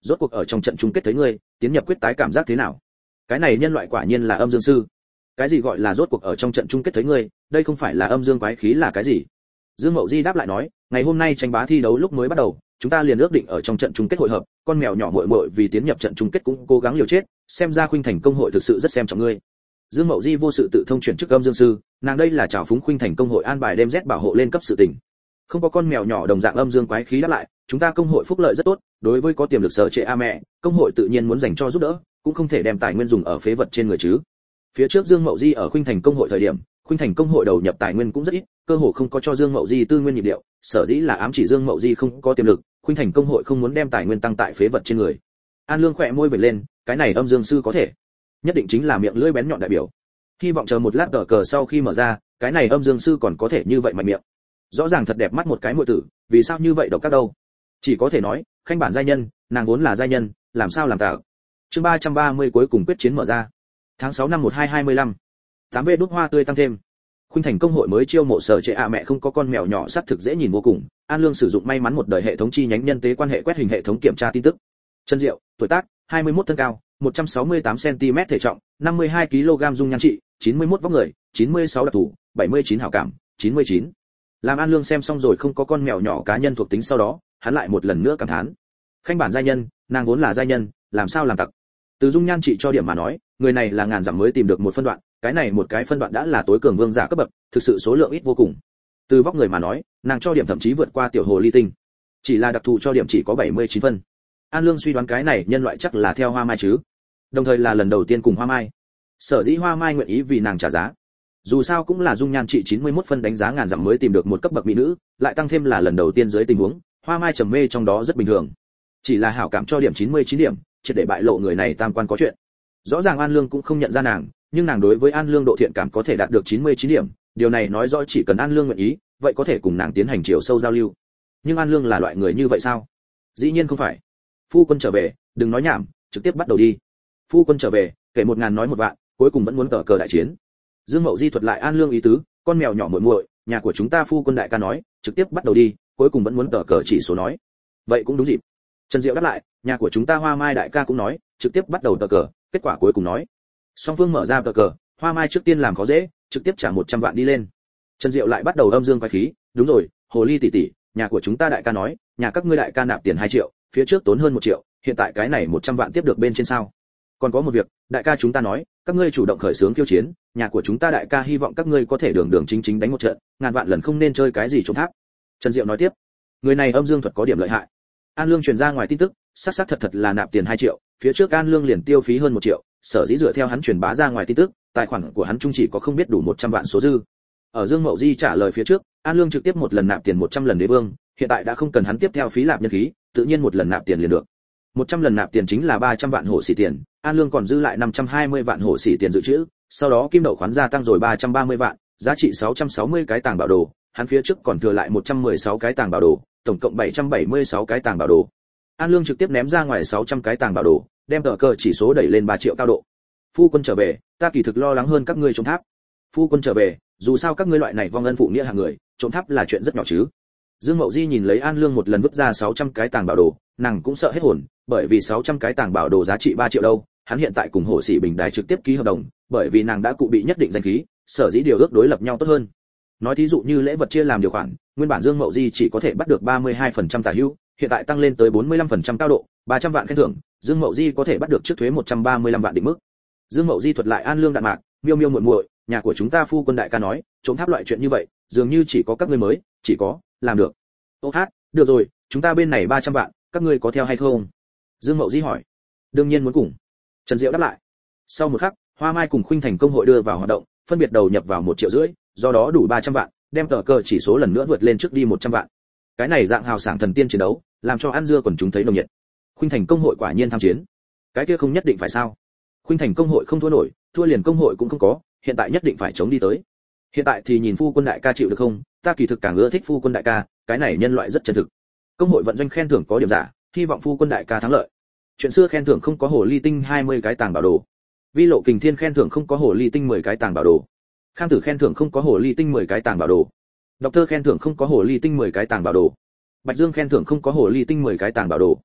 rốt cuộc ở trong trận chung kết thấy ngươi, tiến nhập quyết tái cảm giác thế nào? Cái này nhân loại quả nhiên là âm dương sư. Cái gì gọi là rốt cuộc ở trong trận chung kết thấy ngươi, đây không phải là âm dương quái khí là cái gì? Dương Mậu Di đáp lại nói, ngày hôm nay tranh bá thi đấu lúc mới bắt đầu, chúng ta liền ước định ở trong trận chung kết hội hợp, con mèo nhỏ muội muội vì tiến nhập trận chung kết cũng cố gắng liều chết, xem ra Khuynh Thành công hội thực sự rất xem trọng ngươi. Dương Mậu Di vô sự tự thông chuyển chức âm dương sư, nàng đây là chào phúng Khuynh Thành công hội an bài đêm rét bảo hộ lên cấp sự tình. Không có con mèo nhỏ đồng dạng âm dương quái khí đáp lại, chúng ta công hội phúc lợi rất tốt, đối với có tiềm lực sở trệ a mẹ, công hội tự nhiên muốn dành cho giúp đỡ, cũng không thể đem tài nguyên dùng ở phế vật trên người chứ. Phía trước Dương Mậu Di ở Khuynh Thành công hội thời điểm, Khuynh Thành công hội đầu nhập tài nguyên cũng rất ít, cơ hồ không có cho Dương Mậu Di tư nguyên nhịp điệu, sở dĩ là ám chỉ Dương Mậu Di không có tiềm lực, Khuynh Thành công hội không muốn đem tài nguyên tăng tại phế vật trên người. An Lương khẽ môi vểnh lên, cái này âm dương sư có thể, nhất định chính là miệng lưỡi bén nhọn đại biểu. Hy vọng chờ một lát cờ cờ sau khi mở ra, cái này âm dương sư còn có thể như vậy mạnh miệng. Rõ ràng thật đẹp mắt một cái muội tử, vì sao như vậy độc các đâu? Chỉ có thể nói, khanh bản giai nhân, nàng vốn là giai nhân, làm sao làm tạo. Chương ba trăm ba mươi cuối cùng quyết chiến mở ra. Tháng sáu năm một hai hai mươi lăm. tám vê đút hoa tươi tăng thêm. Khuynh Thành công hội mới chiêu mộ sở trệ ạ mẹ không có con mèo nhỏ sắc thực dễ nhìn vô cùng. An Lương sử dụng may mắn một đời hệ thống chi nhánh nhân tế quan hệ quét hình hệ thống kiểm tra tin tức. Chân Diệu, tuổi tác, hai mươi mốt thân cao, một trăm sáu mươi tám xăng ti mét thể trọng, năm mươi hai ki lô gam dung nhan trị, chín mươi mốt vóc người, chín mươi sáu đặc thủ, bảy mươi chín hảo cảm, chín mươi chín. Làm An Lương xem xong rồi không có con mèo nhỏ cá nhân thuộc tính sau đó, hắn lại một lần nữa cảm thán. Khanh bản giai nhân, nàng vốn là giai nhân, làm sao làm tặc. Từ dung nhan trị cho điểm mà nói, người này là ngàn dặm mới tìm được một phân đoạn, cái này một cái phân đoạn đã là tối cường vương giả cấp bậc, thực sự số lượng ít vô cùng. Từ vóc người mà nói, nàng cho điểm thậm chí vượt qua tiểu hồ ly tinh. Chỉ là đặc thù cho điểm chỉ có bảy mươi chín phân. An Lương suy đoán cái này nhân loại chắc là theo Hoa Mai chứ, đồng thời là lần đầu tiên cùng Hoa Mai. Sở dĩ Hoa Mai nguyện ý vì nàng trả giá. Dù sao cũng là dung nhan trị chín mươi mốt phân đánh giá ngàn dặm mới tìm được một cấp bậc mỹ nữ, lại tăng thêm là lần đầu tiên dưới tình huống, Hoa Mai trầm mê trong đó rất bình thường. Chỉ là hảo cảm cho điểm chín mươi chín điểm, triệt để bại lộ người này tam quan có chuyện. Rõ ràng An Lương cũng không nhận ra nàng, nhưng nàng đối với An Lương độ thiện cảm có thể đạt được chín mươi chín điểm, điều này nói rõ chỉ cần An Lương nguyện ý, vậy có thể cùng nàng tiến hành chiều sâu giao lưu. Nhưng An Lương là loại người như vậy sao? Dĩ nhiên không phải. Phu quân trở về, đừng nói nhảm, trực tiếp bắt đầu đi. Phu quân trở về, kể một ngàn nói một vạn, cuối cùng vẫn muốn tờ cờ đại chiến. Dương Mậu Di thuật lại An Lương ý tứ, con mèo nhỏ muội muội, nhà của chúng ta phu quân đại ca nói, trực tiếp bắt đầu đi, cuối cùng vẫn muốn tờ cờ chỉ số nói. Vậy cũng đúng dịp. Trần Diệu đáp lại, nhà của chúng ta Hoa Mai đại ca cũng nói, trực tiếp bắt đầu tờ cờ, kết quả cuối cùng nói. Song phương mở ra tờ cờ, Hoa Mai trước tiên làm khó dễ, trực tiếp trả một trăm vạn đi lên. Trần Diệu lại bắt đầu âm dương quái khí, đúng rồi, hồ ly tỷ tỷ, nhà của chúng ta đại ca nói, nhà các ngươi đại ca nạp tiền hai triệu, phía trước tốn hơn một triệu, hiện tại cái này một trăm vạn tiếp được bên trên sao? Còn có một việc, đại ca chúng ta nói, các ngươi chủ động khởi xướng khiêu chiến, nhà của chúng ta đại ca hy vọng các ngươi có thể đường đường chính chính đánh một trận, ngàn vạn lần không nên chơi cái gì trộm tháp. Trần Diệu nói tiếp, người này âm dương thuật có điểm lợi hại. An Lương truyền ra ngoài tin tức, xác xác thật thật là nạp tiền hai triệu, phía trước An Lương liền tiêu phí hơn một triệu, sở dĩ dựa theo hắn truyền bá ra ngoài tin tức, tài khoản của hắn trung chỉ có không biết đủ một trăm vạn số dư. Ở Dương Mậu Di trả lời phía trước, An Lương trực tiếp một lần nạp tiền một trăm lần đế vương, hiện tại đã không cần hắn tiếp theo phí nạp nhân khí, tự nhiên một lần nạp tiền liền được. một trăm lần nạp tiền chính là ba trăm vạn hổ xỉ tiền, An Lương còn dư lại năm trăm hai mươi vạn hổ xỉ tiền dự trữ, sau đó kim đậu khoán gia tăng rồi ba trăm ba mươi vạn, giá trị sáu trăm sáu mươi cái tàng bảo đồ, hắn phía trước còn thừa lại một trăm mười sáu cái tàng bảo đồ, tổng cộng bảy trăm bảy mươi sáu cái tàng bảo đồ. An Lương trực tiếp ném ra ngoài sáu trăm cái tàng bảo đồ, đem tờ cờ chỉ số đẩy lên ba triệu cao độ. Phu quân trở về, ta kỳ thực lo lắng hơn các ngươi trộm tháp. Phu quân trở về, dù sao các ngươi loại này vong ân phụ nghĩa hàng người, trộm tháp là chuyện rất nhỏ chứ. Dương Mậu Di nhìn lấy An Lương một lần vứt ra sáu trăm cái tàng bảo đồ, nàng cũng sợ hết hồn, bởi vì sáu trăm cái tàng bảo đồ giá trị ba triệu đâu, hắn hiện tại cùng Hổ Sĩ Bình Đài trực tiếp ký hợp đồng, bởi vì nàng đã cụ bị nhất định danh khí, sở dĩ điều ước đối lập nhau tốt hơn. Nói thí dụ như lễ vật chia làm điều khoản, nguyên bản Dương Mậu Di chỉ có thể bắt được ba mươi hai phần trăm tả hữu, hiện tại tăng lên tới bốn mươi lăm phần trăm cao độ, ba trăm vạn khen thưởng, Dương Mậu Di có thể bắt được trước thuế một trăm ba mươi lăm vạn định mức. Dương Mậu Di thuật lại An Lương đạn mạc, miêu miêu muội muội, nhà của chúng ta phu quân đại ca nói, trộm tháp loại chuyện như vậy, dường như chỉ có các ngươi mới, chỉ có làm được. Ô hát, được rồi, chúng ta bên này ba trăm vạn, các ngươi có theo hay không? Dương Mậu Di hỏi. Đương nhiên muốn cùng. Trần Diệu đáp lại. Sau một khắc, Hoa Mai cùng Khuynh Thành công hội đưa vào hoạt động, phân biệt đầu nhập vào một triệu rưỡi, do đó đủ ba trăm vạn, đem tờ cờ chỉ số lần nữa vượt lên trước đi một trăm vạn. Cái này dạng hào sảng thần tiên chiến đấu, làm cho An Dưa quần chúng thấy nồng nhiệt. Khuynh Thành công hội quả nhiên tham chiến. Cái kia không nhất định phải sao? Khuynh Thành công hội không thua nổi, thua liền công hội cũng không có, hiện tại nhất định phải chống đi tới. Hiện tại thì nhìn phu quân đại ca chịu được không? Ta kỳ thực càng ưa thích phu quân đại ca, cái này nhân loại rất chân thực. Công hội vận doanh khen thưởng có điểm giả, hy vọng phu quân đại ca thắng lợi. Chuyện xưa khen thưởng không có hồ ly tinh hai mươi cái tàng bảo đồ. Vi lộ kình thiên khen thưởng không có hồ ly tinh mười cái tàng bảo đồ. Khang tử khen thưởng không có hồ ly tinh mười cái tàng bảo đồ. Độc tơ khen thưởng không có hồ ly tinh mười cái tàng bảo đồ. Bạch Dương khen thưởng không có hồ ly tinh mười cái tàng bảo đồ.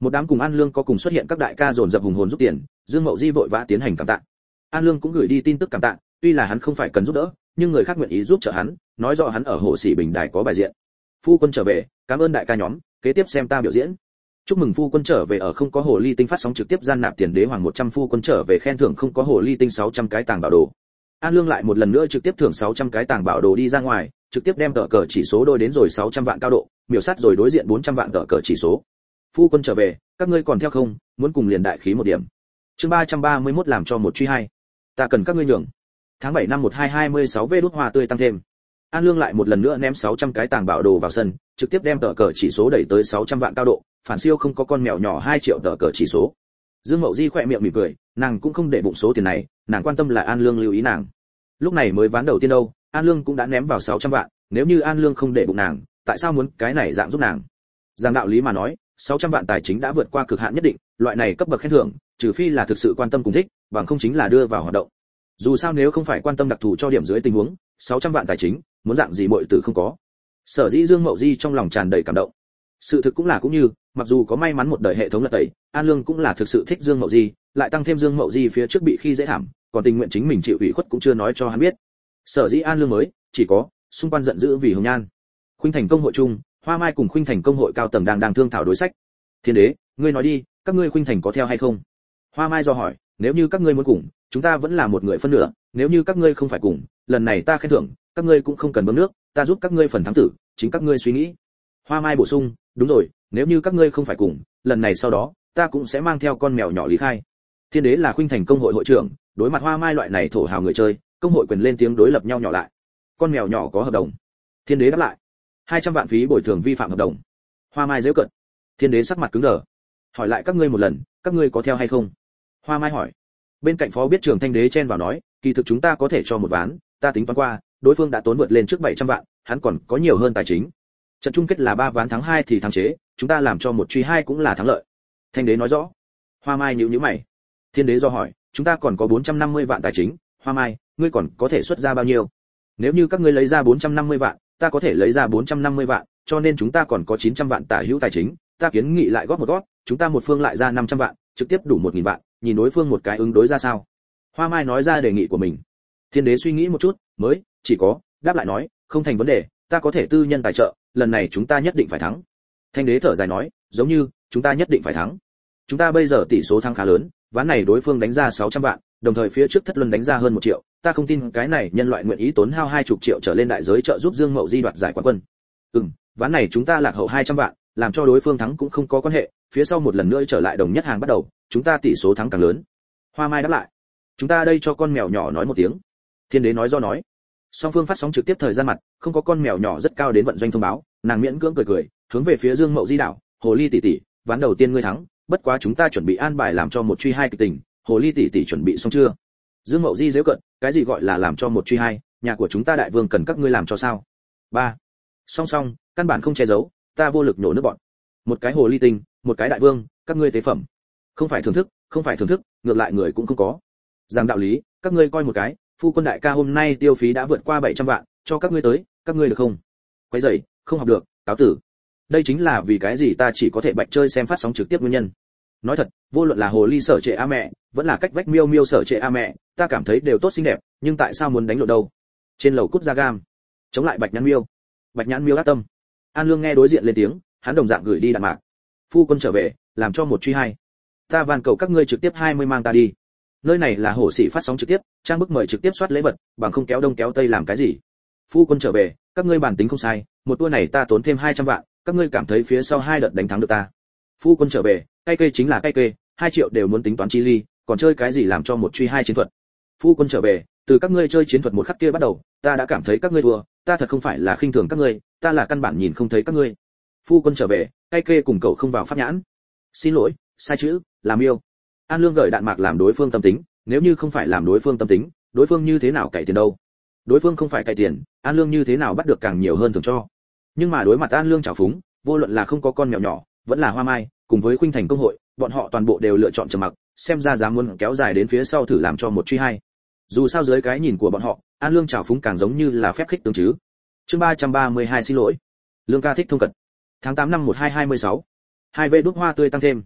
Một đám cùng An Lương có cùng xuất hiện các đại ca dồn dập hùng hồn giúp tiền, Dương Mậu Di vội vã tiến hành cảm tạ. An Lương cũng gửi đi tin tức cảm tạ, tuy là hắn không phải cần giúp đỡ, nhưng người khác nguyện ý giúp trợ hắn, nói rõ hắn ở Hồ Sĩ Bình Đài có bài diện. Phu quân trở về, cảm ơn đại ca nhóm, kế tiếp xem ta biểu diễn. Chúc mừng phu quân trở về ở không có hồ ly tinh phát sóng trực tiếp gian nạp tiền đế hoàng một trăm phu quân trở về khen thưởng không có hồ ly tinh sáu trăm cái tàng bảo đồ. An Lương lại một lần nữa trực tiếp thưởng sáu trăm cái tàng bảo đồ đi ra ngoài, trực tiếp đem tờ cờ chỉ số đôi đến rồi sáu trăm vạn cao độ, miểu sát rồi đối diện bốn trăm vạn tờ cờ chỉ số. Phu quân trở về, các ngươi còn theo không, muốn cùng liền đại khí một điểm. Chương ba trăm ba mươi mốt làm cho một truy hai. Ta cần các ngươi nhường. Tháng bảy năm một hai hai mươi sáu vê đút hoa tươi tăng thêm. An Lương lại một lần nữa ném sáu trăm cái tàng bảo đồ vào sân, trực tiếp đem tờ cờ chỉ số đẩy tới sáu trăm vạn cao độ, phản siêu không có con mèo nhỏ hai triệu tờ cờ chỉ số. Dương Mậu Di khỏe miệng mỉm cười, nàng cũng không để bụng số tiền này, nàng quan tâm là An Lương lưu ý nàng. Lúc này mới ván đầu tiên đâu, An Lương cũng đã ném vào sáu trăm vạn, nếu như An Lương không để bụng nàng, tại sao muốn cái này dạng giúp nàng? Giang đạo lý mà nói, sáu trăm vạn tài chính đã vượt qua cực hạn nhất định, loại này cấp bậc khen thưởng, trừ phi là thực sự quan tâm cùng thích, bằng không chính là đưa vào hoạt động. Dù sao nếu không phải quan tâm đặc thù cho điểm dưới tình huống, sáu trăm vạn tài chính, muốn dạng gì muội tử không có. Sở dĩ Dương Mậu Di trong lòng tràn đầy cảm động. Sự thực cũng là cũng như, mặc dù có may mắn một đời hệ thống lật tẩy, An Lương cũng là thực sự thích Dương Mậu Di, lại tăng thêm Dương Mậu Di phía trước bị khi dễ thảm, còn tình nguyện chính mình chịu ủy khuất cũng chưa nói cho hắn biết. Sở dĩ An Lương mới chỉ có xung quanh giận dữ vì Hồng Nhan. Khuynh Thành công hội chung, Hoa Mai cùng Khuynh Thành công hội cao tầng đang đang thương thảo đối sách. Thiên đế, ngươi nói đi, các ngươi Khuynh Thành có theo hay không? Hoa Mai do hỏi, nếu như các ngươi muốn cùng, chúng ta vẫn là một người phân nửa, nếu như các ngươi không phải cùng, lần này ta khen thưởng, các ngươi cũng không cần bơm nước, ta giúp các ngươi phần thắng tử, chính các ngươi suy nghĩ. Hoa Mai bổ sung, đúng rồi, nếu như các ngươi không phải cùng, lần này sau đó, ta cũng sẽ mang theo con mèo nhỏ lý khai. Thiên đế là Khuynh Thành công hội hội trưởng, đối mặt Hoa Mai loại này thổ hào người chơi, công hội quyền lên tiếng đối lập nhau nhỏ lại. Con mèo nhỏ có hợp đồng. Thiên đế đáp lại, hai trăm vạn phí bồi thường vi phạm hợp đồng. Hoa Mai giễu cợt. Thiên đế sắc mặt cứng đờ. Hỏi lại các ngươi một lần, các ngươi có theo hay không? Hoa Mai hỏi. Bên cạnh phó biết trưởng Thanh đế chen vào nói, kỳ thực chúng ta có thể cho một ván, ta tính toán qua, đối phương đã tốn vượt lên trước bảy trăm vạn, hắn còn có nhiều hơn tài chính. Trận chung kết là ba ván thắng hai thì thắng chế, chúng ta làm cho một truy hai cũng là thắng lợi. Thanh đế nói rõ. Hoa Mai nhíu nhíu mày. Thiên đế do hỏi, chúng ta còn có bốn trăm năm mươi vạn tài chính, Hoa Mai, ngươi còn có thể xuất ra bao nhiêu? Nếu như các ngươi lấy ra bốn trăm năm mươi vạn, ta có thể lấy ra bốn trăm năm mươi vạn, cho nên chúng ta còn có chín trăm vạn tả hữu tài chính, ta kiến nghị lại góp một góp, chúng ta một phương lại ra năm trăm vạn, trực tiếp đủ một nghìn vạn, nhìn đối phương một cái ứng đối ra sao. Hoa Mai nói ra đề nghị của mình. Thiên đế suy nghĩ một chút, mới chỉ có đáp lại nói, không thành vấn đề, ta có thể tư nhân tài trợ, lần này chúng ta nhất định phải thắng. Thanh đế thở dài nói, giống như chúng ta nhất định phải thắng. Chúng ta bây giờ tỷ số thắng khá lớn, ván này đối phương đánh ra sáu trăm vạn, đồng thời phía trước thất luân đánh ra hơn một triệu, ta không tin cái này nhân loại nguyện ý tốn hao hai chục triệu trở lên đại giới trợ giúp Dương Mậu Di đoạt giải quán quân. Ừm, ván này chúng ta lạc hậu hai trăm vạn, làm cho đối phương thắng cũng không có quan hệ, phía sau một lần nữa trở lại đồng nhất hàng bắt đầu, chúng ta tỷ số thắng càng lớn. Hoa Mai đáp lại, chúng ta đây cho con mèo nhỏ nói một tiếng. Thiên đế nói do nói. Song phương phát sóng trực tiếp thời gian mặt, không có con mèo nhỏ rất cao đến vận doanh thông báo, nàng miễn cưỡng cười cười, hướng về phía Dương Mậu Di đảo, hồ ly tỷ tỷ, ván đầu tiên ngươi thắng, bất quá chúng ta chuẩn bị an bài làm cho một truy hai kịch tình, hồ ly tỷ tỷ chuẩn bị xong chưa? Dương Mậu Di giễu cợt, cái gì gọi là làm cho một truy hai, nhà của chúng ta đại vương cần các ngươi làm cho sao? Ba. Song song, căn bản không che giấu, ta vô lực nhổ nước bọn. Một cái hồ ly tinh, một cái đại vương, các ngươi tế phẩm. Không phải thưởng thức, không phải thưởng thức, ngược lại người cũng không có. Giảng đạo lý, các ngươi coi một cái, phu quân đại ca hôm nay tiêu phí đã vượt qua bảy trăm vạn, cho các ngươi tới, các ngươi được không? Quấy rầy, không học được, cáo tử. Đây chính là vì cái gì ta chỉ có thể bạch chơi xem phát sóng trực tiếp nguyên nhân. Nói thật, vô luận là hồ ly sở trệ a mẹ, vẫn là cách vách miêu miêu sở trệ a mẹ, ta cảm thấy đều tốt xinh đẹp, nhưng tại sao muốn đánh lộn đâu? Trên lầu cút ra gam, chống lại bạch nhãn miêu. Bạch nhãn miêu ác tâm. An Lương nghe đối diện lên tiếng, hắn đồng dạng gửi đi đạn mạc. Phu quân trở về, làm cho một truy hai. Ta van cầu các ngươi trực tiếp hai mươi mang ta đi. Nơi này là hổ sĩ phát sóng trực tiếp, trang bức mời trực tiếp soát lễ vật, bằng không kéo đông kéo tây làm cái gì? Phu quân trở về, các ngươi bản tính không sai, một tour này ta tốn thêm hai trăm vạn, các ngươi cảm thấy phía sau hai đợt đánh thắng được ta. Phu quân trở về, cay kê chính là cay kê, hai triệu đều muốn tính toán chi ly, còn chơi cái gì làm cho một truy hai chiến thuật. Phu quân trở về, từ các ngươi chơi chiến thuật một khắc kia bắt đầu, ta đã cảm thấy các ngươi thua, ta thật không phải là khinh thường các ngươi, ta là căn bản nhìn không thấy các ngươi. Phu quân trở về, cay kê cùng cậu không vào pháp nhãn. Xin lỗi, sai chữ, làm yêu. An Lương gửi đạn mạc làm đối phương tâm tính, nếu như không phải làm đối phương tâm tính, đối phương như thế nào cày tiền đâu? Đối phương không phải cày tiền, An Lương như thế nào bắt được càng nhiều hơn thường cho? Nhưng mà đối mặt An Lương trào phúng, vô luận là không có con mèo nhỏ, vẫn là Hoa Mai, cùng với Khuynh Thành công hội, bọn họ toàn bộ đều lựa chọn trầm mặc, xem ra dám muốn kéo dài đến phía sau thử làm cho một truy hai. Dù sao dưới cái nhìn của bọn họ, An Lương trào phúng càng giống như là phép khích tướng chứ. Chương ba trăm ba mươi hai xin lỗi. Lương ca thích thông cật. Tháng tám năm một hai hai mươi sáu. Hai vê đút hoa tươi tăng thêm.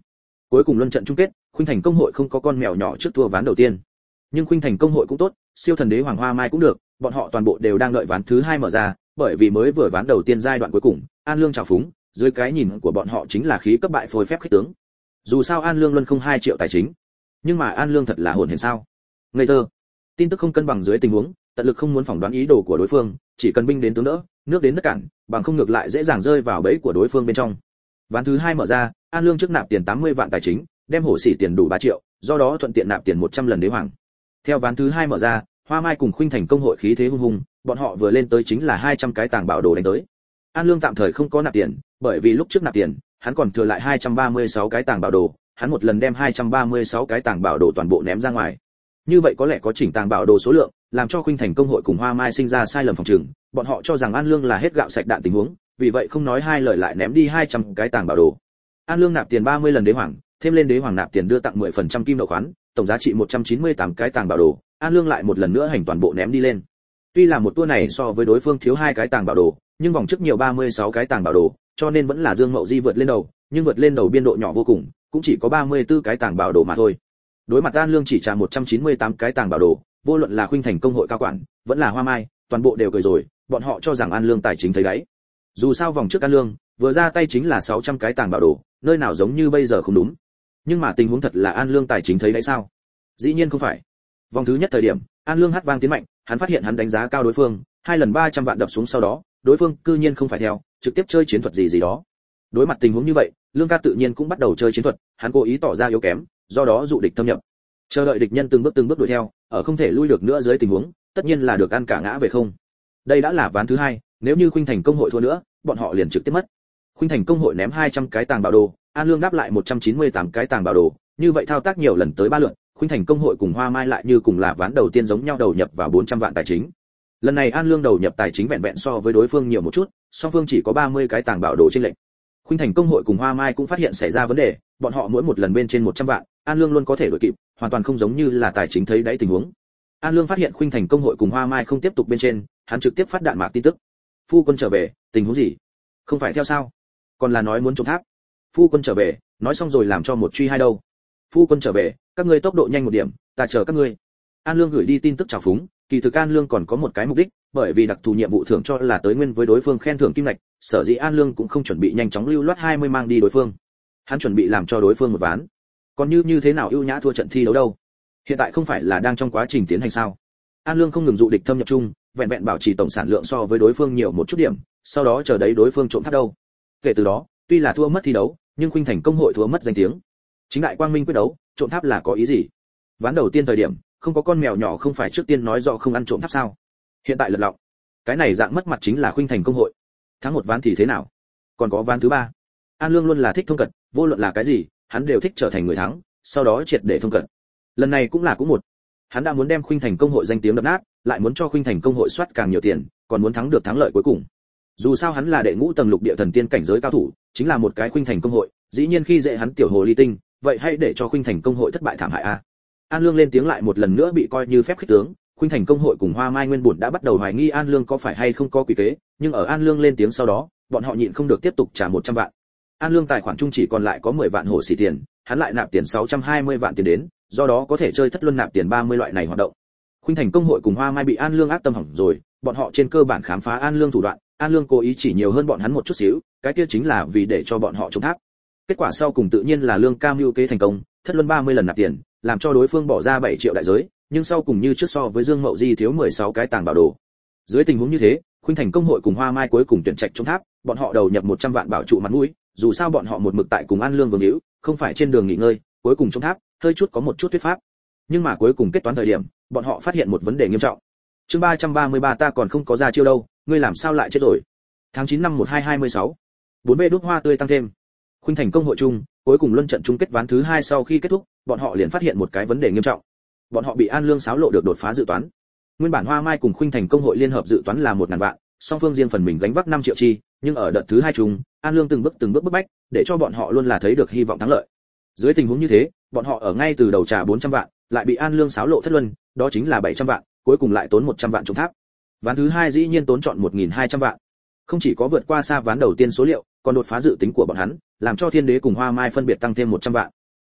Cuối cùng luân trận chung kết, Khuynh Thành công hội không có con mèo nhỏ trước thua ván đầu tiên. Nhưng Khuynh Thành công hội cũng tốt, Siêu Thần Đế Hoàng Hoa Mai cũng được, bọn họ toàn bộ đều đang đợi ván thứ hai mở ra, bởi vì mới vừa ván đầu tiên giai đoạn cuối cùng, An Lương trào phúng, dưới cái nhìn của bọn họ chính là khí cấp bại phôi phép khích tướng. Dù sao An Lương luân không hai triệu tài chính, nhưng mà An Lương thật là hồn hển sao? Ngây thơ. Tin tức không cân bằng dưới tình huống, tận lực không muốn phỏng đoán ý đồ của đối phương, chỉ cần binh đến tướng đỡ, nước đến đất cản, bằng không ngược lại dễ dàng rơi vào bẫy của đối phương bên trong. Ván thứ hai mở ra, An Lương trước nạp tiền tám mươi vạn tài chính, đem hổ xỉ tiền đủ ba triệu, do đó thuận tiện nạp tiền một trăm lần đế hoàng. Theo ván thứ hai mở ra, Hoa Mai cùng Khuynh Thành công hội khí thế hung hùng, bọn họ vừa lên tới chính là hai trăm cái tàng bảo đồ đánh tới. An Lương tạm thời không có nạp tiền, bởi vì lúc trước nạp tiền, hắn còn thừa lại hai trăm ba mươi sáu cái tàng bảo đồ, hắn một lần đem hai trăm ba mươi sáu cái tàng bảo đồ toàn bộ ném ra ngoài. Như vậy có lẽ có chỉnh tàng bảo đồ số lượng, làm cho Khuynh Thành công hội cùng Hoa Mai sinh ra sai lầm phòng trừng, bọn họ cho rằng An Lương là hết gạo sạch đạn tình huống, vì vậy không nói hai lời lại ném đi hai trăm cái tàng bảo đồ. An Lương nạp tiền ba mươi lần đế hoàng, thêm lên đế hoàng nạp tiền đưa tặng mười phần trăm kim nợ khoán, tổng giá trị một trăm chín mươi tám cái tàng bảo đồ, An Lương lại một lần nữa hành toàn bộ ném đi lên. Tuy là một tour này so với đối phương thiếu hai cái tàng bảo đồ, nhưng vòng trước nhiều ba mươi sáu cái tàng bảo đồ, cho nên vẫn là Dương Mậu Di vượt lên đầu, nhưng vượt lên đầu biên độ nhỏ vô cùng, cũng chỉ có ba mươi tư cái tàng bảo đồ mà thôi. Đối mặt An Lương chỉ trả một trăm chín mươi tám cái tàng bảo đồ, vô luận là Khuynh Thành công hội cao quản, vẫn là Hoa Mai, toàn bộ đều cười rồi, bọn họ cho rằng An Lương tài chính thấy đáy. Dù sao vòng trước An Lương vừa ra tay chính là sáu trăm cái tàng bảo đồ, nơi nào giống như bây giờ không đúng. Nhưng mà tình huống thật là An Lương tài chính thấy đáy sao? Dĩ nhiên không phải. Vòng thứ nhất thời điểm, An Lương hát vang tiến mạnh, hắn phát hiện hắn đánh giá cao đối phương, hai lần ba trăm vạn đập xuống sau đó, đối phương cư nhiên không phải theo, trực tiếp chơi chiến thuật gì gì đó. Đối mặt tình huống như vậy, Lương ca tự nhiên cũng bắt đầu chơi chiến thuật, hắn cố ý tỏ ra yếu kém, do đó dụ địch thâm nhập. Chờ đợi địch nhân từng bước từng bước đuổi theo, ở không thể lui được nữa dưới tình huống, tất nhiên là được ăn cả ngã về không. Đây đã là ván thứ hai, nếu như Khuynh Thành công hội thua nữa, bọn họ liền trực tiếp mất. Khuynh Thành công hội ném hai trăm cái tàng bảo đồ, An Lương đáp lại một trăm chín mươi tám cái tàng bảo đồ, như vậy thao tác nhiều lần tới ba lượt, Khuynh Thành công hội cùng Hoa Mai lại như cùng là ván đầu tiên giống nhau đầu nhập vào bốn trăm vạn tài chính. Lần này An Lương đầu nhập tài chính vẹn vẹn so với đối phương nhiều một chút, song phương chỉ có ba mươi cái tàng bảo đồ trên lệnh. Khuynh Thành công hội cùng Hoa Mai cũng phát hiện xảy ra vấn đề, bọn họ mỗi một lần bên trên một trăm vạn, An Lương luôn có thể đuổi kịp, hoàn toàn không giống như là tài chính thấy đáy tình huống. An Lương phát hiện Khuynh Thành công hội cùng Hoa Mai không tiếp tục bên trên, hắn trực tiếp phát đạn mạc tin tức. Phu quân trở về, tình huống gì? Không phải theo sao? Còn là nói muốn trộm tháp. Phu quân trở về, nói xong rồi làm cho một truy hai đâu. Phu quân trở về, các ngươi tốc độ nhanh một điểm, ta chờ các ngươi. An Lương gửi đi tin tức chào phúng, kỳ thực An Lương còn có một cái mục đích, bởi vì đặc thù nhiệm vụ thưởng cho là tới nguyên với đối phương khen thưởng kim lạch, sở dĩ An Lương cũng không chuẩn bị nhanh chóng lưu loát hai mươi mang đi đối phương. Hắn chuẩn bị làm cho đối phương một ván. Còn như như thế nào ưu nhã thua trận thi đấu đâu? Hiện tại không phải là đang trong quá trình tiến hành sao? An Lương không ngừng dụ địch thâm nhập chung, vẹn vẹn bảo trì tổng sản lượng so với đối phương nhiều một chút điểm, sau đó chờ đấy đối phương trộm tháp đâu. Kể từ đó, tuy là thua mất thi đấu, nhưng Khuynh Thành công hội thua mất danh tiếng. Chính đại quang minh quyết đấu, trộm tháp là có ý gì? Ván đầu tiên thời điểm, không có con mèo nhỏ không phải trước tiên nói rõ không ăn trộm tháp sao? Hiện tại lật lọng, cái này dạng mất mặt chính là Khuynh Thành công hội. Thắng một ván thì thế nào? Còn có ván thứ ba. An Lương luôn là thích thông cật, vô luận là cái gì, hắn đều thích trở thành người thắng, sau đó triệt để thông cật. Lần này cũng là cũng một. Hắn đã muốn đem Khuynh Thành công hội danh tiếng đập nát, lại muốn cho Khuynh Thành công hội soát càng nhiều tiền, còn muốn thắng được thắng lợi cuối cùng. Dù sao hắn là đệ ngũ tầng lục địa thần tiên cảnh giới cao thủ, chính là một cái Khuynh Thành công hội, dĩ nhiên khi dễ hắn tiểu hồ ly tinh, vậy hãy để cho Khuynh Thành công hội thất bại thảm hại a. An Lương lên tiếng lại một lần nữa bị coi như phép khích tướng, Khuynh Thành công hội cùng Hoa Mai nguyên bổn đã bắt đầu hoài nghi An Lương có phải hay không có quỷ kế, nhưng ở An Lương lên tiếng sau đó, bọn họ nhịn không được tiếp tục trả một trăm vạn. An Lương tài khoản chung chỉ còn lại có mười vạn hổ xỉ tiền, hắn lại nạp tiền sáu trăm hai mươi vạn tiền đến, do đó có thể chơi thất luân nạp tiền ba mươi loại này hoạt động. Khuynh Thành công hội cùng Hoa Mai bị An Lương ác tâm hỏng rồi, bọn họ trên cơ bản khám phá An Lương thủ đoạn, An Lương cố ý chỉ nhiều hơn bọn hắn một chút xíu, cái kia chính là vì để cho bọn họ trộm tháp. Kết quả sau cùng tự nhiên là Lương cam mưu kế thành công, thất luân ba mươi lần nạp tiền, làm cho đối phương bỏ ra bảy triệu đại giới, nhưng sau cùng như trước so với Dương Mậu Di thiếu mười sáu cái tàng bảo đồ. Dưới tình huống như thế, Khuynh Thành công hội cùng Hoa Mai cuối cùng tuyển trạch trộm tháp, bọn họ đầu nhập một trăm vạn bảo trụ mặt mũi, dù sao bọn họ một mực tại cùng An Lương vương hữu, không phải trên đường nghỉ ngơi, cuối cùng trộm tháp, hơi chút có một chút thuyết pháp. Nhưng mà cuối cùng kết toán thời điểm, bọn họ phát hiện một vấn đề nghiêm trọng. Chương ba trăm ba mươi ba ta còn không có ra chiêu đâu, ngươi làm sao lại chết rồi? Tháng chín năm một hai hai mươi sáu. bốn B đốt hoa tươi tăng thêm. Khuynh Thành công hội chung, cuối cùng luân trận chung kết ván thứ hai sau khi kết thúc, bọn họ liền phát hiện một cái vấn đề nghiêm trọng. Bọn họ bị An Lương xáo lộ được đột phá dự toán. Nguyên bản Hoa Mai cùng Khuynh Thành công hội liên hợp dự toán là một ngàn vạn, song phương riêng phần mình gánh vác năm triệu chi, nhưng ở đợt thứ hai chung, An Lương từng bước từng bước bức bách, để cho bọn họ luôn là thấy được hy vọng thắng lợi. Dưới tình huống như thế, bọn họ ở ngay từ đầu trả bốn trăm vạn, lại bị An Lương xáo lộ thất luân, đó chính là bảy trăm vạn, cuối cùng lại tốn một trăm vạn trùng tháp. Ván thứ hai dĩ nhiên tốn chọn một nghìn hai trăm vạn. Không chỉ có vượt qua xa ván đầu tiên số liệu, còn đột phá dự tính của bọn hắn, làm cho Thiên Đế cùng Hoa Mai phân biệt tăng thêm một trăm vạn.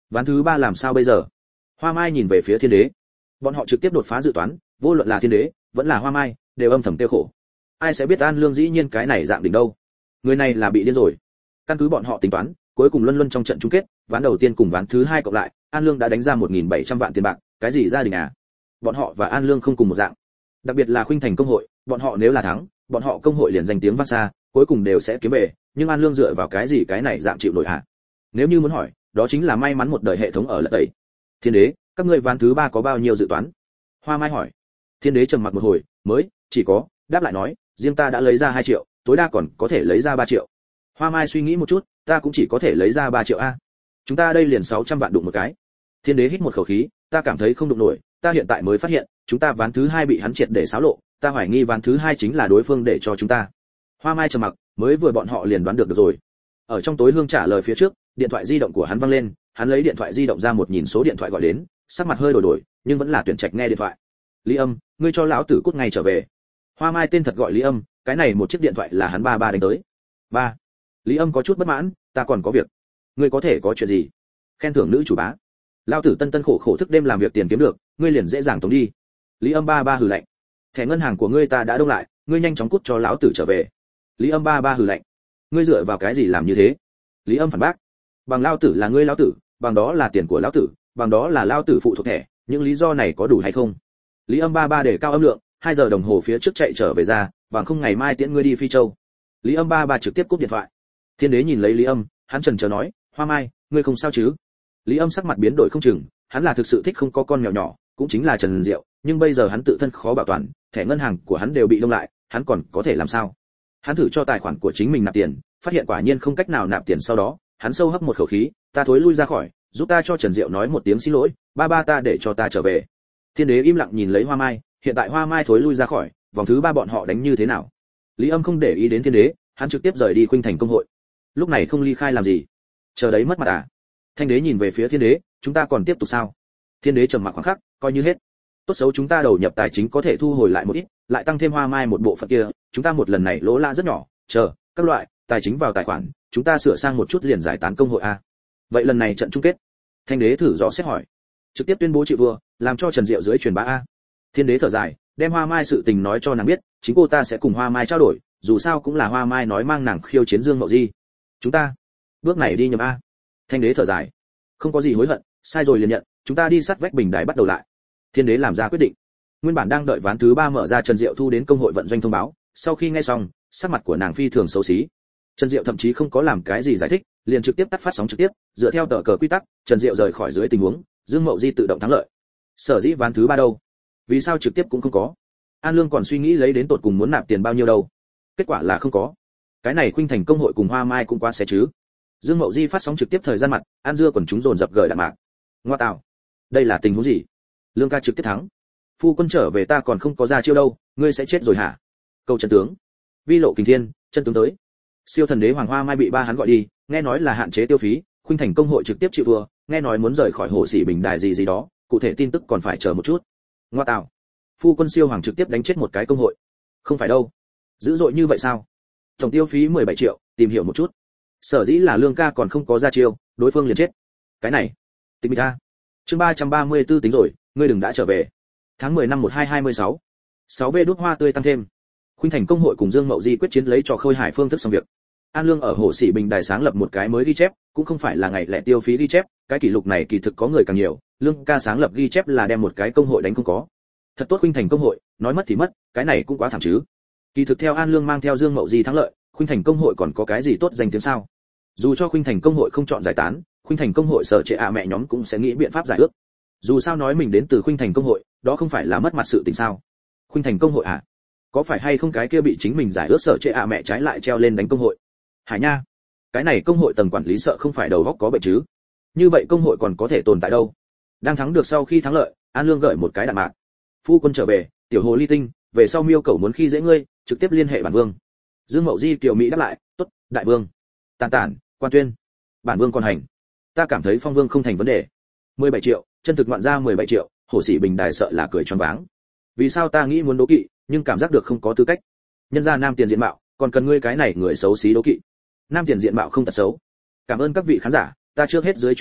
Ván thứ ba làm sao bây giờ? Hoa Mai nhìn về phía Thiên Đế. Bọn họ trực tiếp đột phá dự toán, vô luận là Thiên Đế, vẫn là Hoa Mai, đều âm thầm tiêu khổ. Ai sẽ biết An Lương dĩ nhiên cái này dạng đỉnh đâu? Người này là bị điên rồi. Căn cứ bọn họ tính toán, cuối cùng luân luân trong trận chung kết, ván đầu tiên cùng ván thứ hai cộng lại, An Lương đã đánh ra một nghìn bảy trăm vạn tiền bạc, cái gì gia đình à? Bọn họ và An Lương không cùng một dạng. Đặc biệt là Khuynh Thành công hội, bọn họ nếu là thắng, bọn họ công hội liền danh tiếng vang xa, cuối cùng đều sẽ kiếm về, nhưng An Lương dựa vào cái gì cái này dạng chịu nổi hả? Nếu như muốn hỏi, đó chính là may mắn một đời hệ thống ở lật tẩy. Thiên Đế, các ngươi ván thứ ba có bao nhiêu dự toán? Hoa Mai hỏi. Thiên Đế trầm mặc một hồi, mới chỉ có đáp lại nói, riêng ta đã lấy ra hai triệu, tối đa còn có thể lấy ra ba triệu. Hoa Mai suy nghĩ một chút, ta cũng chỉ có thể lấy ra ba triệu a. Chúng ta đây liền sáu trăm vạn đụng một cái. Thiên Đế hít một khẩu khí, ta cảm thấy không đụng nổi, ta hiện tại mới phát hiện, chúng ta ván thứ hai bị hắn triệt để xáo lộ, ta hoài nghi ván thứ hai chính là đối phương để cho chúng ta. Hoa Mai trầm mặc, mới vừa bọn họ liền đoán được được rồi. Ở trong tối hương trả lời phía trước, điện thoại di động của hắn vang lên, hắn lấy điện thoại di động ra một nhìn số điện thoại gọi đến, sắc mặt hơi đổi đổi, nhưng vẫn là tuyển trạch nghe điện thoại. Lý Âm, ngươi cho lão tử cút ngay trở về. Hoa Mai tên thật gọi Lý Âm, cái này một chiếc điện thoại là hắn ba ba đánh tới. Ba. Lý Âm có chút bất mãn, ta còn có việc. Ngươi có thể có chuyện gì? Khen thưởng nữ chủ bá. Lão tử tân tân khổ khổ thức đêm làm việc tiền kiếm được, ngươi liền dễ dàng tống đi. Lý Âm ba ba hừ lạnh. Thẻ ngân hàng của ngươi ta đã đông lại, ngươi nhanh chóng cút cho lão tử trở về. Lý Âm ba ba hừ lạnh. Ngươi dựa vào cái gì làm như thế? Lý Âm phản bác. Bằng lão tử là ngươi lão tử, bằng đó là tiền của lão tử, bằng đó là lão tử phụ thuộc thẻ, những lý do này có đủ hay không? Lý Âm ba ba để cao âm lượng, hai giờ đồng hồ phía trước chạy trở về ra, bằng không ngày mai tiễn ngươi đi Phi Châu. Lý Âm ba ba trực tiếp cúp điện thoại. Thiên Đế nhìn lấy Lý Âm, hắn chần chờ nói, Hoa Mai, ngươi không sao chứ? Lý Âm sắc mặt biến đổi không chừng, hắn là thực sự thích không có con mèo nhỏ, cũng chính là Trần Diệu, nhưng bây giờ hắn tự thân khó bảo toàn, thẻ ngân hàng của hắn đều bị đông lại, hắn còn có thể làm sao? Hắn thử cho tài khoản của chính mình nạp tiền, phát hiện quả nhiên không cách nào nạp tiền, sau đó, hắn sâu hấp một khẩu khí, ta thối lui ra khỏi, giúp ta cho Trần Diệu nói một tiếng xin lỗi, ba ba ta để cho ta trở về. Thiên Đế im lặng nhìn lấy Hoa Mai, hiện tại Hoa Mai thối lui ra khỏi, vòng thứ ba bọn họ đánh như thế nào? Lý Âm không để ý đến Thiên Đế, hắn trực tiếp rời đi Khuynh Thành công hội. Lúc này không ly khai làm gì? Chờ đấy mất mặt à? Thanh Đế nhìn về phía Thiên Đế, chúng ta còn tiếp tục sao? Thiên Đế trầm mặc khoảng khắc, coi như hết. Tốt xấu chúng ta đầu nhập tài chính có thể thu hồi lại một ít, lại tăng thêm Hoa Mai một bộ phận kia, chúng ta một lần này lỗ lã rất nhỏ, chờ, các loại tài chính vào tài khoản, chúng ta sửa sang một chút liền giải tán công hội a. Vậy lần này trận chung kết, Thanh Đế thử dò xét hỏi, trực tiếp tuyên bố chịu thua, làm cho Trần Diệu dưới truyền bá a. Thiên Đế thở dài, đem Hoa Mai sự tình nói cho nàng biết, chính cô ta sẽ cùng Hoa Mai trao đổi, dù sao cũng là Hoa Mai nói mang nàng khiêu chiến Dương Mậu Di. Chúng ta, bước này đi nhầm a. Thanh Đế thở dài, không có gì hối hận, sai rồi liền nhận, chúng ta đi sát vách bình đài bắt đầu lại. Thiên Đế làm ra quyết định. Nguyên bản đang đợi ván thứ ba mở ra, Trần Diệu thu đến công hội vận doanh thông báo, sau khi nghe xong, sắc mặt của nàng phi thường xấu xí. Trần Diệu thậm chí không có làm cái gì giải thích, liền trực tiếp tắt phát sóng trực tiếp, dựa theo tờ cờ quy tắc, Trần Diệu rời khỏi dưới tình huống, Dương Mậu Di tự động thắng lợi. Sở dĩ ván thứ ba đâu? Vì sao trực tiếp cũng không có? An Lương còn suy nghĩ lấy đến tột cùng muốn nạp tiền bao nhiêu đâu. Kết quả là không có. Cái này Khuynh Thành công hội cùng Hoa Mai cũng quá xé chứ. Dương Mậu Di phát sóng trực tiếp thời gian mặt, An Dưa quần chúng dồn dập gửi đạn mạc. Ngoa tạo, đây là tình huống gì? Lương ca trực tiếp thắng. Phu quân trở về ta còn không có ra chiêu đâu, ngươi sẽ chết rồi hả? Câu chân tướng. Vi lộ kình thiên, chân tướng tới. Siêu thần đế Hoàng Hoa Mai bị ba hắn gọi đi, nghe nói là hạn chế tiêu phí, Khuynh Thành công hội trực tiếp chịu thua, nghe nói muốn rời khỏi hồ sĩ bình đài gì gì đó, cụ thể tin tức còn phải chờ một chút. Ngoa tạo, phu quân siêu hoàng trực tiếp đánh chết một cái công hội. Không phải đâu, dữ dội như vậy sao? Tổng tiêu phí mười bảy triệu, tìm hiểu một chút. Sở dĩ là Lương ca còn không có ra chiêu, đối phương liền chết. Cái này, tính ta. Chương ba trăm ba mươi tư tính rồi, ngươi đừng đã trở về. Tháng mười năm một hai hai mươi sáu. sáu V đốt hoa tươi tăng thêm. Khuynh Thành công hội cùng Dương Mậu Di quyết chiến lấy trò khơi hải phương thức xong việc. An Lương ở hồ sĩ bình đài sáng lập một cái mới ghi chép, cũng không phải là ngày lẻ tiêu phí ghi chép, cái kỷ lục này kỳ thực có người càng nhiều, Lương ca sáng lập ghi chép là đem một cái công hội đánh không có. Thật tốt Khuynh Thành công hội, nói mất thì mất, cái này cũng quá thảm chứ. Kỳ thực theo An Lương mang theo Dương Mậu Di thắng lợi, Khuynh Thành công hội còn có cái gì tốt danh tiếng sao? Dù cho Khuynh Thành công hội không chọn giải tán, Khuynh Thành công hội sở trệ ạ mẹ nhóm cũng sẽ nghĩ biện pháp giải ước. Dù sao nói mình đến từ Khuynh Thành công hội, đó không phải là mất mặt sự tình sao? Khuynh Thành công hội à? Có phải hay không cái kia bị chính mình giải ước sở trệ ạ mẹ trái lại treo lên đánh công hội? Hải nha, cái này công hội tầng quản lý sợ không phải đầu óc có bệnh chứ? Như vậy công hội còn có thể tồn tại đâu? Đang thắng được sau khi thắng lợi, An Lương gửi một cái đạn mạc. Phu quân trở về, tiểu hồ ly tinh, về sau miêu cầu muốn khi dễ ngươi, trực tiếp liên hệ bản vương. Dương Mậu Di tiểu mỹ đáp lại, tốt, đại vương. Tàn tản, quan tuyên, bản vương còn hành. Ta cảm thấy phong vương không thành vấn đề. mười bảy triệu, chân thực ngoạn ra mười bảy triệu, hổ sĩ bình đài sợ là cười choáng váng. Vì sao ta nghĩ muốn đố kỵ, nhưng cảm giác được không có tư cách. Nhân ra nam tiền diện mạo, còn cần ngươi cái này người xấu xí đố kỵ. Nam tiền diện mạo không tật xấu. Cảm ơn các vị khán giả, ta trước hết dưới truyền bá,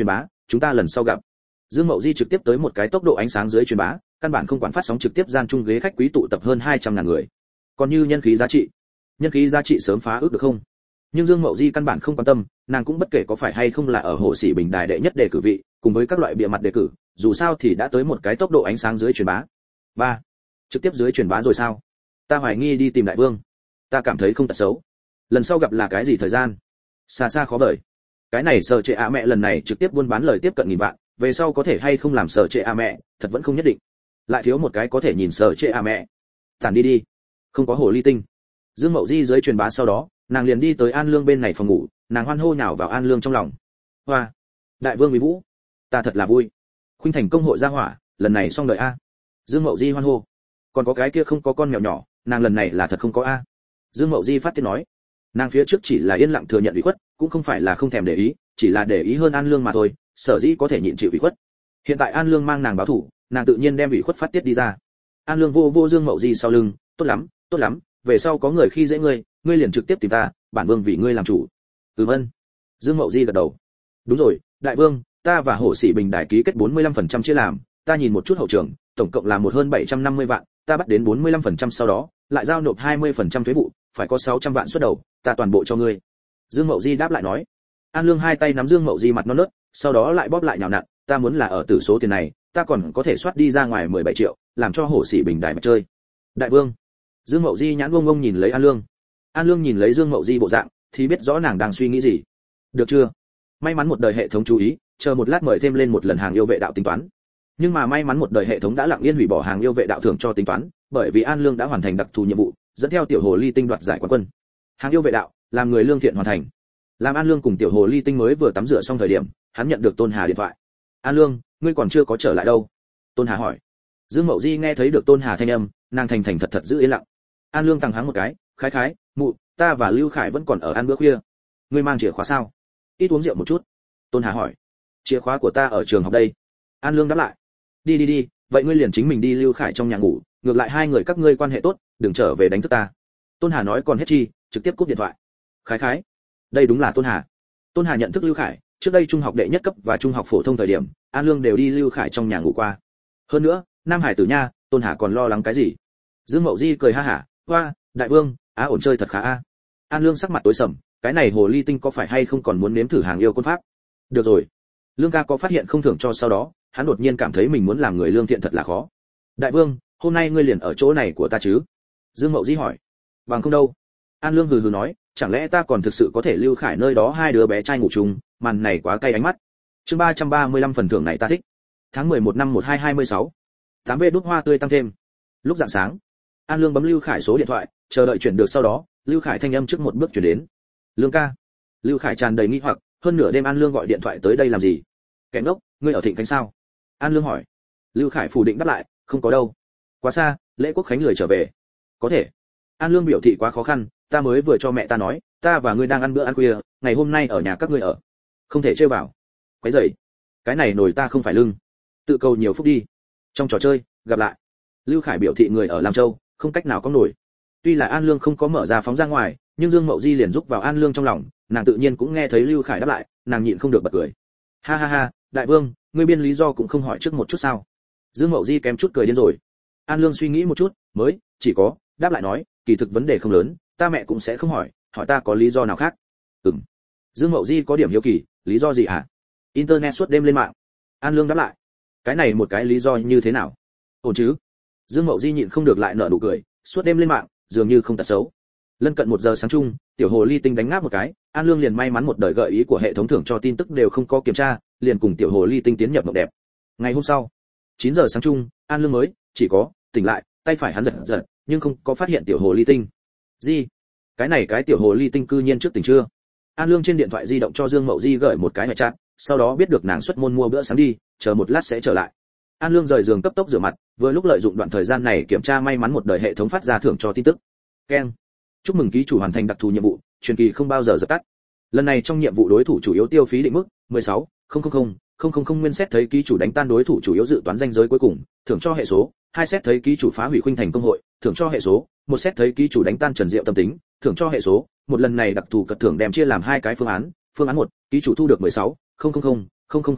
chúng ta lần sau gặp. Dương Mậu Di trực tiếp tới một cái tốc độ ánh sáng dưới truyền bá, căn bản không quản phát sóng trực tiếp gian trung ghế khách quý tụ tập hơn hai trăm ngàn người. Còn như nhân khí giá trị, nhân khí giá trị sớm phá ước được không? Nhưng Dương Mậu Di căn bản không quan tâm, nàng cũng bất kể có phải hay không là ở Hồ Sĩ Bình đài đệ nhất đề cử vị, cùng với các loại bìa mặt đề cử, dù sao thì đã tới một cái tốc độ ánh sáng dưới truyền bá. ba Trực tiếp dưới truyền bá rồi sao? Ta hoài nghi đi tìm đại vương. Ta cảm thấy không tật xấu. Lần sau gặp là cái gì thời gian? Xa xa khó vời. Cái này Sở Trệ A mẹ lần này trực tiếp buôn bán lời tiếp cận nghìn vạn, về sau có thể hay không làm Sở Trệ A mẹ, thật vẫn không nhất định. Lại thiếu một cái có thể nhìn Sở Trệ A mẹ. Tản đi đi. Không có hồ ly tinh. Dương Mậu Di dưới truyền bá sau đó, nàng liền đi tới An Lương bên này phòng ngủ, nàng hoan hô nhào vào An Lương trong lòng. Hoa, đại vương Uy Vũ, ta thật là vui. Khuynh Thành công hội ra hỏa, lần này xong đời a. Dương Mậu Di hoan hô. Còn có cái kia không có con mèo nhỏ, nàng lần này là thật không có a. Dương Mậu Di phát tiếng nói. Nàng phía trước chỉ là yên lặng thừa nhận ủy khuất, cũng không phải là không thèm để ý, chỉ là để ý hơn An Lương mà thôi, sở dĩ có thể nhịn chịu ủy khuất. Hiện tại An Lương mang nàng báo thủ, nàng tự nhiên đem ủy khuất phát tiết đi ra. An Lương vô vô Dương Mậu Di sau lưng, tốt lắm, tốt lắm, về sau có người khi dễ ngươi, ngươi liền trực tiếp tìm ta, bản vương vì ngươi làm chủ. Ừm ân. Dương Mậu Di gật đầu. Đúng rồi, đại vương, ta và Hổ Sĩ Bình đài ký kết bốn mươi lăm phần trăm chia làm, ta nhìn một chút hậu trường, tổng cộng là một hơn bảy trăm năm mươi vạn, ta bắt đến bốn mươi lăm phần trăm sau đó, lại giao nộp hai mươi phần trăm thuế vụ, phải có sáu trăm vạn xuất đầu, ta toàn bộ cho ngươi. Dương Mậu Di đáp lại nói. An Lương hai tay nắm Dương Mậu Di mặt non nớt, sau đó lại bóp lại nhào nặn, ta muốn là ở tử số tiền này, ta còn có thể soát đi ra ngoài mười bảy triệu, làm cho Hổ Sĩ Bình đài mà chơi. Đại vương. Dương Mậu Di nhãn ngông ngông nhìn lấy An Lương. An Lương nhìn lấy Dương Mậu Di bộ dạng, thì biết rõ nàng đang suy nghĩ gì. Được chưa? May mắn một đời hệ thống chú ý, chờ một lát mời thêm lên một lần hàng yêu vệ đạo tính toán. Nhưng mà may mắn một đời hệ thống đã lặng yên hủy bỏ hàng yêu vệ đạo thưởng cho tính toán, bởi vì An Lương đã hoàn thành đặc thù nhiệm vụ, dẫn theo tiểu hồ ly tinh đoạt giải quán quân. Hàng yêu vệ đạo, làm người lương thiện hoàn thành. Làm An Lương cùng tiểu hồ ly tinh mới vừa tắm rửa xong thời điểm, hắn nhận được Tôn Hà điện thoại. An Lương, ngươi còn chưa có trở lại đâu? Tôn Hà hỏi. Dương Mậu Di nghe thấy được Tôn Hà thanh âm, nàng thành thành thật thật giữ yên lặng. An Lương tăng hắng một cái, khái khái, mụ, ta và Lưu Khải vẫn còn ở ăn bữa khuya. Ngươi mang chìa khóa sao? Ít uống rượu một chút. Tôn Hà hỏi. Chìa khóa của ta ở trường học đây. An Lương đáp lại. Đi đi đi, vậy ngươi liền chính mình đi Lưu Khải trong nhà ngủ, ngược lại hai người các ngươi quan hệ tốt, đừng trở về đánh thức ta. Tôn Hà nói còn hết chi, trực tiếp cúp điện thoại. Khái khái. Đây đúng là Tôn Hà. Tôn Hà nhận thức Lưu Khải, trước đây trung học đệ nhất cấp và trung học phổ thông thời điểm, An Lương đều đi Lưu Khải trong nhà ngủ qua. Hơn nữa, Nam Hải tử nha, Tôn Hà còn lo lắng cái gì? Dương Mậu Di cười ha hả, hoa, đại vương, á ổn chơi thật khá a. An Lương sắc mặt tối sầm, cái này hồ ly tinh có phải hay không còn muốn nếm thử hàng yêu quân pháp? Được rồi. Lương ca có phát hiện không thưởng cho sau đó, hắn đột nhiên cảm thấy mình muốn làm người lương thiện thật là khó. Đại vương, hôm nay ngươi liền ở chỗ này của ta chứ? Dương Mậu Di hỏi. Bằng không đâu. An Lương hừ hừ nói, chẳng lẽ ta còn thực sự có thể Lưu Khải nơi đó hai đứa bé trai ngủ chung, màn này quá cay ánh mắt. Chương ba trăm ba mươi lăm phần thưởng này ta thích. Tháng mười một năm một hai hai mươi sáu. tám bê đút hoa tươi tăng thêm. Lúc rạng sáng, An Lương bấm Lưu Khải số điện thoại, chờ đợi chuyển được sau đó, Lưu Khải thanh âm trước một bước chuyển đến. Lương ca. Lưu Khải tràn đầy nghi hoặc, hơn nửa đêm An Lương gọi điện thoại tới đây làm gì? Kẻ ngốc, ngươi ở Thịnh Khánh sao? An Lương hỏi. Lưu Khải phủ định đáp lại, không có đâu. Quá xa, lễ quốc khánh lười trở về. Có thể. An Lương biểu thị quá khó khăn, ta mới vừa cho mẹ ta nói, ta và ngươi đang ăn bữa ăn khuya, ngày hôm nay ở nhà các ngươi ở. Không thể chơi vào. Quấy rầy. Cái này nổi ta không phải lưng. Tự cầu nhiều phúc đi. Trong trò chơi, gặp lại. Lưu Khải biểu thị người ở Lam Châu, không cách nào có nổi. Tuy là An Lương không có mở ra phóng ra ngoài, nhưng Dương Mậu Di liền giúp vào An Lương trong lòng, nàng tự nhiên cũng nghe thấy Lưu Khải đáp lại, nàng nhịn không được bật cười. Ha ha ha, đại vương, ngươi biên lý do cũng không hỏi trước một chút sao? Dương Mậu Di kém chút cười điên rồi. An Lương suy nghĩ một chút, mới chỉ có đáp lại nói, kỳ thực vấn đề không lớn, ta mẹ cũng sẽ không hỏi, hỏi ta có lý do nào khác. Ừm. Dương Mậu Di có điểm hiếu kỳ, lý do gì hả? Internet suốt đêm lên mạng. An Lương đáp lại. Cái này một cái lý do như thế nào? Ổn chứ? Dương Mậu Di nhịn không được lại nở nụ cười, suốt đêm lên mạng, dường như không tật xấu. Lân cận một giờ sáng chung, tiểu hồ ly tinh đánh ngáp một cái, An Lương liền may mắn một đời gợi ý của hệ thống thưởng cho tin tức đều không có kiểm tra, liền cùng tiểu hồ ly tinh tiến nhập mộng đẹp. Ngày hôm sau, chín giờ sáng chung, An Lương mới chỉ có tỉnh lại, tay phải hắn giật giật, nhưng không có phát hiện tiểu hồ ly tinh. Gì? Cái này cái tiểu hồ ly tinh cư nhiên trước tỉnh chưa? An Lương trên điện thoại di động cho Dương Mậu Di gửi một cái ngoại trạng, sau đó biết được nàng xuất môn mua bữa sáng đi, chờ một lát sẽ trở lại. An Lương rời giường cấp tốc rửa mặt, vừa lúc lợi dụng đoạn thời gian này kiểm tra may mắn một đời hệ thống phát ra thưởng cho tin tức. Keng. Chúc mừng ký chủ hoàn thành đặc thù nhiệm vụ, truyền kỳ không bao giờ dập tắt. Lần này trong nhiệm vụ đối thủ chủ yếu tiêu phí định mức mười sáu không không không không không không nguyên xét thấy ký chủ đánh tan đối thủ chủ yếu dự toán danh giới cuối cùng, thưởng cho hệ số, hai xét thấy ký chủ phá hủy Khuynh Thành công hội, thưởng cho hệ số, một xét thấy ký chủ đánh tan Trần Diệu tâm tính, thưởng cho hệ số, một lần này đặc thù cật thưởng đem chia làm hai cái phương án, phương án một, ký chủ thu được mười sáu không không không không không không nguyên,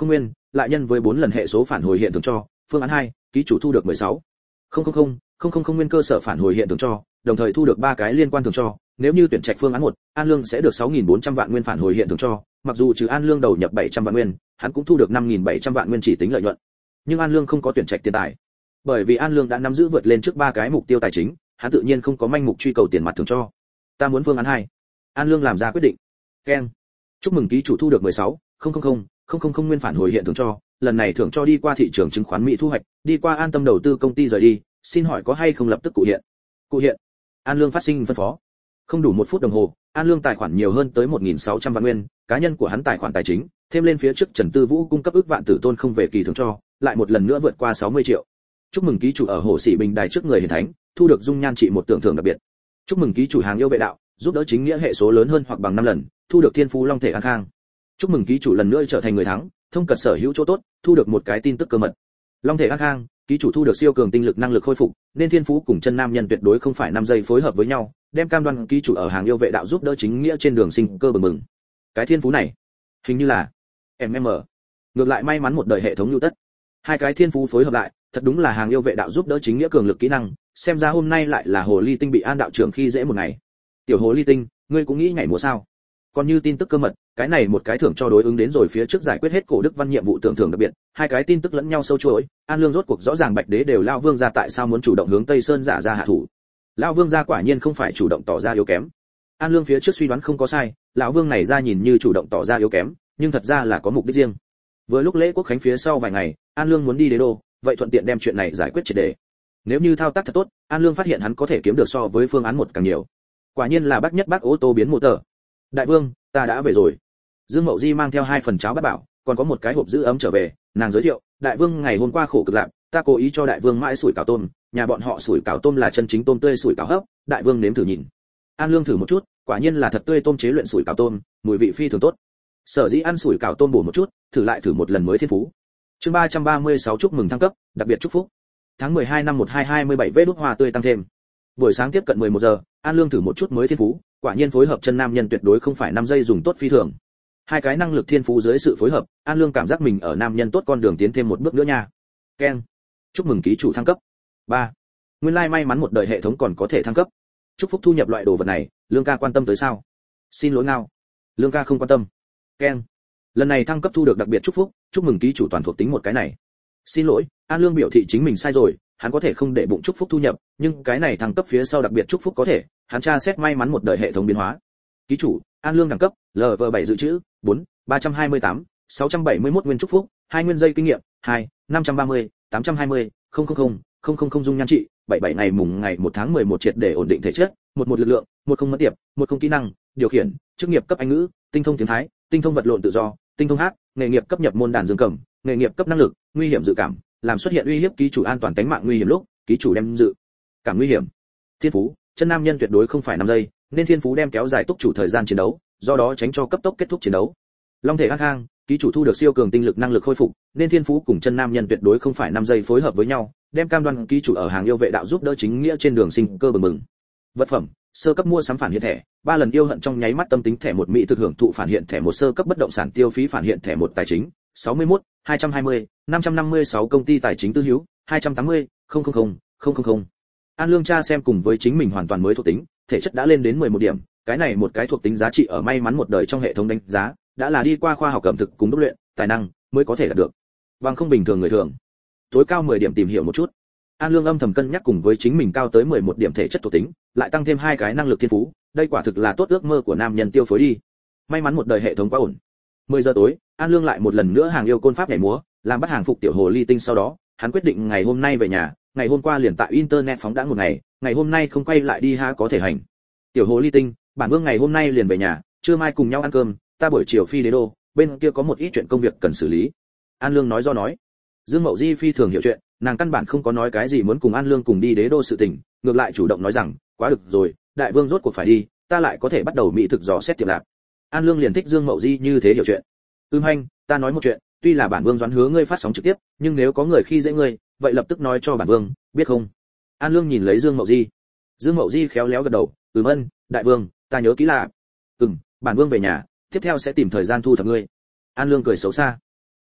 lại nhân với bốn lần hệ số phản hồi hiện tượng cho, phương án hai, ký chủ thu được mười sáu không không không không không không nguyên cơ sở phản hồi hiện tượng cho, đồng thời thu được ba cái liên quan thường cho. Nếu như tuyển trạch phương án một, An Lương sẽ được sáu nghìn bốn trăm vạn nguyên phản hồi hiện tượng cho, mặc dù trừ An Lương đầu nhập bảy trăm vạn nguyên, hắn cũng thu được năm nghìn bảy trăm vạn nguyên chỉ tính lợi nhuận. Nhưng An Lương không có tuyển trạch tiền tài, bởi vì An Lương đã nắm giữ vượt lên trước ba cái mục tiêu tài chính, hắn tự nhiên không có manh mục truy cầu tiền mặt thường cho. Ta muốn phương án hai. An Lương làm ra quyết định. Keng. Chúc mừng ký chủ thu được mười sáu không không không không không không nguyên phản hồi hiện tượng cho, lần này thưởng cho đi qua thị trường chứng khoán Mỹ thu hoạch, đi qua An Tâm đầu tư công ty rời đi, xin hỏi có hay không lập tức cụ hiện? Cụ hiện. An Lương phát sinh phân phó. Không đủ một phút đồng hồ, An Lương tài khoản nhiều hơn tới một nghìn sáu trăm vạn nguyên, cá nhân của hắn tài khoản tài chính, thêm lên phía trước Trần Tư Vũ cung cấp ước vạn tử tôn không về kỳ thưởng cho, lại một lần nữa vượt qua sáu mươi triệu. Chúc mừng ký chủ ở Hồ Sĩ Bình đài trước người hiển thánh, thu được dung nhan trị một tưởng thưởng đặc biệt. Chúc mừng ký chủ hàng yêu vệ đạo, giúp đỡ chính nghĩa hệ số lớn hơn hoặc bằng năm lần, thu được thiên phú long thể an khang. Chúc mừng ký chủ lần nữa trở thành người thắng, thông cật sở hữu chỗ tốt, thu được một cái tin tức cơ mật. Long thể an khang, ký chủ thu được siêu cường tinh lực năng lực khôi phục, nên thiên phú cùng chân nam nhân tuyệt đối không phải năm giây phối hợp với nhau, đem cam đoan ký chủ ở hàng yêu vệ đạo giúp đỡ chính nghĩa trên đường sinh cơ bừng bừng. Cái thiên phú này, hình như là em em. Ngược lại may mắn một đời hệ thống lưu tất. Hai cái thiên phú phối hợp lại, thật đúng là hàng yêu vệ đạo giúp đỡ chính nghĩa cường lực kỹ năng, xem ra hôm nay lại là hồ ly tinh bị An đạo trưởng khi dễ một ngày. Tiểu hồ ly tinh, ngươi cũng nghĩ nhảy múa sao? Còn như tin tức cơ mật, cái này một cái thưởng cho đối ứng đến rồi phía trước giải quyết hết cổ đức văn nhiệm vụ tưởng thưởng đặc biệt, hai cái tin tức lẫn nhau sâu chuỗi, An Lương rốt cuộc rõ ràng Bạch Đế đều lao vương gia tại sao muốn chủ động hướng Tây Sơn giả ra hạ thủ. Lão vương gia quả nhiên không phải chủ động tỏ ra yếu kém. An Lương phía trước suy đoán không có sai, lão vương này ra nhìn như chủ động tỏ ra yếu kém, nhưng thật ra là có mục đích riêng. Vừa lúc lễ quốc khánh phía sau vài ngày, An Lương muốn đi Đế đô, vậy thuận tiện đem chuyện này giải quyết triệt để. Nếu như thao tác thật tốt, An Lương phát hiện hắn có thể kiếm được so với phương án một càng nhiều. Quả nhiên là bác nhất bác ô tô biến motor. Đại vương, ta đã về rồi. Dương Mậu Di mang theo hai phần cháo bát bảo, còn có một cái hộp giữ ấm trở về, nàng giới thiệu, đại vương ngày hôm qua khổ cực lắm, ta cố ý cho đại vương mãi sủi cảo tôm, nhà bọn họ sủi cảo tôm là chân chính tôm tươi sủi cảo hấp, đại vương nếm thử nhìn. An Lương thử một chút, quả nhiên là thật tươi tôm chế luyện sủi cảo tôm, mùi vị phi thường tốt. Sở dĩ ăn sủi cảo tôm bổ một chút, thử lại thử một lần mới thiên phú. Chương ba trăm ba mươi sáu chúc mừng thăng cấp, đặc biệt chúc phúc. Tháng mười hai năm một hai hai mươi bảy vê đút hoa tươi tăng thêm. Buổi sáng tiếp cận mười một giờ, An Lương thử một chút mới thiên phú, quả nhiên phối hợp chân nam nhân tuyệt đối không phải năm giây dùng tốt phi thường. Hai cái năng lực thiên phú dưới sự phối hợp, An Lương cảm giác mình ở nam nhân tốt con đường tiến thêm một bước nữa nha. Keng. Chúc mừng ký chủ thăng cấp. ba. Nguyên lai may mắn một đời hệ thống còn có thể thăng cấp. Chúc phúc thu nhập loại đồ vật này, Lương ca quan tâm tới sao? Xin lỗi ngao. Lương ca không quan tâm. Keng. Lần này thăng cấp thu được đặc biệt chúc phúc, chúc mừng ký chủ toàn thuộc tính một cái này. Xin lỗi, An Lương biểu thị chính mình sai rồi, hắn có thể không để bụng chúc phúc thu nhập, nhưng cái này thăng cấp phía sau đặc biệt chúc phúc có thể, hắn tra xét may mắn một đời hệ thống biến hóa. Ký chủ, An Lương đẳng cấp, lờ vê bảy dự trữ, bốn, ba trăm hai mươi tám, sáu trăm bảy mươi mốt nguyên chúc phúc, hai nguyên dây kinh nghiệm, hai, năm trăm ba mươi, tám trăm hai mươi, không không không, không không không dung nhan trị, bảy bảy ngày mùng ngày một tháng mười một triệt để ổn định thể chất, một một lực lượng, một không mất tiệp, một không kỹ năng, điều khiển, chức nghiệp cấp Anh ngữ, tinh thông tiếng Thái, tinh thông vật lộn tự do, tinh thông hát, nghề nghiệp cấp nhập môn đàn dương cầm, nghề nghiệp cấp năng lực, nguy hiểm dự cảm, làm xuất hiện uy hiếp ký chủ an toàn tính mạng nguy hiểm lúc, ký chủ đem dự cảm nguy hiểm. Thiên phú, chân nam nhân tuyệt đối không phải năm giây, nên thiên phú đem kéo dài tốc chủ thời gian chiến đấu, do đó tránh cho cấp tốc kết thúc chiến đấu. Long thể an khang, ký chủ thu được siêu cường tinh lực năng lực khôi phục, nên thiên phú cùng chân nam nhân tuyệt đối không phải năm giây phối hợp với nhau, đem cam đoan ký chủ ở hàng yêu vệ đạo giúp đỡ chính nghĩa trên đường sinh cơ bừng bừng. Vật phẩm, sơ cấp mua sắm phản hiện thẻ, ba lần yêu hận trong nháy mắt tâm tính thẻ một mỹ thực hưởng thụ phản hiện thẻ một sơ cấp bất động sản tiêu phí phản hiện thẻ một tài chính, sáu mươi mốt, hai trăm hai mươi, năm trăm năm mươi sáu công ty tài chính tư hữu, hai trăm tám mươi, không không không, không không không. An Lương tra xem cùng với chính mình hoàn toàn mới thuộc tính, thể chất đã lên đến mười một điểm, cái này một cái thuộc tính giá trị ở may mắn một đời trong hệ thống đánh giá, đã là đi qua khoa học cẩm thực cùng đúc luyện, tài năng mới có thể đạt được. Bằng không bình thường người thường. Tối cao mười điểm tìm hiểu một chút. An Lương âm thầm cân nhắc cùng với chính mình cao tới mười một điểm thể chất thuộc tính, lại tăng thêm hai cái năng lực thiên phú, đây quả thực là tốt ước mơ của nam nhân tiêu phối đi. May mắn một đời hệ thống quá ổn. mười giờ tối, An Lương lại một lần nữa hàng yêu côn pháp nhảy múa, làm bắt hàng phục tiểu hồ ly tinh sau đó, hắn quyết định ngày hôm nay về nhà, ngày hôm qua liền tại internet phóng đãng một ngày, ngày hôm nay không quay lại đi ha có thể hành. Tiểu hồ ly tinh, bản vương ngày hôm nay liền về nhà, trưa mai cùng nhau ăn cơm, ta buổi chiều phi Đế đô, bên kia có một ít chuyện công việc cần xử lý. An Lương nói do nói. Dương Mậu Di phi thường hiểu chuyện, nàng căn bản không có nói cái gì muốn cùng An Lương cùng đi Đế đô sự tình, ngược lại chủ động nói rằng, quá được rồi, đại vương rốt cuộc phải đi, ta lại có thể bắt đầu mỹ thực dò xét tiệm lạc. An Lương liền thích Dương Mậu Di như thế hiểu chuyện. Ưm Hành, ta nói một chuyện, tuy là bản vương doãn hứa ngươi phát sóng trực tiếp, nhưng nếu có người khi dễ ngươi, vậy lập tức nói cho bản vương, biết không? An Lương nhìn lấy Dương Mậu Di. Dương Mậu Di khéo léo gật đầu, ừm ân, đại vương, ta nhớ kỹ là. Ừm, bản vương về nhà, tiếp theo sẽ tìm thời gian thu thập ngươi. An Lương cười xấu xa.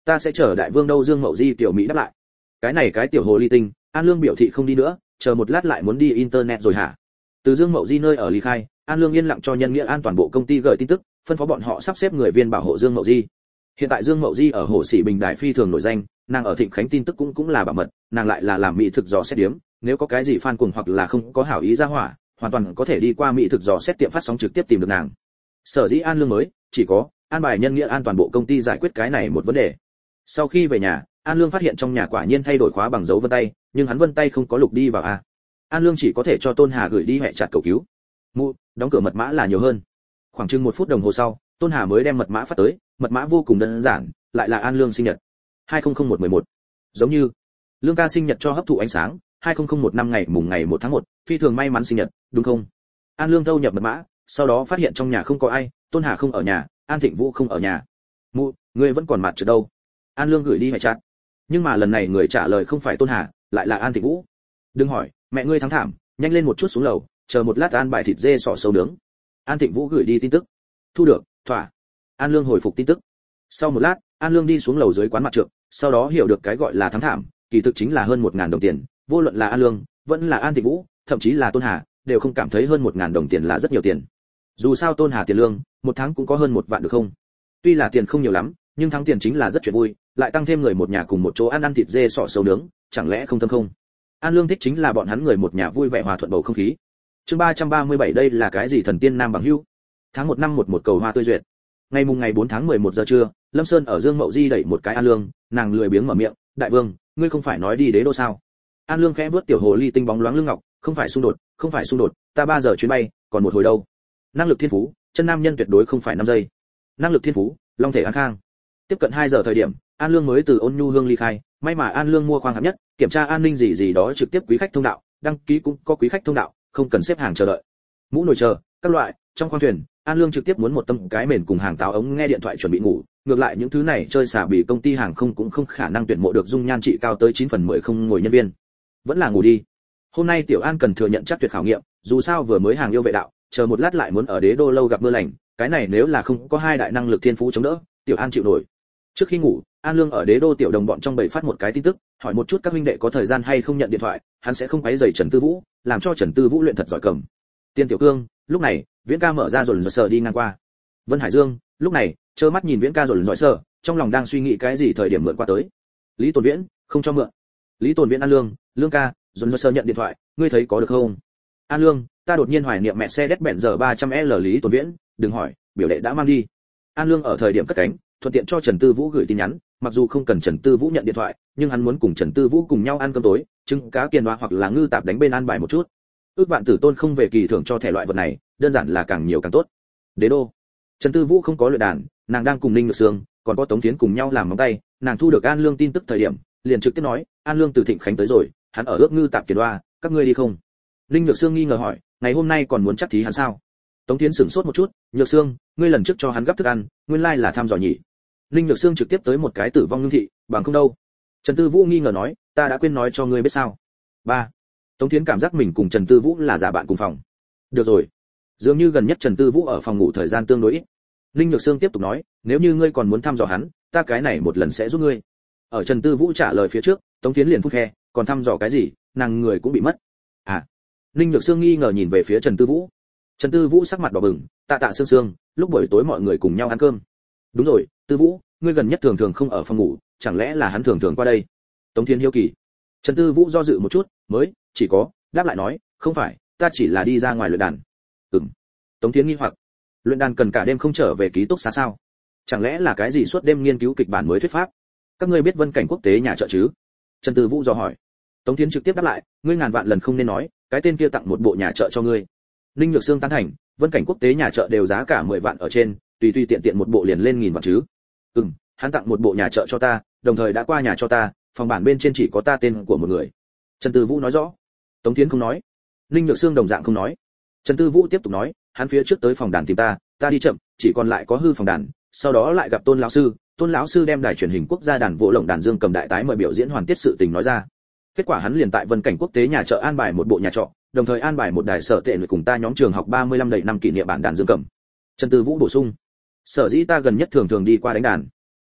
Ta sẽ chờ đại vương đâu? Dương Mậu Di tiểu mỹ đáp lại. Cái này cái tiểu hồ ly tinh, An Lương biểu thị không đi nữa, chờ một lát lại muốn đi internet rồi hả? Từ Dương Mậu Di nơi ở ly khai, An Lương yên lặng cho nhân nghĩa an toàn bộ công ty gửi tin tức, phân phó bọn họ sắp xếp người viên bảo hộ Dương Mậu Di. Hiện tại Dương Mậu Di ở Hồ Sĩ Bình Đại phi thường nổi danh, nàng ở Thịnh Khánh tin tức cũng cũng là bảo mật, nàng lại là làm mỹ thực dò xét điếm, nếu có cái gì fan cuồng hoặc là không có hảo ý ra hỏa, hoàn toàn có thể đi qua mỹ thực dò xét tiệm phát sóng trực tiếp tìm được nàng. Sở dĩ An Lương mới chỉ có an bài nhân nghĩa an toàn bộ công ty giải quyết cái này một vấn đề. Sau khi về nhà, An Lương phát hiện trong nhà quả nhiên thay đổi khóa bằng dấu vân tay, nhưng hắn vân tay không có lục đi vào a. An Lương chỉ có thể cho Tôn Hà gửi đi hệ chặt cầu cứu. Mụ, đóng cửa mật mã là nhiều hơn. Khoảng chừng một phút đồng hồ sau, Tôn Hà mới đem mật mã phát tới, mật mã vô cùng đơn giản, lại là An Lương sinh nhật. hai không không một một một. Giống như Lương ca sinh nhật cho hấp thụ ánh sáng, hai không không một năm ngày mùng ngày một tháng một, phi thường may mắn sinh nhật, đúng không? An Lương thâu nhập mật mã, sau đó phát hiện trong nhà không có ai, Tôn Hà không ở nhà, An Thịnh Vũ không ở nhà. Mụ, ngươi vẫn còn mặt trượt đâu? An Lương gửi đi hệ chat. Nhưng mà lần này người trả lời không phải Tôn Hà, lại là An Thịnh Vũ. Đừng hỏi, mẹ ngươi thắng thảm, nhanh lên một chút xuống lầu, chờ một lát ăn bài thịt dê sọ sâu nướng. An Thịnh Vũ gửi đi tin tức. Thu được, thỏa. An Lương hồi phục tin tức. Sau một lát, An Lương đi xuống lầu dưới quán mặt trượng, sau đó hiểu được cái gọi là thắng thảm, kỳ thực chính là hơn một ngàn đồng tiền, vô luận là An Lương, vẫn là An Thịnh Vũ, thậm chí là Tôn Hà, đều không cảm thấy hơn một ngàn đồng tiền là rất nhiều tiền. Dù sao Tôn Hà tiền lương, một tháng cũng có hơn một vạn được không? Tuy là tiền không nhiều lắm, nhưng thắng tiền chính là rất chuyện vui, lại tăng thêm người một nhà cùng một chỗ ăn ăn thịt dê sọ sâu nướng, chẳng lẽ không thơm không? An Lương thích chính là bọn hắn người một nhà vui vẻ hòa thuận bầu không khí. Chương ba trăm ba mươi bảy đây là cái gì thần tiên nam bằng hữu? Tháng một năm một một cầu hoa tươi duyệt. Ngày mùng ngày bốn tháng mười một giờ trưa, Lâm Sơn ở Dương Mậu Di đẩy một cái An Lương, nàng lười biếng mở miệng, "Đại vương, ngươi không phải nói đi đế đô sao?" An Lương khẽ vuốt tiểu hồ ly tinh bóng loáng lưng ngọc, "Không phải xung đột, không phải xung đột, ta ba giờ chuyến bay, còn một hồi đâu." Năng lực thiên phú, chân nam nhân tuyệt đối không phải năm giây. Năng lực thiên phú, long thể an khang. Tiếp cận hai giờ thời điểm, An Lương mới từ Ôn Nhu Hương ly khai, may mà An Lương mua khoang hạng nhất, kiểm tra an ninh gì gì đó trực tiếp quý khách thông đạo, đăng ký cũng có quý khách thông đạo, không cần xếp hàng chờ đợi. Mũ nồi chờ, các loại, trong khoang thuyền, An Lương trực tiếp muốn một tấm cái mền cùng hàng táo ống nghe điện thoại chuẩn bị ngủ, ngược lại những thứ này chơi xả bị công ty hàng không cũng không khả năng tuyển mộ được dung nhan trị cao tới chín phần mười không ngồi nhân viên. Vẫn là ngủ đi. Hôm nay Tiểu An cần thừa nhận chắc tuyệt khảo nghiệm, dù sao vừa mới hàng yêu vệ đạo, chờ một lát lại muốn ở đế đô lâu gặp mưa lành, cái này nếu là không có hai đại năng lực thiên phú chống đỡ, Tiểu An chịu nổi. Trước khi ngủ, An Lương ở đế đô tiểu đồng bọn trong bầy phát một cái tin tức, hỏi một chút các huynh đệ có thời gian hay không nhận điện thoại, hắn sẽ không quấy rầy Trần Tư Vũ, làm cho Trần Tư Vũ luyện thật giỏi cầm. Tiên Tiểu Cương, lúc này, Viễn Ca mở ra rồi rồi sờ đi ngang qua. Vân Hải Dương, lúc này, trơ mắt nhìn Viễn Ca rồi rồi sờ, trong lòng đang suy nghĩ cái gì thời điểm mượn qua tới. Lý Tồn Viễn, không cho mượn. Lý Tồn Viễn An Lương, Lương ca, rồi rồi sờ nhận điện thoại, ngươi thấy có được không? An Lương, ta đột nhiên hoài niệm mẹ xe đét bẹn giờ ba trăm L Lý Tồn Viễn, đừng hỏi, biểu đệ đã mang đi. An Lương ở thời điểm cất cánh, thuận tiện cho Trần Tư Vũ gửi tin nhắn, mặc dù không cần Trần Tư Vũ nhận điện thoại, nhưng hắn muốn cùng Trần Tư Vũ cùng nhau ăn cơm tối, trứng cá kiền hoa hoặc là ngư tạp đánh bên ăn bài một chút. Ước vạn tử tôn không về kỳ thưởng cho thể loại vật này, đơn giản là càng nhiều càng tốt. Đế đô. Trần Tư Vũ không có luyện đàn, nàng đang cùng Ninh Ngự Sương, còn có Tống Thiến cùng nhau làm móng tay, nàng thu được An Lương tin tức thời điểm, liền trực tiếp nói, An Lương từ Thịnh Khánh tới rồi, hắn ở ước ngư tạp kiền hoa, các ngươi đi không? Ninh Nhược Sương nghi ngờ hỏi, ngày hôm nay còn muốn chắc thí hắn sao? Tống Thiến sửng sốt một chút, Nhược Sương, ngươi lần trước cho hắn gấp thức ăn, nguyên lai là thăm dò nhỉ? Ninh Nhược Sương trực tiếp tới một cái tử vong ngưng thị, bằng không đâu. Trần Tư Vũ nghi ngờ nói, ta đã quên nói cho ngươi biết sao? Ba. Tống Thiến cảm giác mình cùng Trần Tư Vũ là giả bạn cùng phòng. Được rồi. Dường như gần nhất Trần Tư Vũ ở phòng ngủ thời gian tương đối ít. Ninh Nhược Sương tiếp tục nói, nếu như ngươi còn muốn thăm dò hắn, ta cái này một lần sẽ giúp ngươi. Ở Trần Tư Vũ trả lời phía trước, Tống Thiến liền phút khe, còn thăm dò cái gì, nàng người cũng bị mất. À. Ninh Nhược Sương nghi ngờ nhìn về phía Trần Tư Vũ. Trần Tư Vũ sắc mặt đỏ bừng, tạ tạ Sương Sương, lúc buổi tối mọi người cùng nhau ăn cơm. Đúng rồi, Tư Vũ, ngươi gần nhất thường thường không ở phòng ngủ, chẳng lẽ là hắn thường thường qua đây? Tống Thiến hiếu kỳ. Trần Tư Vũ do dự một chút, mới chỉ có đáp lại nói, không phải, ta chỉ là đi ra ngoài luyện đàn. Ừm. Tống Thiến nghi hoặc, luyện đàn cần cả đêm không trở về ký túc xá sao? Chẳng lẽ là cái gì suốt đêm nghiên cứu kịch bản mới thuyết pháp? Các ngươi biết Vân Cảnh Quốc tế nhà trợ chứ? Trần Tư Vũ dò hỏi. Tống Thiến trực tiếp đáp lại, ngươi ngàn vạn lần không nên nói, cái tên kia tặng một bộ nhà trợ cho ngươi. Ninh Nhược Sương tán thành, Vân Cảnh Quốc tế nhà trợ đều giá cả mười vạn ở trên, tùy tùy tiện tiện một bộ liền lên nghìn vạn chứ. Ừm, hắn tặng một bộ nhà trợ cho ta, đồng thời đã qua nhà cho ta, phòng bản bên trên chỉ có ta tên của một người. Trần Tư Vũ nói rõ. Tống Thiến không nói. Ninh Nhược Sương đồng dạng không nói. Trần Tư Vũ tiếp tục nói, hắn phía trước tới phòng đàn tìm ta, ta đi chậm, chỉ còn lại có hư phòng đàn, sau đó lại gặp Tôn lão sư, Tôn lão sư đem đài truyền hình quốc gia đàn vỗ lộng đàn dương cầm đại tái mời biểu diễn hoàn tiết sự tình nói ra. Kết quả hắn liền tại Vân Cảnh Quốc tế nhà trợ an bài một bộ nhà trọ, đồng thời an bài một đài sở tệ người cùng ta nhóm trường học ba mươi lăm đầy năm kỷ niệm bản đàn dương cầm. Trần Tư Vũ bổ sung, sở dĩ ta gần nhất thường thường đi qua đánh đàn.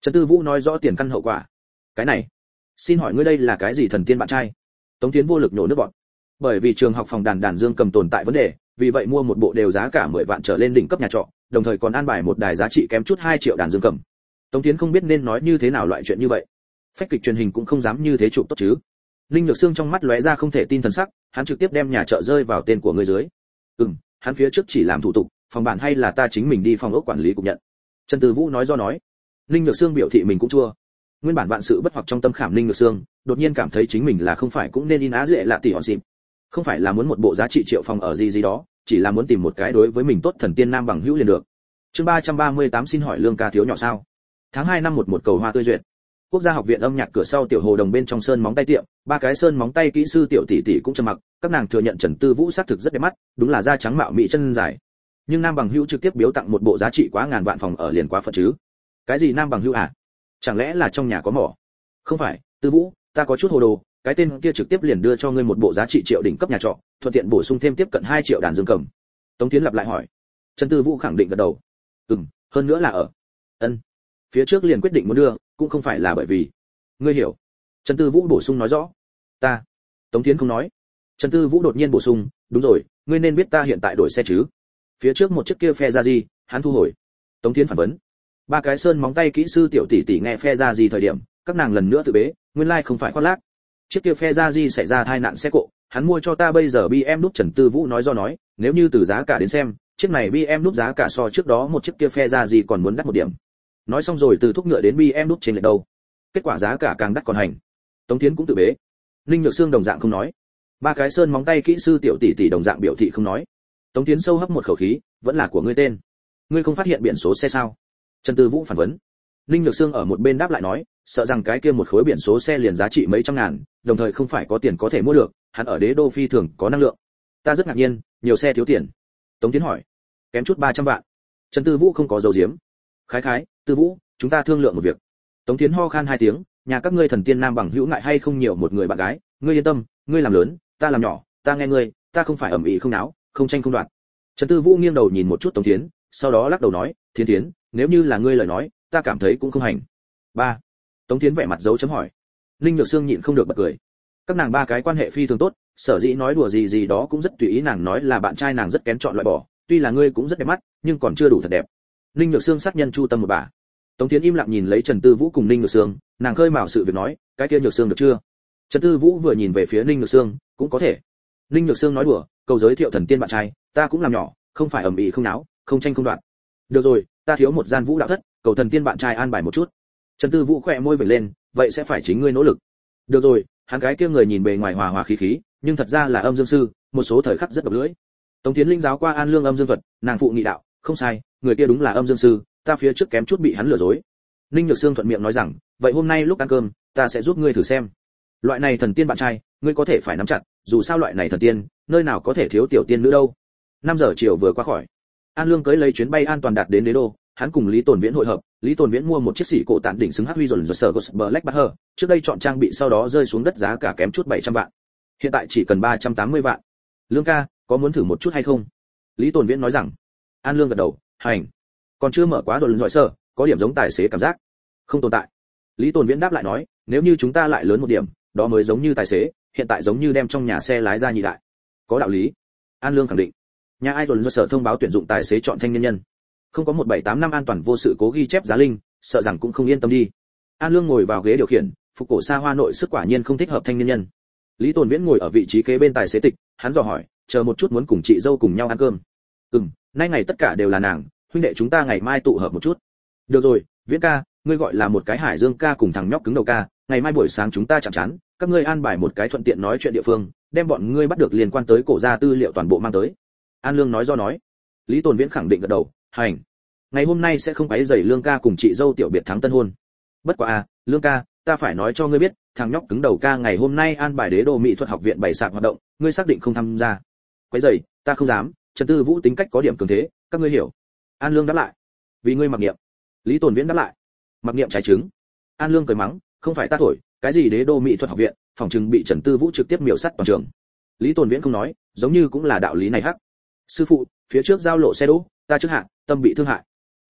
Trần Tư Vũ nói rõ tiền căn hậu quả. Cái này, xin hỏi ngươi đây là cái gì thần tiên bạn trai? Tống Tiến vô lực nhổ nước bọt. Bởi vì trường học phòng đàn đàn dương cầm tồn tại vấn đề, vì vậy mua một bộ đều giá cả mười vạn trở lên đỉnh cấp nhà trọ, đồng thời còn an bài một đài giá trị kém chút hai triệu đàn dương cầm. Tống Tiến không biết nên nói như thế nào loại chuyện như vậy. Phách kịch truyền hình cũng không dám như thế chụp tốt chứ. Linh Nhược Sương trong mắt lóe ra không thể tin thần sắc, hắn trực tiếp đem nhà chợ rơi vào tên của người dưới. Ừm, hắn phía trước chỉ làm thủ tục, phòng bản hay là ta chính mình đi phòng ốc quản lý cục nhận. Trần Tư Vũ nói do nói. Linh Nhược Sương biểu thị mình cũng chua. Nguyên bản vạn sự bất hoặc trong tâm khảm Linh Nhược Sương, đột nhiên cảm thấy chính mình là không phải cũng nên in á dễ lạ tỷ hòn xìm. Không phải là muốn một bộ giá trị triệu phòng ở gì gì đó, chỉ là muốn tìm một cái đối với mình tốt thần tiên nam bằng hữu liền được. Chương ba trăm ba mươi tám xin hỏi lương ca thiếu nhỏ sao? Tháng hai năm một một cầu hoa tươi duyệt. Quốc gia học viện âm nhạc cửa sau tiểu hồ đồng bên trong sơn móng tay tiệm, ba cái sơn móng tay kỹ sư tiểu tỷ tỷ cũng trầm mặc, các nàng thừa nhận Trần Tư Vũ sắc thực rất đẹp mắt, đúng là da trắng mạo mỹ chân dài. Nhưng nam bằng hữu trực tiếp biếu tặng một bộ giá trị quá ngàn vạn phòng ở liền quá phật chứ. Cái gì nam bằng hữu à? Chẳng lẽ là trong nhà có mỏ? Không phải, Tư Vũ, ta có chút hồ đồ, cái tên kia trực tiếp liền đưa cho ngươi một bộ giá trị triệu đỉnh cấp nhà trọ, thuận tiện bổ sung thêm tiếp cận hai triệu đàn dương cầm. Tống Tiến lặp lại hỏi. Trần Tư Vũ khẳng định gật đầu. Ừm, hơn nữa là ở. Ân. Phía trước liền quyết định muốn đưa, cũng không phải là bởi vì. Ngươi hiểu. Trần Tư Vũ bổ sung nói rõ. Ta. Tống Tiến không nói. Trần Tư Vũ đột nhiên bổ sung, đúng rồi, ngươi nên biết ta hiện tại đổi xe chứ? Phía trước một chiếc kia phe ra gì, hắn thu hồi. Tống Tiến phản vấn. Ba cái sơn móng tay kỹ sư tiểu tỷ tỷ nghe phe ra gì thời điểm, các nàng lần nữa tự bế, nguyên lai like không phải khoác lác. Chiếc kia phe ra gì xảy ra tai nạn xe cộ, hắn mua cho ta bây giờ bê em đúc. Trần Tư Vũ nói do nói, nếu như từ giá cả đến xem, chiếc này bê em đúc giá cả so trước đó một chiếc kia phe ra gì còn muốn đắt một điểm. Nói xong rồi từ thúc ngựa đến bê em đúc trên lệch đâu. Kết quả giá cả càng đắt còn hành. Tống Tiến cũng tự bế. Linh Nhược Sương đồng dạng không nói. Ba cái sơn móng tay kỹ sư tiểu tỷ tỷ đồng dạng biểu thị không nói. Tống Tiến sâu hấp một khẩu khí, vẫn là của ngươi tên. Ngươi không phát hiện biển số xe sao? Trần Tư Vũ phản vấn. Linh Nhược Sương ở một bên đáp lại nói, sợ rằng cái kia một khối biển số xe liền giá trị mấy trăm ngàn, đồng thời không phải có tiền có thể mua được, hắn ở đế đô phi thường có năng lượng. Ta rất ngạc nhiên, nhiều xe thiếu tiền. Tống Tiến hỏi. Kém chút ba trăm vạn. Trần Tư Vũ không có dấu diếm. Khái khái, Tư Vũ, chúng ta thương lượng một việc. Tống Tiến ho khan hai tiếng, nhà các ngươi thần tiên nam bằng hữu ngại hay không nhiều một người bạn gái, ngươi yên tâm, ngươi làm lớn, ta làm nhỏ, ta nghe ngươi, ta không phải ầm ĩ không náo, không tranh không đoạt. Trần Tư Vũ nghiêng đầu nhìn một chút Tống Tiến, sau đó lắc đầu nói, Thiến Thiến, nếu như là ngươi lời nói, ta cảm thấy cũng không hành. Ba. Tống Tiến vẻ mặt dấu chấm hỏi. Linh Nhược Sương nhịn không được bật cười. Các nàng ba cái quan hệ phi thường tốt, sở dĩ nói đùa gì gì đó cũng rất tùy ý, nàng nói là bạn trai nàng rất kén chọn loại bỏ, tuy là ngươi cũng rất đẹp mắt, nhưng còn chưa đủ thật đẹp. Linh Nhược Sương sát nhân chu tâm một bà. Tống Tiến im lặng nhìn lấy Trần Tư Vũ cùng Linh Nhược Sương, nàng khơi mào sự việc nói, cái kia Nhược Sương được chưa? Trần Tư Vũ vừa nhìn về phía Linh Nhược Sương, cũng có thể. Linh Nhược Sương nói đùa, cầu giới thiệu thần tiên bạn trai, ta cũng làm nhỏ, không phải ầm ĩ không náo, không tranh không đoạt. Được rồi, ta thiếu một gian vũ đạo thất, cầu thần tiên bạn trai an bài một chút. Trần Tư Vũ khẽ môi vểnh lên, vậy sẽ phải chính ngươi nỗ lực. Được rồi, hắn gái kia người nhìn bề ngoài hòa hòa khí khí, nhưng thật ra là âm dương sư, một số thời khắc rất độc lưỡi. Tống Tiến linh giáo qua An Lương âm dương thuật, nàng phụ nghị đạo, không sai, người kia đúng là âm dương sư, ta phía trước kém chút bị hắn lừa dối. Ninh Nhược Sương thuận miệng nói rằng, vậy hôm nay lúc ăn cơm, ta sẽ giúp ngươi thử xem. Loại này thần tiên bạn trai, ngươi có thể phải nắm chặt, dù sao loại này thần tiên, nơi nào có thể thiếu tiểu tiên nữ đâu. năm giờ chiều vừa qua khỏi, An Lương cưỡi lấy chuyến bay an toàn đạt đến đế đô, hắn cùng Lý Tồn Viễn hội hợp, Lý Tồn Viễn mua một chiếc xỉ cổ tản đỉnh xứng hắc huy rồi sở Ghost Black Bahar, trước đây chọn trang bị sau đó rơi xuống đất giá cả kém chút bảy trăm vạn. Hiện tại chỉ cần ba trăm tám mươi vạn. Lương ca, có muốn thử một chút hay không? Lý Tồn Viễn nói rằng. An Lương gật đầu, hành. Còn chưa mở quá rồi giỏi sở, có điểm giống tài xế cảm giác. Không tồn tại. Lý Tồn Viễn đáp lại nói, nếu như chúng ta lại lớn một điểm, đó mới giống như tài xế, hiện tại giống như đem trong nhà xe lái ra nhị đại. Có đạo lý. An Lương khẳng định. Nhà ai rồi sở thông báo tuyển dụng tài xế chọn thanh niên nhân. Không có một bảy tám năm an toàn vô sự cố ghi chép giá linh, sợ rằng cũng không yên tâm đi. An Lương ngồi vào ghế điều khiển, phục cổ xa hoa nội sức quả nhiên không thích hợp thanh niên nhân. Lý Tồn Viễn ngồi ở vị trí kế bên tài xế tịch, hắn dò hỏi, chờ một chút muốn cùng chị dâu cùng nhau ăn cơm. Ừm, nay ngày tất cả đều là nàng, huynh đệ chúng ta ngày mai tụ hợp một chút. Được rồi, Viễn ca, ngươi gọi là một cái Hải Dương ca cùng thằng nhóc cứng đầu ca, ngày mai buổi sáng chúng ta chạm chán, các ngươi an bài một cái thuận tiện nói chuyện địa phương, đem bọn ngươi bắt được liên quan tới cổ gia tư liệu toàn bộ mang tới. An Lương nói do nói. Lý Tồn Viễn khẳng định gật đầu, hành. Ngày hôm nay sẽ không quấy rầy Lương ca cùng chị dâu tiểu biệt thắng tân hôn. Bất quá à, Lương ca, ta phải nói cho ngươi biết, thằng nhóc cứng đầu ca ngày hôm nay an bài đế đô mỹ thuật học viện bày sạp hoạt động, ngươi xác định không tham gia. Quấy rầy, ta không dám, Trần Tư Vũ tính cách có điểm cường thế, các ngươi hiểu. An Lương đáp lại. Vì ngươi mặc niệm. Lý Tồn Viễn đáp lại. Mặc niệm trái trứng. An Lương cười mắng, không phải ta thổi, cái gì đế đô mỹ thuật học viện, phòng trừng bị Trần Tư Vũ trực tiếp miểu sát toàn trường. Lý Tồn Viễn không nói, giống như cũng là đạo lý này hắc. Sư phụ, phía trước giao lộ xe đỗ, ta trước hạ, tâm bị thương hại.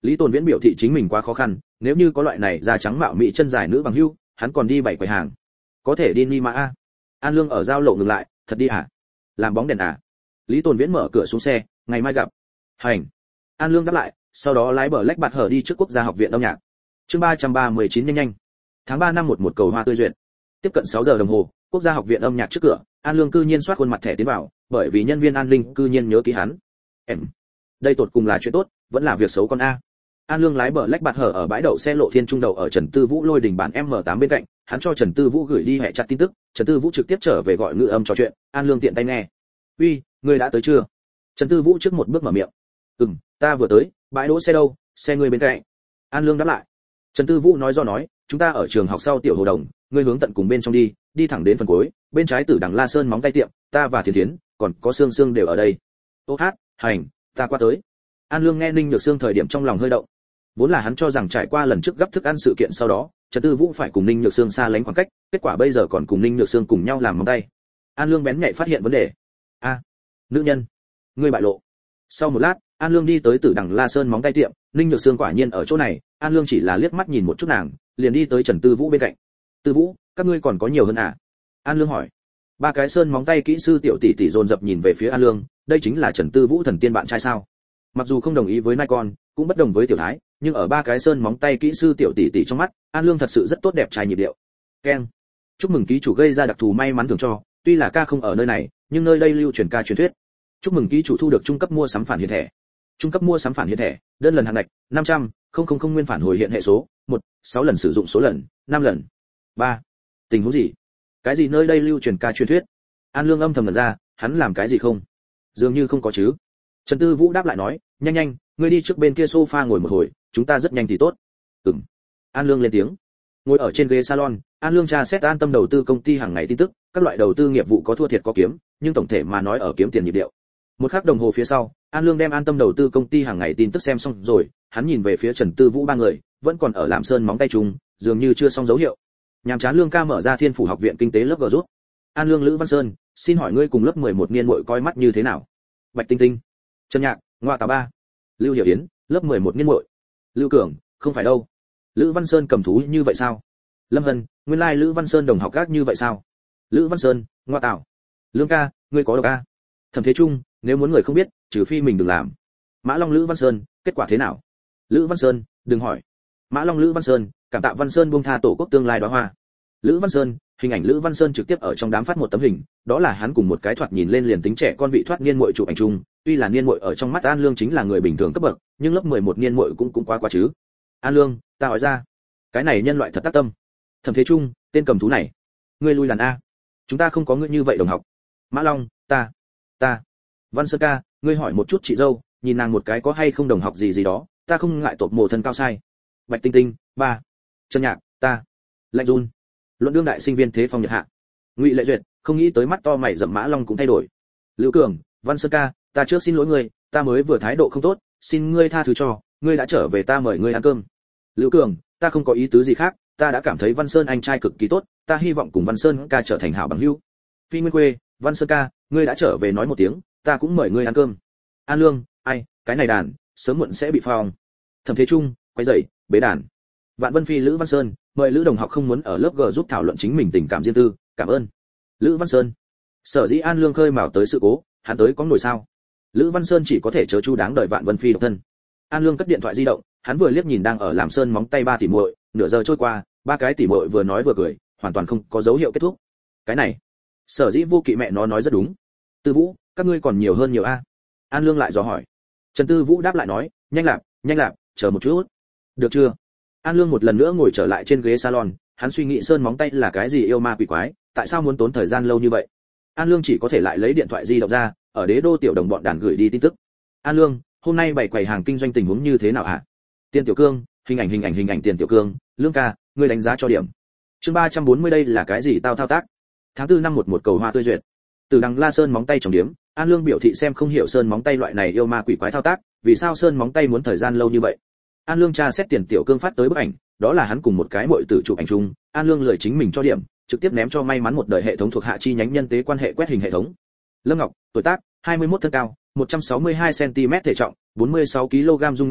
Lý Tồn Viễn biểu thị chính mình quá khó khăn, nếu như có loại này da trắng mạo mỹ chân dài nữ bằng hữu, hắn còn đi bảy quầy hàng. Có thể đi Ni Mã a. An Lương ở giao lộ ngừng lại, thật đi à? Làm bóng đèn à? Lý Tồn Viễn mở cửa xuống xe, ngày mai gặp. Hành. An Lương đáp lại, sau đó lái bờ lách bạt hở đi trước Quốc gia học viện âm nhạc. Chương ba trăm ba mươi chín nhanh nhanh. Tháng ba năm một một cầu hoa tươi duyệt. Tiếp cận sáu giờ đồng hồ, Quốc gia học viện âm nhạc trước cửa, An Lương cư nhiên soát khuôn mặt thẻ tiến vào, bởi vì nhân viên an ninh cư nhiên nhớ ký hắn. Em, đây tột cùng là chuyện tốt, vẫn là việc xấu con a. An Lương lái bờ lách bạt hở ở bãi đậu xe lộ thiên trung đầu ở Trần Tư Vũ lôi đình bản M tám bên cạnh, hắn cho Trần Tư Vũ gửi đi hệ chặt tin tức, Trần Tư Vũ trực tiếp trở về gọi ngữ âm trò chuyện, An Lương tiện tay nghe. "Uy, ngươi đã tới chưa?" Trần Tư Vũ trước một bước mở miệng. "Ừm, ta vừa tới, bãi đỗ xe đâu, xe ngươi bên cạnh." An Lương đáp lại. Trần Tư Vũ nói do nói, "Chúng ta ở trường học sau tiểu hồ đồng, ngươi hướng tận cùng bên trong đi, đi thẳng đến phần cuối, bên trái Tử Đằng La Sơn móng tay tiệm, ta và Thiến Thiến, còn có Sương Sương đều ở đây." "Ô hát, hành, ta qua tới." An Lương nghe Ninh Nhược Sương thời điểm trong lòng hơi động. Vốn là hắn cho rằng trải qua lần trước gấp thức ăn sự kiện sau đó, Trần Tư Vũ phải cùng Ninh Nhược Sương xa lánh khoảng cách, kết quả bây giờ còn cùng Ninh Nhược Sương cùng nhau làm móng tay. An Lương bén nhạy phát hiện vấn đề. "A, nữ nhân, ngươi bại lộ." Sau một lát, An Lương đi tới Tử Đằng La Sơn móng tay tiệm, Ninh Nhược Sương quả nhiên ở chỗ này, An Lương chỉ là liếc mắt nhìn một chút nàng, liền đi tới Trần Tư Vũ bên cạnh. "Tư Vũ, các ngươi còn có nhiều hơn à?" An Lương hỏi. Ba cái sơn móng tay kỹ sư tiểu tỷ tỷ dồn dập nhìn về phía An Lương, đây chính là Trần Tư Vũ thần tiên bạn trai sao? Mặc dù không đồng ý với Nikon, cũng bất đồng với Tiểu Thái, nhưng ở ba cái sơn móng tay kỹ sư tiểu tỷ tỷ trong mắt, An Lương thật sự rất tốt đẹp trai nhịp điệu. Keng. Chúc mừng ký chủ gây ra đặc thù may mắn thưởng cho, tuy là ca không ở nơi này, nhưng nơi đây lưu truyền ca truyền thuyết. Chúc mừng ký chủ thu được trung cấp mua sắm phản hiện thẻ. Trung cấp mua sắm phản hiện thẻ, đơn lần hạn ngạch năm trăm, không không không nguyên phản hồi hiện hệ số, một, sáu lần sử dụng số lần, năm lần. ba. Tình huống gì? Cái gì nơi đây lưu truyền ca truyền thuyết? An Lương âm thầm nhận ra, hắn làm cái gì không? Dường như không có chứ. Trần Tư Vũ đáp lại nói, nhanh nhanh, ngươi đi trước bên kia sofa ngồi một hồi, chúng ta rất nhanh thì tốt. Ừm. An Lương lên tiếng. Ngồi ở trên ghế salon, An Lương tra xét An Tâm đầu tư công ty hàng ngày tin tức, các loại đầu tư nghiệp vụ có thua thiệt có kiếm, nhưng tổng thể mà nói ở kiếm tiền nhịp điệu. Một khắc đồng hồ phía sau, An Lương đem An Tâm đầu tư công ty hàng ngày tin tức xem xong rồi, hắn nhìn về phía Trần Tư Vũ ba người, vẫn còn ở làm sơn móng tay chung, dường như chưa xong dấu hiệu. Nhàm chán Lương ca mở ra Thiên Phủ học viện kinh tế lớp G rút. An Lương Lữ Văn Sơn, xin hỏi ngươi cùng lớp mười một niên muội coi mắt như thế nào? Bạch Tinh Tinh, Trần Nhạc, Ngoa Tà Ba, Lưu Hiểu Yến, lớp mười một niên muội. Lưu Cường, không phải đâu. Lữ Văn Sơn cầm thú như vậy sao? Lâm Hân, nguyên lai Lữ Văn Sơn đồng học các như vậy sao? Lữ Văn Sơn, Ngoa Tảo. Lương ca, ngươi có độc a? Thẩm Thế Trung, nếu muốn người không biết, trừ phi mình đừng làm. Mã Long Lữ Văn Sơn, kết quả thế nào? Lữ Văn Sơn, đừng hỏi. Mã Long Lữ Văn Sơn, cảm tạ Văn Sơn buông tha tổ quốc tương lai đóa hoa. Lữ Văn Sơn, hình ảnh Lữ Văn Sơn trực tiếp ở trong đám phát một tấm hình, đó là hắn cùng một cái thoạt nhìn lên liền tính trẻ con vị thoát niên muội chụp ảnh chung, tuy là niên muội ở trong mắt An Lương chính là người bình thường cấp bậc, nhưng lớp mười một niên muội cũng cũng quá quá chứ. An Lương, ta hỏi ra, cái này nhân loại thật tác tâm. Thẩm Thế Trung, tên cầm thú này, ngươi lui đàn a. Chúng ta không có ngươi như vậy đồng học. Mã Long, ta, ta. Văn Sơn ca, ngươi hỏi một chút chị dâu, nhìn nàng một cái có hay không đồng học gì gì đó, ta không ngại tột mồ thân cao sai. Bạch Tinh Tinh, ba. Trần Nhạc, ta. Lạnh Run. Luận đương đại sinh viên thế phong nhật hạ. Ngụy Lệ Duyệt, không nghĩ tới mắt to mày rậm Mã Long cũng thay đổi. Lưu Cường, Văn Sơn ca, ta trước xin lỗi ngươi, ta mới vừa thái độ không tốt, xin ngươi tha thứ cho, ngươi đã trở về ta mời ngươi ăn cơm. Lưu Cường, ta không có ý tứ gì khác, ta đã cảm thấy Văn Sơn anh trai cực kỳ tốt, ta hy vọng cùng Văn Sơn ca trở thành hảo bằng hữu. Phi Nguyên Quê, Văn Sơn ca, ngươi đã trở về nói một tiếng, ta cũng mời ngươi ăn cơm. An Lương, ai, cái này đàn, sớm muộn sẽ bị phong. Thẩm Thế Trung, quay dậy, bế đàn. Vạn Vân Phi Lữ Văn Sơn, mời Lữ đồng học không muốn ở lớp G giúp thảo luận chính mình tình cảm riêng tư, cảm ơn. Lữ Văn Sơn. Sở dĩ An Lương khơi mào tới sự cố, hắn tới có nổi sao? Lữ Văn Sơn chỉ có thể chớ chu đáng đợi Vạn Vân Phi độc thân. An Lương cất điện thoại di động, hắn vừa liếc nhìn đang ở làm sơn móng tay ba tỷ muội, nửa giờ trôi qua, ba cái tỷ muội vừa nói vừa cười, hoàn toàn không có dấu hiệu kết thúc. Cái này, Sở dĩ Vô Kỵ mẹ nó nói rất đúng. Tư Vũ, các ngươi còn nhiều hơn nhiều a. An Lương lại dò hỏi. Trần Tư Vũ đáp lại nói, nhanh lạp, nhanh lạp, chờ một chút. Được chưa? An Lương một lần nữa ngồi trở lại trên ghế salon, hắn suy nghĩ sơn móng tay là cái gì yêu ma quỷ quái, tại sao muốn tốn thời gian lâu như vậy? An Lương chỉ có thể lại lấy điện thoại di động ra, ở Đế Đô tiểu đồng bọn đàn gửi đi tin tức. An Lương, hôm nay bày quầy hàng kinh doanh tình huống như thế nào hả? Tiền Tiểu Cương, hình ảnh hình ảnh hình ảnh Tiền Tiểu Cương, Lương ca, ngươi đánh giá cho điểm. Chương ba trăm bốn mươi đây là cái gì tao thao tác? Tháng tư năm một một cầu hoa tươi duyệt. Từ đằng La Sơn móng tay trồng điểm, An Lương biểu thị xem không hiểu sơn móng tay loại này yêu ma quỷ quái thao tác, vì sao sơn móng tay muốn thời gian lâu như vậy? An Lương tra xét Tiền Tiểu Cương phát tới bức ảnh, đó là hắn cùng một cái muội tử chụp ảnh chung, An Lương lười chính mình cho điểm, trực tiếp ném cho may mắn một đời hệ thống thuộc hạ chi nhánh nhân tế quan hệ quét hình hệ thống. Lâm Ngọc, tuổi tác, hai mươi mốt thân cao, một trăm sáu mươi hai xăng ti mét thể trọng, bốn mươi sáu ki lô gam dung nhan trị,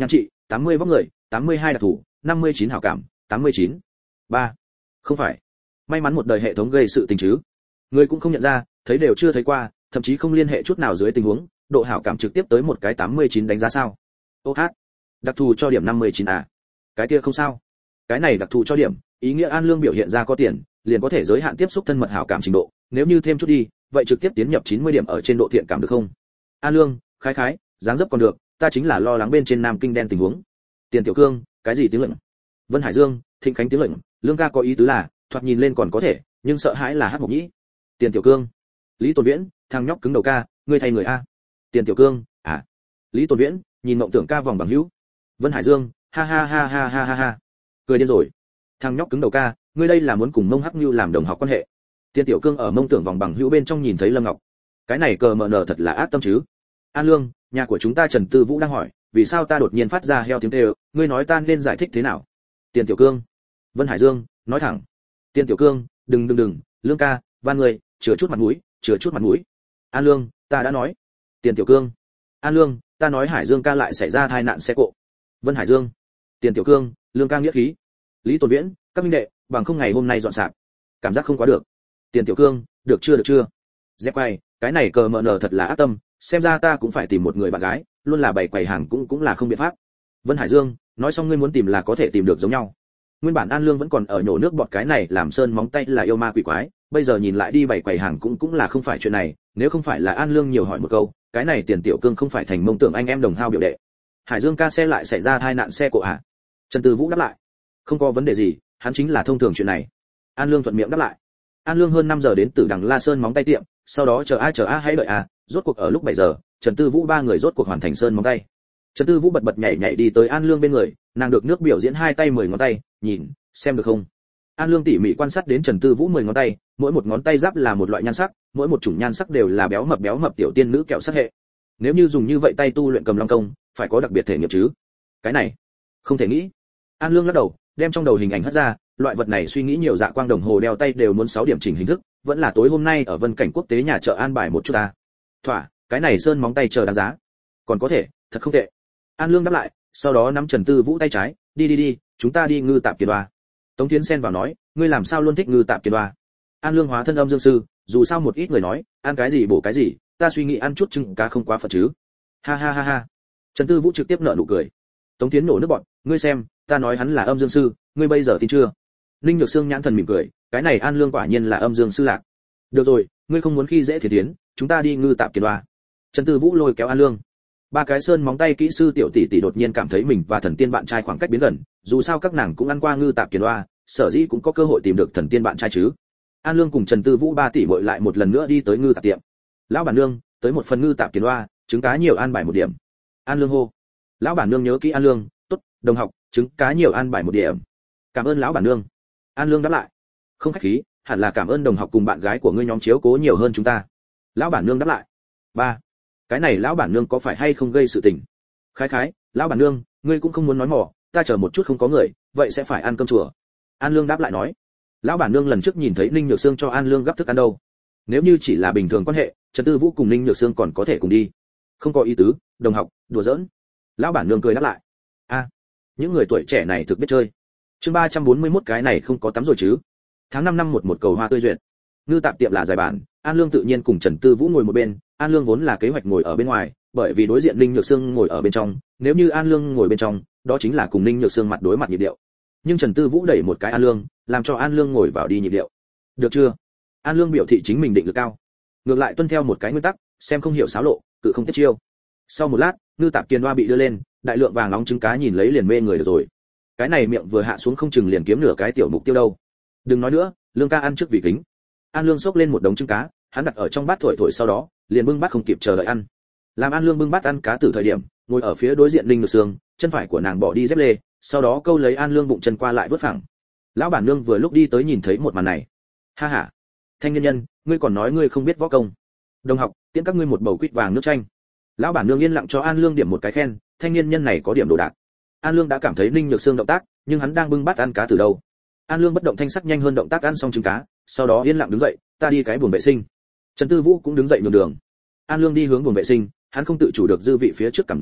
tám mươi vóc người, tám mươi hai đặc thủ, năm mươi chín hảo cảm, tám mươi chín. ba. Không phải. May mắn một đời hệ thống gây sự tình chứ. Người cũng không nhận ra, thấy đều chưa thấy qua, thậm chí không liên hệ chút nào dưới tình huống, độ hảo cảm trực tiếp tới một cái tám mươi chín đánh giá sao? Ô hát. Đặc thù cho điểm năm mươi chín à? Cái kia không sao. Cái này đặc thù cho điểm, ý nghĩa An Lương biểu hiện ra có tiền, liền có thể giới hạn tiếp xúc thân mật hảo cảm trình độ, nếu như thêm chút đi, vậy trực tiếp tiến nhập chín mươi điểm ở trên độ thiện cảm được không? An Lương, khái khái, dáng dấp còn được, ta chính là lo lắng bên trên Nam Kinh đen tình huống. Tiền Tiểu Cương, cái gì tiếng lệnh? Vân Hải Dương, Thịnh Khánh tiếng lệnh, Lương ca có ý tứ là, thoạt nhìn lên còn có thể, nhưng sợ hãi là Hát Mộc Nhĩ. Tiền Tiểu Cương, Lý Tồn Viễn, thằng nhóc cứng đầu ca, ngươi thay người a. Tiền Tiểu Cương, à. Lý Tồn Viễn, nhìn mộng tưởng ca vòng bằng hữu. Vân Hải Dương, ha ha ha ha ha ha ha. Cười điên rồi. Thằng nhóc cứng đầu ca, ngươi đây là muốn cùng Mông Hắc Nưu làm đồng học quan hệ. Tiền Tiểu Cương ở mông tưởng vòng bằng hữu bên trong nhìn thấy Lâm Ngọc. Cái này cờ mờ nờ thật là ác tâm chứ. An Lương, nhà của chúng ta Trần Tư Vũ đang hỏi, vì sao ta đột nhiên phát ra heo tiếng kêu, ngươi nói ta nên giải thích thế nào? Tiền Tiểu Cương. Vân Hải Dương, nói thẳng. Tiền Tiểu Cương, đừng đừng đừng, Lương ca, van người, chừa chút mặt mũi, chừa chút mặt mũi. An Lương, ta đã nói. Tiền Tiểu Cương. An Lương, ta nói Hải Dương ca lại xảy ra tai nạn xe cộ. Vân Hải Dương. Tiền Tiểu Cương, Lương ca nghĩa khí. Lý Tồn Viễn, các minh đệ, bằng không ngày hôm nay dọn sạp. Cảm giác không quá được. Tiền Tiểu Cương, được chưa được chưa? Dép quay, cái này cờ mờ nờ thật là ác tâm, xem ra ta cũng phải tìm một người bạn gái, luôn là bày quầy hàng cũng cũng là không biện pháp. Vân Hải Dương, nói xong ngươi muốn tìm là có thể tìm được giống nhau. Nguyên bản An Lương vẫn còn ở nhổ nước bọt cái này làm sơn móng tay là yêu ma quỷ quái, bây giờ nhìn lại đi bày quầy hàng cũng cũng là không phải chuyện này, nếu không phải là An Lương nhiều hỏi một câu, cái này Tiền Tiểu Cương không phải thành mông tưởng anh em đồng hao biểu đệ. Hải Dương ca xe lại xảy ra tai nạn xe cộ à? Trần Tư Vũ đáp lại, không có vấn đề gì, hắn chính là thông thường chuyện này. An Lương thuận miệng đáp lại. An Lương hơn năm giờ đến từ Đằng La Sơn móng tay tiệm, sau đó chờ ai chờ a hãy đợi a, rốt cuộc ở lúc bảy giờ, Trần Tư Vũ ba người rốt cuộc hoàn thành sơn móng tay. Trần Tư Vũ bật bật nhảy nhảy đi tới An Lương bên người, nàng được nước biểu diễn hai tay mười ngón tay, nhìn, xem được không? An Lương tỉ mỉ quan sát đến Trần Tư Vũ mười ngón tay, mỗi một ngón tay giáp là một loại nhan sắc, mỗi một chủng nhan sắc đều là béo mập béo mập tiểu tiên nữ kẹo sắc hệ. Nếu như dùng như vậy tay tu luyện cầm long công, phải có đặc biệt thể nghiệm chứ? Cái này, không thể nghĩ. An Lương lắc đầu, đem trong đầu hình ảnh hất ra, loại vật này suy nghĩ nhiều dạ quang đồng hồ đeo tay đều muốn sáu điểm chỉnh hình thức, vẫn là tối hôm nay ở Vân Cảnh Quốc tế nhà chợ an bài một chút ta. Thỏa, cái này sơn móng tay chờ đáng giá. Còn có thể, thật không tệ. An Lương đáp lại, sau đó nắm Trần Tư Vũ tay trái, đi đi đi, chúng ta đi ngư tạp kiền đoa. Tống Thiến xen vào nói, ngươi làm sao luôn thích ngư tạp kiền đoa? An Lương hóa thân âm dương sư, dù sao một ít người nói, ăn cái gì bổ cái gì, ta suy nghĩ ăn chút trứng cá không quá phật chứ. Ha ha ha ha. Trần Tư Vũ trực tiếp nở nụ cười. Tống Thiến nổ nước bọt, ngươi xem, ta nói hắn là âm dương sư, ngươi bây giờ tin chưa? Ninh Nhược Sương nhãn thần mỉm cười, cái này An Lương quả nhiên là âm dương sư lạc. Được rồi, ngươi không muốn khi dễ Thiến Thiến, chúng ta đi ngư tạp kiền đoa. Trần Tư Vũ lôi kéo An Lương. Ba cái sơn móng tay kỹ sư tiểu tỷ tỷ đột nhiên cảm thấy mình và thần tiên bạn trai khoảng cách biến gần, dù sao các nàng cũng ăn qua ngư tạp kiền đoa, sở dĩ cũng có cơ hội tìm được thần tiên bạn trai chứ. An Lương cùng Trần Tư Vũ ba tỷ muội lại một lần nữa đi tới ngư tạp tiệm. Lão bản nương, tới một phần ngư tạp kiền đoa, trứng cá nhiều an bài một điểm. An Lương hô. Lão bản nương nhớ kỹ An Lương, tốt, đồng học, trứng cá nhiều an bài một điểm. Cảm ơn lão bản nương. An Lương đáp lại. Không khách khí, hẳn là cảm ơn đồng học cùng bạn gái của ngươi nhóm chiếu cố nhiều hơn chúng ta. Lão bản nương đáp lại. Ba. Cái này lão bản nương có phải hay không gây sự tình? Khái khái, lão bản nương, ngươi cũng không muốn nói mỏ, ta chờ một chút không có người, vậy sẽ phải ăn cơm chùa. An Lương đáp lại nói. Lão bản nương lần trước nhìn thấy Ninh Nhược Sương cho An Lương gấp thức ăn đâu. Nếu như chỉ là bình thường quan hệ, Trần Tư Vũ cùng Ninh Nhược Sương còn có thể cùng đi. Không có ý tứ, đồng học, đùa giỡn. Lão bản nương cười đáp lại. A, những người tuổi trẻ này thực biết chơi. Chương ba trăm bốn mươi mốt cái này không có tắm rồi chứ? Tháng năm năm một một cầu hoa tươi duyệt. Ngư tạp tiệm là giải bản, An Lương tự nhiên cùng Trần Tư Vũ ngồi một bên, An Lương vốn là kế hoạch ngồi ở bên ngoài, bởi vì đối diện Ninh Nhược Sương ngồi ở bên trong, nếu như An Lương ngồi bên trong, đó chính là cùng Ninh Nhược Sương mặt đối mặt nhịp điệu. Nhưng Trần Tư Vũ đẩy một cái An Lương, làm cho An Lương ngồi vào đi nhịp điệu. Được chưa? An Lương biểu thị chính mình định lực cao. Ngược lại tuân theo một cái nguyên tắc, xem không hiểu xáo lộ, cự không tiết chiêu. Sau một lát, ngư tạp kiền đoa bị đưa lên, đại lượng vàng nóng trứng cá nhìn lấy liền mê người được rồi. Cái này miệng vừa hạ xuống không chừng liền kiếm nửa cái tiểu mục tiêu đâu. Đừng nói nữa, Lương ca ăn trước vì kính. An Lương xốc lên một đống trứng cá, hắn đặt ở trong bát thổi thổi sau đó, liền bưng bát không kịp chờ đợi ăn. Làm An Lương bưng bát ăn cá từ thời điểm, ngồi ở phía đối diện Ninh Nhược Sương, chân phải của nàng bỏ đi dép lê, sau đó câu lấy An Lương bụng chân qua lại vớt phẳng. Lão bản nương vừa lúc đi tới nhìn thấy một màn này. Ha ha, thanh niên nhân, ngươi còn nói ngươi không biết võ công. Đồng học, tiễn các ngươi một bầu quýt vàng nước chanh. Lão bản nương yên lặng cho An Lương điểm một cái khen, thanh niên nhân này có điểm đồ đạc. An Lương đã cảm thấy Ninh Nhược Sương động tác, nhưng hắn đang bưng bát ăn cá từ đâu. An Lương bất động thanh sắc nhanh hơn động tác ăn xong trứng cá, sau đó yên lặng đứng dậy, ta đi cái buồng vệ sinh. Trần Tư Vũ cũng đứng dậy nhường đường. An Lương đi hướng buồng vệ sinh, hắn không tự chủ được dư vị phía trước cảm giác,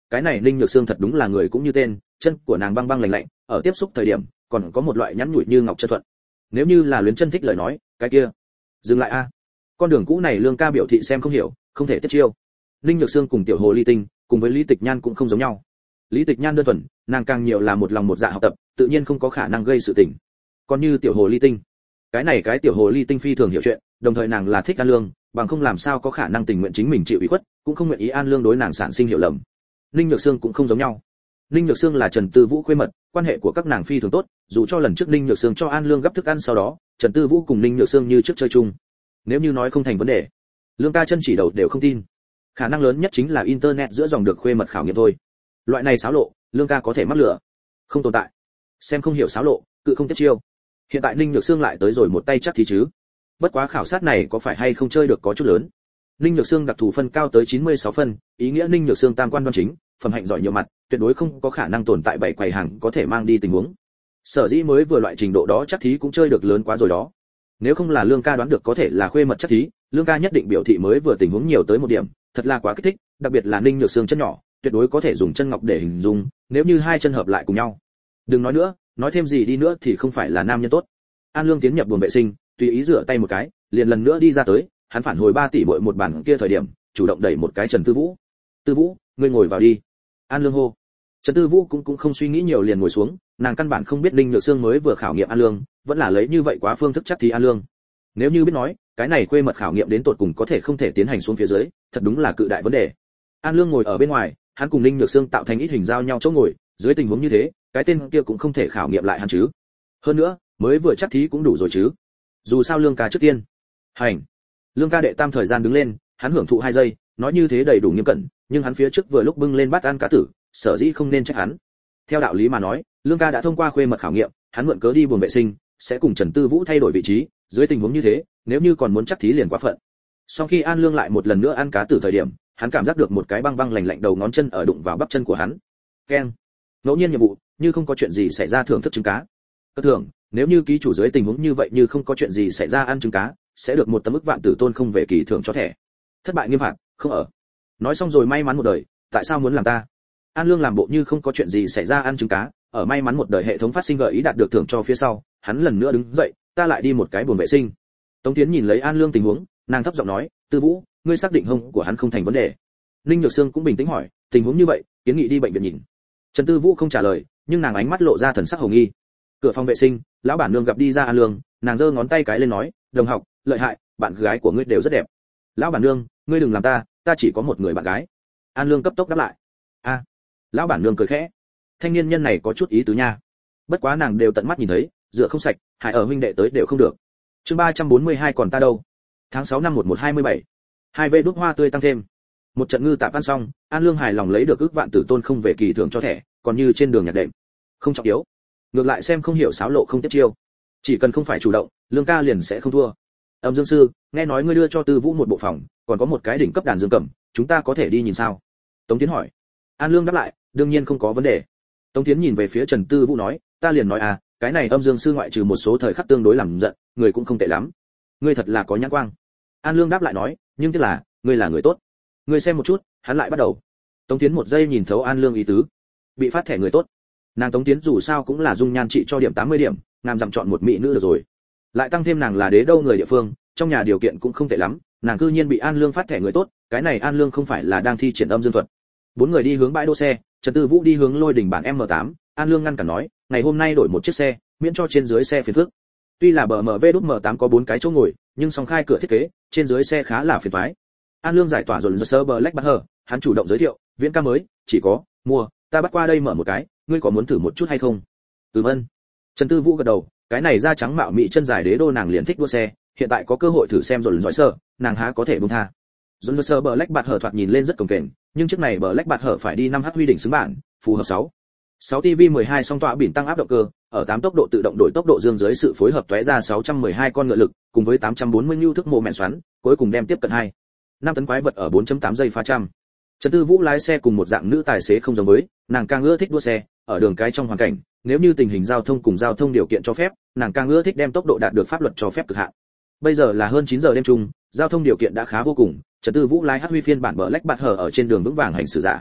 cái này Ninh Nhược Sương thật đúng là người cũng như tên, chân của nàng băng băng lạnh lạnh, ở tiếp xúc thời điểm còn có một loại nhắn nhủi như ngọc chân thuận. Nếu như là luyến chân thích lời nói, cái kia dừng lại a. Con đường cũ này Lương ca biểu thị xem không hiểu, không thể tiếp chiêu. Ninh Nhược Sương cùng tiểu hồ ly tinh cùng với Lý Tịch Nhan cũng không giống nhau. Lý Tịch Nhan đơn thuần, nàng càng nhiều là một lòng một dạ học tập, tự nhiên không có khả năng gây sự tình. Còn như tiểu hồ ly tinh, cái này cái tiểu hồ ly tinh phi thường hiểu chuyện, đồng thời nàng là thích An Lương, bằng không làm sao có khả năng tình nguyện chính mình chịu ủy khuất, cũng không nguyện ý An Lương đối nàng sản sinh hiểu lầm. Ninh Nhược Sương cũng không giống nhau. Ninh Nhược Sương là Trần Tư Vũ khuê mật, quan hệ của các nàng phi thường tốt, dù cho lần trước Ninh Nhược Sương cho An Lương gấp thức ăn sau đó, Trần Tư Vũ cùng Ninh Nhược Sương như trước chơi chung. Nếu như nói không thành vấn đề, Lương ca chân chỉ đầu đều không tin. Khả năng lớn nhất chính là internet giữa dòng được khuê mật khảo nghiệm thôi. Loại này xáo lộ, Lương ca có thể mắc lửa, không tồn tại. Xem không hiểu xáo lộ, cự không tiếp chiêu. Hiện tại Ninh Nhược Sương lại tới rồi một tay chắc thì chứ. Bất quá khảo sát này có phải hay không chơi được có chút lớn. Ninh Nhược Sương đặc thù phân cao tới chín mươi sáu phân, ý nghĩa Ninh Nhược Sương tam quan đoan chính, phẩm hạnh giỏi nhiều mặt, tuyệt đối không có khả năng tồn tại bảy quầy hàng có thể mang đi tình huống. Sở dĩ mới vừa loại trình độ đó chắc thí cũng chơi được lớn quá rồi đó. Nếu không là Lương ca đoán được có thể là khuê mật chắc thí, Lương ca nhất định biểu thị mới vừa tình huống nhiều tới một điểm, thật là quá kích thích, đặc biệt là Ninh Nhược Sương chân nhỏ, tuyệt đối có thể dùng chân ngọc để hình dung, nếu như hai chân hợp lại cùng nhau. Đừng nói nữa, nói thêm gì đi nữa thì không phải là nam nhân tốt. An Lương tiến nhập buồng vệ sinh, tùy ý rửa tay một cái, liền lần nữa đi ra tới, hắn phản hồi ba tỷ mỗi một bản kia thời điểm, chủ động đẩy một cái Trần Tư Vũ. "Tư Vũ, ngươi ngồi vào đi." An Lương hô. Trần Tư Vũ cũng cũng không suy nghĩ nhiều liền ngồi xuống, nàng căn bản không biết Ninh Nhược Sương mới vừa khảo nghiệm An Lương, vẫn là lấy như vậy quá phương thức chắc thì An Lương. Nếu như biết nói, cái này khuê mật khảo nghiệm đến tột cùng có thể không thể tiến hành xuống phía dưới, thật đúng là cự đại vấn đề. An Lương ngồi ở bên ngoài, hắn cùng Ninh Nhược Sương tạo thành ít hình giao nhau chỗ ngồi, dưới tình huống như thế, cái tên kia cũng không thể khảo nghiệm lại hắn chứ. Hơn nữa, mới vừa chắc thí cũng đủ rồi chứ. Dù sao Lương ca trước tiên. Hành. Lương ca đệ tam thời gian đứng lên, hắn hưởng thụ hai giây, nói như thế đầy đủ nghiêm cẩn, nhưng hắn phía trước vừa lúc bưng lên bát ăn cá tử, sở dĩ không nên trách hắn. Theo đạo lý mà nói, Lương ca đã thông qua khuê mật khảo nghiệm, hắn mượn cớ đi buồng vệ sinh, sẽ cùng Trần Tư Vũ thay đổi vị trí, dưới tình huống như thế, nếu như còn muốn chắc thí liền quá phận. Sau khi An Lương lại một lần nữa ăn cá tử thời điểm, hắn cảm giác được một cái băng băng lạnh lạnh đầu ngón chân ở đụng vào bắp chân của hắn. Keng. Ngẫu nhiên nhiệm vụ, như không có chuyện gì xảy ra thưởng thức trứng cá. Cơ thưởng, nếu như ký chủ dưới tình huống như vậy như không có chuyện gì xảy ra ăn trứng cá, sẽ được một tấm ức vạn tử tôn không về kỳ thưởng cho thẻ. Thất bại nghiêm phạt, không ở. Nói xong rồi may mắn một đời, tại sao muốn làm ta? An Lương làm bộ như không có chuyện gì xảy ra ăn trứng cá, ở may mắn một đời hệ thống phát sinh gợi ý đạt được thưởng cho phía sau, hắn lần nữa đứng dậy, ta lại đi một cái buồng vệ sinh. Tống Tiến nhìn lấy An Lương tình huống, nàng thấp giọng nói, Tư Vũ, ngươi xác định hông của hắn không thành vấn đề. Ninh Nhược Sương cũng bình tĩnh hỏi, tình huống như vậy, kiến nghị đi bệnh viện nhìn. Trần Tư Vũ không trả lời, nhưng nàng ánh mắt lộ ra thần sắc hồng nghi. Cửa phòng vệ sinh, lão bản nương gặp đi ra An Lương, nàng giơ ngón tay cái lên nói, đồng học, lợi hại, bạn gái của ngươi đều rất đẹp. Lão bản nương, ngươi đừng làm ta, ta chỉ có một người bạn gái. An Lương cấp tốc đáp lại. A. Lão bản nương cười khẽ. Thanh niên nhân này có chút ý tứ nha. Bất quá nàng đều tận mắt nhìn thấy, rửa không sạch, hải ở huynh đệ tới đều không được. Chương ba trăm bốn mươi hai còn ta đâu? Tháng sáu năm một một hai mươi bảy. Hai vê đút hoa tươi tăng thêm. Một trận ngư tạp ăn xong, An Lương hài lòng lấy được ước vạn tử tôn không về kỳ thưởng cho thẻ, còn như trên đường nhạc đệm. Không trọng yếu. Ngược lại xem không hiểu xáo lộ không tiếp chiêu. Chỉ cần không phải chủ động, Lương ca liền sẽ không thua. Âm Dương sư, nghe nói ngươi đưa cho Tư Vũ một bộ phòng, còn có một cái đỉnh cấp đàn dương cầm, chúng ta có thể đi nhìn sao? Tống Tiến hỏi. An Lương đáp lại, đương nhiên không có vấn đề. Tống Tiến nhìn về phía Trần Tư Vũ nói, ta liền nói à, cái này Âm Dương sư ngoại trừ một số thời khắc tương đối làm giận, người cũng không tệ lắm. Ngươi thật là có nhãn quang. An Lương đáp lại nói, nhưng tiếc là, ngươi là người tốt. Ngươi xem một chút, hắn lại bắt đầu. Tống Tiến một giây nhìn thấu An Lương ý tứ. Bị phát thẻ người tốt. Nàng Tống Tiến dù sao cũng là dung nhan trị cho điểm tám mươi điểm, ngàm dặm chọn một mỹ nữ được rồi. Lại tăng thêm nàng là đế đâu người địa phương, trong nhà điều kiện cũng không tệ lắm, nàng cư nhiên bị An Lương phát thẻ người tốt, cái này An Lương không phải là đang thi triển âm dương thuật. Bốn người đi hướng bãi đỗ xe, Trần Tư Vũ đi hướng lôi đỉnh bản em tám, An Lương ngăn cản nói, ngày hôm nay đổi một chiếc xe, miễn cho trên dưới xe phiền phức. Tuy là bê em vê đút em tám có bốn cái chỗ ngồi, nhưng song khai cửa thiết kế, trên dưới xe khá là phiền toái. An Lương giải tỏa rồi sơ Black Panther, hắn chủ động giới thiệu, viễn ca mới, chỉ có, mua, ta bắt qua đây mở một cái, ngươi có muốn thử một chút hay không? Ừm ân. Trần Tư Vũ gật đầu, cái này da trắng mạo mỹ chân dài đế đô nàng liền thích đua xe, hiện tại có cơ hội thử xem rồi giỏi sơ, nàng há có thể buông tha. Rồi sơ Black Panther thoạt nhìn lên rất cồng kềnh, nhưng chiếc này Black Panther phải đi năm h huy đỉnh xứng bản, phù hợp sáu. sáu ti vi mười hai song tọa biển tăng áp động cơ, ở tám tốc độ tự động đổi tốc độ dương dưới sự phối hợp tóe ra sáu trăm mười hai con ngựa lực, cùng với tám trăm bốn mươi newton thức mô mẹn xoắn, cuối cùng đem tiếp cận hai. năm tấn quái vật ở bốn chấm tám giây phá trăm. Trần Tư Vũ lái xe cùng một dạng nữ tài xế không giống với, nàng càng ưa thích đua xe, ở đường cái trong hoàn cảnh, nếu như tình hình giao thông cùng giao thông điều kiện cho phép, nàng càng ưa thích đem tốc độ đạt được pháp luật cho phép cực hạn. Bây giờ là hơn chín giờ đêm trung, giao thông điều kiện đã khá vô cùng, Trần Tư Vũ lái hát huy phiên bản Black Panther ở trên đường vững vàng hành xử giả.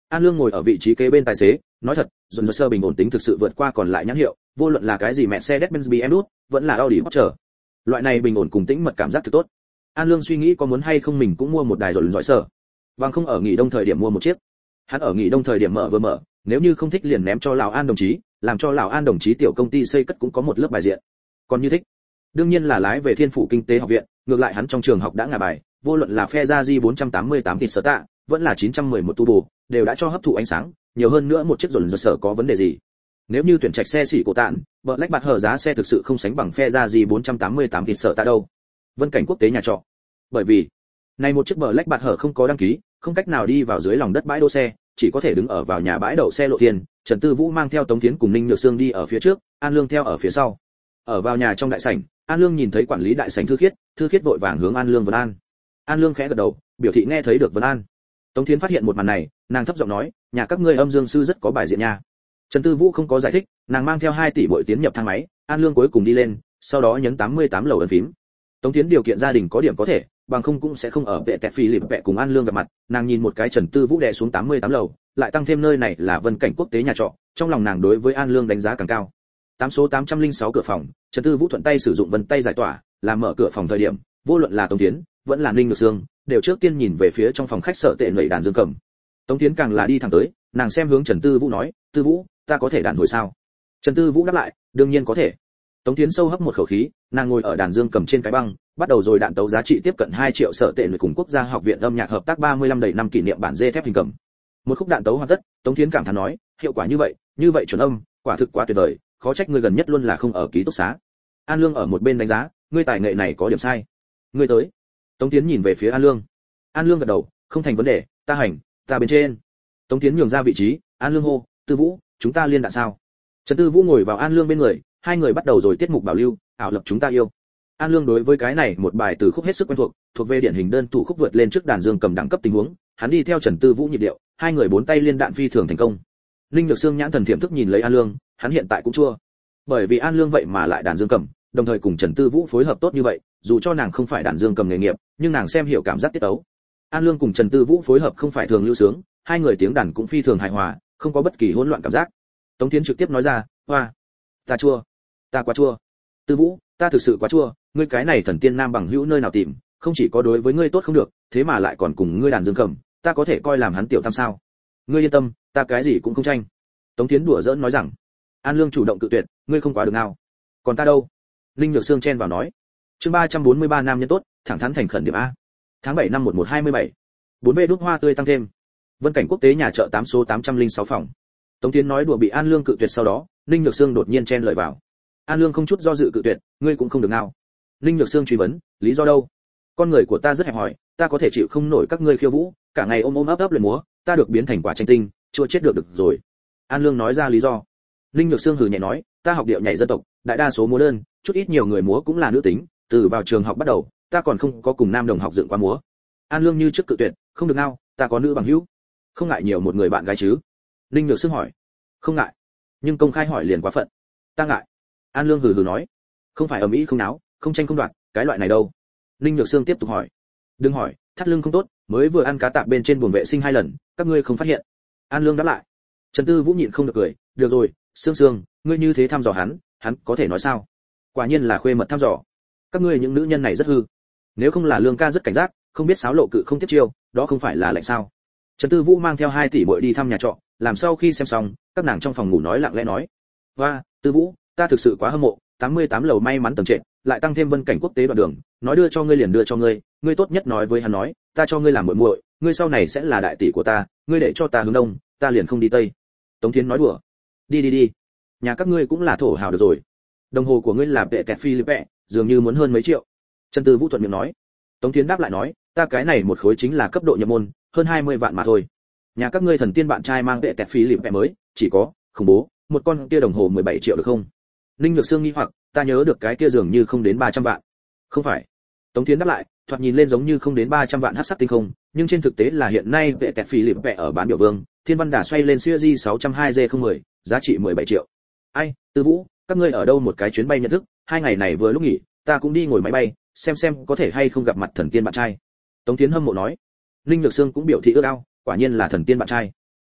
An Lương ngồi ở vị trí kế bên tài xế, nói thật, dồn sơ bình ổn tính thực sự vượt qua còn lại nhãn hiệu, vô luận là cái gì Mercedes-Benz bê em vê, vẫn là Audi Porsche. Loại này bình ổn cùng tĩnh mật cảm giác thực tốt. An Lương suy nghĩ có muốn hay không mình cũng mua một đài rồi giỏi sở. Bằng không ở nghỉ đông thời điểm mua một chiếc. Hắn ở nghỉ đông thời điểm mở vừa mở, nếu như không thích liền ném cho lão An đồng chí, làm cho lão An đồng chí tiểu công ty xây cất cũng có một lớp bài diện. Còn như thích, đương nhiên là lái về Thiên Phủ Kinh tế học viện, ngược lại hắn trong trường học đã ngả bài, vô luận là Ferrari bốn trăm tám mươi tám thịt sở tạ, vẫn là chín trăm mười một turbo, đều đã cho hấp thụ ánh sáng, nhiều hơn nữa một chiếc rồi giỏi sở có vấn đề gì? Nếu như tuyển trạch xe xỉ cổ tạn, Black bạt hở giá xe thực sự không sánh bằng Ferrari bốn trăm tám mươi tám thịt sở tạ đâu. Vân Cảnh Quốc tế nhà trọ. Bởi vì, này một chiếc Black bạt hở không có đăng ký, không cách nào đi vào dưới lòng đất bãi đỗ xe, chỉ có thể đứng ở vào nhà bãi đậu xe lộ tiền. Trần Tư Vũ mang theo Tống Thiến cùng Ninh Nhược Sương đi ở phía trước, An Lương theo ở phía sau. Ở vào nhà trong đại sảnh, An Lương nhìn thấy quản lý đại sảnh Thư Khiết, Thư Khiết vội vàng hướng An Lương vấn an. An Lương khẽ gật đầu, biểu thị nghe thấy được vấn an. Tống Thiến phát hiện một màn này, nàng thấp giọng nói, nhà các ngươi âm dương sư rất có bài diện nha. Trần Tư Vũ không có giải thích, nàng mang theo hai tỷ muội tiến nhập thang máy, An Lương cuối cùng đi lên, sau đó nhấn tám mươi tám lầu ấn phím. Tống Thiến điều kiện gia đình có điểm có thể, bằng không cũng sẽ không ở vệ tẹt phi lịp vẹ cùng An Lương gặp mặt, nàng nhìn một cái Trần Tư Vũ đè xuống tám mươi tám lầu, lại tăng thêm nơi này là Vân Cảnh Quốc tế nhà trọ, trong lòng nàng đối với An Lương đánh giá càng cao. Tám số tám trăm lẻ sáu cửa phòng, Trần Tư Vũ thuận tay sử dụng vân tay giải tỏa, làm mở cửa phòng thời điểm, vô luận là Tống Thiến, vẫn là Ninh Nhược Sương, đều trước tiên nhìn về phía trong phòng khách sợ tệ nảy đàn dương cầm. Tống Thiến càng là đi thẳng tới, nàng xem hướng Trần Tư Vũ nói, "Tư Vũ, ta có thể đàn hồi sao?" Trần Tư Vũ đáp lại, "Đương nhiên có thể." Tống Thiến sâu hấp một khẩu khí, nàng ngồi ở đàn dương cầm trên cái băng, bắt đầu rồi đạn tấu giá trị tiếp cận hai triệu sợ tệ người cùng Quốc gia học viện âm nhạc hợp tác ba mươi lăm đầy năm kỷ niệm bản dê thép hình cầm. Một khúc đạn tấu hoàn tất, Tống Thiến cảm thán nói, "Hiệu quả như vậy, như vậy chuẩn âm, quả thực quá tuyệt vời, khó trách ngươi gần nhất luôn là không ở ký túc xá." An Lương ở một bên đánh giá, "Ngươi tài nghệ này có điểm sai." "Ngươi tới." Tống Thiến nhìn về phía An Lương. An Lương gật đầu, "Không thành vấn đề, ta hành, ta bên trên." Tống Thiến nhường ra vị trí, An Lương hô, "Tư Vũ, chúng ta liên đạn sao?" Trần Tư Vũ ngồi vào An Lương bên người, hai người bắt đầu rồi tiết mục bảo lưu, ảo lập chúng ta yêu. An Lương đối với cái này một bài từ khúc hết sức quen thuộc, thuộc về điển hình đơn thủ khúc vượt lên trước đàn dương cầm đẳng cấp tình huống, hắn đi theo Trần Tư Vũ nhịp điệu, hai người bốn tay liên đạn phi thường thành công. Linh Nhược Sương nhãn thần thiểm thức nhìn lấy An Lương, hắn hiện tại cũng chua. Bởi vì An Lương vậy mà lại đàn dương cầm, đồng thời cùng Trần Tư Vũ phối hợp tốt như vậy, dù cho nàng không phải đàn dương cầm nghề nghiệp, nhưng nàng xem hiểu cảm giác tiết tấu. An Lương cùng Trần Tư Vũ phối hợp không phải thường lưu sướng, hai người tiếng đàn cũng phi thường hài hòa, không có bất kỳ hỗn loạn cảm giác. Tống Thiến trực tiếp nói ra, "Hoa, ta chua, ta quá chua. Tư Vũ, ta thực sự quá chua, ngươi cái này thần tiên nam bằng hữu nơi nào tìm, không chỉ có đối với ngươi tốt không được, thế mà lại còn cùng ngươi đàn dương cầm, ta có thể coi làm hắn tiểu tam sao? Ngươi yên tâm, ta cái gì cũng không tranh." Tống Thiến đùa giỡn nói rằng. An Lương chủ động cự tuyệt, "Ngươi không quá được nào. Còn ta đâu?" Linh Nhược Sương chen vào nói. Chương ba trăm bốn mươi ba nam nhân tốt, thẳng thắn thành khẩn điểm A. Tháng bảy năm một một hai mươi bảy. bốn B đút hoa tươi tăng thêm. Vân Cảnh Quốc tế nhà chợ tám số tám trăm lẻ sáu phòng. Tống Thiến nói đùa bị An Lương cự tuyệt sau đó, Linh Nhược Sương đột nhiên chen lời vào. An Lương không chút do dự cự tuyệt, "Ngươi cũng không được nào." Linh Nhược Sương truy vấn, "Lý do đâu?" "Con người của ta rất hẹp hòi, ta có thể chịu không nổi các ngươi khiêu vũ, cả ngày ôm ôm ấp ấp luyện múa, ta được biến thành quả tranh tinh, chưa chết được được rồi." An Lương nói ra lý do. Linh Nhược Sương hừ nhẹ nói, "Ta học điệu nhảy dân tộc, đại đa số múa đơn, chút ít nhiều người múa cũng là nữ tính, từ vào trường học bắt đầu, ta còn không có cùng nam đồng học dựng qua múa." An Lương như trước cự tuyệt, "Không được nào, ta có nữ bằng hữu." "Không ngại nhiều một người bạn gái chứ?" Linh Nhược Sương hỏi. "Không ngại, nhưng công khai hỏi liền quá phận." "Ta ngại." An Lương hừ hừ nói. "Không phải ầm ĩ không náo, không tranh không đoạt, cái loại này đâu?" Linh Nhược Sương tiếp tục hỏi. "Đừng hỏi, thắt lưng không tốt, mới vừa ăn cá tạp bên trên buồng vệ sinh hai lần, các ngươi không phát hiện." An Lương đáp lại. Trần Tư Vũ nhịn không được cười, "Được rồi, Sương Sương, ngươi như thế thăm dò hắn, hắn có thể nói sao? Quả nhiên là khuê mật thăm dò. Các ngươi những nữ nhân này rất hư. Nếu không là Lương ca rất cảnh giác, không biết sáo lộ cự không tiếp chiêu, đó không phải là lạnh sao?" Trần Tư Vũ mang theo hai tỷ muội đi thăm nhà trọ, làm sau khi xem xong, các nàng trong phòng ngủ nói lặng lẽ nói, "Hoa, Tư Vũ, ta thực sự quá hâm mộ, tám mươi tám lầu may mắn tầng trệt, lại tăng thêm Vân Cảnh Quốc tế đoạn đường, nói đưa cho ngươi liền đưa cho ngươi, ngươi tốt nhất nói với hắn nói, ta cho ngươi làm muội muội, ngươi sau này sẽ là đại tỷ của ta, ngươi để cho ta hướng đông, ta liền không đi tây." Tống Thiến nói đùa. "Đi đi đi, nhà các ngươi cũng là thổ hào được rồi. Đồng hồ của ngươi là vệ tẹt Philippe, dường như muốn hơn mấy triệu." Trần Tư Vũ thuận miệng nói. Tống Thiến đáp lại nói, "Ta cái này một khối chính là cấp độ nhập môn, hơn hai mươi vạn mà thôi. Nhà các ngươi thần tiên bạn trai mang vệ tẹt Philippe mới, chỉ có, khủng bố, một con kia đồng hồ mười bảy triệu được không?" Linh Nhược Sương nghi hoặc, "Ta nhớ được cái kia dường như không đến ba trăm vạn." "Không phải." Tống Thiến đáp lại, thoạt nhìn lên giống như không đến ba trăm vạn hắc sắc tinh không, nhưng trên thực tế là hiện nay vệ tẹt Philippe ở bán biểu vương, Thiên Văn Đà xoay lên Series sáu trăm hai G không một không, giá trị mười bảy triệu. "Ai, Tư Vũ, các ngươi ở đâu một cái chuyến bay nhận thức, hai ngày này vừa lúc nghỉ, ta cũng đi ngồi máy bay, xem xem có thể hay không gặp mặt thần tiên bạn trai." Tống Thiến hâm mộ nói. Linh Nhược Sương cũng biểu thị ước ao, quả nhiên là thần tiên bạn trai.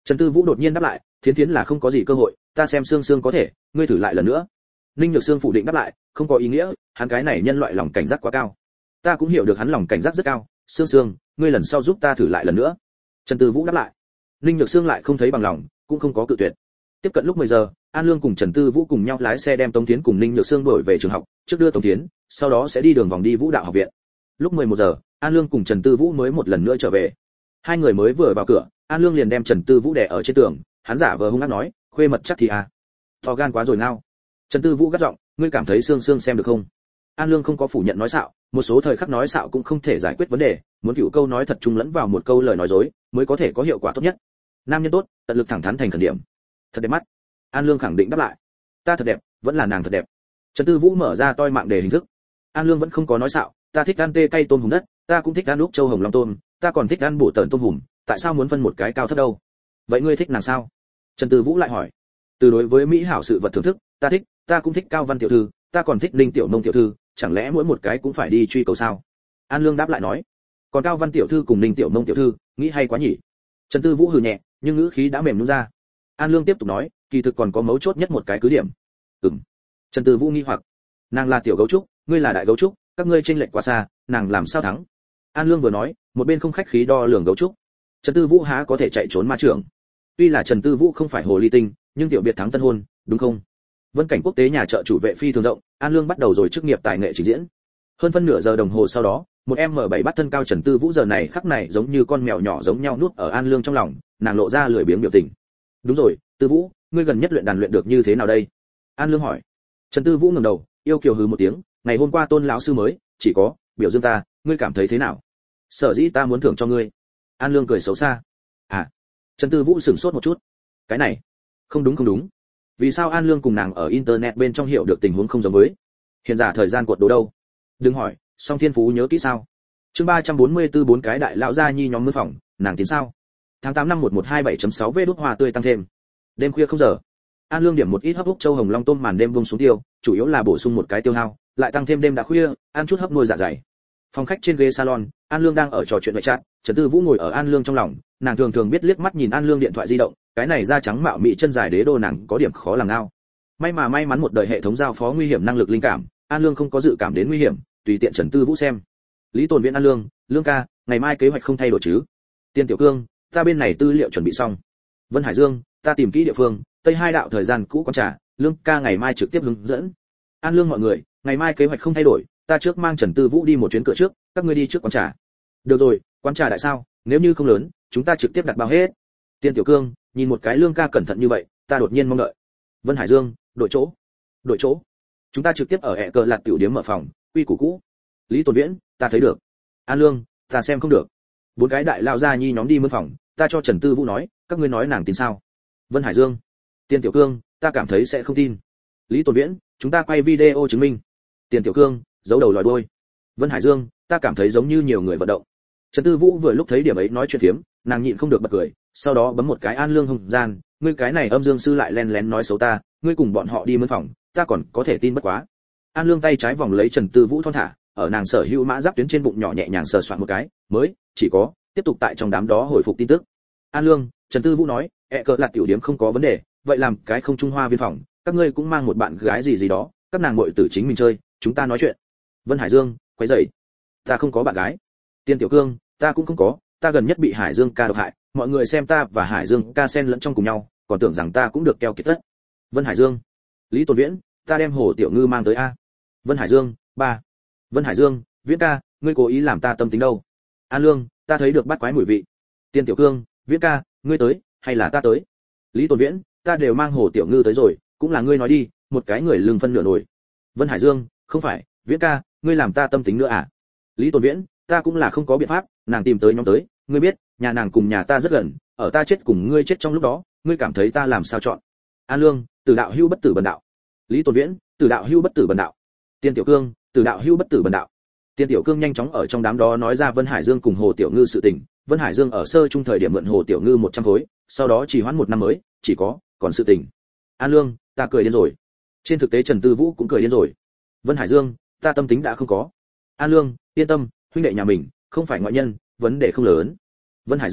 Trần Tư Vũ đột nhiên đáp lại, Thiến Thiến là không có gì cơ hội, ta xem Sương Sương có thể, ngươi thử lại lần nữa. Ninh Nhược Sương phủ định đáp lại, không có ý nghĩa, hắn cái này nhân loại lòng cảnh giác quá cao. Ta cũng hiểu được hắn lòng cảnh giác rất cao, Sương Sương, ngươi lần sau giúp ta thử lại lần nữa. Trần Tư Vũ đáp lại. Ninh Nhược Sương lại không thấy bằng lòng, cũng không có cự tuyệt. Tiếp cận lúc mười giờ, An Lương cùng Trần Tư Vũ cùng nhau lái xe đem Tống Thiến cùng Ninh Nhược Sương đuổi về trường học, trước đưa Tống Thiến, sau đó sẽ đi đường vòng đi Vũ đạo học viện. Lúc mười một giờ, An Lương cùng Trần Tư Vũ mới một lần nữa trở về. Hai người mới vừa vào cửa, An Lương liền đem Trần Tư Vũ đè ở trên tường, hắn giả vờ hung ác nói, khuê mật chắc thì à, to gan quá rồi nào. Trần Tư Vũ gắt giọng, ngươi cảm thấy Sương Sương xem được không? An Lương không có phủ nhận nói xạo, một số thời khắc nói xạo cũng không thể giải quyết vấn đề, muốn cựu câu nói thật chung lẫn vào một câu lời nói dối, mới có thể có hiệu quả tốt nhất. Nam nhân tốt, tận lực thẳng thắn thành khẩn điểm. Thật đẹp mắt. An Lương khẳng định đáp lại. Ta thật đẹp, vẫn là nàng thật đẹp. Trần Tư Vũ mở ra toi mạng đề hình thức. An Lương vẫn không có nói xạo, ta thích ăn tê cay tôm hùm đất, ta cũng thích ăn úp châu hồng long tôm, ta còn thích ăn bổ tợn tôm hùm, tại sao muốn phân một cái cao thấp đâu? Vậy ngươi thích nàng sao? Trần Tư Vũ lại hỏi. Từ đối với mỹ hảo sự vật thưởng thức, ta thích, ta cũng thích Cao Văn tiểu thư, ta còn thích Linh tiểu nông tiểu thư, chẳng lẽ mỗi một cái cũng phải đi truy cầu sao? An Lương đáp lại nói. Còn Cao Văn tiểu thư cùng Linh tiểu nông tiểu thư, nghĩ hay quá nhỉ? Trần Tư Vũ hừ nhẹ, nhưng ngữ khí đã mềm nhũn ra. An Lương tiếp tục nói, kỳ thực còn có mấu chốt nhất một cái cứ điểm. Ừm. Trần Tư Vũ nghi hoặc. Nàng là tiểu gấu trúc, ngươi là đại gấu trúc, các ngươi chênh lệch quá xa, nàng làm sao thắng? An Lương vừa nói, một bên không khách khí đo lường gấu trúc. Trần Tư Vũ há có thể chạy trốn ma trưởng? Tuy là Trần Tư Vũ không phải hồ ly tinh, nhưng tiểu biệt thắng tân hôn, đúng không? Vân cảnh quốc tế nhà chợ chủ vệ phi thường rộng, An Lương bắt đầu rồi chức nghiệp tài nghệ trình diễn. Hơn phân nửa giờ đồng hồ sau đó, một em em bảy bắt thân cao Trần Tư Vũ giờ này khắc này giống như con mèo nhỏ giống nhau nuốt ở An Lương trong lòng, nàng lộ ra lười biếng biểu tình. Đúng rồi, Tư Vũ, ngươi gần nhất luyện đàn luyện được như thế nào đây? An Lương hỏi. Trần Tư Vũ ngẩng đầu, yêu kiều hừ một tiếng, ngày hôm qua Tôn lão sư mới, chỉ có biểu dương ta, ngươi cảm thấy thế nào? Sở dĩ ta muốn thưởng cho ngươi. An Lương cười xấu xa. À. Trần Tư Vũ sửng sốt một chút. Cái này, không đúng không đúng. Vì sao An Lương cùng nàng ở internet bên trong hiểu được tình huống không giống với? Hiện giả thời gian cuộn đồ đâu? Đừng hỏi, song thiên phú nhớ kỹ sao? Chương ba trăm bốn mươi tư bốn cái đại lão gia nhi nhóm mướn phòng, nàng tiến sao? Tháng tám năm một một hai bảy chấm sáu vê đút hoa tươi tăng thêm. Đêm khuya không giờ. An Lương điểm một ít hấp hút châu hồng long tôm màn đêm buông xuống tiêu, chủ yếu là bổ sung một cái tiêu hao, lại tăng thêm đêm đã khuya, ăn chút hấp nuôi dạ dày. Phòng khách trên ghế salon, An Lương đang ở trò chuyện ngoại chat, Trần Tư Vũ ngồi ở An Lương trong lòng, nàng thường thường biết liếc mắt nhìn An Lương điện thoại di động, cái này da trắng mạo mị chân dài đế đô nàng có điểm khó làm nào. May mà may mắn một đời hệ thống giao phó nguy hiểm năng lực linh cảm, An Lương không có dự cảm đến nguy hiểm, tùy tiện Trần Tư Vũ xem. Lý Tồn Viễn An Lương, Lương ca, ngày mai kế hoạch không thay đổi chứ? Tiên Tiểu Cương, ta bên này tư liệu chuẩn bị xong. Vân Hải Dương, ta tìm kỹ địa phương, Tây Hai đạo thời gian cũ quán trà, Lương ca ngày mai trực tiếp hướng dẫn. An Lương mọi người, ngày mai kế hoạch không thay đổi, ta trước mang Trần Tư Vũ đi một chuyến cửa trước, các ngươi đi trước quán trà. Được rồi, quán trà đại sao, nếu như không lớn, chúng ta trực tiếp đặt bao hết. Tiên Tiểu Cương, nhìn một cái Lương ca cẩn thận như vậy, ta đột nhiên mong đợi. Vân Hải Dương, đổi chỗ. Đổi chỗ. Chúng ta trực tiếp ở ẹ cờ lạt tiểu điếm mở phòng, quy củ cũ. Lý Tồn Viễn, ta thấy được. An Lương, ta xem không được. Bốn cái đại lão gia nhi nhóm đi mướn phòng, ta cho Trần Tư Vũ nói, các ngươi nói nàng tin sao? Vân Hải Dương, Tiên Tiểu Cương, ta cảm thấy sẽ không tin. Lý Tồn Viễn, chúng ta quay video chứng minh. Tiên Tiểu Cương, giấu đầu lòi đuôi. Vân Hải Dương, ta cảm thấy giống như nhiều người vận động. Trần Tư Vũ vừa lúc thấy điểm ấy nói chuyện phiếm, nàng nhịn không được bật cười, sau đó bấm một cái An Lương hồng gian, ngươi cái này âm dương sư lại len lén nói xấu ta, ngươi cùng bọn họ đi mướn phòng, ta còn có thể tin bất quá. An Lương tay trái vòng lấy Trần Tư Vũ thon thả, ở nàng sở hữu mã giáp tuyến trên bụng nhỏ nhẹ nhàng sờ soạn một cái, mới, chỉ có, tiếp tục tại trong đám đó hồi phục tin tức. An Lương, Trần Tư Vũ nói, ẹ cờ lạt tiểu điếm không có vấn đề, vậy làm cái không trung hoa viên phòng, các ngươi cũng mang một bạn gái gì gì đó, các nàng muội tử chính mình chơi, chúng ta nói chuyện. Vân Hải Dương, quấy rầy. Ta không có bạn gái. Tiên Tiểu Cương, ta cũng không có, ta gần nhất bị Hải Dương ca độc hại, mọi người xem ta và Hải Dương ca xen lẫn trong cùng nhau, còn tưởng rằng ta cũng được keo kiệt tất. Vân Hải Dương, Lý Tồn Viễn, ta đem Hồ Tiểu Ngư mang tới a. Vân Hải Dương, ba. Vân Hải Dương, Viễn ca, ngươi cố ý làm ta tâm tính đâu? An Lương, ta thấy được bắt quái mùi vị. Tiên Tiểu Cương, Viễn ca, ngươi tới, hay là ta tới? Lý Tồn Viễn, ta đều mang Hồ Tiểu Ngư tới rồi, cũng là ngươi nói đi, một cái người lưng phân nửa nổi. Vân Hải Dương, không phải, Viễn ca, ngươi làm ta tâm tính nữa à? Lý Tồn Viễn, ta cũng là không có biện pháp, nàng tìm tới nhóm tới, ngươi biết, nhà nàng cùng nhà ta rất gần, ở ta chết cùng ngươi chết trong lúc đó, ngươi cảm thấy ta làm sao chọn? An Lương, Tử đạo hưu bất tử bần đạo. Lý Tồn Viễn, Tử đạo hưu bất tử bần đạo. Tiên Tiểu Cương, Tử đạo hưu bất tử bần đạo. Tiên Tiểu Cương nhanh chóng ở trong đám đó nói ra Vân Hải Dương cùng Hồ Tiểu Ngư sự tình, Vân Hải Dương ở sơ trung thời điểm mượn Hồ Tiểu Ngư một trăm khối, sau đó chỉ hoãn một năm mới, chỉ có, còn sự tình. An Lương, ta cười điên rồi. Trên thực tế Trần Tư Vũ cũng cười điên rồi. Vân Hải Dương, ta tâm tính đã không có. An Lương, yên tâm, huynh đệ nhà mình, không phải ngoại nhân, vấn đề không lớn. Vân Hải Dương,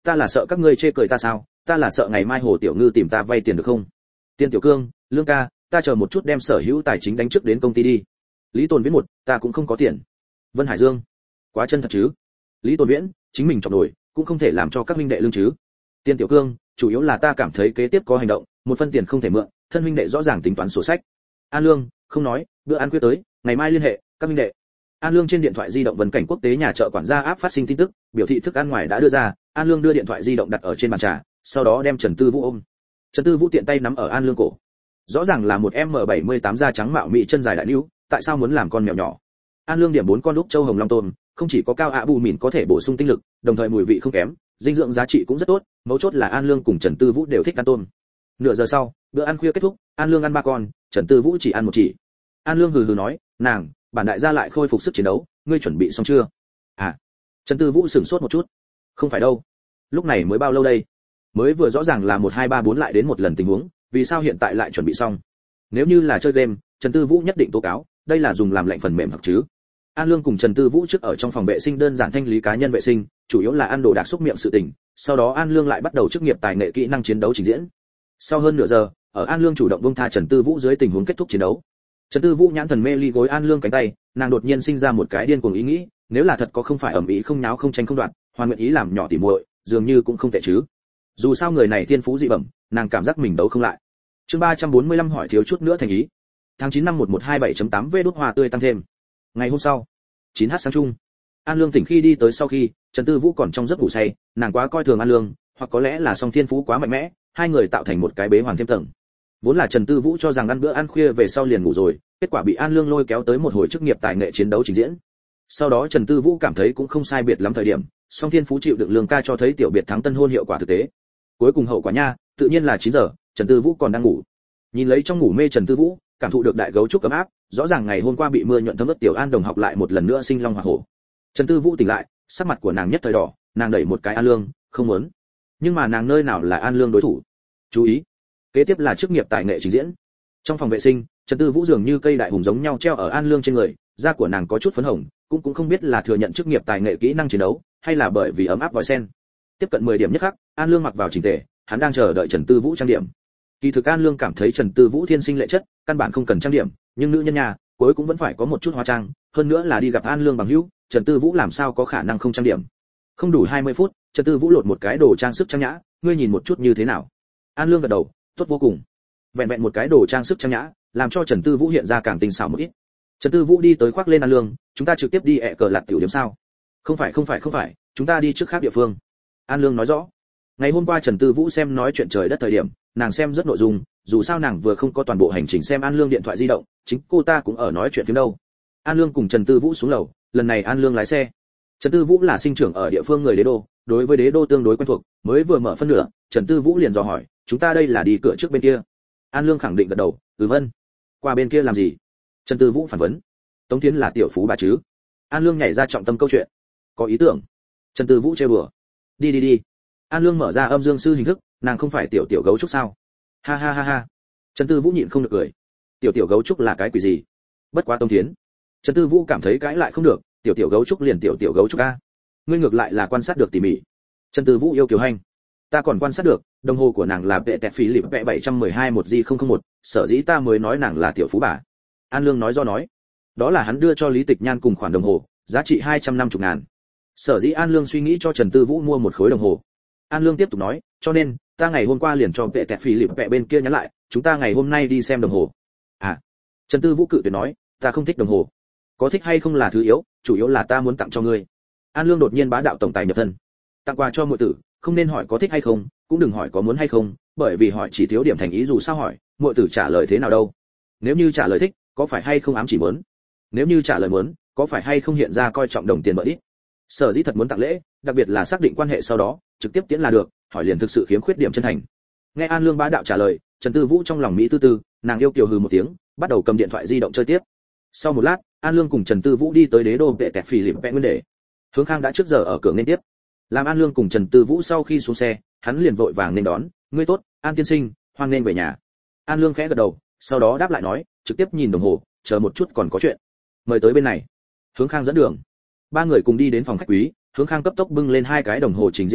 ta là sợ các ngươi chê cười ta sao, ta là sợ ngày mai Hồ Tiểu Ngư tìm ta vay tiền được không? Tiên Tiểu Cương, Lương ca, ta chờ một chút đem sở hữu tài chính đánh trước đến công ty đi. Lý Tồn Viễn một, ta cũng không có tiền. Vân Hải Dương, quá chân thật chứ? Lý Tồn Viễn, chính mình chọc nổi, cũng không thể làm cho các huynh đệ lương chứ. Tiên Tiểu Cương, chủ yếu là ta cảm thấy kế tiếp có hành động, một phân tiền không thể mượn, thân huynh đệ rõ ràng tính toán sổ sách. An Lương, không nói, bữa ăn khuya tới, ngày mai liên hệ, các huynh đệ. An Lương trên điện thoại di động Vân Cảnh Quốc tế nhà chợ quản gia áp phát sinh tin tức, biểu thị thức ăn ngoài đã đưa ra, An Lương đưa điện thoại di động đặt ở trên bàn trà, sau đó đem Trần Tư Vũ ôm. Trần Tư Vũ tiện tay nắm ở An Lương cổ. Rõ ràng là một em bảy mươi tám da trắng mạo mị chân dài đại níu, tại sao muốn làm con mèo nhỏ? An Lương điểm bốn con lúc châu hồng long tôm, không chỉ có cao ạ bù mìn có thể bổ sung tinh lực, đồng thời mùi vị không kém, dinh dưỡng giá trị cũng rất tốt, mấu chốt là An Lương cùng Trần Tư Vũ đều thích ăn tôm. Nửa giờ sau, bữa ăn khuya kết thúc, An Lương ăn ba con, Trần Tư Vũ chỉ ăn một chỉ. An Lương hừ hừ nói, nàng, bản đại gia lại khôi phục sức chiến đấu, ngươi chuẩn bị xong chưa? À. Trần Tư Vũ sửng sốt một chút. Không phải đâu. Lúc này mới bao lâu đây? Mới vừa rõ ràng là một hai ba bốn lại đến một lần tình huống, vì sao hiện tại lại chuẩn bị xong? Nếu như là chơi game, Trần Tư Vũ nhất định tố cáo, đây là dùng làm lệnh phần mềm hoặc chứ. An Lương cùng Trần Tư Vũ trước ở trong phòng vệ sinh đơn giản thanh lý cá nhân vệ sinh, chủ yếu là ăn đồ đạc xúc miệng sự tình, sau đó An Lương lại bắt đầu chức nghiệp tài nghệ kỹ năng chiến đấu trình diễn. Sau hơn nửa giờ, ở An Lương chủ động buông tha Trần Tư Vũ dưới tình huống kết thúc chiến đấu. Trần Tư Vũ nhãn thần mê ly gối An Lương cánh tay, nàng đột nhiên sinh ra một cái điên cuồng ý nghĩ, nếu là thật có không phải ẩm ý không nháo không tranh không đoạt, hoàn nguyện ý làm nhỏ tỉ muội, dường như cũng không tệ chứ. Dù sao người này thiên phú dị bẩm, nàng cảm giác mình đấu không lại. Chương ba trăm bốn mươi lăm hỏi thiếu chút nữa thành ý. Tháng chín năm một một hai bảy chấm tám V đốt hoa tươi tăng thêm. Ngày hôm sau, chín h sáng chung. An Lương tỉnh khi đi tới sau khi, Trần Tư Vũ còn trong giấc ngủ say, nàng quá coi thường An Lương, hoặc có lẽ là song thiên phú quá mạnh mẽ, hai người tạo thành một cái bế hoàn thêm tầng. Vốn là Trần Tư Vũ cho rằng ăn bữa ăn khuya về sau liền ngủ rồi, kết quả bị An Lương lôi kéo tới một hồi chức nghiệp tài nghệ chiến đấu trình diễn. Sau đó Trần Tư Vũ cảm thấy cũng không sai biệt lắm thời điểm, song thiên phú chịu đựng Lương ca cho thấy tiểu biệt thắng tân hôn hiệu quả thực tế. Cuối cùng hậu quả nha, tự nhiên là chín giờ, Trần Tư Vũ còn đang ngủ. Nhìn lấy trong ngủ mê Trần Tư Vũ, cảm thụ được đại gấu trúc ấm áp, rõ ràng ngày hôm qua bị mưa nhuận thấm ướt tiểu An đồng học lại một lần nữa sinh long hỏa hổ. Trần Tư Vũ tỉnh lại, sắc mặt của nàng nhất thời đỏ, nàng đẩy một cái An Lương, không muốn. Nhưng mà nàng nơi nào là An Lương đối thủ? Chú ý, kế tiếp là chức nghiệp tài nghệ trình diễn. Trong phòng vệ sinh, Trần Tư Vũ dường như cây đại hùng giống nhau treo ở An Lương trên người, da của nàng có chút phấn hồng, cũng cũng không biết là thừa nhận chức nghiệp tài nghệ kỹ năng chiến đấu, hay là bởi vì ấm áp vòi sen. Tiếp cận mười điểm nhất khắc, An Lương mặc vào chỉnh tề, hắn đang chờ đợi Trần Tư Vũ trang điểm. Kỳ thực An Lương cảm thấy Trần Tư Vũ thiên sinh lệ chất, căn bản không cần trang điểm, nhưng nữ nhân nhà, cuối cũng vẫn phải có một chút hóa trang, hơn nữa là đi gặp An Lương bằng hữu, Trần Tư Vũ làm sao có khả năng không trang điểm. Không đủ hai mươi phút, Trần Tư Vũ lột một cái đồ trang sức trang nhã, ngươi nhìn một chút như thế nào? An Lương gật đầu, tốt vô cùng. Vẹn vẹn một cái đồ trang sức trang nhã, làm cho Trần Tư Vũ hiện ra càng tinh xảo một ít. Trần Tư Vũ đi tới khoác lên An Lương, chúng ta trực tiếp đi ẹ cờ lạt tiểu điểm sao? Không phải không phải không phải, chúng ta đi trước khác địa phương. An Lương nói rõ. Ngày hôm qua Trần Tư Vũ xem nói chuyện trời đất thời điểm, nàng xem rất nội dung, dù sao nàng vừa không có toàn bộ hành trình xem An Lương điện thoại di động, chính cô ta cũng ở nói chuyện phím đâu. An Lương cùng Trần Tư Vũ xuống lầu, lần này An Lương lái xe. Trần Tư Vũ là sinh trưởng ở địa phương người Đế Đô, đối với Đế Đô tương đối quen thuộc, mới vừa mở phân nửa, Trần Tư Vũ liền dò hỏi, chúng ta đây là đi cửa trước bên kia. An Lương khẳng định gật đầu, ừ vâng. Qua bên kia làm gì? Trần Tư Vũ phản vấn. Tống Thiến là tiểu phú bà chứ? An Lương nhảy ra trọng tâm câu chuyện. Có ý tưởng. Trần Tư Vũ trêu đùa. Đi đi đi. An Lương mở ra âm dương sư hình thức, nàng không phải tiểu tiểu gấu trúc sao? Ha ha ha ha. Trần Tư Vũ nhịn không được cười. Tiểu tiểu gấu trúc là cái quỷ gì? Bất quá Tống Thiến. Trần Tư Vũ cảm thấy cãi lại không được, tiểu tiểu gấu trúc liền tiểu tiểu gấu trúc a. Ngươi ngược lại là quan sát được tỉ mỉ. Trần Tư Vũ yêu kiều hành. Ta còn quan sát được, đồng hồ của nàng là vệ tẹt phí lịp vẽ bảy trăm mười hai một G không không một, sở dĩ ta mới nói nàng là tiểu phú bà. An Lương nói do nói. Đó là hắn đưa cho Lý Tịch Nhan cùng khoản đồng hồ, giá trị hai trăm năm mươi ngàn. Sở dĩ An Lương suy nghĩ cho Trần Tư Vũ mua một khối đồng hồ. An Lương tiếp tục nói, cho nên, ta ngày hôm qua liền cho vệ tẹt phí lịp vẽ bên kia nhắn lại, chúng ta ngày hôm nay đi xem đồng hồ. À. Trần Tư Vũ cự tuyệt nói, ta không thích đồng hồ. Có thích hay không là thứ yếu, chủ yếu là ta muốn tặng cho ngươi. An Lương đột nhiên bá đạo tổng tài nhập thân. Tặng quà cho muội tử, không nên hỏi có thích hay không, cũng đừng hỏi có muốn hay không, bởi vì hỏi chỉ thiếu điểm thành ý dù sao hỏi, muội tử trả lời thế nào đâu. Nếu như trả lời thích, có phải hay không ám chỉ muốn? Nếu như trả lời muốn, có phải hay không hiện ra coi trọng đồng tiền bợ ít? Sở dĩ thật muốn tặng lễ, đặc biệt là xác định quan hệ sau đó, trực tiếp tiễn là được, hỏi liền thực sự khiếm khuyết điểm chân thành. Nghe An Lương bá đạo trả lời, Trần Tư Vũ trong lòng mỹ tư tư, nàng yêu kiều hừ một tiếng, bắt đầu cầm điện thoại di động chơi tiếp. Sau một lát, An Lương cùng Trần Tư Vũ đi tới Đế Đô vệ tẹt phỉ lịp vẽ nguyên đề. Hướng Khang đã trước giờ ở cửa nên tiếp. Làm An Lương cùng Trần Tư Vũ sau khi xuống xe, hắn liền vội vàng nên đón, ngươi tốt, An tiên sinh, hoan nên về nhà. An Lương khẽ gật đầu, sau đó đáp lại nói, trực tiếp nhìn đồng hồ, chờ một chút còn có chuyện. Mời tới bên này. Hướng Khang dẫn đường. Ba người cùng đi đến phòng khách quý, Hướng Khang cấp tốc bưng lên hai cái đồng hồ trình diễn bản,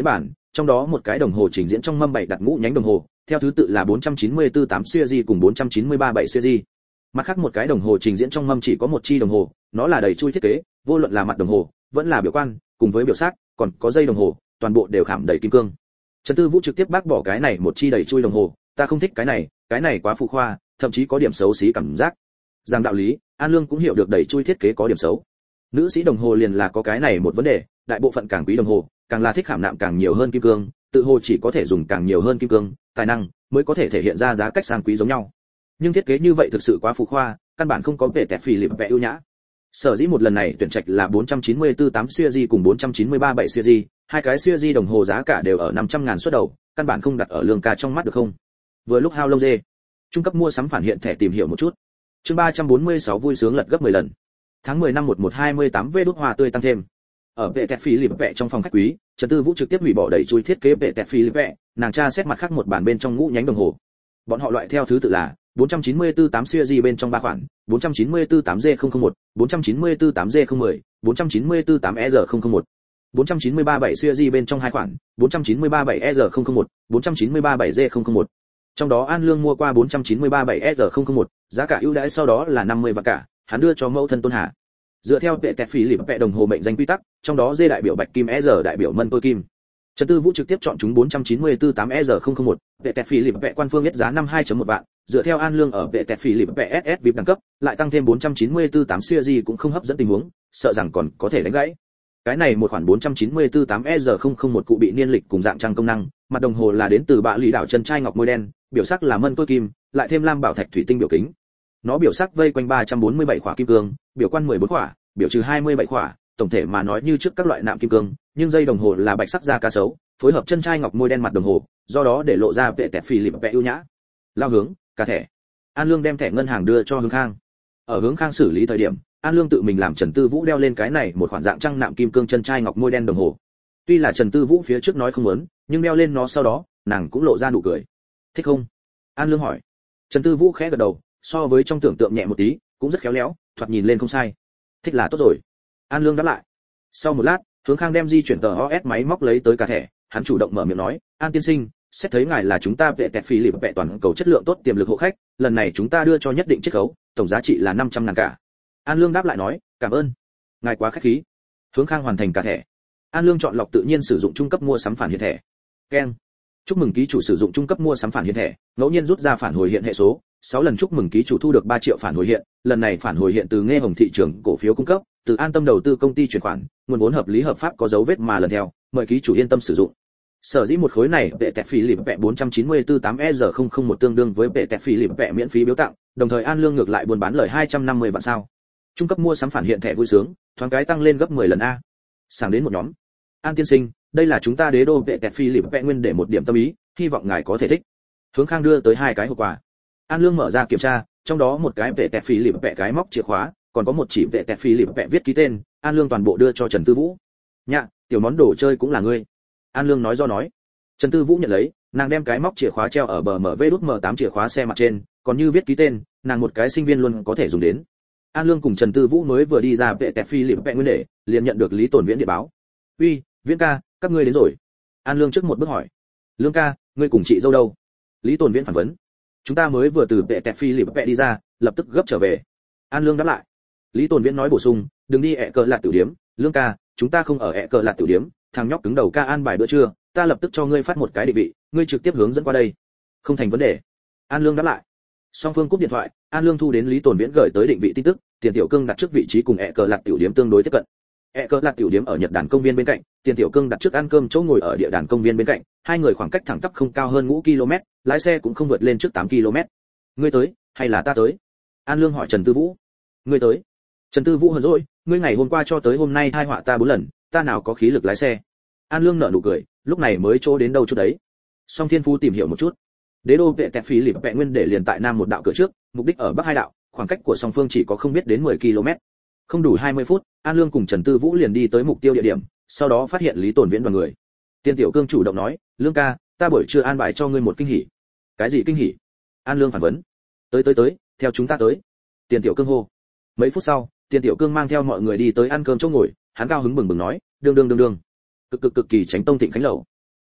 trong đó một cái đồng hồ trình diễn trong mâm bảy đặt ngũ nhánh đồng hồ, theo thứ tự là bốn trăm chín mươi tư tám series cùng bốn trăm chín mươi ba bảy series. Mặt khác một cái đồng hồ trình diễn trong mâm chỉ có một chi đồng hồ, nó là đầy chui thiết kế, vô luận là mặt đồng hồ, vẫn là biểu quan, cùng với biểu sắc, còn có dây đồng hồ, toàn bộ đều khảm đầy kim cương. Trần Tư Vũ trực tiếp bác bỏ cái này một chi đầy chui đồng hồ, ta không thích cái này, cái này quá phù khoa, thậm chí có điểm xấu xí cảm giác. Rằng đạo lý, An Lương cũng hiểu được đầy chui thiết kế có điểm xấu. Nữ sĩ đồng hồ liền là có cái này một vấn đề, đại bộ phận càng quý đồng hồ, càng là thích khảm nạm càng nhiều hơn kim cương, tự hồ chỉ có thể dùng càng nhiều hơn kim cương, tài năng mới có thể thể hiện ra giá cách sang quý giống nhau. Nhưng thiết kế như vậy thực sự quá phù khoa, căn bản không có vẻ tẹt phì lịp vẽ ưu nhã. Sở dĩ một lần này tuyển trạch là bốn trăm chín mươi tư tám series cùng bốn trăm chín mươi ba bảy series, hai cái series đồng hồ giá cả đều ở năm trăm ngàn xuất đầu, căn bản không đặt ở Lương ca trong mắt được không? Vừa lúc hao lông dê, trung cấp mua sắm phản hiện thẻ tìm hiểu một chút. Chương ba trăm bốn mươi sáu vui sướng lật gấp mười lần. Tháng mười năm một một hai mươi tám vê đút hoa tươi tăng thêm. Ở vệ tẹt phi lịp vẽ trong phòng khách quý, Trần Tư Vũ trực tiếp hủy bỏ đẩy chui thiết kế vệ tẹt phi lịp vẽ, nàng tra xét mặt khác một bản bên trong ngũ nhánh đồng hồ. Bọn họ loại theo thứ tự là bốn trăm chín mươi tư tám series bên trong ba khoản, bốn trăm chín mươi tư tám G không không một, bốn trăm chín mươi tư tám G không một không, bốn trăm chín mươi tư tám E R không không một. bốn trăm chín mươi ba bảy series bên trong hai khoản, bốn trăm chín mươi ba bảy E R không không một, bốn trăm chín mươi ba bảy G không không một. Trong đó An Lương mua qua bốn trăm chín mươi ba bảy E R không không một, giá cả ưu đãi sau đó là năm mươi vạn cả, hắn đưa cho mẫu thân Tôn Hà. Dựa theo vệ tẹt phí lịp vẽ đồng hồ mệnh danh quy tắc, trong đó D đại biểu bạch kim, E R đại biểu mân tôi kim. Trần Tư Vũ trực tiếp chọn chúng bốn trăm chín mươi tư tám E R không không một, vệ tẹt phí lịp vẽ quan phương biết giá năm mươi hai phẩy một vạn, dựa theo An Lương ở vệ tẹt phí lịp vẽ ét ét vê i pê đẳng cấp, lại tăng thêm bốn trăm chín mươi tư tám series cũng không hấp dẫn tình huống, sợ rằng còn có thể đánh gãy. Cái này một khoản bốn trăm chín mươi tư tám E R không không một cụ bị niên lịch cùng dạng trang công năng, mặt đồng hồ là đến từ bạ lì đảo chân trai ngọc môi đen, biểu sắc là mân tôi kim, lại thêm lam bảo thạch thủy tinh biểu kính. Nó biểu sắc vây quanh ba trăm bốn mươi bảy khỏa kim cương, biểu quan mười bốn khỏa, biểu trừ hai mươi bảy khỏa, tổng thể mà nói như trước các loại nạm kim cương, nhưng dây đồng hồ là bạch sắc da cá sấu, phối hợp chân trai ngọc môi đen mặt đồng hồ, do đó để lộ ra vệ tẹt phì lịp vẽ ưu nhã. Lao hướng, cả thẻ. An Lương đem thẻ ngân hàng đưa cho Hướng Khang. Ở Hướng Khang xử lý thời điểm, An Lương tự mình làm Trần Tư Vũ đeo lên cái này một khoản dạng trăng nạm kim cương chân trai ngọc môi đen đồng hồ. Tuy là Trần Tư Vũ phía trước nói không muốn, nhưng đeo lên nó sau đó, nàng cũng lộ ra nụ cười. Thích không? An Lương hỏi. Trần Tư Vũ khẽ gật đầu, so với trong tưởng tượng nhẹ một tí, cũng rất khéo léo, thoạt nhìn lên không sai. Thích là tốt rồi. An Lương đáp lại. Sau một lát, Hướng Khang đem di chuyển tờ o ét máy móc lấy tới cả thẻ, hắn chủ động mở miệng nói, An tiên sinh, xét thấy ngài là chúng ta vệ tẹt phí lịp vẽ toàn cầu chất lượng tốt tiềm lực hộ khách, lần này chúng ta đưa cho nhất định chiết khấu, tổng giá trị là năm trăm ngàn cả. An Lương đáp lại nói, cảm ơn. Ngài quá khách khí. Hướng Khang hoàn thành cả thẻ. An Lương chọn lọc tự nhiên sử dụng trung cấp mua sắm phản hiện thẻ. Keng. Chúc mừng ký chủ sử dụng trung cấp mua sắm phản hiện thẻ, ngẫu nhiên rút ra phản hồi hiện hệ số, sáu lần chúc mừng ký chủ thu được ba triệu phản hồi hiện, lần này phản hồi hiện từ Nghe Hồng thị trường cổ phiếu cung cấp, từ An Tâm đầu tư công ty chuyển khoản, nguồn vốn hợp lý hợp pháp có dấu vết mà lần theo, mời ký chủ yên tâm sử dụng. Sở dĩ một khối này vệ tẹt phí lịp vẽ bốn trăm chín mươi tư tám E R không không một tương đương với vệ tẹt phí lịp vẽ miễn phí biếu tặng, đồng thời An Lương ngược lại buôn bán lời hai trăm năm mươi vạn sao. Trung cấp mua sắm phản hiện thẻ vui sướng, thoáng cái tăng lên gấp mười lần a. Sáng đến một nhóm. An tiên sinh, đây là chúng ta đế đô vệ tẹt phí lịp vẽ nguyên để một điểm tâm ý, hy vọng ngài có thể thích. Hướng Khang đưa tới hai cái hộp quà. An Lương mở ra kiểm tra, trong đó một cái vệ tẹt phí lịp vẽ cái móc chìa khóa, còn có một chỉ vệ tẹt phí lịp vẽ viết ký tên, An Lương toàn bộ đưa cho Trần Tư Vũ. Nhạ, tiểu món đồ chơi cũng là ngươi. An Lương nói do nói. Trần Tư Vũ nhận lấy, nàng đem cái móc chìa khóa treo ở bờ em vê đút em tám chìa khóa xe mặt trên, còn như viết ký tên, nàng một cái sinh viên luôn có thể dùng đến. An Lương cùng Trần Tư Vũ mới vừa đi ra vệ tẹt phi lịp vẽ nguyên để, liền nhận được Lý Tồn Viễn điện báo. "Uy, Viễn ca, các ngươi đến rồi." An Lương trước một bước hỏi. "Lương ca, ngươi cùng chị dâu đâu?" Lý Tồn Viễn phản vấn. "Chúng ta mới vừa từ vệ tẹt phi lịp vẽ đi ra, lập tức gấp trở về." An Lương đáp lại. Lý Tồn Viễn nói bổ sung, "Đừng đi ẹ cờ lạt tiểu điếm, Lương ca, chúng ta không ở ẹ cờ lạt tiểu điếm, thằng nhóc cứng đầu ca an bài bữa trưa, ta lập tức cho ngươi phát một cái định vị, ngươi trực tiếp hướng dẫn qua đây." "Không thành vấn đề." An Lương đáp lại. Song phương cúp điện thoại, An Lương thu đến Lý Tồn Viễn gửi tới định vị tin tức, Tiền Tiểu Cương đặt trước vị trí cùng ẹ cờ lạt tiểu điếm tương đối tiếp cận. ẹ cờ lạt tiểu điếm ở Nhật Đàn công viên bên cạnh, Tiền Tiểu Cương đặt trước ăn cơm chỗ ngồi ở Địa Đàn công viên bên cạnh, hai người khoảng cách thẳng tắp không cao hơn ngũ ki lô mét, lái xe cũng không vượt lên trước tám ki lô mét. "Ngươi tới, hay là ta tới?" An Lương hỏi Trần Tư Vũ. "Ngươi tới." Trần Tư Vũ hờn dỗi, "Ngươi ngày hôm qua cho tới hôm nay thai họa ta bốn lần, ta nào có khí lực lái xe." An Lương nở nụ cười, lúc này mới chỗ đến đâu chút đấy. Song Thiên Phú tìm hiểu một chút. Đế đô vệ tẹt phí lịp vẽ nguyên để liền tại nam một đạo cửa trước, mục đích ở bắc hai đạo, khoảng cách của song phương chỉ có không biết đến mười ki lô mét. Không đủ hai mươi phút, An Lương cùng Trần Tư Vũ liền đi tới mục tiêu địa điểm, sau đó phát hiện Lý Tồn Viễn và người. Tiên Tiểu Cương chủ động nói, "Lương ca, ta buổi trưa an bài cho ngươi một kinh hỉ." "Cái gì kinh hỉ?" An Lương phản vấn. "Tới tới tới, theo chúng ta tới." Tiên Tiểu Cương hô. Mấy phút sau, Tiên Tiểu Cương mang theo mọi người đi tới ăn cơm chỗ ngồi, hắn cao hứng bừng bừng nói, "Đương đương đương đương." Cực cực cực kỳ tránh tông thịnh khánh lẩu.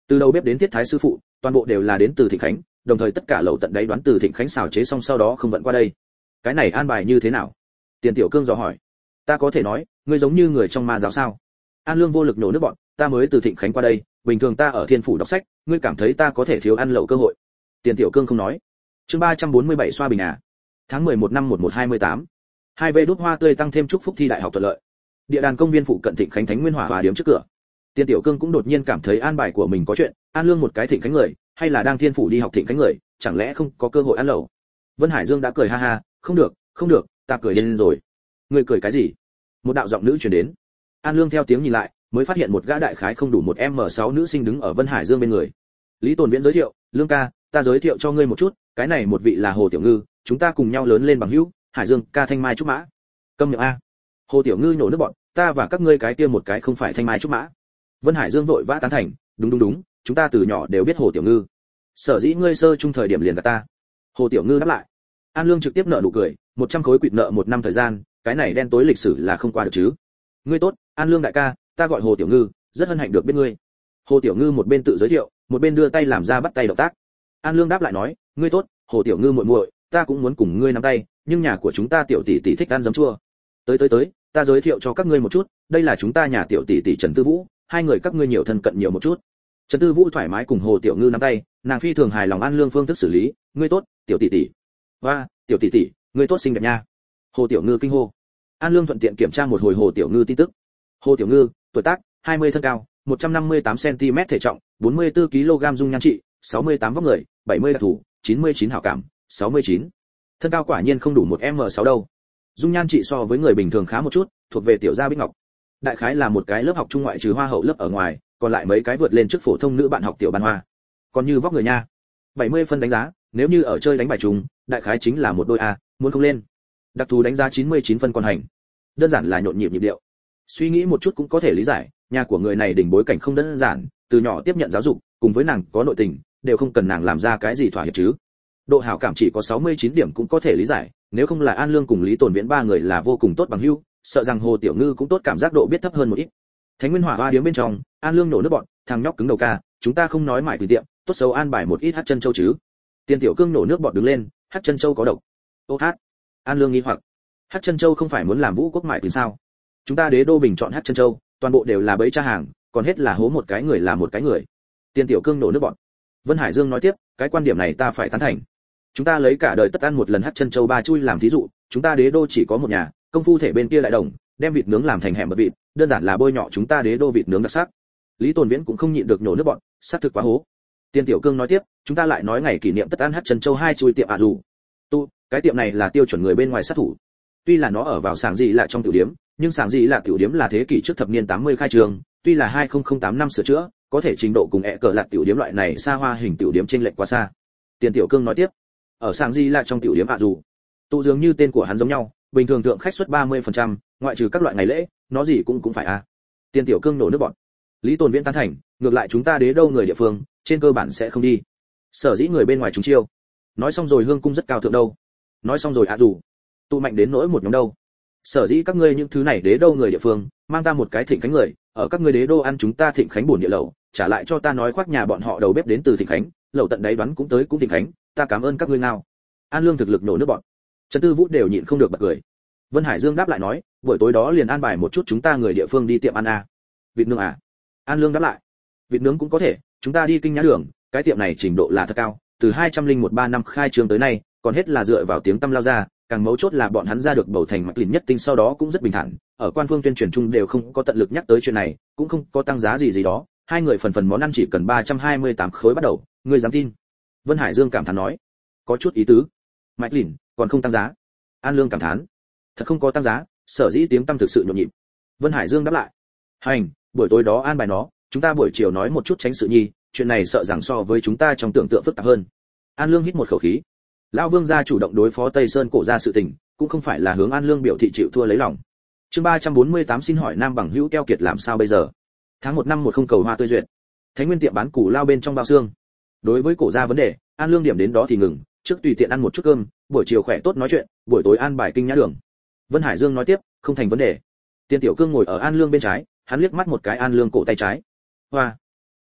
Từ đầu bếp đến thiết thái sư phụ, toàn bộ đều là đến từ Thịnh Khánh, đồng thời tất cả lẩu tận đáy đoán từ Thịnh Khánh xào chế xong sau đó không vận qua đây. Cái này an bài như thế nào? Tiền Tiểu Cương dò hỏi. Ta có thể nói, ngươi giống như người trong ma giáo sao? An Lương vô lực nổ nước bọn, ta mới từ Thịnh Khánh qua đây, bình thường ta ở Thiên phủ đọc sách, ngươi cảm thấy ta có thể thiếu ăn lẩu cơ hội? Tiền Tiểu Cương không nói. Chương ba trăm bốn mươi bảy xoa bình à. Tháng mười một năm một một hai mươi tám. Hai vê đốt hoa tươi tăng thêm chúc phúc thi đại học thuận lợi. Địa đàn công viên phụ cận Thịnh Khánh Thánh Nguyên Hỏa Hòa điểm trước cửa. Tiền Tiểu Cương cũng đột nhiên cảm thấy an bài của mình có chuyện, An Lương một cái Thịnh Khánh người, hay là đang Thiên phủ đi học Thịnh Khánh người, chẳng lẽ không có cơ hội ăn lẩu? Vân Hải Dương đã cười ha ha, không được, không được, ta cười lên rồi. Ngươi cười cái gì? Một đạo giọng nữ truyền đến. An Lương theo tiếng nhìn lại, mới phát hiện một gã đại khái không đủ một em sáu nữ sinh đứng ở Vân Hải Dương bên người. Lý Tồn Viễn giới thiệu, Lương ca, ta giới thiệu cho ngươi một chút, cái này một vị là Hồ Tiểu Ngư, chúng ta cùng nhau lớn lên bằng hữu, Hải Dương ca thanh mai trúc mã. Câm miệng a. Hồ Tiểu Ngư nổ nước bọn, ta và các ngươi cái kia một cái không phải thanh mai trúc mã. Vân Hải Dương vội vã tán thành, đúng đúng đúng, chúng ta từ nhỏ đều biết Hồ Tiểu Ngư. Sở dĩ ngươi sơ trung thời điểm liền gặp ta. Hồ Tiểu Ngư đáp lại. An Lương trực tiếp nợ nụ cười, một trăm khối quỵt nợ một năm thời gian, cái này đen tối lịch sử là không qua được chứ. Ngươi tốt, An Lương đại ca, ta gọi Hồ Tiểu Ngư, rất hân hạnh được biết ngươi. Hồ Tiểu Ngư một bên tự giới thiệu, một bên đưa tay làm ra bắt tay động tác. An Lương đáp lại nói, ngươi tốt, Hồ Tiểu Ngư muội muội, ta cũng muốn cùng ngươi nắm tay, nhưng nhà của chúng ta tiểu tỷ tỷ thích ăn giấm chua. Tới tới tới, ta giới thiệu cho các ngươi một chút, đây là chúng ta nhà tiểu tỷ tỷ Trần Tư Vũ, hai người các ngươi nhiều thân cận nhiều một chút. Trần Tư Vũ thoải mái cùng Hồ Tiểu Ngư nắm tay, nàng phi thường hài lòng An Lương phương thức xử lý, ngươi tốt, tiểu tỷ tỷ. Hoa, tiểu tỷ tỷ, ngươi tốt xinh đẹp nha. Hồ Tiểu Ngư kinh hô. An Lương thuận tiện kiểm tra một hồi Hồ Tiểu Ngư tin tức. Hồ Tiểu Ngư, tuổi tác, hai mươi thân cao, một trăm năm mươi tám xăng-ti-mét thể trọng, bốn mươi tư ki lô gam dung nhan trị, sáu mươi tám vóc người, bảy mươi đặc thù, chín mươi chín hảo cảm, sáu mươi chín. Thân cao quả nhiên không đủ một em sáu đâu. Dung nhan trị so với người bình thường khá một chút, thuộc về tiểu gia bích ngọc. Đại khái là một cái lớp học trung ngoại trừ hoa hậu lớp ở ngoài, còn lại mấy cái vượt lên trước phổ thông nữ bạn học tiểu ban hoa. Còn như vóc người nha, bảy mươi phân đánh giá, nếu như ở chơi đánh bài trùng, đại khái chính là một đôi a, muốn không lên. Đặc thù đánh giá chín mươi chín phân còn hành. Đơn giản là nhộn nhịp nhịp điệu. Suy nghĩ một chút cũng có thể lý giải, nhà của người này đỉnh bối cảnh không đơn giản, từ nhỏ tiếp nhận giáo dục, cùng với nàng có nội tình, đều không cần nàng làm ra cái gì thỏa hiệp chứ. Độ hảo cảm chỉ có sáu mươi chín điểm cũng có thể lý giải, nếu không là An Lương cùng Lý Tồn Viễn ba người là vô cùng tốt bằng hữu, sợ rằng Hồ Tiểu Ngư cũng tốt cảm giác độ biết thấp hơn một ít. Thánh Nguyên Hỏa Hoa điếm bên trong, An Lương nổ nước bọn, thằng nhóc cứng đầu ca, chúng ta không nói mãi tùy tiệm, tốt xấu an bài một ít hát chân châu chứ. Tiền Tiểu Cương nổ nước bọn đứng lên, hát chân châu có độc. Ô hát. An Lương nghi hoặc, hát chân châu không phải muốn làm vũ quốc mại từ sao? Chúng ta đế đô bình chọn hát chân châu, toàn bộ đều là bẫy tra hàng, còn hết là hố một cái người là một cái người. Tiền Tiểu Cương nổ nước bọn. Vân Hải Dương nói tiếp, cái quan điểm này ta phải tán thành. Chúng ta lấy cả đời tất ăn một lần hát chân châu ba chui làm thí dụ, chúng ta đế đô chỉ có một nhà, công phu thể bên kia lại đồng, đem vịt nướng làm thành hẻm bật vịt, đơn giản là bôi nhọ chúng ta đế đô vịt nướng đặc sắc. Lý Tồn Viễn cũng không nhịn được nổ nước bọn, xác thực quá hố. Tiền Tiểu Cương nói tiếp, chúng ta lại nói ngày kỷ niệm tất ăn hát chân châu hai chui tiệm à dù. Tu, cái tiệm này là tiêu chuẩn người bên ngoài sát thủ. Tuy là nó ở vào sảng gì lại trong tiểu điếm, nhưng sảng gì là tiểu điếm là thế kỷ trước thập niên tám mươi khai trường, tuy là hai không tám năm sửa chữa, có thể trình độ cùng ẹ cờ lạt tiểu điếm loại này xa hoa hình tiểu điếm trên lệch quá xa. Tiền Tiểu Cương nói tiếp, ở sảng gì lại trong tiểu điếm à dù. Tu dường như tên của hắn giống nhau, bình thường thượng khách suất ba mươi phần trăm, ngoại trừ các loại ngày lễ, nó gì cũng cũng phải a. À. Tiền Tiểu Cương nổ nước bọn. Lý Tồn Viễn tán thành, ngược lại chúng ta đế đâu người địa phương, trên cơ bản sẽ không đi. Sở dĩ người bên ngoài chúng chiêu. Nói xong rồi hương cung rất cao thượng đâu. Nói xong rồi à dù. Tụ mạnh đến nỗi một nhóm đâu. Sở dĩ các ngươi những thứ này đế đâu người địa phương, mang ta một cái Thịnh Khánh người, ở các ngươi đế đô ăn chúng ta Thịnh Khánh bổn địa lẩu, trả lại cho ta nói khoác nhà bọn họ đầu bếp đến từ Thịnh Khánh, lẩu tận đáy đoán cũng tới cũng Thịnh Khánh, ta cảm ơn các ngươi nào. An Lương thực lực nổ nước bọn. Trần Tư Vũ đều nhịn không được bật cười. Vân Hải Dương đáp lại nói, buổi tối đó liền an bài một chút chúng ta người địa phương đi tiệm ăn à. Vịt nướng à? An Lương đáp lại, vịt nướng cũng có thể, chúng ta đi Kinh Nhã Đường, cái tiệm này trình độ là thật cao, từ hai không một ba năm khai trương tới nay, còn hết là dựa vào tiếng tăm lao ra, càng mấu chốt là bọn hắn ra được bầu thành mạch lìn nhất tinh sau đó cũng rất bình thản, ở quan phương tuyên truyền chung đều không có tận lực nhắc tới chuyện này, cũng không có tăng giá gì gì đó, hai người phần phần món ăn chỉ cần ba trăm hai mươi tám khối bắt đầu, ngươi dám tin? Vân Hải Dương cảm thán nói, có chút ý tứ. Mạch lìn còn không tăng giá. An Lương cảm thán, thật không có tăng giá, sở dĩ tiếng tăm thực sự nhộn nhịp. Vân Hải Dương đáp lại, hành, buổi tối đó an bài nó, chúng ta buổi chiều nói một chút tránh sự nhi, chuyện này sợ rằng so với chúng ta trong tưởng tượng phức tạp hơn. An Lương hít một khẩu khí. Lão Vương gia chủ động đối phó Tây Sơn cổ gia sự tình, cũng không phải là hướng An Lương biểu thị chịu thua lấy lòng. Chương ba trăm bốn mươi tám xin hỏi Nam bằng hữu keo kiệt làm sao bây giờ? Tháng một năm một không cầu hoa tươi duyệt. Thánh Nguyên tiệm bán củ lao bên trong bao xương. Đối với cổ gia vấn đề, An Lương điểm đến đó thì ngừng, trước tùy tiện ăn một chút cơm, buổi chiều khỏe tốt nói chuyện, buổi tối an bài Kinh Nhã Đường. Vân Hải Dương nói tiếp, không thành vấn đề. Tiên Tiểu Cương ngồi ở An Lương bên trái, hắn liếc mắt một cái An Lương cổ tay trái. Hoa,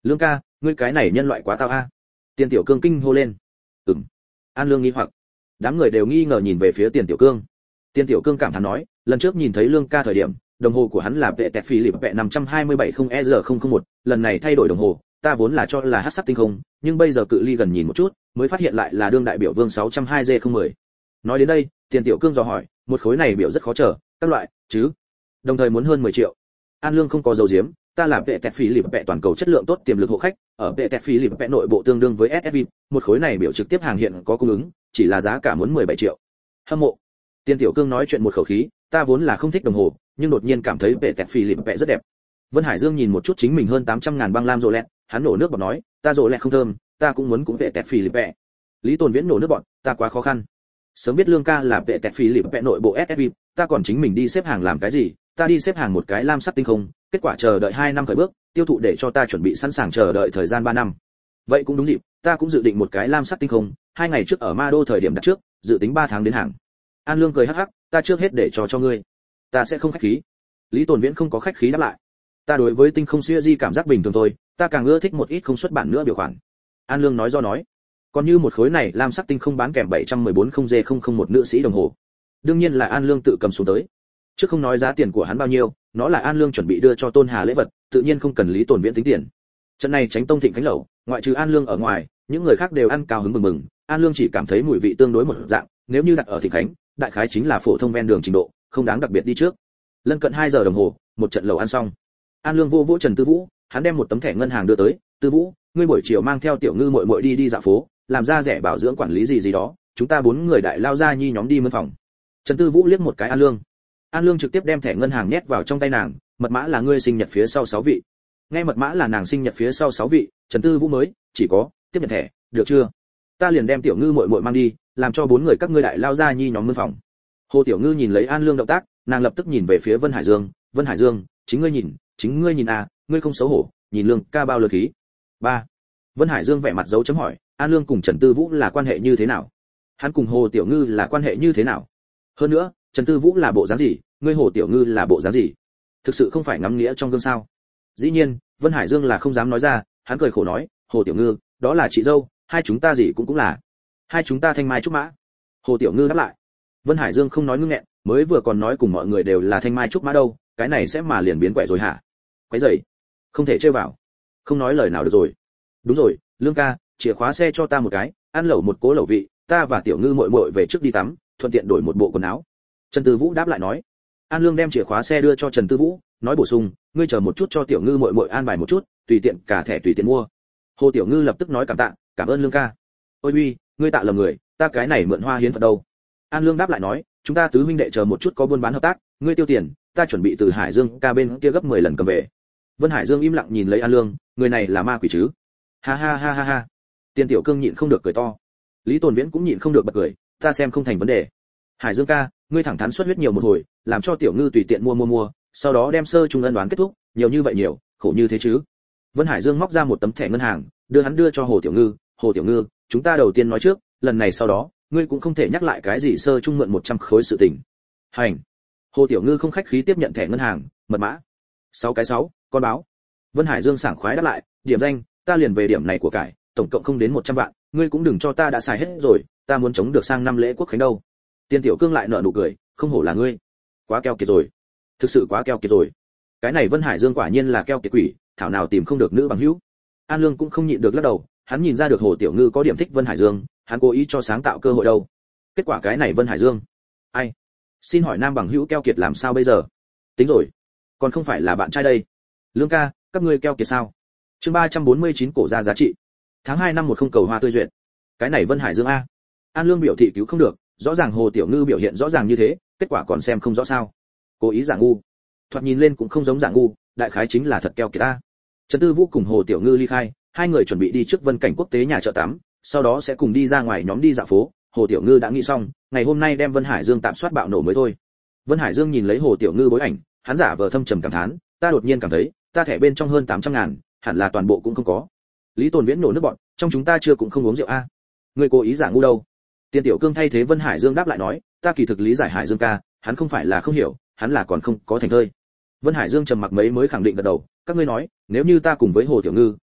Lương ca, ngươi cái này nhân loại quá tao a. Tiền Tiểu Cương kinh hô lên. Ừm. An Lương nghi hoặc. Đám người đều nghi ngờ nhìn về phía Tiền Tiểu Cương. Tiền Tiểu Cương cảm thán nói, lần trước nhìn thấy Lương ca thời điểm, đồng hồ của hắn là vệ tẹt phi lịp vệ năm hai bảy không E R không không một, lần này thay đổi đồng hồ, ta vốn là cho là hắc sắc tinh không, nhưng bây giờ cự ly gần nhìn một chút, mới phát hiện lại là đương đại biểu vương sáu không hai G không một không. Nói đến đây, Tiền Tiểu Cương dò hỏi, một khối này biểu rất khó trở, các loại, chứ? Đồng thời muốn hơn mười triệu. An Lương không có dầu diếm, ta là vệ tẹt phi lịp vệ toàn cầu chất lượng tốt tiềm lực hộ khách, ở vệ tẹt phi lịp vệ nội bộ tương đương với ét ét vê, một khối này biểu trực tiếp hàng hiện có cung ứng, chỉ là giá cả muốn mười bảy triệu. Hâm mộ. Tiền Tiểu Cương nói chuyện một khẩu khí, ta vốn là không thích đồng hồ, nhưng đột nhiên cảm thấy vệ tẹt phi lịp vệ rất đẹp. Vân Hải Dương nhìn một chút chính mình hơn tám trăm ngàn băng lam rồ lẹt, hắn nổ nước bọt nói, ta rồ lẹt không thơm, ta cũng muốn cũng vệ tẹt phi lịp vệ. Lý Tồn Viễn nổ nước bọt, ta quá khó khăn. Sớm biết Lương ca là vệ tẹt phi lịp vệ nội bộ ét ét vê, ta còn chính mình đi xếp hàng làm cái gì, ta đi xếp hàng một cái lam sắc tinh không, kết quả chờ đợi hai năm khởi bước, tiêu thụ để cho ta chuẩn bị sẵn sàng chờ đợi thời gian ba năm. Vậy cũng đúng dịp, ta cũng dự định một cái lam sắc tinh không, hai ngày trước ở Ma Đô thời điểm đặt trước, dự tính ba tháng đến hàng. An Lương cười hắc hắc, ta trước hết để cho cho ngươi. Ta sẽ không khách khí. Lý Tồn Viễn không có khách khí đáp lại. Ta đối với tinh không xưa di cảm giác bình thường thôi, ta càng ưa thích một ít không xuất bản nữa biểu khoản. An Lương nói do nói. Còn như một khối này lam sắc tinh không bán kèm bảy một bốn không G không không một nữ sĩ đồng hồ. Đương nhiên là An Lương tự cầm xuống tới. Trước không nói giá tiền của hắn bao nhiêu, nó là An Lương chuẩn bị đưa cho Tôn Hà lễ vật, tự nhiên không cần Lý Tồn Viễn tính tiền. Trận này tránh tông thịnh khánh lẩu, ngoại trừ An Lương ở ngoài, những người khác đều ăn cao hứng mừng mừng, An Lương chỉ cảm thấy mùi vị tương đối một dạng, nếu như đặt ở thịnh khánh, đại khái chính là phổ thông ven đường trình độ, không đáng đặc biệt đi trước. Lân cận hai giờ đồng hồ, một trận lẩu ăn xong. An Lương vô vỗ Trần Tư Vũ, hắn đem một tấm thẻ ngân hàng đưa tới, "Tư Vũ, ngươi buổi chiều mang theo tiểu ngư muội muội đi đi dạo phố, làm ra rẻ bảo dưỡng quản lý gì gì đó, chúng ta bốn người đại lao ra nhi nhóm đi mân phòng." Trần Tư Vũ liếc một cái An Lương. An Lương trực tiếp đem thẻ ngân hàng nhét vào trong tay nàng, mật mã là ngươi sinh nhật phía sau sáu vị. Nghe mật mã là nàng sinh nhật phía sau sáu vị, Trần Tư Vũ mới chỉ có tiếp nhận thẻ, được chưa? Ta liền đem tiểu ngư muội muội mang đi, làm cho bốn người các ngươi đại lao ra nhi nhóm mân phòng. Hồ Tiểu Ngư nhìn lấy An Lương động tác, nàng lập tức nhìn về phía Vân Hải Dương, "Vân Hải Dương, chính ngươi nhìn, chính ngươi nhìn à, ngươi không xấu hổ, nhìn Lương ca bao lượt khí." ba. Vân Hải Dương vẻ mặt dấu chấm hỏi, An Lương cùng Trần Tư Vũ là quan hệ như thế nào? Hắn cùng Hồ Tiểu Ngư là quan hệ như thế nào? Hơn nữa, Trần Tư Vũ là bộ dáng gì, ngươi Hồ Tiểu Ngư là bộ dáng gì? Thực sự không phải ngắm nghĩa trong gương sao? Dĩ nhiên, Vân Hải Dương là không dám nói ra, hắn cười khổ nói, Hồ Tiểu Ngư, đó là chị dâu, hai chúng ta gì cũng cũng là. Hai chúng ta thanh mai trúc mã. Hồ Tiểu Ngư đáp lại. Vân Hải Dương không nói ngưng nghẹn, mới vừa còn nói cùng mọi người đều là thanh mai trúc mã đâu, cái này sẽ mà liền biến quẻ rồi hả? Quấy rầy, không thể chơi vào. Không nói lời nào được rồi. Đúng rồi, Lương ca, chìa khóa xe cho ta một cái, ăn lẩu một cố lẩu vị, ta và Tiểu Ngư muội muội về trước đi tắm, thuận tiện đổi một bộ quần áo. Trần Tư Vũ đáp lại nói. An Lương đem chìa khóa xe đưa cho Trần Tư Vũ, nói bổ sung, ngươi chờ một chút cho Tiểu Ngư muội muội an bài một chút, tùy tiện cả thẻ tùy tiện mua. Hồ Tiểu Ngư lập tức nói cảm tạ, cảm ơn Lương ca. Ôi uy, ngươi tạ lầm người, ta cái này mượn hoa hiến Phật đâu. An Lương đáp lại nói, chúng ta tứ huynh đệ chờ một chút có buôn bán hợp tác, ngươi tiêu tiền, ta chuẩn bị từ Hải Dương ca bên kia gấp mười lần cầm về. Vân Hải Dương im lặng nhìn lấy An Lương, người này là ma quỷ chứ? Ha ha ha ha ha. Tiên Tiểu Cương nhịn không được cười to. Lý Tồn Viễn cũng nhịn không được bật cười, ta xem không thành vấn đề. Hải Dương ca, ngươi thẳng thắn xuất huyết nhiều một hồi, làm cho Tiểu Ngư tùy tiện mua mua mua, sau đó đem sơ trung ân đoán kết thúc, nhiều như vậy nhiều, khổ như thế chứ? Vân Hải Dương móc ra một tấm thẻ ngân hàng, đưa hắn đưa cho Hồ Tiểu Ngư, Hồ Tiểu Ngư, chúng ta đầu tiên nói trước, lần này sau đó, ngươi cũng không thể nhắc lại cái gì sơ trung mượn một trăm khối sự tình. Hành. Hồ Tiểu Ngư không khách khí tiếp nhận thẻ ngân hàng, mật mã. Sáu cái sáu, con báo. Vân Hải Dương sảng khoái đáp lại, điểm danh, ta liền về điểm này của cải, tổng cộng không đến một trăm vạn, ngươi cũng đừng cho ta đã xài hết rồi, ta muốn chống được sang năm lễ quốc khánh đâu. Tiên Tiểu Cương lại nở nụ cười, không hổ là ngươi, quá keo kiệt rồi, thực sự quá keo kiệt rồi. Cái này Vân Hải Dương quả nhiên là keo kiệt quỷ, thảo nào tìm không được nữ bằng hữu. An Lương cũng không nhịn được lắc đầu, hắn nhìn ra được Hồ Tiểu Ngư có điểm thích Vân Hải Dương, hắn cố ý cho sáng tạo cơ hội đâu. Kết quả cái này Vân Hải Dương, ai? Xin hỏi nam bằng hữu keo kiệt làm sao bây giờ? Tính rồi, còn không phải là bạn trai đây. Lương ca, các ngươi keo kiệt sao? Chương ba trăm bốn mươi chín cổ ra giá trị. Tháng hai năm một không cầu hoa tươi duyệt. Cái này Vân Hải Dương a. An Lương biểu thị cứu không được, rõ ràng Hồ Tiểu Ngư biểu hiện rõ ràng như thế, kết quả còn xem không rõ sao? Cố ý giả ngu. Thoạt nhìn lên cũng không giống giả ngu, đại khái chính là thật keo kiệt a. Trần Tư Vũ cùng Hồ Tiểu Ngư ly khai, hai người chuẩn bị đi trước Vân Cảnh Quốc tế nhà chợ tắm, sau đó sẽ cùng đi ra ngoài nhóm đi dạo phố. Hồ Tiểu Ngư đã nghĩ xong, ngày hôm nay đem Vân Hải Dương tạm soát bạo nổ mới thôi. Vân Hải Dương nhìn lấy Hồ Tiểu Ngư bối ảnh, hắn giả vờ thâm trầm cảm thán, ta đột nhiên cảm thấy, ta thẻ bên trong hơn tám trăm ngàn, hẳn là toàn bộ cũng không có. Lý Tồn Viễn nổ nước bọn, trong chúng ta chưa cũng không uống rượu a. Ngươi cố ý giả ngu đâu? Tiên Tiểu Cương thay thế Vân Hải Dương đáp lại nói, ta kỳ thực lý giải Hải Dương ca, hắn không phải là không hiểu, hắn là còn không có thành thơi. Vân Hải Dương trầm mặc mấy mới khẳng định gật đầu, các ngươi nói, nếu như ta cùng với Hồ Tiểu Ngư,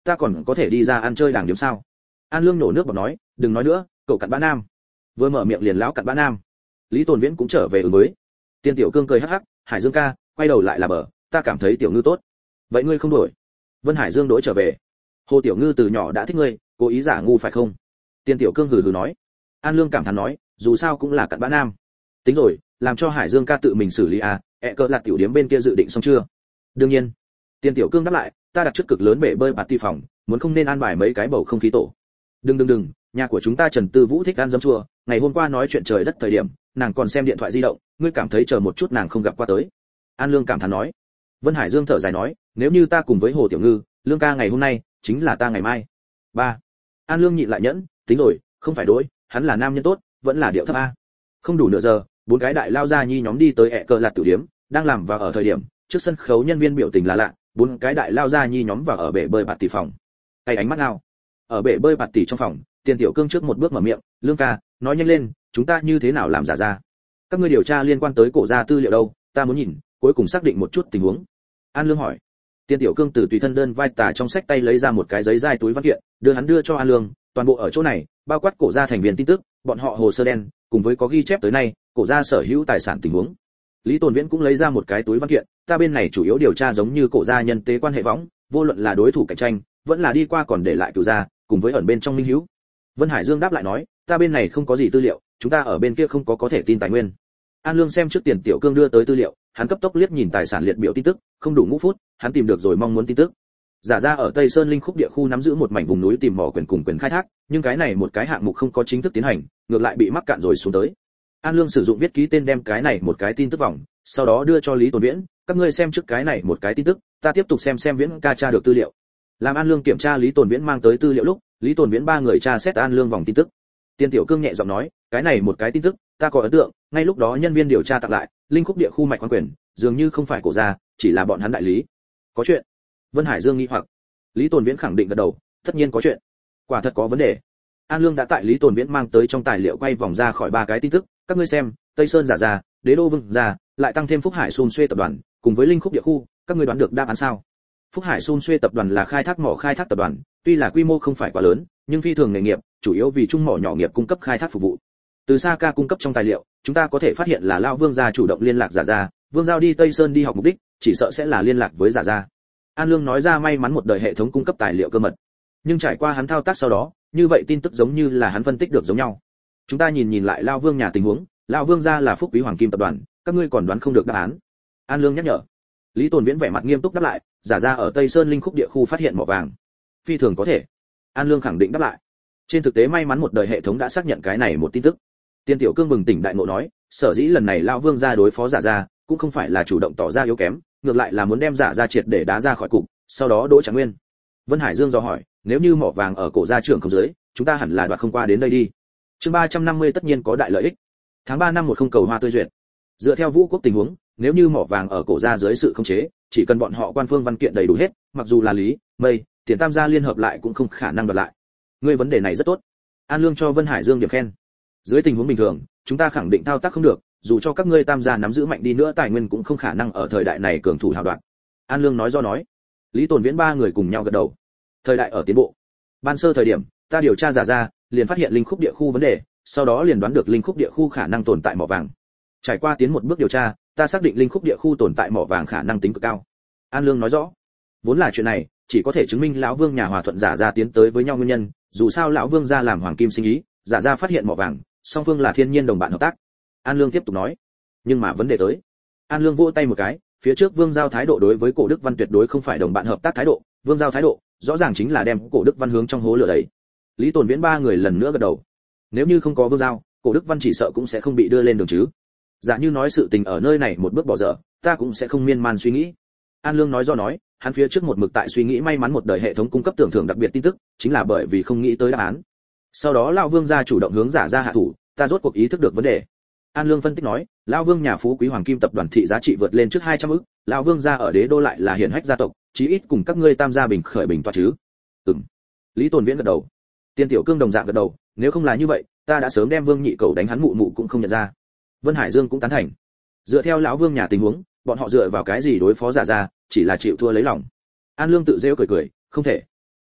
ta còn có thể đi ra ăn chơi đàng điểm sao? An Lương nổ nước bọt nói, đừng nói nữa, cậu cặn bã nam. Vừa mở miệng liền lão cặn bã nam. Lý Tồn Viễn cũng trở về ứng mới. Tiên Tiểu Cương cười hắc hắc, Hải Dương ca, quay đầu lại là bờ, ta cảm thấy Tiểu Ngư tốt. Vậy ngươi không đổi? Vân Hải Dương đổi trở về. Hồ Tiểu Ngư từ nhỏ đã thích ngươi, cố ý giả ngu phải không? Tiên Tiểu Cương hừ hừ nói. An Lương cảm thán nói, dù sao cũng là cặn bã nam. Tính rồi, làm cho Hải Dương ca tự mình xử lý à, ẹ cỡ là tiểu điếm bên kia dự định xong chưa? Đương nhiên. Tiên Tiểu Cương đáp lại, ta đặt trước cực lớn bể bơi party phòng, muốn không nên an bài mấy cái bầu không khí tổ. Đừng đừng đừng, nhà của chúng ta Trần Tư Vũ thích ăn dấm chua, ngày hôm qua nói chuyện trời đất thời điểm, nàng còn xem điện thoại di động, ngươi cảm thấy chờ một chút nàng không gặp qua tới. An Lương cảm thán nói. Vân Hải Dương thở dài nói, nếu như ta cùng với Hồ Tiểu Ngư, Lương ca ngày hôm nay, chính là ta ngày mai. Ba. An Lương nhịn lại nhẫn, tính rồi, không phải đối, hắn là nam nhân tốt, vẫn là điệu thấp a. Không đủ nửa giờ, bốn cái đại lao ra nhi nhóm đi tới ẹ cờ lạt tiểu điếm, đang làm vào ở thời điểm, trước sân khấu nhân viên biểu tình là lạ, bốn cái đại lao ra nhi nhóm vào ở bể bơi bạt tỷ phòng. Tay ánh mắt nào. Ở bể bơi bạt tỷ trong phòng, Tiền Tiểu Cương trước một bước mở miệng, Lương ca, nói nhanh lên, chúng ta như thế nào làm giả ra? Các ngươi điều tra liên quan tới cổ gia tư liệu đâu, ta muốn nhìn, cuối cùng xác định một chút tình huống. An Lương hỏi. Tiền Tiểu Cương từ tùy thân đơn vai tà trong sách tay lấy ra một cái giấy dai túi văn kiện, đưa hắn đưa cho An Lương, toàn bộ ở chỗ này, bao quát cổ gia thành viên tin tức, bọn họ hồ sơ đen, cùng với có ghi chép tới nay, cổ gia sở hữu tài sản tình huống. Lý Tồn Viễn cũng lấy ra một cái túi văn kiện, ta bên này chủ yếu điều tra giống như cổ gia nhân tế quan hệ võng, vô luận là đối thủ cạnh tranh, vẫn là đi qua còn để lại cửu gia, cùng với ẩn bên trong minh hữu. Vân Hải Dương đáp lại nói, ta bên này không có gì tư liệu, chúng ta ở bên kia không có có thể tin tài nguyên. An Lương xem trước Tiền Tiểu Cương đưa tới tư liệu, hắn cấp tốc liếc nhìn tài sản liệt biểu tin tức, không đủ ngũ phút, hắn tìm được rồi mong muốn tin tức. Giả ra ở Tây Sơn Linh Khúc địa khu nắm giữ một mảnh vùng núi tìm mỏ quyền cùng quyền khai thác, nhưng cái này một cái hạng mục không có chính thức tiến hành, ngược lại bị mắc cạn rồi xuống tới. An Lương sử dụng viết ký tên đem cái này một cái tin tức vòng, sau đó đưa cho Lý Tồn Viễn, các ngươi xem trước cái này một cái tin tức, ta tiếp tục xem xem Viễn ca tra được tư liệu. Làm An Lương kiểm tra Lý Tồn Viễn mang tới tư liệu lúc, Lý Tồn Viễn ba người tra xét An Lương vòng tin tức. Tiên Tiểu Cương nhẹ giọng nói, cái này một cái tin tức, ta có ấn tượng, ngay lúc đó nhân viên điều tra tặng lại, Linh Khúc địa khu mạch quan quyền, dường như không phải cổ gia, chỉ là bọn hắn đại lý. Có chuyện? Vân Hải Dương nghi hoặc. Lý Tồn Viễn khẳng định gật đầu, tất nhiên có chuyện. Quả thật có vấn đề. An Lương đã tại Lý Tồn Viễn mang tới trong tài liệu quay vòng ra khỏi ba cái tin tức, các ngươi xem, Tây Sơn giả gia, Đế Đô Vương gia, lại tăng thêm Phúc Hải Sun Xuê tập đoàn, cùng với Linh Khúc địa khu, các ngươi đoán được đáp án sao? Phúc Hải Sun Xuê tập đoàn là khai thác mỏ khai thác tập đoàn, tuy là quy mô không phải quá lớn, nhưng phi thường nghề nghiệp, chủ yếu vì trung mỏ nhỏ nghiệp cung cấp khai thác phục vụ. Từ Sa Ca cung cấp trong tài liệu, chúng ta có thể phát hiện là Lão Vương gia chủ động liên lạc giả gia, Vương giao đi Tây Sơn đi học mục đích, chỉ sợ sẽ là liên lạc với giả gia. An Lương nói ra may mắn một đời hệ thống cung cấp tài liệu cơ mật. Nhưng trải qua hắn thao tác sau đó, như vậy tin tức giống như là hắn phân tích được giống nhau. Chúng ta nhìn nhìn lại Lão Vương nhà tình huống, Lão Vương gia là Phúc Quý Hoàng Kim tập đoàn, các ngươi còn đoán không được đáp án. An Lương nhắc nhở. Lý Tồn Viễn vẻ mặt nghiêm túc đáp lại, giả ra ở Tây Sơn Linh Khúc địa khu phát hiện mỏ vàng. Phi thường có thể. An Lương khẳng định đáp lại. Trên thực tế may mắn một đời hệ thống đã xác nhận cái này một tin tức. Tiên Tiểu Cương bừng tỉnh đại ngộ nói, sở dĩ lần này Lão Vương gia đối phó giả ra, cũng không phải là chủ động tỏ ra yếu kém, ngược lại là muốn đem giả ra triệt để đá ra khỏi cục, sau đó đỗ Trạng Nguyên. Vân Hải Dương dò hỏi, nếu như mỏ vàng ở cổ gia trưởng không dưới, chúng ta hẳn là đoạt không qua đến đây đi. Chương ba trăm năm mươi tất nhiên có đại lợi ích. Tháng ba năm một không cầu hoa tươi duyệt. Dựa theo Vũ Quốc tình huống, nếu như mỏ vàng ở cổ gia dưới sự khống chế, chỉ cần bọn họ quan phương văn kiện đầy đủ hết, mặc dù là Lý, Mây, Tiền Tam gia liên hợp lại cũng không khả năng đoạt lại. Ngươi vấn đề này rất tốt. An Lương cho Vân Hải Dương điểm khen. Dưới tình huống bình thường, chúng ta khẳng định thao tác không được, dù cho các ngươi Tam gia nắm giữ mạnh đi nữa tài nguyên cũng không khả năng ở thời đại này cường thủ hào đoạt. An Lương nói do nói. Lý Tồn Viễn ba người cùng nhau gật đầu. Thời đại ở tiến bộ. Ban sơ thời điểm, ta điều tra giả ra, liền phát hiện Linh Khúc địa khu vấn đề, sau đó liền đoán được Linh Khúc địa khu khả năng tồn tại mỏ vàng. Trải qua tiến một bước điều tra, ta xác định Linh Khúc địa khu tồn tại mỏ vàng khả năng tính cực cao. An Lương nói rõ. Vốn là chuyện này, chỉ có thể chứng minh lão Vương nhà hòa thuận giả ra tiến tới với nhau nguyên nhân, dù sao lão Vương gia làm hoàng kim sinh ý, giả ra phát hiện mỏ vàng, song phương là thiên nhiên đồng bạn hợp tác. An Lương tiếp tục nói. Nhưng mà vấn đề tới. An Lương vỗ tay một cái, phía trước Vương giao thái độ đối với Cổ Đức Văn tuyệt đối không phải đồng bạn hợp tác thái độ, Vương giao thái độ, rõ ràng chính là đem Cổ Đức Văn hướng trong hố lửa đẩy. Lý Tồn Viễn ba người lần nữa gật đầu. Nếu như không có Vương giao, Cổ Đức Văn chỉ sợ cũng sẽ không bị đưa lên đường chứ. Giả như nói sự tình ở nơi này một bước bỏ dở, ta cũng sẽ không miên man suy nghĩ. An Lương nói do nói, hắn phía trước một mực tại suy nghĩ may mắn một đời hệ thống cung cấp tưởng thưởng đặc biệt tin tức, chính là bởi vì không nghĩ tới đáp án. Sau đó lão Vương gia chủ động hướng giả ra hạ thủ, ta rốt cuộc ý thức được vấn đề. An Lương phân tích nói, lão Vương nhà Phú Quý Hoàng Kim tập đoàn thị giá trị vượt lên trước hai trăm ức, lão Vương gia ở Đế Đô lại là hiển hách gia tộc, chí ít cùng các ngươi Tam gia bình khởi bình tọa chứ. Ừm. Lý Tồn Viễn gật đầu. Tiên Tiểu Cương đồng dạng gật đầu, nếu không là như vậy, ta đã sớm đem Vương Nhị Cầu đánh hắn mụ mụ cũng không nhận ra. Vân Hải Dương cũng tán thành. Dựa theo lão Vương nhà tình huống, bọn họ dựa vào cái gì đối phó giả ra, chỉ là chịu thua lấy lòng. An Lương tự rêu cười cười, không thể.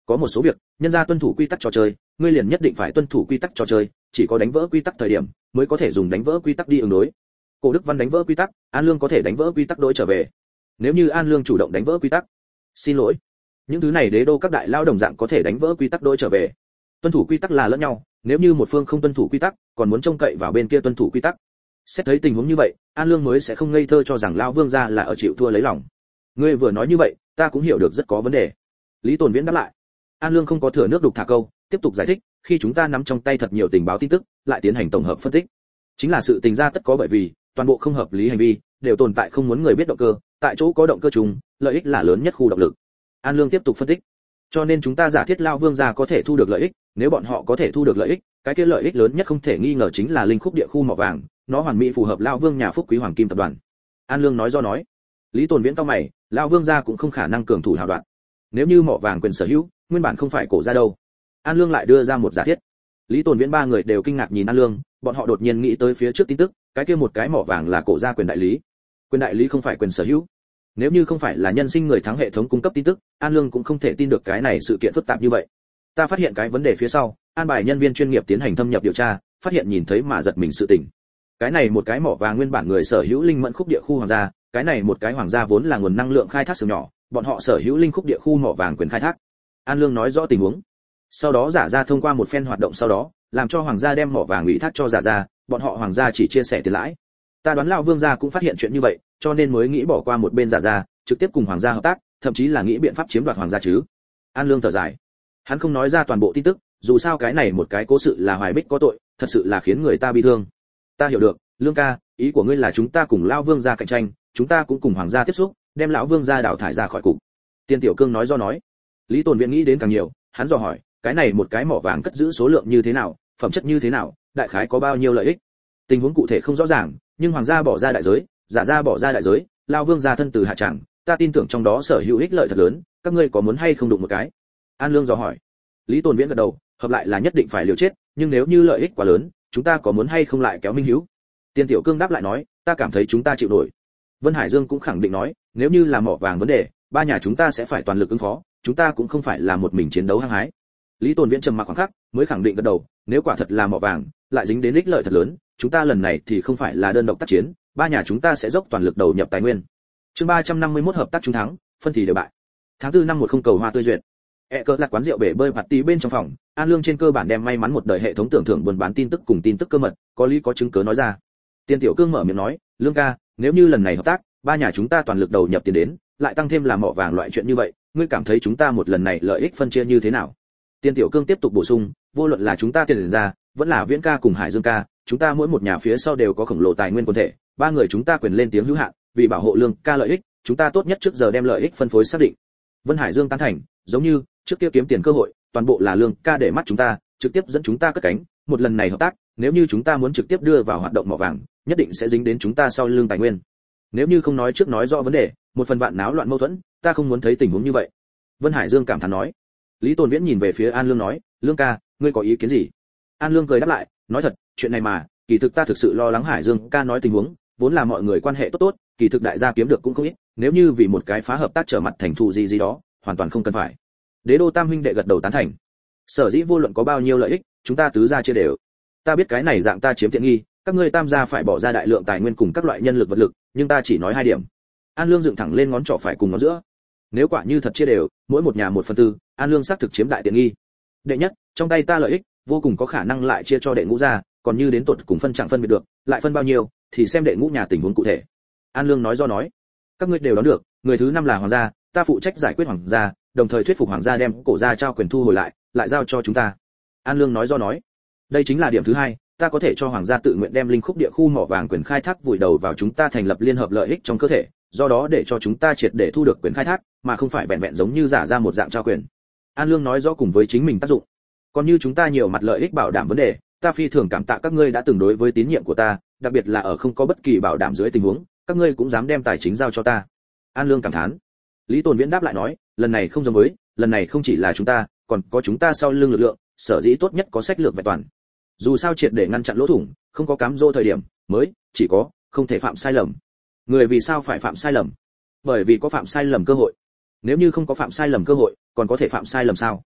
Có một số việc, nhân ra tuân thủ quy tắc trò chơi, ngươi liền nhất định phải tuân thủ quy tắc trò chơi, chỉ có đánh vỡ quy tắc thời điểm, mới có thể dùng đánh vỡ quy tắc đi ứng đối. Cổ Đức Văn đánh vỡ quy tắc, An Lương có thể đánh vỡ quy tắc đối trở về. Nếu như An Lương chủ động đánh vỡ quy tắc, xin lỗi, những thứ này đế đô các đại lao đồng dạng có thể đánh vỡ quy tắc đối trở về. Tuân thủ quy tắc là lẫn nhau, nếu như một phương không tuân thủ quy tắc, còn muốn trông cậy vào bên kia tuân thủ quy tắc. Xét thấy tình huống như vậy, An Lương mới sẽ không ngây thơ cho rằng lão vương gia là ở chịu thua lấy lòng. Ngươi vừa nói như vậy, ta cũng hiểu được rất có vấn đề. Lý Tồn Viễn đáp lại. An Lương không có thừa nước đục thả câu, tiếp tục giải thích, khi chúng ta nắm trong tay thật nhiều tình báo tin tức, lại tiến hành tổng hợp phân tích, chính là sự tình ra tất có bởi vì toàn bộ không hợp lý hành vi đều tồn tại không muốn người biết động cơ, tại chỗ có động cơ chung, lợi ích là lớn nhất khu động lực. An Lương tiếp tục phân tích. Cho nên chúng ta giả thiết lão vương gia có thể thu được lợi ích, nếu bọn họ có thể thu được lợi ích, cái kia lợi ích lớn nhất không thể nghi ngờ chính là linh khúc địa khu mỏ vàng, nó hoàn mỹ phù hợp lão vương nhà phúc quý hoàng kim tập đoàn. An Lương nói do nói. Lý Tồn Viễn cau mày, lão vương gia cũng không khả năng cường thủ hào đoạn. Nếu như mỏ vàng quyền sở hữu, nguyên bản không phải cổ gia đâu. An Lương lại đưa ra một giả thiết. Lý Tồn Viễn ba người đều kinh ngạc nhìn An Lương, bọn họ đột nhiên nghĩ tới phía trước tin tức, cái kia một cái mỏ vàng là cổ gia quyền đại lý. Quyền đại lý không phải quyền sở hữu. Nếu như không phải là nhân sinh người thắng hệ thống cung cấp tin tức, An Lương cũng không thể tin được cái này sự kiện phức tạp như vậy. Ta phát hiện cái vấn đề phía sau, an bài nhân viên chuyên nghiệp tiến hành thâm nhập điều tra, phát hiện nhìn thấy mà giật mình sự tình. Cái này một cái mỏ vàng nguyên bản người sở hữu linh mẫn khúc địa khu hoàng gia, cái này một cái hoàng gia vốn là nguồn năng lượng khai thác xưởng nhỏ, bọn họ sở hữu linh khúc địa khu mỏ vàng quyền khai thác. An Lương nói rõ tình huống. Sau đó giả ra thông qua một phen hoạt động sau đó, làm cho hoàng gia đem mỏ vàng ủy thác cho giả ra, bọn họ hoàng gia chỉ chia sẻ tiền lãi. Ta đoán lão vương gia cũng phát hiện chuyện như vậy, cho nên mới nghĩ bỏ qua một bên giả ra, trực tiếp cùng hoàng gia hợp tác, thậm chí là nghĩ biện pháp chiếm đoạt hoàng gia chứ. An Lương thở dài. Hắn không nói ra toàn bộ tin tức, dù sao cái này một cái cố sự là Hoài Bích có tội, thật sự là khiến người ta bi thương. Ta hiểu được, Lương ca, ý của ngươi là chúng ta cùng lão vương gia cạnh tranh, chúng ta cũng cùng hoàng gia tiếp xúc, đem lão vương gia đào thải ra khỏi cục. Tiên Tiểu Cương nói do nói. Lý Tồn Viễn nghĩ đến càng nhiều, hắn dò hỏi, cái này một cái mỏ vàng cất giữ số lượng như thế nào, phẩm chất như thế nào, đại khái có bao nhiêu lợi ích. Tình huống cụ thể không rõ ràng, nhưng hoàng gia bỏ ra đại giới, giả gia bỏ ra đại giới, lão vương gia thân từ hạ tràng, ta tin tưởng trong đó sở hữu ích lợi thật lớn, các ngươi có muốn hay không đụng một cái? An Lương dò hỏi. Lý Tồn Viễn gật đầu, hợp lại là nhất định phải liều chết, nhưng nếu như lợi ích quá lớn, chúng ta có muốn hay không lại kéo Minh Hữu? Tiên Tiểu Cương đáp lại nói, ta cảm thấy chúng ta chịu nổi. Vân Hải Dương cũng khẳng định nói, nếu như là mỏ vàng vấn đề, ba nhà chúng ta sẽ phải toàn lực ứng phó, chúng ta cũng không phải là một mình chiến đấu hăng hái. Lý Tồn Viễn trầm mặc khoảng khắc, mới khẳng định gật đầu, nếu quả thật là mỏ vàng, lại dính đến ích lợi thật lớn, chúng ta lần này thì không phải là đơn độc tác chiến, ba nhà chúng ta sẽ dốc toàn lực đầu nhập tài nguyên. Chương ba trăm năm mươi mốt hợp tác trung thắng, phân thì đều bại. Tháng tư năm một không cầu hoa tươi duyệt. E cờ là quán rượu bể bơi bạt tí bên trong phòng, An Lương trên cơ bản đem may mắn một đời hệ thống tưởng thưởng buôn bán tin tức cùng tin tức cơ mật, có lý có chứng cứ nói ra. Tiên Tiểu Cương mở miệng nói, Lương ca, nếu như lần này hợp tác, ba nhà chúng ta toàn lực đầu nhập tiền đến, lại tăng thêm làm mỏ vàng loại chuyện như vậy, ngươi cảm thấy chúng ta một lần này lợi ích phân chia như thế nào? Tiên Tiểu Cương tiếp tục bổ sung, vô luận là chúng ta tiền ra, vẫn là Viễn ca cùng Hải Dương ca, chúng ta mỗi một nhà phía sau đều có khổng lồ tài nguyên quần thể, ba người chúng ta quyền lên tiếng hữu hạn, vì bảo hộ Lương ca lợi ích, chúng ta tốt nhất trước giờ đem lợi ích phân phối xác định. Vân Hải Dương tán thành, giống như trước kia kiếm tiền cơ hội, toàn bộ là Lương ca để mắt chúng ta, trực tiếp dẫn chúng ta cất cánh, một lần này hợp tác, nếu như chúng ta muốn trực tiếp đưa vào hoạt động mỏ vàng, nhất định sẽ dính đến chúng ta sau lưng tài nguyên. Nếu như không nói trước nói rõ vấn đề, một phần vạn náo loạn mâu thuẫn, ta không muốn thấy tình huống như vậy. Vân Hải Dương cảm thán nói. Lý Tồn Viễn nhìn về phía An Lương nói, Lương ca, ngươi có ý kiến gì? An Lương cười đáp lại, nói thật, chuyện này mà, kỳ thực ta thực sự lo lắng Hải Dương ca nói tình huống, vốn là mọi người quan hệ tốt tốt, kỳ thực đại gia kiếm được cũng không ít, nếu như vì một cái phá hợp tác trở mặt thành thù gì gì đó, hoàn toàn không cần phải. Đế đô Tam huynh đệ gật đầu tán thành. Sở dĩ vô luận có bao nhiêu lợi ích, chúng ta tứ gia chia đều. Ta biết cái này dạng ta chiếm tiện nghi, các ngươi Tam gia phải bỏ ra đại lượng tài nguyên cùng các loại nhân lực vật lực, nhưng ta chỉ nói hai điểm. An Lương dựng thẳng lên ngón trỏ phải cùng ngón giữa. Nếu quả như thật chia đều, mỗi một nhà một phần tư, An Lương xác thực chiếm đại tiện nghi. Đệ nhất, trong tay ta lợi ích, vô cùng có khả năng lại chia cho đệ ngũ gia, còn như đến tột cùng phân chẳng phân biệt được, lại phân bao nhiêu, thì xem đệ ngũ nhà tình huống cụ thể. An Lương nói do nói, các ngươi đều đoán được, người thứ năm là hoàng gia, ta phụ trách giải quyết hoàng gia, đồng thời thuyết phục hoàng gia đem cổ gia trao quyền thu hồi lại, lại giao cho chúng ta. An Lương nói do nói, đây chính là điểm thứ hai, ta có thể cho hoàng gia tự nguyện đem linh khúc địa khu mỏ vàng quyền khai thác vùi đầu vào chúng ta thành lập liên hợp lợi ích trong cơ thể, do đó để cho chúng ta triệt để thu được quyền khai thác, mà không phải vẹn vẹn giống như giả ra một dạng trao quyền. An Lương nói rõ cùng với chính mình tác dụng. Còn như chúng ta nhiều mặt lợi ích bảo đảm vấn đề, ta phi thường cảm tạ các ngươi đã từng đối với tín nhiệm của ta, đặc biệt là ở không có bất kỳ bảo đảm dưới tình huống, các ngươi cũng dám đem tài chính giao cho ta. An Lương cảm thán. Lý Tồn Viễn đáp lại nói, lần này không giống với, lần này không chỉ là chúng ta, còn có chúng ta sau lưng lực lượng, sở dĩ tốt nhất có sách lược vẹn toàn. Dù sao triệt để ngăn chặn lỗ thủng, không có cám dỗ thời điểm, mới chỉ có không thể phạm sai lầm. Người vì sao phải phạm sai lầm? Bởi vì có phạm sai lầm cơ hội. Nếu như không có phạm sai lầm cơ hội, còn có thể phạm sai lầm sao?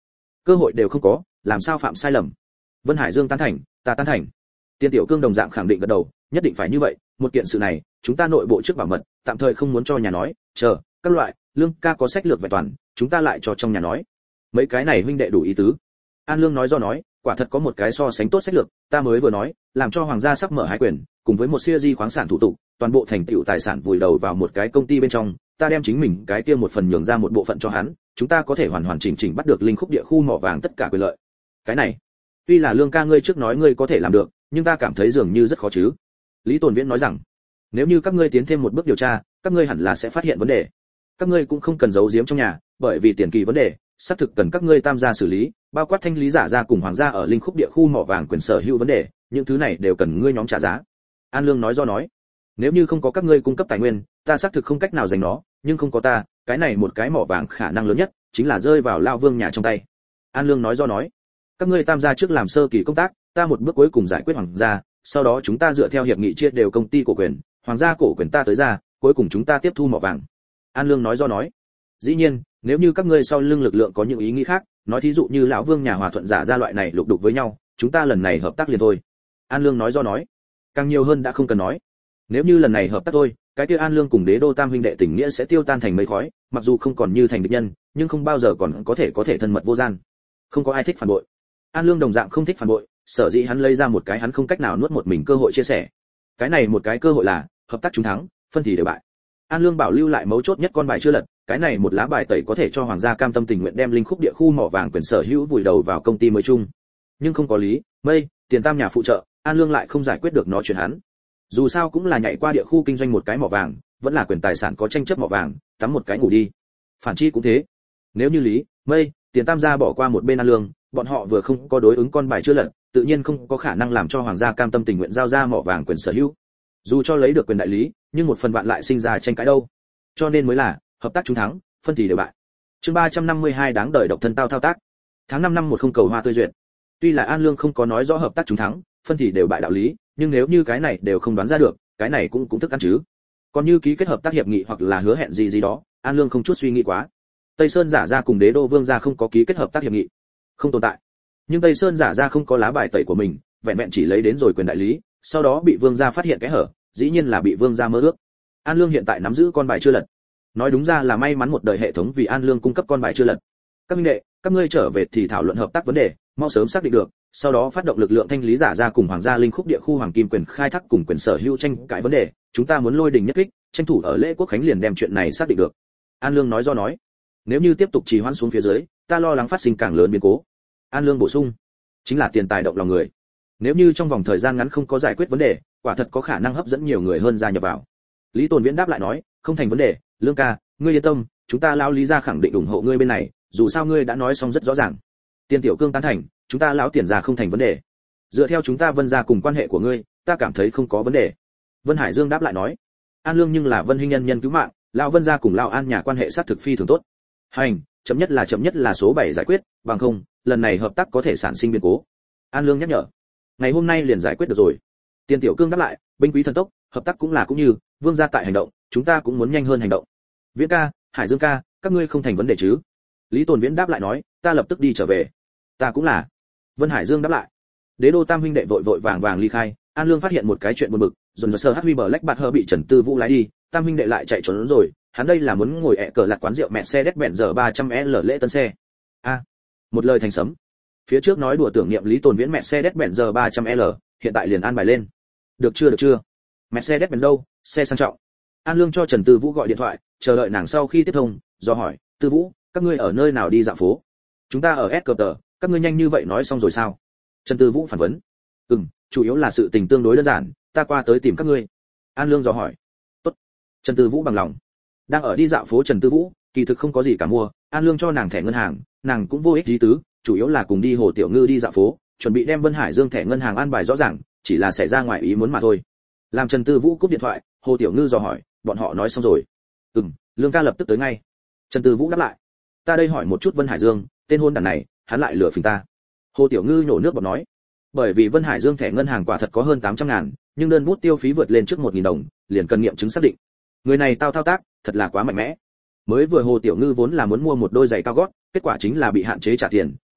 cơ hội đều không có, làm sao phạm sai lầm. Vân Hải Dương tán thành, ta tán thành. Tiên Tiểu Cương đồng dạng khẳng định gật đầu, nhất định phải như vậy, một kiện sự này, chúng ta nội bộ trước bảo mật, tạm thời không muốn cho nhà nói, chờ, các loại, Lương ca có sách lược vẹn toàn, chúng ta lại cho trong nhà nói. Mấy cái này huynh đệ đủ ý tứ. An Lương nói do nói, quả thật có một cái so sánh tốt sách lược, ta mới vừa nói, làm cho hoàng gia sắp mở hai quyền, cùng với một siêu di khoáng sản thủ tục, toàn bộ thành tựu tài sản vùi đầu vào một cái công ty bên trong, ta đem chính mình cái kia một phần nhường ra một bộ phận cho hắn, chúng ta có thể hoàn hoàn chỉnh chỉnh bắt được linh khúc địa khu mỏ vàng tất cả quyền lợi. Cái này, tuy là Lương ca ngươi trước nói ngươi có thể làm được, nhưng ta cảm thấy dường như rất khó chứ. Lý Tồn Viễn nói rằng, nếu như các ngươi tiến thêm một bước điều tra, các ngươi hẳn là sẽ phát hiện vấn đề. Các ngươi cũng không cần giấu giếm trong nhà, bởi vì tiền kỳ vấn đề, xác thực cần các ngươi tam gia xử lý, bao quát thanh lý giả gia cùng hoàng gia ở linh khúc địa khu mỏ vàng quyền sở hữu vấn đề, những thứ này đều cần ngươi nhóm trả giá. An Lương nói do nói, nếu như không có các ngươi cung cấp tài nguyên, ta xác thực không cách nào giành nó, nhưng không có ta, cái này một cái mỏ vàng khả năng lớn nhất chính là rơi vào Lao Vương nhà trong tay. An Lương nói do nói, các ngươi tam gia trước làm sơ kỳ công tác, ta một bước cuối cùng giải quyết hoàng gia, sau đó chúng ta dựa theo hiệp nghị chia đều công ty cổ quyền, hoàng gia cổ quyền ta tới ra, cuối cùng chúng ta tiếp thu mỏ vàng. An Lương nói do nói, dĩ nhiên, nếu như các ngươi sau lưng lực lượng có những ý nghĩ khác, nói thí dụ như lão Vương nhà hòa thuận giả ra loại này lục đục với nhau, chúng ta lần này hợp tác liền thôi. An Lương nói do nói, càng nhiều hơn đã không cần nói. Nếu như lần này hợp tác thôi, cái kia An Lương cùng Đế Đô Tam huynh đệ tình nghĩa sẽ tiêu tan thành mây khói, mặc dù không còn như thành địch nhân, nhưng không bao giờ còn có thể có thể thân mật vô gian. Không có ai thích phản bội. An Lương đồng dạng không thích phản bội, sở dĩ hắn lấy ra một cái hắn không cách nào nuốt một mình cơ hội chia sẻ. Cái này một cái cơ hội là hợp tác chúng thắng, phân thì đều bại. An Lương bảo lưu lại mấu chốt nhất con bài chưa lật, cái này một lá bài tẩy có thể cho hoàng gia cam tâm tình nguyện đem linh khúc địa khu mỏ vàng quyền sở hữu vùi đầu vào công ty mới chung. Nhưng không có lý, mây, tiền tam nhà phụ trợ, An Lương lại không giải quyết được nó chuyện hắn. Dù sao cũng là nhảy qua địa khu kinh doanh một cái mỏ vàng, vẫn là quyền tài sản có tranh chấp mỏ vàng, tắm một cái ngủ đi. Phản chi cũng thế. Nếu như lý, mây, tiền tam gia bỏ qua một bên An Lương, bọn họ vừa không có đối ứng con bài chưa lật, tự nhiên không có khả năng làm cho hoàng gia cam tâm tình nguyện giao ra mỏ vàng quyền sở hữu. Dù cho lấy được quyền đại lý, nhưng một phần vạn lại sinh ra tranh cãi đâu. Cho nên mới là hợp tác chúng thắng, phân thì đều bại. Chương ba trăm năm mươi hai đáng đời độc thân tao thao tác. Tháng năm năm một không cầu hoa tươi duyệt. Tuy là An Lương không có nói rõ hợp tác chúng thắng, phân thì đều bại đạo lý, nhưng nếu như cái này đều không đoán ra được, cái này cũng cũng thức ăn chứ. Còn như ký kết hợp tác hiệp nghị hoặc là hứa hẹn gì gì đó, An Lương không chút suy nghĩ quá. Tây Sơn giả ra cùng Đế Đô Vương gia không có ký kết hợp tác hiệp nghị, không tồn tại. Nhưng Tây Sơn giả ra không có lá bài tẩy của mình, vẹn vẹn chỉ lấy đến rồi quyền đại lý, sau đó bị Vương gia phát hiện cái hở, dĩ nhiên là bị Vương gia mơ ước. An Lương hiện tại nắm giữ con bài chưa lật. Nói đúng ra là may mắn một đời hệ thống vì An Lương cung cấp con bài chưa lật. Các minh đệ, các ngươi trở về thì thảo luận hợp tác vấn đề, mau sớm xác định được, sau đó phát động lực lượng thanh lý giả ra cùng hoàng gia linh khúc địa khu hoàng kim quyền khai thác cùng quyền sở hữu tranh cãi vấn đề, chúng ta muốn lôi đình nhất kích, tranh thủ ở lễ quốc khánh liền đem chuyện này xác định được. An Lương nói do nói, nếu như tiếp tục trì hoãn xuống phía dưới, ta lo lắng phát sinh càng lớn biến cố. An Lương bổ sung, chính là tiền tài động lòng người. Nếu như trong vòng thời gian ngắn không có giải quyết vấn đề, quả thật có khả năng hấp dẫn nhiều người hơn gia nhập vào. Lý Tồn Viễn đáp lại nói, không thành vấn đề, Lương ca, ngươi yên tâm, chúng ta lão Lý gia khẳng định ủng hộ ngươi bên này, dù sao ngươi đã nói xong rất rõ ràng. Tiền Tiểu Cương tán thành, chúng ta lão tiền gia không thành vấn đề. Dựa theo chúng ta Vân gia cùng quan hệ của ngươi, ta cảm thấy không có vấn đề. Vân Hải Dương đáp lại nói, An Lương nhưng là Vân huynh nhân nhân cứu mạng, lão Vân gia cùng lão An nhà quan hệ sát thực phi thường tốt. Hành, chậm nhất là chậm nhất là số bảy giải quyết, bằng không, lần này hợp tác có thể sản sinh biến cố. An Lương nhắc nhở, ngày hôm nay liền giải quyết được rồi. Tiền Tiểu Cương đáp lại, binh quý thần tốc, hợp tác cũng là cũng như, Vương gia tại hành động, chúng ta cũng muốn nhanh hơn hành động. Viễn ca, Hải Dương ca, các ngươi không thành vấn đề chứ? Lý Tồn Viễn đáp lại nói, ta lập tức đi trở về. Ta cũng là. Vân Hải Dương đáp lại. Đế Đô Tam huynh đệ vội vội vàng vàng ly khai. An Lương phát hiện một cái chuyện buồn bực, dồn dập sơ hát huy bờ lách bạt hơ bị Trần Tư Vũ lái đi, Tam huynh đệ lại chạy trốn rồi. Hắn đây là muốn ngồi ẹ cờ lạt quán rượu mẹ xe đét bẹn giờ ba trăm L lễ tân xe. A, một lời thành sấm. Phía trước nói đùa tưởng niệm Lý Tồn Viễn mẹ xe đét bẹn giờ ba trăm L, hiện tại liền an bài lên. Được chưa được chưa? Mẹ xe đét bẹn đâu, xe sang trọng. An Lương cho Trần Tư Vũ gọi điện thoại, chờ đợi nàng sau khi tiếp thông, do hỏi, Tư Vũ, các ngươi ở nơi nào đi dạo phố? Chúng ta ở S tờ, các ngươi nhanh như vậy nói xong rồi sao? Trần Tư Vũ phản vấn. Ừm, chủ yếu là sự tình tương đối đơn giản, ta qua tới tìm các ngươi. An Lương dò hỏi. Tốt. Trần Tư Vũ bằng lòng. Đang ở đi dạo phố Trần Tư Vũ, kỳ thực không có gì cả mua, An Lương cho nàng thẻ ngân hàng, nàng cũng vô ích ý tứ, chủ yếu là cùng đi Hồ Tiểu Ngư đi dạo phố, chuẩn bị đem Vân Hải Dương thẻ ngân hàng an bài rõ ràng, chỉ là xảy ra ngoài ý muốn mà thôi. Làm Trần Tư Vũ cúp điện thoại, Hồ Tiểu Ngư dò hỏi, bọn họ nói xong rồi. Ừm, Lương ca lập tức tới ngay. Trần Tư Vũ đáp lại. Ta đây hỏi một chút Vân Hải Dương, tên hôn đản này, hắn lại lừa phỉnh ta. Hồ Tiểu Ngư nhổ nước bọt nói. Bởi vì Vân Hải Dương thẻ ngân hàng quả thật có hơn tám trăm ngàn, nhưng đơn bút tiêu phí vượt lên trước một nghìn đồng, liền cần nghiệm chứng xác định. Người này tao thao tác, thật là quá mạnh mẽ. Mới vừa Hồ Tiểu Ngư vốn là muốn mua một đôi giày cao gót, kết quả chính là bị hạn chế trả tiền,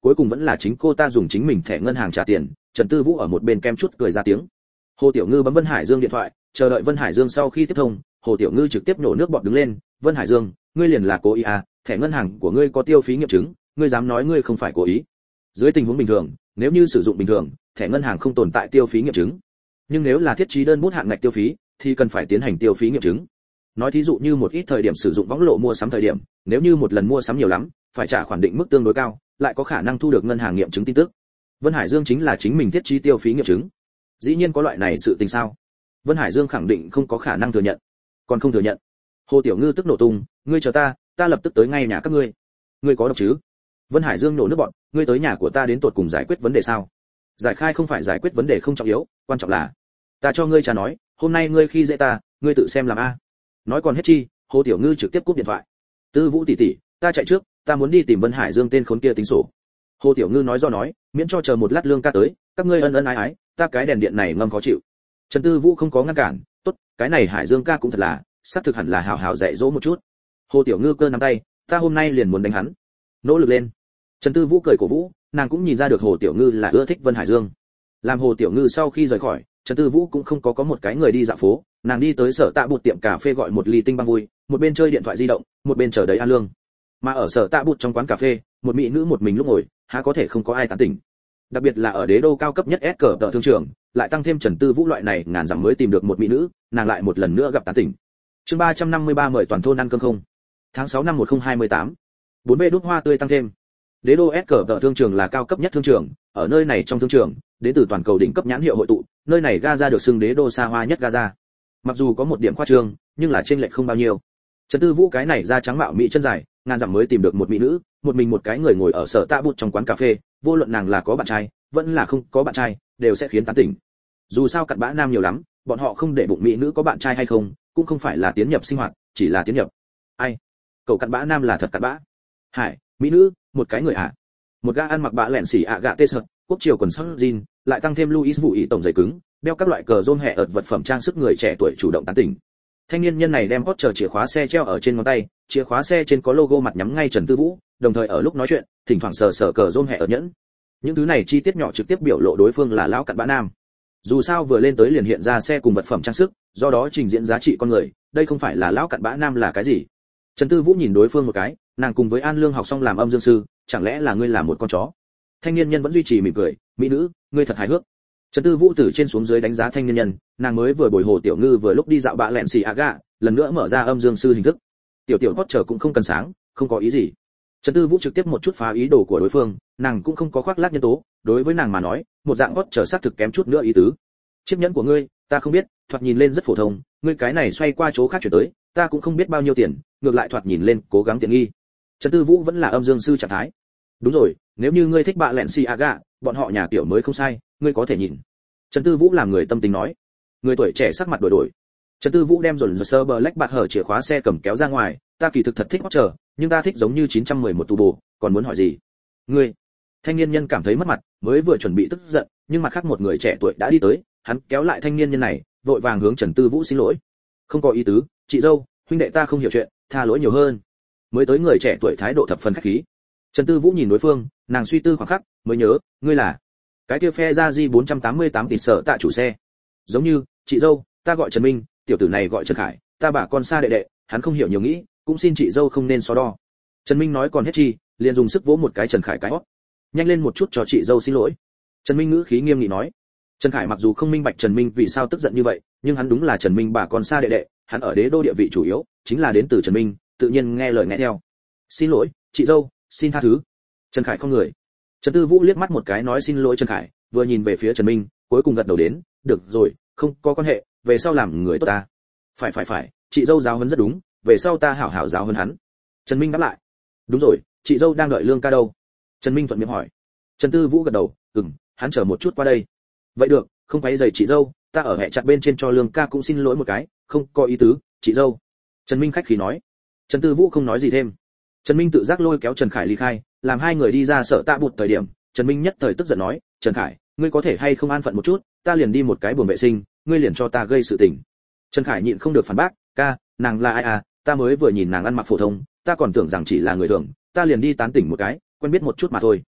cuối cùng vẫn là chính cô ta dùng chính mình thẻ ngân hàng trả tiền. Trần Tư Vũ ở một bên kem chút cười ra tiếng. Hồ Tiểu Ngư bấm Vân Hải Dương điện thoại, chờ đợi Vân Hải Dương sau khi tiếp thông, Hồ Tiểu Ngư trực tiếp nổ nước bọt đứng lên. Vân Hải Dương, ngươi liền là cố ý à? Thẻ ngân hàng của ngươi có tiêu phí nghiệm chứng, ngươi dám nói ngươi không phải cố ý? Dưới tình huống bình thường, nếu như sử dụng bình thường, thẻ ngân hàng không tồn tại tiêu phí nghiệm chứng. Nhưng nếu là thiết trí đơn bút hạn ngạch tiêu phí, thì cần phải tiến hành tiêu phí nghiệm chứng. Nói thí dụ như một ít thời điểm sử dụng võng lộ mua sắm thời điểm, nếu như một lần mua sắm nhiều lắm, phải trả khoản định mức tương đối cao, lại có khả năng thu được ngân hàng nghiệm chứng tin tức. Vân Hải Dương chính là chính mình thiết trí tiêu phí nghiệm chứng. Dĩ nhiên có loại này sự tình sao? Vân Hải Dương khẳng định không có khả năng thừa nhận. Còn không thừa nhận? Hồ Tiểu Ngư tức nổ tung, ngươi chờ ta, ta lập tức tới ngay nhà các ngươi. Ngươi có độc chứ? Vân Hải Dương nổ nước bọt, ngươi tới nhà của ta đến tột cùng giải quyết vấn đề sao? Giải khai không phải giải quyết vấn đề không trọng yếu, quan trọng là ta cho ngươi trả nói, hôm nay ngươi khi dễ ta, ngươi tự xem làm a. Nói còn hết chi, Hồ Tiểu Ngư trực tiếp cúp điện thoại. Tư Vũ tỷ tỷ, ta chạy trước, ta muốn đi tìm Vân Hải Dương tên khốn kia tính sổ. Hồ Tiểu Ngư nói do nói, miễn cho chờ một lát Lương ca tới, các ngươi ân ân ái ái, ta cái đèn điện này ngâm khó chịu. Trần Tư Vũ không có ngăn cản, tốt, cái này Hải Dương ca cũng thật là, xác thực hẳn là hào hào dạy dỗ một chút. Hồ Tiểu Ngư cơ nắm tay, ta hôm nay liền muốn đánh hắn. Nỗ lực lên. Trần Tư Vũ cười cổ vũ, nàng cũng nhìn ra được Hồ Tiểu Ngư là ưa thích Vân Hải Dương. Làm Hồ Tiểu Ngư sau khi rời khỏi, Trần Tư Vũ cũng không có có một cái người đi dạo phố, nàng đi tới Sở Tạ Bụt tiệm cà phê gọi một ly tinh băng vui, một bên chơi điện thoại di động, một bên chờ đấy An Lương. Mà ở Sở Tạ Bụt trong quán cà phê, một mỹ nữ một mình lúc ngồi, há có thể không có ai tán tỉnh. Đặc biệt là ở đế đô cao cấp nhất S cờ tợ thương trường, lại tăng thêm Trần Tư Vũ loại này ngàn dặm mới tìm được một mỹ nữ, nàng lại một lần nữa gặp tán tỉnh. Chương ba trăm năm mươi ba mời toàn thôn ăn cơm không. Tháng sáu năm một nghìn không trăm hai mươi tám. bốn B đốt hoa tươi tăng thêm. Đế đô S cờ tợ thương trường là cao cấp nhất thương trường, ở nơi này trong thương trường, đến từ toàn cầu đỉnh cấp nhãn hiệu hội tụ, nơi này Gaza được xưng đế đô xa hoa nhất Gaza. Mặc dù có một điểm khoa trương, nhưng là trên lệch không bao nhiêu. Trần Tư Vũ cái này da trắng mạo mỹ chân dài, ngàn dặm mới tìm được một mỹ nữ, một mình một cái người ngồi ở Sở Tạ Bụt trong quán cà phê, vô luận nàng là có bạn trai, vẫn là không có bạn trai, đều sẽ khiến tán tỉnh. Dù sao cặn bã nam nhiều lắm, bọn họ không để bụng mỹ nữ có bạn trai hay không, cũng không phải là tiến nhập sinh hoạt, chỉ là tiến nhập. Ai? Cậu cặn bã nam là thật cặn bã. Hải, mỹ nữ, một cái người ạ. À. Một gã ăn mặc bạ lẹn xỉ ạ gạ tê sợt, quốc triều quần sóc jean, lại tăng thêm Louis Vũ ý tổng giày cứng, đeo các loại cờ rôm hẹ ợt vật phẩm trang sức người trẻ tuổi chủ động tán tỉnh. Thanh niên nhân này đem hot chờ chìa khóa xe treo ở trên ngón tay, chìa khóa xe trên có logo mặt nhắm ngay Trần Tư Vũ, đồng thời ở lúc nói chuyện, thỉnh thoảng sờ sờ cờ rôm hẹ ợt nhẫn. Những thứ này chi tiết nhỏ trực tiếp biểu lộ đối phương là lão cặn bã nam. Dù sao vừa lên tới liền hiện ra xe cùng vật phẩm trang sức, do đó trình diễn giá trị con người, đây không phải là lão cặn bã nam là cái gì. Trần Tư Vũ nhìn đối phương một cái, nàng cùng với An Lương học xong làm âm dương sư, chẳng lẽ là ngươi là một con chó? Thanh niên nhân vẫn duy trì mỉm cười, mỹ nữ, ngươi thật hài hước. Trần Tư Vũ từ trên xuống dưới đánh giá thanh niên nhân, nàng mới vừa bồi Hồ Tiểu Ngư vừa lúc đi dạo bạ lẹn xì aga, lần nữa mở ra âm dương sư hình thức. Tiểu tiểu hot chờ cũng không cần sáng, không có ý gì. Trần Tư Vũ trực tiếp một chút phá ý đồ của đối phương, nàng cũng không có khoác lác nhân tố, đối với nàng mà nói, một dạng hot chờ sát thực kém chút nữa ý tứ. Chiếc nhẫn của ngươi, ta không biết, thoạt nhìn lên rất phổ thông, ngươi cái này xoay qua chỗ khác chuyển tới, ta cũng không biết bao nhiêu tiền, ngược lại thoạt nhìn lên cố gắng tiện nghi. Trần Tư Vũ vẫn là âm dương sư trạng thái. Đúng rồi, nếu như ngươi thích bạ lẹn xì aga, bọn họ nhà tiểu mới không sai, ngươi có thể nhìn. Trần Tư Vũ làm người tâm tình nói. Người tuổi trẻ sắc mặt đổi đổi. Trần Tư Vũ đem dồn dơ sơ bờ lách bạt hở chìa khóa xe cầm kéo ra ngoài, ta kỳ thực thật thích hot chờ, nhưng ta thích giống như chín trăm mười một tu bổ, còn muốn hỏi gì? Ngươi? Thanh niên nhân cảm thấy mất mặt, mới vừa chuẩn bị tức giận, nhưng mặt khác một người trẻ tuổi đã đi tới, hắn kéo lại thanh niên nhân này, vội vàng hướng Trần Tư Vũ xin lỗi. Không có ý tứ, chị dâu, huynh đệ ta không hiểu chuyện, tha lỗi nhiều hơn. Mới tới người trẻ tuổi thái độ thập phần khách khí. Trần Tư Vũ nhìn đối phương, nàng suy tư khoảng khắc, mới nhớ, ngươi là cái kia phe ra Di bốn trăm tám mươi tám tỷ sở tạ chủ xe. Giống như, chị dâu, ta gọi Trần Minh, tiểu tử này gọi Trần Khải, ta bà con xa đệ đệ, hắn không hiểu nhiều nghĩ, cũng xin chị dâu không nên so đo. Trần Minh nói còn hết chi, liền dùng sức vỗ một cái Trần Khải cái hót. Nhanh lên một chút cho chị dâu xin lỗi. Trần Minh ngữ khí nghiêm nghị nói. Trần Khải mặc dù không minh bạch Trần Minh vì sao tức giận như vậy, nhưng hắn đúng là Trần Minh bà con xa đệ đệ, hắn ở đế đô địa vị chủ yếu, chính là đến từ Trần Minh, tự nhiên nghe lời nghe theo. Xin lỗi, chị dâu, xin tha thứ. Trần Khải không người. Trần Tư Vũ liếc mắt một cái nói xin lỗi Trần Khải, vừa nhìn về phía Trần Minh, cuối cùng gật đầu đến, được rồi, không có quan hệ, về sau làm người tốt ta. Phải phải phải, chị dâu giáo huấn rất đúng, về sau ta hảo hảo giáo huấn hắn. Trần Minh đáp lại. Đúng rồi, chị dâu đang đợi Lương ca đâu? Trần Minh thuận miệng hỏi. Trần Tư Vũ gật đầu, ừm, hắn chờ một chút qua đây. Vậy được, không quấy rầy chị dâu, ta ở hệ chặt bên trên cho Lương ca cũng xin lỗi một cái, không có ý tứ, chị dâu. Trần Minh khách khí nói. Trần Tư Vũ không nói gì thêm. Trần Minh tự giác lôi kéo Trần Khải ly khai, làm hai người đi ra Sở Tạ Bụt thời điểm, Trần Minh nhất thời tức giận nói, Trần Khải, ngươi có thể hay không an phận một chút, ta liền đi một cái buồng vệ sinh, ngươi liền cho ta gây sự tình. Trần Khải nhịn không được phản bác, ca, nàng là ai à, ta mới vừa nhìn nàng ăn mặc phổ thông, ta còn tưởng rằng chỉ là người thường, ta liền đi tán tỉnh một cái, quen biết một chút mà thôi.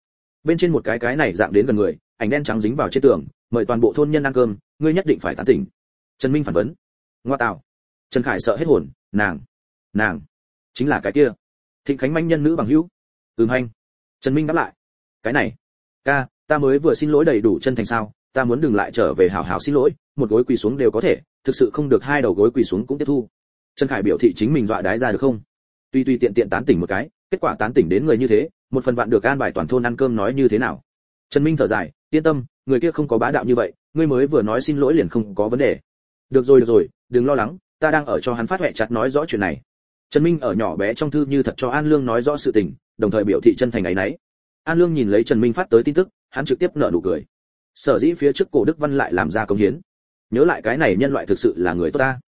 bên trên một cái cái này dạng đến gần người, ảnh đen trắng dính vào trên tường, mời toàn bộ thôn nhân ăn cơm, ngươi nhất định phải tán tỉnh. Trần Minh phản vấn. Ngoa tạo. Trần Khải sợ hết hồn, nàng, nàng chính là cái kia Thịnh Khánh manh nhân nữ bằng hữu. Ừm hành. Trần Minh đáp lại. Cái này, ca, ta mới vừa xin lỗi đầy đủ chân thành sao, ta muốn đừng lại trở về hảo hảo xin lỗi, một gối quỳ xuống đều có thể, thực sự không được hai đầu gối quỳ xuống cũng tiếp thu. Trần Khải biểu thị chính mình dọa đái ra được không? Tuy tuy tiện tiện tán tỉnh một cái, kết quả tán tỉnh đến người như thế, một phần vạn được an bài toàn thôn ăn cơm nói như thế nào? Trần Minh thở dài, yên tâm, người kia không có bá đạo như vậy, ngươi mới vừa nói xin lỗi liền không có vấn đề. Được rồi được rồi, đừng lo lắng, ta đang ở cho hắn phát huệ chặt nói rõ chuyện này. Trần Minh ở nhỏ bé trong thư như thật cho An Lương nói rõ sự tình, đồng thời biểu thị chân thành ấy nấy. An Lương nhìn lấy Trần Minh phát tới tin tức, hắn trực tiếp nở nụ cười. Sở dĩ phía trước cổ Đức Văn lại làm ra công hiến. Nhớ lại cái này nhân loại thực sự là người tốt ta.